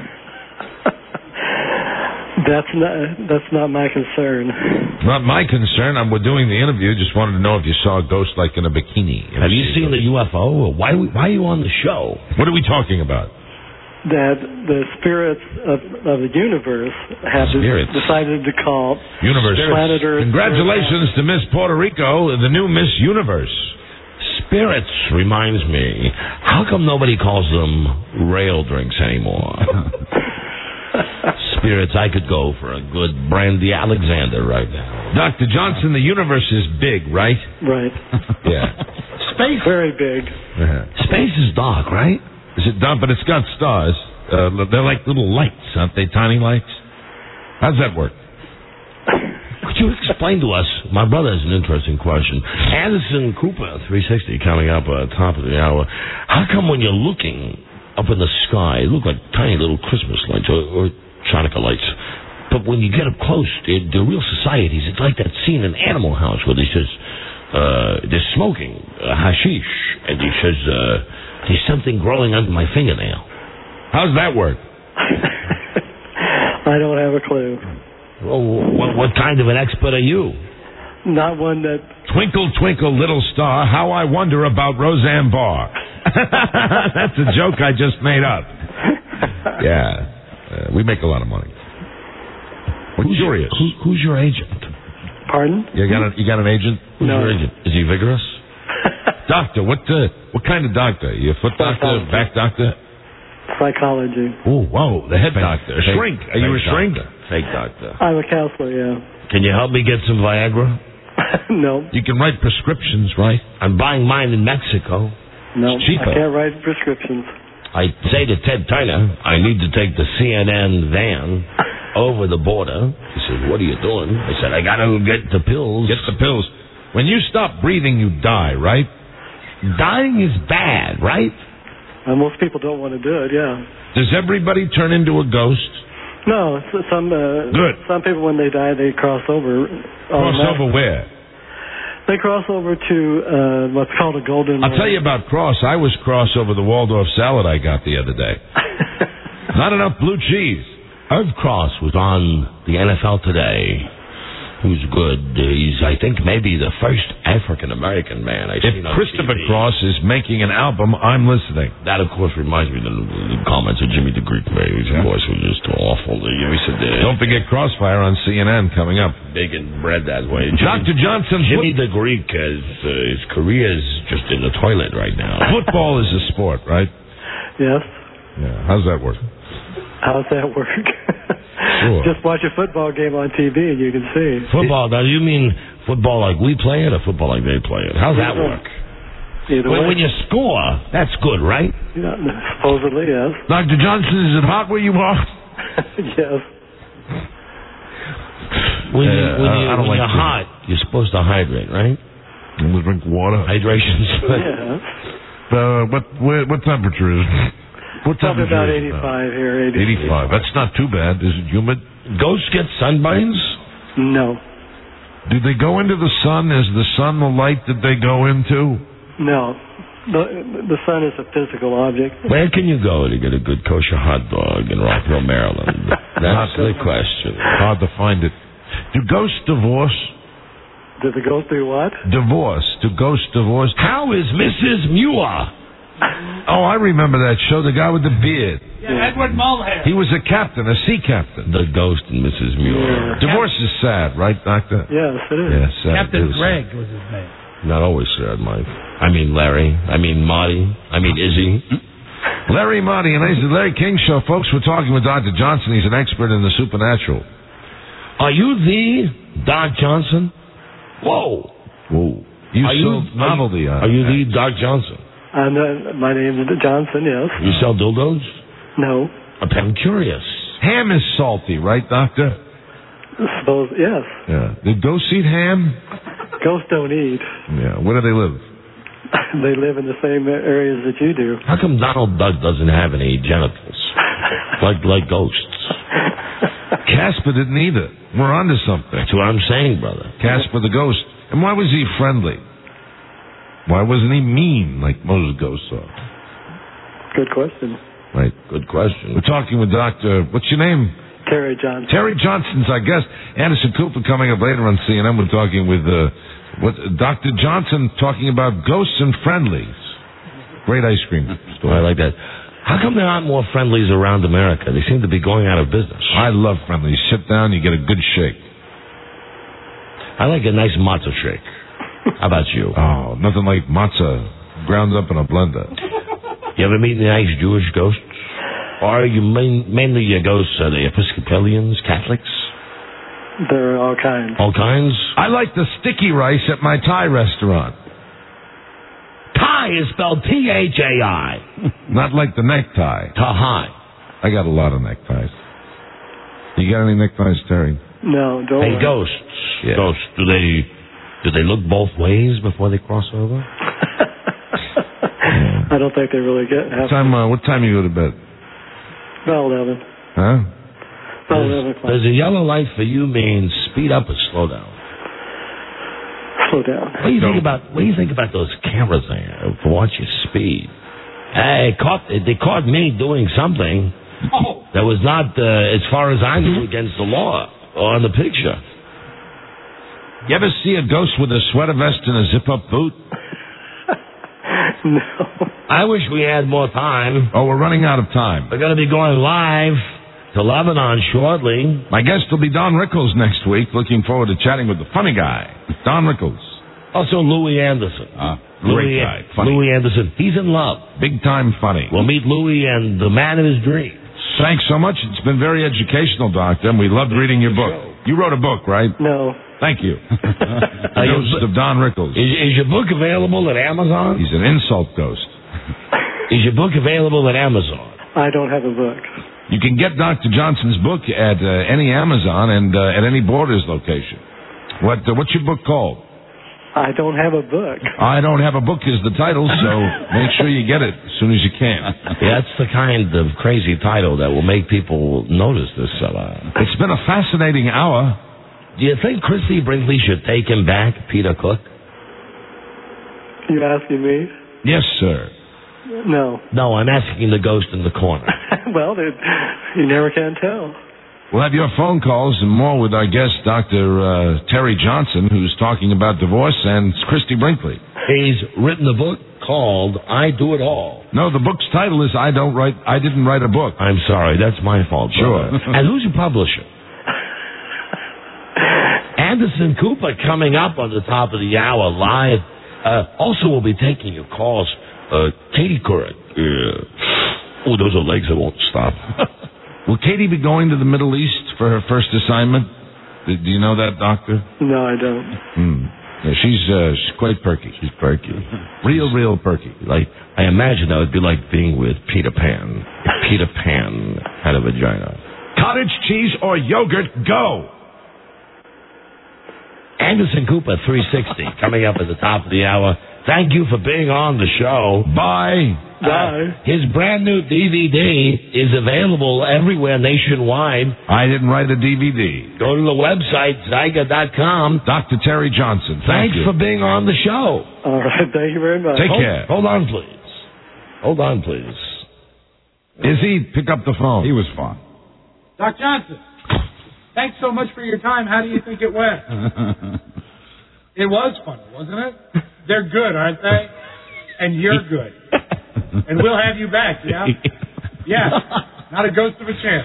[SPEAKER 8] That's not that's not my concern.
[SPEAKER 7] Not my concern. I'm, we're doing the interview. Just wanted to know if you saw a ghost like in a bikini.
[SPEAKER 3] Have you seen the U F O? Why why are you on the show?
[SPEAKER 7] What are we talking about?
[SPEAKER 2] that the spirits of, of the universe have
[SPEAKER 7] Spirits.
[SPEAKER 2] decided to call
[SPEAKER 7] Universe.
[SPEAKER 2] planet Earth.
[SPEAKER 7] Congratulations to Miss Puerto Rico, the new Miss Universe.
[SPEAKER 3] Spirits reminds me, how come nobody calls them rail drinks anymore? Spirits, I could go for a good Brandy Alexander right now.
[SPEAKER 7] Doctor Johnson, the universe is big, right?
[SPEAKER 2] Right.
[SPEAKER 7] Yeah.
[SPEAKER 2] Space very big.
[SPEAKER 7] Uh-huh.
[SPEAKER 3] Space is dark, right?
[SPEAKER 7] Is it dark? But it's got stars. Uh, they're like little lights, aren't they? Tiny lights. How's that work?
[SPEAKER 3] Could you explain to us? My brother has an interesting question. Anderson Cooper, three sixty, coming up at the top of the hour. How come when you're looking up in the sky, it look like tiny little Christmas lights or, or Chanukah lights, but when you get up close, they're, they're real societies. It's like that scene in Animal House where they says uh, they're smoking uh, hashish, and he says uh, there's something growing under my fingernail.
[SPEAKER 7] How's that work?
[SPEAKER 2] I don't have a clue.
[SPEAKER 3] Well, what, what kind of an expert are you?
[SPEAKER 2] Not one that...
[SPEAKER 7] Twinkle, twinkle, little star, how I wonder about Roseanne Barr. That's a joke I just made up. Yeah. Uh, we make a lot of money. We're
[SPEAKER 3] who's
[SPEAKER 7] curious.
[SPEAKER 3] Your, who, who's your agent?
[SPEAKER 2] Pardon?
[SPEAKER 7] You got, a, you got an agent?
[SPEAKER 3] Who's
[SPEAKER 2] no.
[SPEAKER 3] your agent? Is he vigorous?
[SPEAKER 7] Doctor, what uh, what kind of doctor? You a foot doctor, back doctor?
[SPEAKER 2] Psychology.
[SPEAKER 7] Oh, whoa, the head
[SPEAKER 3] Fake,
[SPEAKER 7] doctor. A
[SPEAKER 3] fake,
[SPEAKER 7] shrink. Are you a shrink?
[SPEAKER 3] Doctor. Fake doctor.
[SPEAKER 2] I'm a counselor, yeah.
[SPEAKER 3] Can you help me get some Viagra?
[SPEAKER 2] No.
[SPEAKER 7] You can write prescriptions, right?
[SPEAKER 3] I'm buying mine in Mexico.
[SPEAKER 2] No,
[SPEAKER 3] it's cheaper.
[SPEAKER 2] I can't write prescriptions.
[SPEAKER 3] I say to Ted Turner, I need to take the C N N van over the border. He said, what are you doing? I said, I got to get the pills.
[SPEAKER 7] Get the pills. When you stop breathing, you die, right?
[SPEAKER 3] Dying is bad, right?
[SPEAKER 2] Uh, most people don't want to do it, yeah.
[SPEAKER 7] Does everybody turn into a ghost?
[SPEAKER 2] No, so some uh,
[SPEAKER 7] Good.
[SPEAKER 2] Some people, when they die, they cross over.
[SPEAKER 7] Cross over where?
[SPEAKER 2] They cross over to uh, what's called a golden...
[SPEAKER 7] I'll tell you about cross. I was cross over the Waldorf salad I got the other day. Not enough blue cheese.
[SPEAKER 3] Irv Cross was on the N F L Today. He was good. He's, I think, maybe the first African-American man I've
[SPEAKER 7] If
[SPEAKER 3] seen on
[SPEAKER 7] Christopher
[SPEAKER 3] T V.
[SPEAKER 7] Cross is making an album, I'm listening.
[SPEAKER 3] That, of course, reminds me of the, the comments of Jimmy the Greek made. His
[SPEAKER 7] Yeah.
[SPEAKER 3] voice was just awful. He said, uh,
[SPEAKER 7] Don't forget Crossfire on C N N coming up.
[SPEAKER 3] big and bred that way. Jimmy,
[SPEAKER 7] Doctor Johnson,
[SPEAKER 3] Jimmy the Greek, has, uh, his career is just in the toilet right now.
[SPEAKER 7] football is a sport, right?
[SPEAKER 2] Yes.
[SPEAKER 7] Yeah. How's that work?
[SPEAKER 2] How's that work?
[SPEAKER 7] Sure.
[SPEAKER 2] Just watch a football game on T V and you can see.
[SPEAKER 3] Football, now you mean football like we play it or football like they play it? How's that work?
[SPEAKER 2] Either
[SPEAKER 3] When,
[SPEAKER 2] way.
[SPEAKER 3] when you score, that's good, right?
[SPEAKER 2] Yeah, supposedly, yes.
[SPEAKER 7] Doctor Johnson, is it hot where you are?
[SPEAKER 2] Yes.
[SPEAKER 3] When, you,
[SPEAKER 7] Uh,
[SPEAKER 3] when, you,
[SPEAKER 7] I don't
[SPEAKER 3] when
[SPEAKER 7] like
[SPEAKER 3] you're
[SPEAKER 7] to-
[SPEAKER 3] hot, you're supposed to hydrate, right?
[SPEAKER 7] I'm gonna drink water.
[SPEAKER 3] Hydration's good.
[SPEAKER 2] Yeah.
[SPEAKER 7] Uh, what, what what temperature is it? What
[SPEAKER 2] Probably
[SPEAKER 7] temperature
[SPEAKER 2] about
[SPEAKER 7] is it now?
[SPEAKER 2] eighty-five here. eighty,
[SPEAKER 7] eighty-five. That's not too bad. Is it humid?
[SPEAKER 3] Ghosts get sunburns?
[SPEAKER 2] No.
[SPEAKER 7] Do they go into the sun? Is the sun the light that they go into?
[SPEAKER 2] No. The, the sun is a physical object.
[SPEAKER 3] Where can you go to get a good kosher hot dog in Rockville, Maryland? That's the question.
[SPEAKER 7] Hard to find it. Do ghosts divorce?
[SPEAKER 2] Did the ghost do what?
[SPEAKER 7] Divorce. Do ghosts divorce?
[SPEAKER 3] How is Missus Muir?
[SPEAKER 7] Oh, I remember that show. The guy with the beard.
[SPEAKER 16] Yeah, Edward Mulhare.
[SPEAKER 7] He was a captain, a sea captain.
[SPEAKER 3] The ghost and Missus Muir.
[SPEAKER 7] Divorce is sad, right, Doctor?
[SPEAKER 2] Yes, it is.
[SPEAKER 7] Yeah, sad.
[SPEAKER 16] Captain
[SPEAKER 7] It is.
[SPEAKER 16] Greg was his name.
[SPEAKER 3] Not always sad, Mike. I mean Larry. I mean Marty. I mean Izzy.
[SPEAKER 7] Larry Marty, and it's the Larry King Show. Folks, we're talking with Doctor Johnson. He's an expert in the supernatural.
[SPEAKER 3] Are you the Doc Johnson? Whoa.
[SPEAKER 7] Whoa. You
[SPEAKER 3] Are
[SPEAKER 7] sold
[SPEAKER 3] you,
[SPEAKER 7] novelty
[SPEAKER 3] are,
[SPEAKER 7] on
[SPEAKER 3] are you
[SPEAKER 7] that.
[SPEAKER 3] the Doc Johnson?
[SPEAKER 2] And, uh, my name is Johnson, yes.
[SPEAKER 3] You sell dildos?
[SPEAKER 2] No.
[SPEAKER 3] I'm curious.
[SPEAKER 7] Ham is salty, right, Doctor?
[SPEAKER 2] Suppose, yes.
[SPEAKER 7] Yeah. Did ghosts eat ham?
[SPEAKER 2] Ghosts don't eat.
[SPEAKER 7] Yeah. Where do they live?
[SPEAKER 2] They live in the same areas that you do.
[SPEAKER 3] How come Donald Duck doesn't have any genitals? like like ghosts.
[SPEAKER 7] Casper didn't either. We're onto something.
[SPEAKER 3] That's what I'm saying, brother.
[SPEAKER 7] Casper the ghost. And why was he friendly? Why wasn't he mean like most ghosts are?
[SPEAKER 2] Good question.
[SPEAKER 7] Right.
[SPEAKER 3] Good question.
[SPEAKER 7] We're talking with Doctor What's your name?
[SPEAKER 2] Terry Johnson.
[SPEAKER 7] Terry Johnson's our guest. Anderson Cooper coming up later on C N N. We're talking with uh, what Doctor Johnson talking about ghosts and friendlies. Great ice cream store.
[SPEAKER 3] I like that. How come there aren't more Friendlies around America? They seem to be going out of business.
[SPEAKER 4] I love Friendlies. Sit down, you get a good shake.
[SPEAKER 3] I like a nice matzo shake. How about you?
[SPEAKER 4] Oh, nothing like matzah ground up in a blender.
[SPEAKER 3] You ever meet any nice Jewish ghosts? Or are you main, mainly your ghosts are the Episcopalians, Catholics?
[SPEAKER 2] There are all kinds.
[SPEAKER 3] All kinds?
[SPEAKER 4] I like the sticky rice at my Thai restaurant.
[SPEAKER 3] Thai is spelled T H A I.
[SPEAKER 4] Not like the necktie.
[SPEAKER 3] Tahai.
[SPEAKER 4] I got a lot of neckties. You got any neckties, Terry?
[SPEAKER 2] No, don't
[SPEAKER 3] Hey,
[SPEAKER 2] worry.
[SPEAKER 3] ghosts.
[SPEAKER 4] Yeah.
[SPEAKER 3] Ghosts, do they do they look both ways before they cross over?
[SPEAKER 2] I don't think they really get
[SPEAKER 4] What
[SPEAKER 2] have
[SPEAKER 4] time, uh, what time you go to bed?
[SPEAKER 2] about eleven.
[SPEAKER 4] Huh?
[SPEAKER 2] About eleven
[SPEAKER 3] Does,
[SPEAKER 2] o'clock.
[SPEAKER 3] does a yellow light for you mean speed up or slow down?
[SPEAKER 2] Slow down.
[SPEAKER 3] What do you think about what do you think about those cameras there for watching speed? Hey, caught they caught me doing something
[SPEAKER 16] Oh.
[SPEAKER 3] that was not, uh, as far as I knew, against the law on the picture.
[SPEAKER 4] You ever see a ghost with a sweater vest and a zip-up boot?
[SPEAKER 2] No.
[SPEAKER 3] I wish we had more time.
[SPEAKER 4] Oh, we're running out of time.
[SPEAKER 3] We're going to be going live to Lebanon shortly.
[SPEAKER 4] My guest will be Don Rickles next week. Looking forward to chatting with the funny guy, Don Rickles.
[SPEAKER 3] Also, Louis Anderson.
[SPEAKER 4] Uh, great
[SPEAKER 3] Louis,
[SPEAKER 4] guy. Funny.
[SPEAKER 3] Louis Anderson. He's in love.
[SPEAKER 4] Big time funny.
[SPEAKER 3] We'll meet Louis and the man of his dreams.
[SPEAKER 4] Thanks so much. It's been very educational, Doctor, and we loved reading your book. You wrote a book, right?
[SPEAKER 2] No.
[SPEAKER 4] Thank you. The Ghost of Don Rickles.
[SPEAKER 3] Is, is your book available at Amazon?
[SPEAKER 4] He's an insult ghost.
[SPEAKER 3] Is your book available at Amazon?
[SPEAKER 2] I don't have a book.
[SPEAKER 4] You can get Doctor Johnson's book at uh, any Amazon and uh, at any Borders location. What uh, What's your book called?
[SPEAKER 2] I don't have a book.
[SPEAKER 4] I Don't Have a Book is the title, so make sure you get it as soon as you can.
[SPEAKER 3] Yeah, that's the kind of crazy title that will make people notice this fella.
[SPEAKER 4] It's been a fascinating hour.
[SPEAKER 3] Do you think Christy Brinkley should take him back, Peter Cook?
[SPEAKER 2] You asking me?
[SPEAKER 4] Yes, sir.
[SPEAKER 2] No.
[SPEAKER 3] No, I'm asking the ghost in the corner.
[SPEAKER 2] Well, they- you never can tell.
[SPEAKER 4] We'll have your phone calls and more with our guest, Doctor Uh, Terry Johnson, who's talking about divorce, and Christy Brinkley.
[SPEAKER 3] He's written a book called I Do It All.
[SPEAKER 4] No, the book's title is I Don't Write. I Didn't Write a Book.
[SPEAKER 3] I'm sorry, that's my fault.
[SPEAKER 4] Sure.
[SPEAKER 3] brother. And who's your publisher? Anderson Cooper coming up on the top of the hour live. Uh, also, we'll be taking your calls. Uh, Katie Couric. Uh, oh, those are legs that won't stop.
[SPEAKER 4] Will Katie be going to the Middle East for her first assignment? Do, do you know that, Doctor?
[SPEAKER 2] No, I don't.
[SPEAKER 4] Hmm. Yeah, she's uh, she's quite perky. She's perky. Real, real perky.
[SPEAKER 3] Like, I imagine that would be like being with Peter Pan. If Peter Pan had a vagina.
[SPEAKER 4] Cottage cheese or yogurt, go!
[SPEAKER 3] Anderson Cooper, three sixty, coming up at the top of the hour. Thank you for being on the show.
[SPEAKER 4] Bye.
[SPEAKER 2] Bye.
[SPEAKER 3] Uh, his brand new D V D is available everywhere nationwide.
[SPEAKER 4] I didn't write a D V D.
[SPEAKER 3] Go to the website, Zyga dot com.
[SPEAKER 4] Doctor Terry Johnson. Thank
[SPEAKER 3] Thanks
[SPEAKER 4] you.
[SPEAKER 3] for being on the show.
[SPEAKER 2] All right. Thank you very much.
[SPEAKER 4] Take
[SPEAKER 3] hold,
[SPEAKER 4] care.
[SPEAKER 3] Hold on, please. Hold on, please.
[SPEAKER 4] Izzy, pick up the phone.
[SPEAKER 14] He was fun.
[SPEAKER 16] Doc Johnson, thanks so much for your time. How do you think it went? It was funny, wasn't it? They're good, aren't they? And you're good. And we'll have you back, yeah? Yeah. Not a ghost of a chance.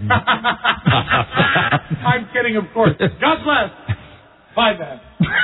[SPEAKER 16] I'm kidding, of course. God bless. Bye, Ben.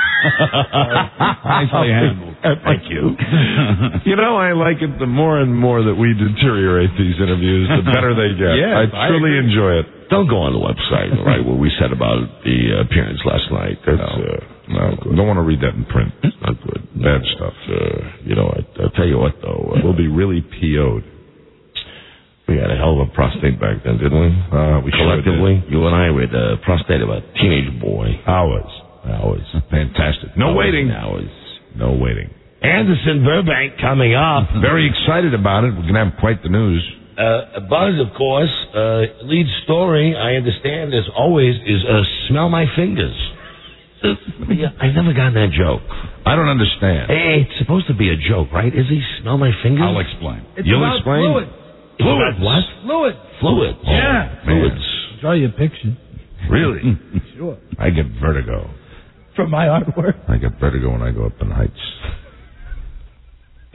[SPEAKER 14] Nicely handled.
[SPEAKER 4] Thank you. You know, I like it the more and more that we deteriorate these interviews, the better they get.
[SPEAKER 14] Yes,
[SPEAKER 4] I truly
[SPEAKER 14] I
[SPEAKER 4] enjoy it.
[SPEAKER 3] Don't go on the website, all right, what we said about the uh, appearance last night. That's,
[SPEAKER 4] No.
[SPEAKER 3] uh,
[SPEAKER 4] No, don't want to read that in print.
[SPEAKER 3] not good.
[SPEAKER 4] Bad stuff.
[SPEAKER 3] Uh, you know, I, I'll tell you what, though. Uh,
[SPEAKER 4] We'll be really P O'd.
[SPEAKER 3] we had a hell of a prostate back then, didn't we?
[SPEAKER 4] Uh, we sure
[SPEAKER 3] Collectively, you and I, we had a prostate of a teenage boy.
[SPEAKER 4] Hours.
[SPEAKER 3] Hours.
[SPEAKER 4] Fantastic. No
[SPEAKER 3] Hours
[SPEAKER 4] waiting.
[SPEAKER 3] and Hours.
[SPEAKER 4] No waiting.
[SPEAKER 3] Anderson Burbank coming up.
[SPEAKER 4] Very excited about it. We're going to have quite the news.
[SPEAKER 3] Uh, Buzz, of course, uh, lead story, I understand, as always, is uh, smell my fingers. Uh, yeah, I've never gotten that joke.
[SPEAKER 4] I don't understand.
[SPEAKER 3] Hey, it's supposed to be a joke, right? Is he smell my fingers?
[SPEAKER 14] I'll explain.
[SPEAKER 16] It's
[SPEAKER 4] You'll
[SPEAKER 16] about
[SPEAKER 4] explain?
[SPEAKER 16] fluids.
[SPEAKER 3] It's about what?
[SPEAKER 16] Fluids.
[SPEAKER 3] Fluids.
[SPEAKER 16] Yeah.
[SPEAKER 3] Fluids.
[SPEAKER 16] Draw you a picture.
[SPEAKER 4] Really?
[SPEAKER 16] Sure.
[SPEAKER 4] I get vertigo.
[SPEAKER 16] From my artwork.
[SPEAKER 4] I get vertigo when I go up in heights.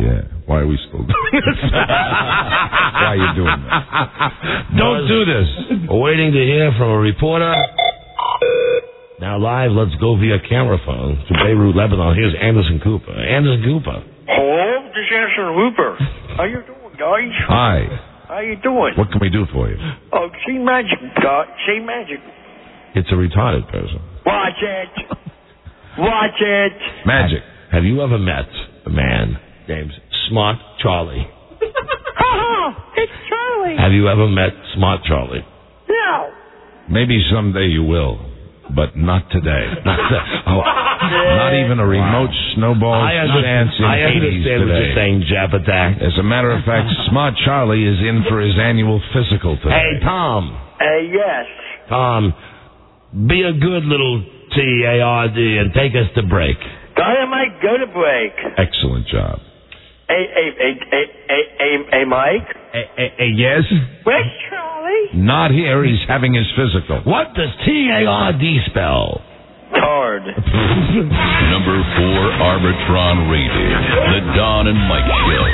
[SPEAKER 4] Yeah. Why are we still doing this? Why are you doing that?
[SPEAKER 3] Don't do this. We're waiting to hear from a reporter. Now live, let's go via camera phone to Beirut, Lebanon. Here's Anderson Cooper. Anderson Cooper.
[SPEAKER 9] Hello, this is Anderson Cooper. How you doing, guys?
[SPEAKER 4] Hi.
[SPEAKER 9] How you doing?
[SPEAKER 4] What can we do for you?
[SPEAKER 9] Oh, see magic, guys. See magic.
[SPEAKER 3] It's a retarded person.
[SPEAKER 9] Watch it. Watch it.
[SPEAKER 4] Magic.
[SPEAKER 3] Have, have you ever met a man named Smart Charlie?
[SPEAKER 9] It's Charlie.
[SPEAKER 3] Have you ever met Smart Charlie?
[SPEAKER 9] No.
[SPEAKER 4] Maybe someday you will, but not today. Not, the, oh, not even a remote snowball
[SPEAKER 3] I
[SPEAKER 4] dance in
[SPEAKER 3] I
[SPEAKER 4] eighties
[SPEAKER 3] understand what
[SPEAKER 4] today.
[SPEAKER 3] you're saying, Jap Attack.
[SPEAKER 4] As a matter of fact, Smart Charlie is in for his annual physical today.
[SPEAKER 3] Hey, Tom.
[SPEAKER 9] Uh, yes.
[SPEAKER 3] Tom, be a good little T A R D and take us to break.
[SPEAKER 9] Dynamite, go to break.
[SPEAKER 4] Excellent job.
[SPEAKER 9] Hey, hey, hey, hey, hey, hey, hey Mike.
[SPEAKER 4] Hey, hey, hey, yes?
[SPEAKER 9] Where's Charlie?
[SPEAKER 4] Not here. He's having his physical.
[SPEAKER 3] What does T A R D spell?
[SPEAKER 9] Tard.
[SPEAKER 1] Number four Arbitron rated. The Don and Mike Show.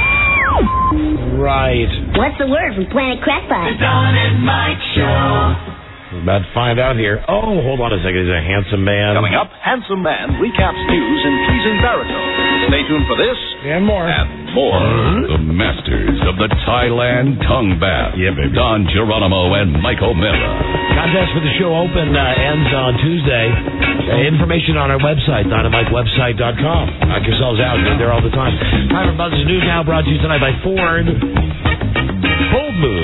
[SPEAKER 3] Right.
[SPEAKER 10] What's the word from Planet Crackpot?
[SPEAKER 1] The Don and Mike Show.
[SPEAKER 3] We're about to find out here. Oh, hold on a second. He's a handsome man.
[SPEAKER 22] Coming up, Handsome Man recaps news in pleasing baritone. Stay tuned for this
[SPEAKER 3] and more.
[SPEAKER 22] And more.
[SPEAKER 1] The masters of the Thailand tongue bath.
[SPEAKER 3] Yeah, baby.
[SPEAKER 1] Don Geronimo and Mike O'Mara.
[SPEAKER 3] Contest for the show open uh, ends on Tuesday. Uh, information on our website, dynamite website dot com. Knock yourselves out. Get there all the time. Time for Buzz's News Now, brought to you tonight by Ford. Bold moves.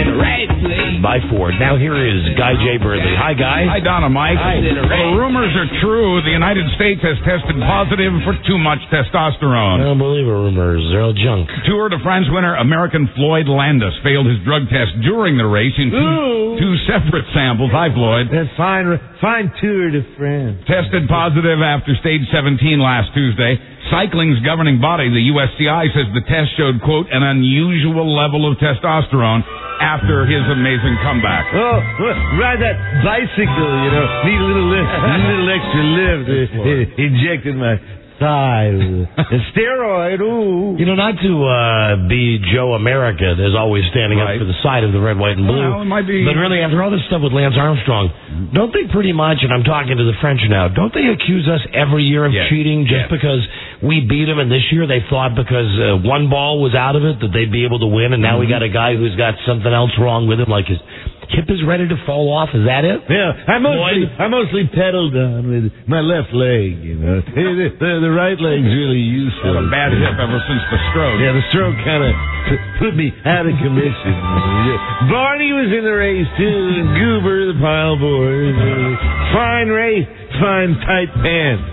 [SPEAKER 3] By Ford. Now here is Guy J. Bradley. Hi, Guy.
[SPEAKER 14] Hi, Donna Mike.
[SPEAKER 3] Hi.
[SPEAKER 14] Well, the rumors are true. The United States has tested positive for too much testosterone.
[SPEAKER 3] I don't believe the rumors. They're all junk.
[SPEAKER 14] Tour de France winner American Floyd Landis failed his drug test during the race in two, two separate samples. Hi, Floyd.
[SPEAKER 24] That's fine. Fine Tour de France.
[SPEAKER 14] Tested positive after stage seventeen last Tuesday. Cycling's governing body, the U S C I, says the test showed, quote, an unusual level of testosterone after his amazing comeback.
[SPEAKER 24] Oh, well, ride that bicycle, you know. Need a little lift, a little extra lift. Uh, injected my thigh. A steroid, ooh.
[SPEAKER 3] You know, not to uh, be Joe America, there's always standing
[SPEAKER 14] Right.
[SPEAKER 3] up for the side of the red, white, and blue.
[SPEAKER 14] Well, it might be.
[SPEAKER 3] But really, after all this stuff with Lance Armstrong, don't they pretty much, and I'm talking to the French now, don't they accuse us every year of
[SPEAKER 14] Yes.
[SPEAKER 3] cheating just
[SPEAKER 14] Yes.
[SPEAKER 3] because we beat them, and this year they thought because uh, one ball was out of it that they'd be able to win, and now we got a guy who's got something else wrong with him, like his hip is ready to fall off. Is that it?
[SPEAKER 24] Yeah, I mostly,
[SPEAKER 3] Floyd?
[SPEAKER 24] I mostly pedaled on with my left leg, you know. the, the, the right leg's really useful.
[SPEAKER 14] Had a bad hip ever since the stroke.
[SPEAKER 24] Yeah, the stroke kind of p- put me out of commission. Barney was in the race, too, and Goober, the pile boy. Fine race, fine tight pants.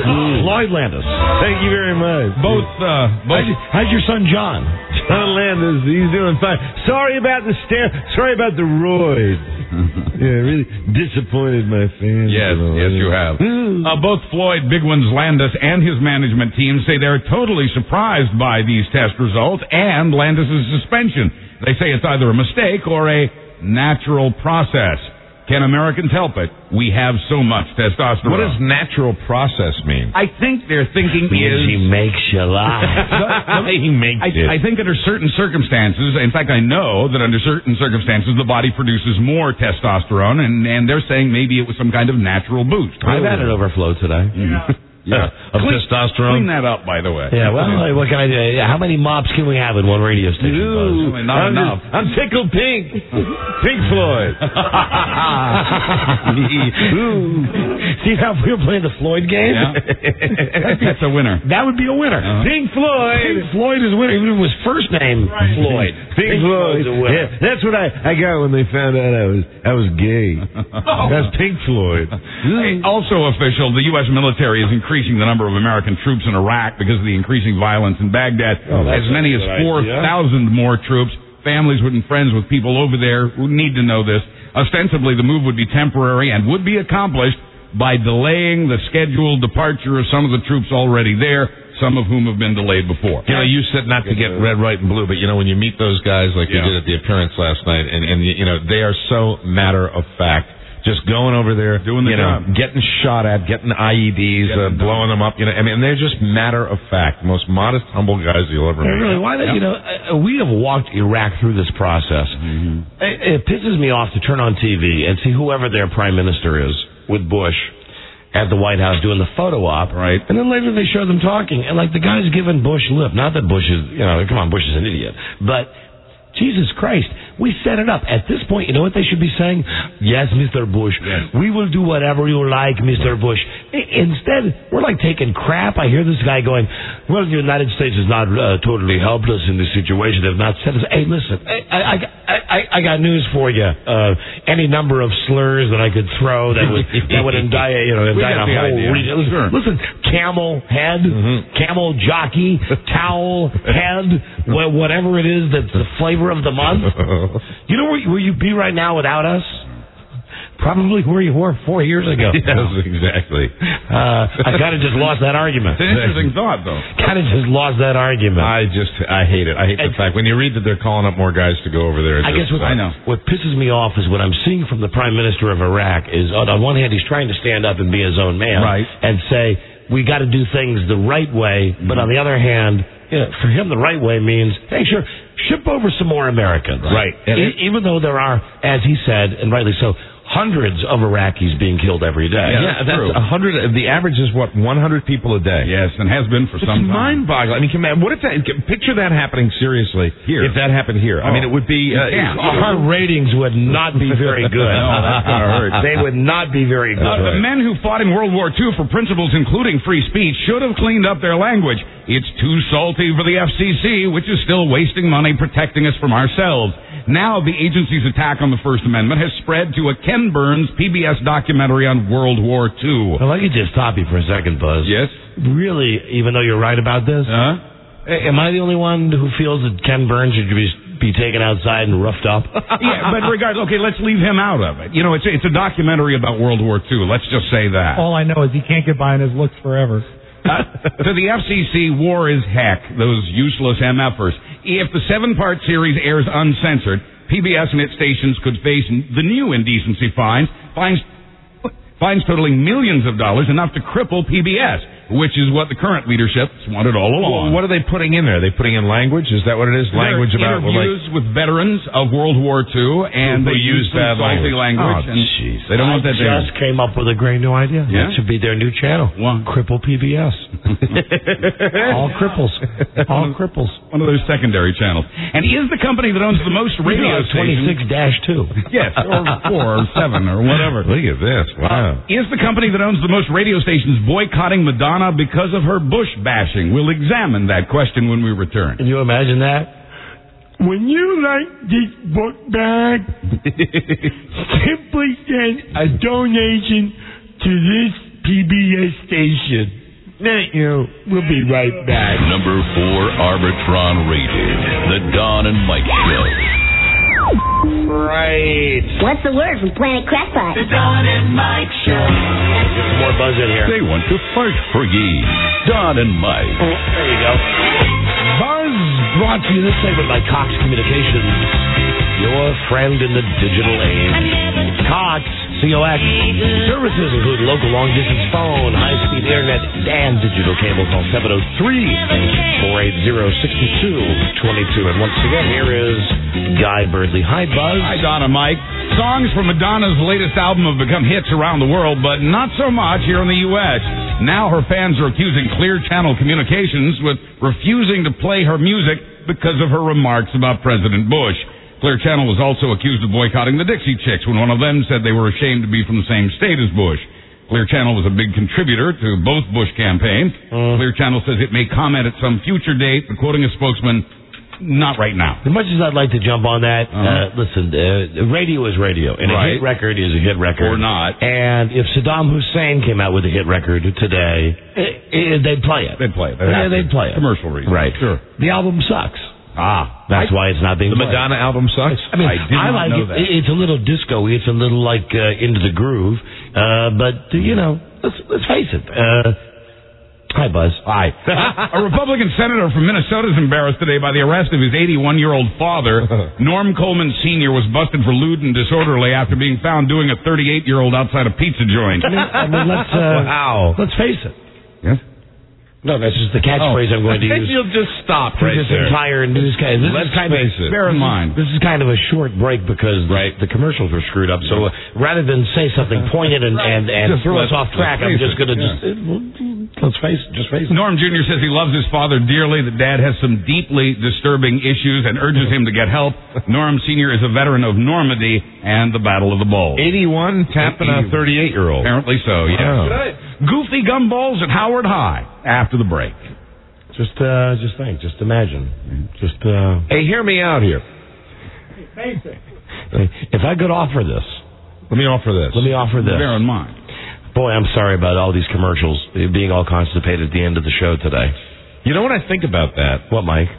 [SPEAKER 3] Floyd Landis.
[SPEAKER 24] Thank you very much.
[SPEAKER 14] Both, uh, both.
[SPEAKER 3] How's, how's your son John?
[SPEAKER 24] John Landis, he's doing fine. Sorry about the stare. Sorry about the roids. Yeah, really disappointed my fans.
[SPEAKER 14] Yes,
[SPEAKER 24] you know.
[SPEAKER 14] yes, you have. Uh, both Floyd, Big Ones Landis, and his management team say they're totally surprised by these test results and Landis' suspension. They say it's either a mistake or a natural process. Can Americans help it? We have so much testosterone.
[SPEAKER 4] What does natural process mean?
[SPEAKER 14] I think their thinking is...
[SPEAKER 3] He makes you laugh.
[SPEAKER 4] He makes
[SPEAKER 14] I,
[SPEAKER 4] it.
[SPEAKER 14] I think under certain circumstances, in fact, I know that under certain circumstances, the body produces more testosterone, and, and they're saying maybe it was some kind of natural boost.
[SPEAKER 3] I've had an overflow today.
[SPEAKER 14] Yeah.
[SPEAKER 4] Of
[SPEAKER 14] Clean-
[SPEAKER 4] testosterone?
[SPEAKER 14] Clean that up, by the way.
[SPEAKER 3] Yeah, well, what can I do? How many mops can we have in one radio station?
[SPEAKER 24] Ooh,
[SPEAKER 14] Buzz? Not
[SPEAKER 24] I'm,
[SPEAKER 14] enough.
[SPEAKER 24] just- I'm tickled pink. Pink Floyd.
[SPEAKER 3] Ooh. See how we were playing the Floyd game?
[SPEAKER 14] Yeah. That- that's a winner.
[SPEAKER 3] That would be a winner.
[SPEAKER 14] Uh-huh.
[SPEAKER 24] Pink Floyd.
[SPEAKER 3] Pink Floyd is a winner, even if it was first name Floyd.
[SPEAKER 24] Pink Floyd.
[SPEAKER 3] Floyd's a winner.
[SPEAKER 24] Yeah, that's what I, I got when they found out I was I was gay. That's Pink Floyd.
[SPEAKER 14] Hey, also official, the U S military is increasing the number of American troops in Iraq because of the increasing violence in Baghdad.
[SPEAKER 3] Oh, that's
[SPEAKER 14] as many
[SPEAKER 3] a
[SPEAKER 14] as
[SPEAKER 3] good
[SPEAKER 14] four thousand more troops. Families and friends with people over there who need to know this. Ostensibly, the move would be temporary and would be accomplished by delaying the scheduled departure of some of the troops already there, some of whom have been delayed before.
[SPEAKER 4] You know, you said not to get red, white, and blue, but, you know, when you meet those guys like
[SPEAKER 14] Yeah.
[SPEAKER 4] you did at the appearance last night, and, and you know, they are so matter of fact. just going over there,
[SPEAKER 14] doing the
[SPEAKER 4] you know,
[SPEAKER 14] job,
[SPEAKER 4] getting shot at, getting I E Ds, uh, blowing them up. You know, I mean, they're just matter of fact, most modest, humble guys you'll ever meet.
[SPEAKER 3] Really, why? They, you know, uh, we have walked Iraq through this process. Mm-hmm. It, it pisses me off to turn on T V and see whoever their prime minister is with Bush at the White House doing the photo op,
[SPEAKER 14] right?
[SPEAKER 3] And then later they show them talking, and like the guy's giving Bush lip. Not that Bush is, you know, come on, Bush is an idiot, but Jesus Christ, we set it up. At this point, you know what they should be saying? Yes, Mister Bush, yes. We will do whatever you like, Mister Bush. Instead, we're like taking crap. I hear this guy going, well, the United States has not uh, totally helped us in this situation. They've not said us. Hey, listen, I, I, I, I got news for you. Uh, any number of slurs that I could throw that would that would indict, you know, indict a whole region. Listen, sure. listen, camel head, mm-hmm. camel jockey, towel head, whatever it is that's the flavor of the month. You know where, where you'd be right now without us? Probably where you were four years ago.
[SPEAKER 4] Yes, exactly.
[SPEAKER 3] Uh, I kind of just lost that argument.
[SPEAKER 14] It's an interesting thought, though.
[SPEAKER 3] Kind of just lost that argument.
[SPEAKER 4] I just, I hate it. I hate and, the fact when you read that they're calling up more guys to go over there.
[SPEAKER 3] I
[SPEAKER 4] just,
[SPEAKER 3] guess what,
[SPEAKER 4] I know.
[SPEAKER 3] what pisses me off is what I'm seeing from the Prime Minister of Iraq is, on, on one hand, he's trying to stand up and be his own man,
[SPEAKER 14] right,
[SPEAKER 3] and say we got to do things the right way. Mm-hmm. But on the other hand, you know, for him, the right way means, hey, sure, ship over some more Americans.
[SPEAKER 4] Right.
[SPEAKER 3] And e- even though there are, as he said, and rightly so, hundreds of Iraqis being killed every day.
[SPEAKER 4] Yeah, yeah, that's a hundred. The average is what, one hundred people a day.
[SPEAKER 14] Yes, and has been for
[SPEAKER 4] it's
[SPEAKER 14] some time.
[SPEAKER 4] It's mind-boggling. I mean, can, what if that? Picture that happening seriously
[SPEAKER 14] here.
[SPEAKER 4] If that happened here,
[SPEAKER 14] oh.
[SPEAKER 4] I mean, it would be. Uh,
[SPEAKER 3] our ratings would not be very good.
[SPEAKER 14] No, that's gonna hurt.
[SPEAKER 3] They would not be very good.
[SPEAKER 14] Uh, the men who fought in World War Two for principles including free speech should have cleaned up their language. It's too salty for the F C C, which is still wasting money protecting us from ourselves. Now the agency's attack on the First Amendment has spread to a Ken Burns P B S documentary on World War Two.
[SPEAKER 3] Well, I could just stop you for a second, Buzz.
[SPEAKER 14] Yes?
[SPEAKER 3] Really, even though you're right about this,
[SPEAKER 14] uh-huh.
[SPEAKER 3] am I the only one who feels that Ken Burns should be, be taken outside and roughed up?
[SPEAKER 14] Yeah, but regardless, okay, let's leave him out of it. You know, it's a, it's a documentary about World War Two. Let's just say that.
[SPEAKER 16] All I know is he can't get by on his looks forever.
[SPEAKER 14] Uh, to the F C C, war is heck, those useless MFers. If the seven-part series airs uncensored, P B S and its stations could face the new indecency fines, fines, fines totaling millions of dollars, enough to cripple P B S, which is what the current leadership wanted all along.
[SPEAKER 4] Well, what are they putting in there? Are they putting in language? Is that what it is?
[SPEAKER 14] They're
[SPEAKER 4] language about
[SPEAKER 14] interviews
[SPEAKER 4] like,
[SPEAKER 14] with veterans of World War Two, and
[SPEAKER 4] who
[SPEAKER 14] they use
[SPEAKER 4] bad
[SPEAKER 14] salty language.
[SPEAKER 4] Oh,
[SPEAKER 14] and
[SPEAKER 4] jeez.
[SPEAKER 14] They don't
[SPEAKER 3] I
[SPEAKER 14] want that
[SPEAKER 3] just
[SPEAKER 14] there.
[SPEAKER 3] came up with a great new idea.
[SPEAKER 14] Yeah?
[SPEAKER 3] That should be their new channel.
[SPEAKER 14] One.
[SPEAKER 3] Cripple P B S. All cripples. All cripples.
[SPEAKER 14] One of those secondary channels. And is the company that owns the most radio stations...
[SPEAKER 3] twenty-six dash two.
[SPEAKER 14] Yes, or four, or seven, or whatever.
[SPEAKER 4] Look at this. Wow.
[SPEAKER 14] Uh, is the company that owns the most radio stations boycotting Madonna because of her Bush bashing? We'll examine that question when we return.
[SPEAKER 3] Can you imagine that? When you like this book bag, simply send a donation to this P B S station. Thank you. We'll be right back.
[SPEAKER 1] Number four Arbitron rated. The Don and Mike Show.
[SPEAKER 3] Right.
[SPEAKER 10] What's the word from Planet Crackpot?
[SPEAKER 3] The Don and Mike Show. Get some more buzz in here.
[SPEAKER 1] They want to fight for ye. Don and Mike.
[SPEAKER 3] There you go. Buzz brought to you this segment by Cox Communications. Your friend in the digital age. Cox, C O X. Services include local long-distance phone, high-speed internet, and digital cable. Call seven oh three, four eight zero, six two two two. And once again, here is Guy Birdley. Hi, Buzz.
[SPEAKER 14] Hi, Donna, Mike. Songs from Madonna's latest album have become hits around the world, but not so much here in the U S Now her fans are accusing Clear Channel Communications with refusing to play her music because of her remarks about President Bush. Clear Channel was also accused of boycotting the Dixie Chicks when one of them said they were ashamed to be from the same state as Bush. Clear Channel was a big contributor to both Bush campaigns. Mm. Clear Channel says it may comment at some future date, but quoting a spokesman, not right now.
[SPEAKER 3] As much as I'd like to jump on that, uh-huh. uh, listen, uh, radio is radio, and
[SPEAKER 14] right.
[SPEAKER 3] a hit record is a hit record.
[SPEAKER 14] Or not.
[SPEAKER 3] And if Saddam Hussein came out with a hit record today, it, it, they'd play it.
[SPEAKER 14] They'd play it.
[SPEAKER 3] They'd, yeah, they'd play it.
[SPEAKER 14] Commercial reason.
[SPEAKER 3] Right.
[SPEAKER 14] Sure.
[SPEAKER 3] The album sucks.
[SPEAKER 14] Ah.
[SPEAKER 3] That's I, why it's not being
[SPEAKER 4] The
[SPEAKER 3] played.
[SPEAKER 4] Madonna album sucks?
[SPEAKER 3] I mean,
[SPEAKER 14] I, did
[SPEAKER 3] I
[SPEAKER 14] not
[SPEAKER 3] like
[SPEAKER 14] know
[SPEAKER 3] it.
[SPEAKER 14] that.
[SPEAKER 3] It's a little disco-y. It's a little like uh, Into the Groove. Uh, but, uh, you know, let's, let's face it. Uh, Hi, Buzz.
[SPEAKER 14] Hi. A Republican senator from Minnesota is embarrassed today by the arrest of his eighty-one-year-old father. Norm Coleman Senior was busted for lewd and disorderly after being found doing a thirty-eight-year-old outside a pizza joint.
[SPEAKER 3] I mean, I mean let's, uh,
[SPEAKER 14] wow.
[SPEAKER 3] let's face it.
[SPEAKER 14] Yes?
[SPEAKER 3] No, that's just the catchphrase
[SPEAKER 4] Oh.
[SPEAKER 3] I'm going to use.
[SPEAKER 4] You'll just stop
[SPEAKER 3] for
[SPEAKER 4] right
[SPEAKER 3] this
[SPEAKER 4] there.
[SPEAKER 3] entire news. This
[SPEAKER 4] Let's
[SPEAKER 3] is kind
[SPEAKER 4] face
[SPEAKER 3] of,
[SPEAKER 4] it.
[SPEAKER 14] Bear in mind.
[SPEAKER 3] This is kind of a short break because
[SPEAKER 4] Right.
[SPEAKER 3] the commercials were screwed up. So uh, rather than say something pointed and, and, and
[SPEAKER 14] Just
[SPEAKER 3] throw
[SPEAKER 14] let's-
[SPEAKER 3] us off track,
[SPEAKER 14] let's
[SPEAKER 3] I'm
[SPEAKER 14] face
[SPEAKER 3] just
[SPEAKER 14] it.
[SPEAKER 3] going to
[SPEAKER 14] Yeah.
[SPEAKER 3] just uh, let's face it. Just face it.
[SPEAKER 14] Norm Junior says he loves his father dearly, that Dad has some deeply disturbing issues, and urges him to get help. Norm Senior is a veteran of Normandy and the Battle of the Bulge.
[SPEAKER 4] eighty-one tapping a thirty-eight-year-old.
[SPEAKER 14] Apparently so, yeah.
[SPEAKER 4] Wow.
[SPEAKER 14] Goofy gumballs at Howard High after the break.
[SPEAKER 3] Just, uh, just think. Just imagine. Just, uh,
[SPEAKER 4] Hey, hear me out here.
[SPEAKER 3] if I could offer this,
[SPEAKER 4] Let me offer this.
[SPEAKER 3] let me offer this.
[SPEAKER 14] Bear in mind.
[SPEAKER 3] Boy, I'm sorry about all these commercials being all constipated at the end of the show today.
[SPEAKER 4] You know what I think about that?
[SPEAKER 3] What, Mike?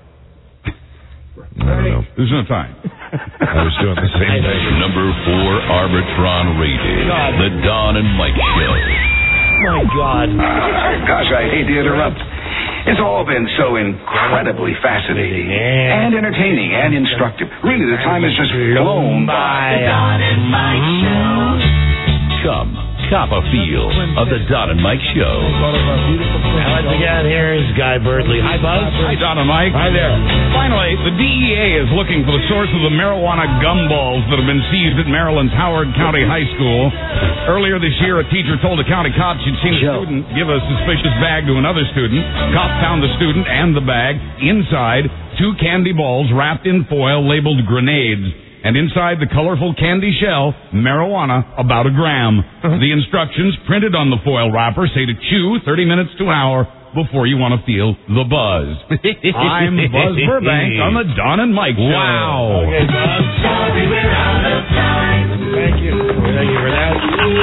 [SPEAKER 4] I don't know.
[SPEAKER 14] There's no time.
[SPEAKER 4] I was doing the same thing.
[SPEAKER 1] Number four, Arbitron rated. The Don and Mike Show.
[SPEAKER 3] My God.
[SPEAKER 6] Gosh, I hate to interrupt. It's all been so incredibly fascinating and entertaining and instructive. Really, the time has just flown by.
[SPEAKER 1] The Don and Mike Show. Come, cop a feel of the Don and Mike Show.
[SPEAKER 3] Once again, here's Guy Birdley. Hi, Buzz.
[SPEAKER 14] Hi, Don and Mike.
[SPEAKER 3] Hi there.
[SPEAKER 14] Finally, the D E A is looking for the source of the marijuana gumballs that have been seized at Maryland's Howard County High School. Earlier this year, a teacher told a county cop she'd seen a student give a suspicious bag to another student. Cops found the student and the bag. Inside, two candy balls wrapped in foil labeled grenades. And inside the colorful candy shell, marijuana, about a gram. The instructions printed on the foil wrapper say to chew thirty minutes to an hour before you want to feel the buzz. I'm Buzz Burbank on the Don and Mike Show.
[SPEAKER 4] Wow.
[SPEAKER 3] Okay, Buzz.
[SPEAKER 6] Sorry, we're out of time.
[SPEAKER 3] Thank you. Thank you for that.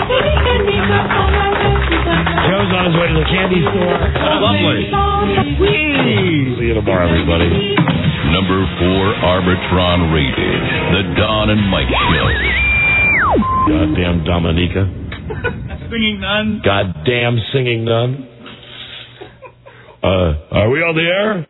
[SPEAKER 3] Joe's on his way to the candy store.
[SPEAKER 4] Lovely.
[SPEAKER 3] See you tomorrow, everybody.
[SPEAKER 1] Number four, Arbitron rated. The Don and Mike Show.
[SPEAKER 3] Goddamn Dominica.
[SPEAKER 16] Singing nun.
[SPEAKER 3] Goddamn singing nun. Uh, are we on the air?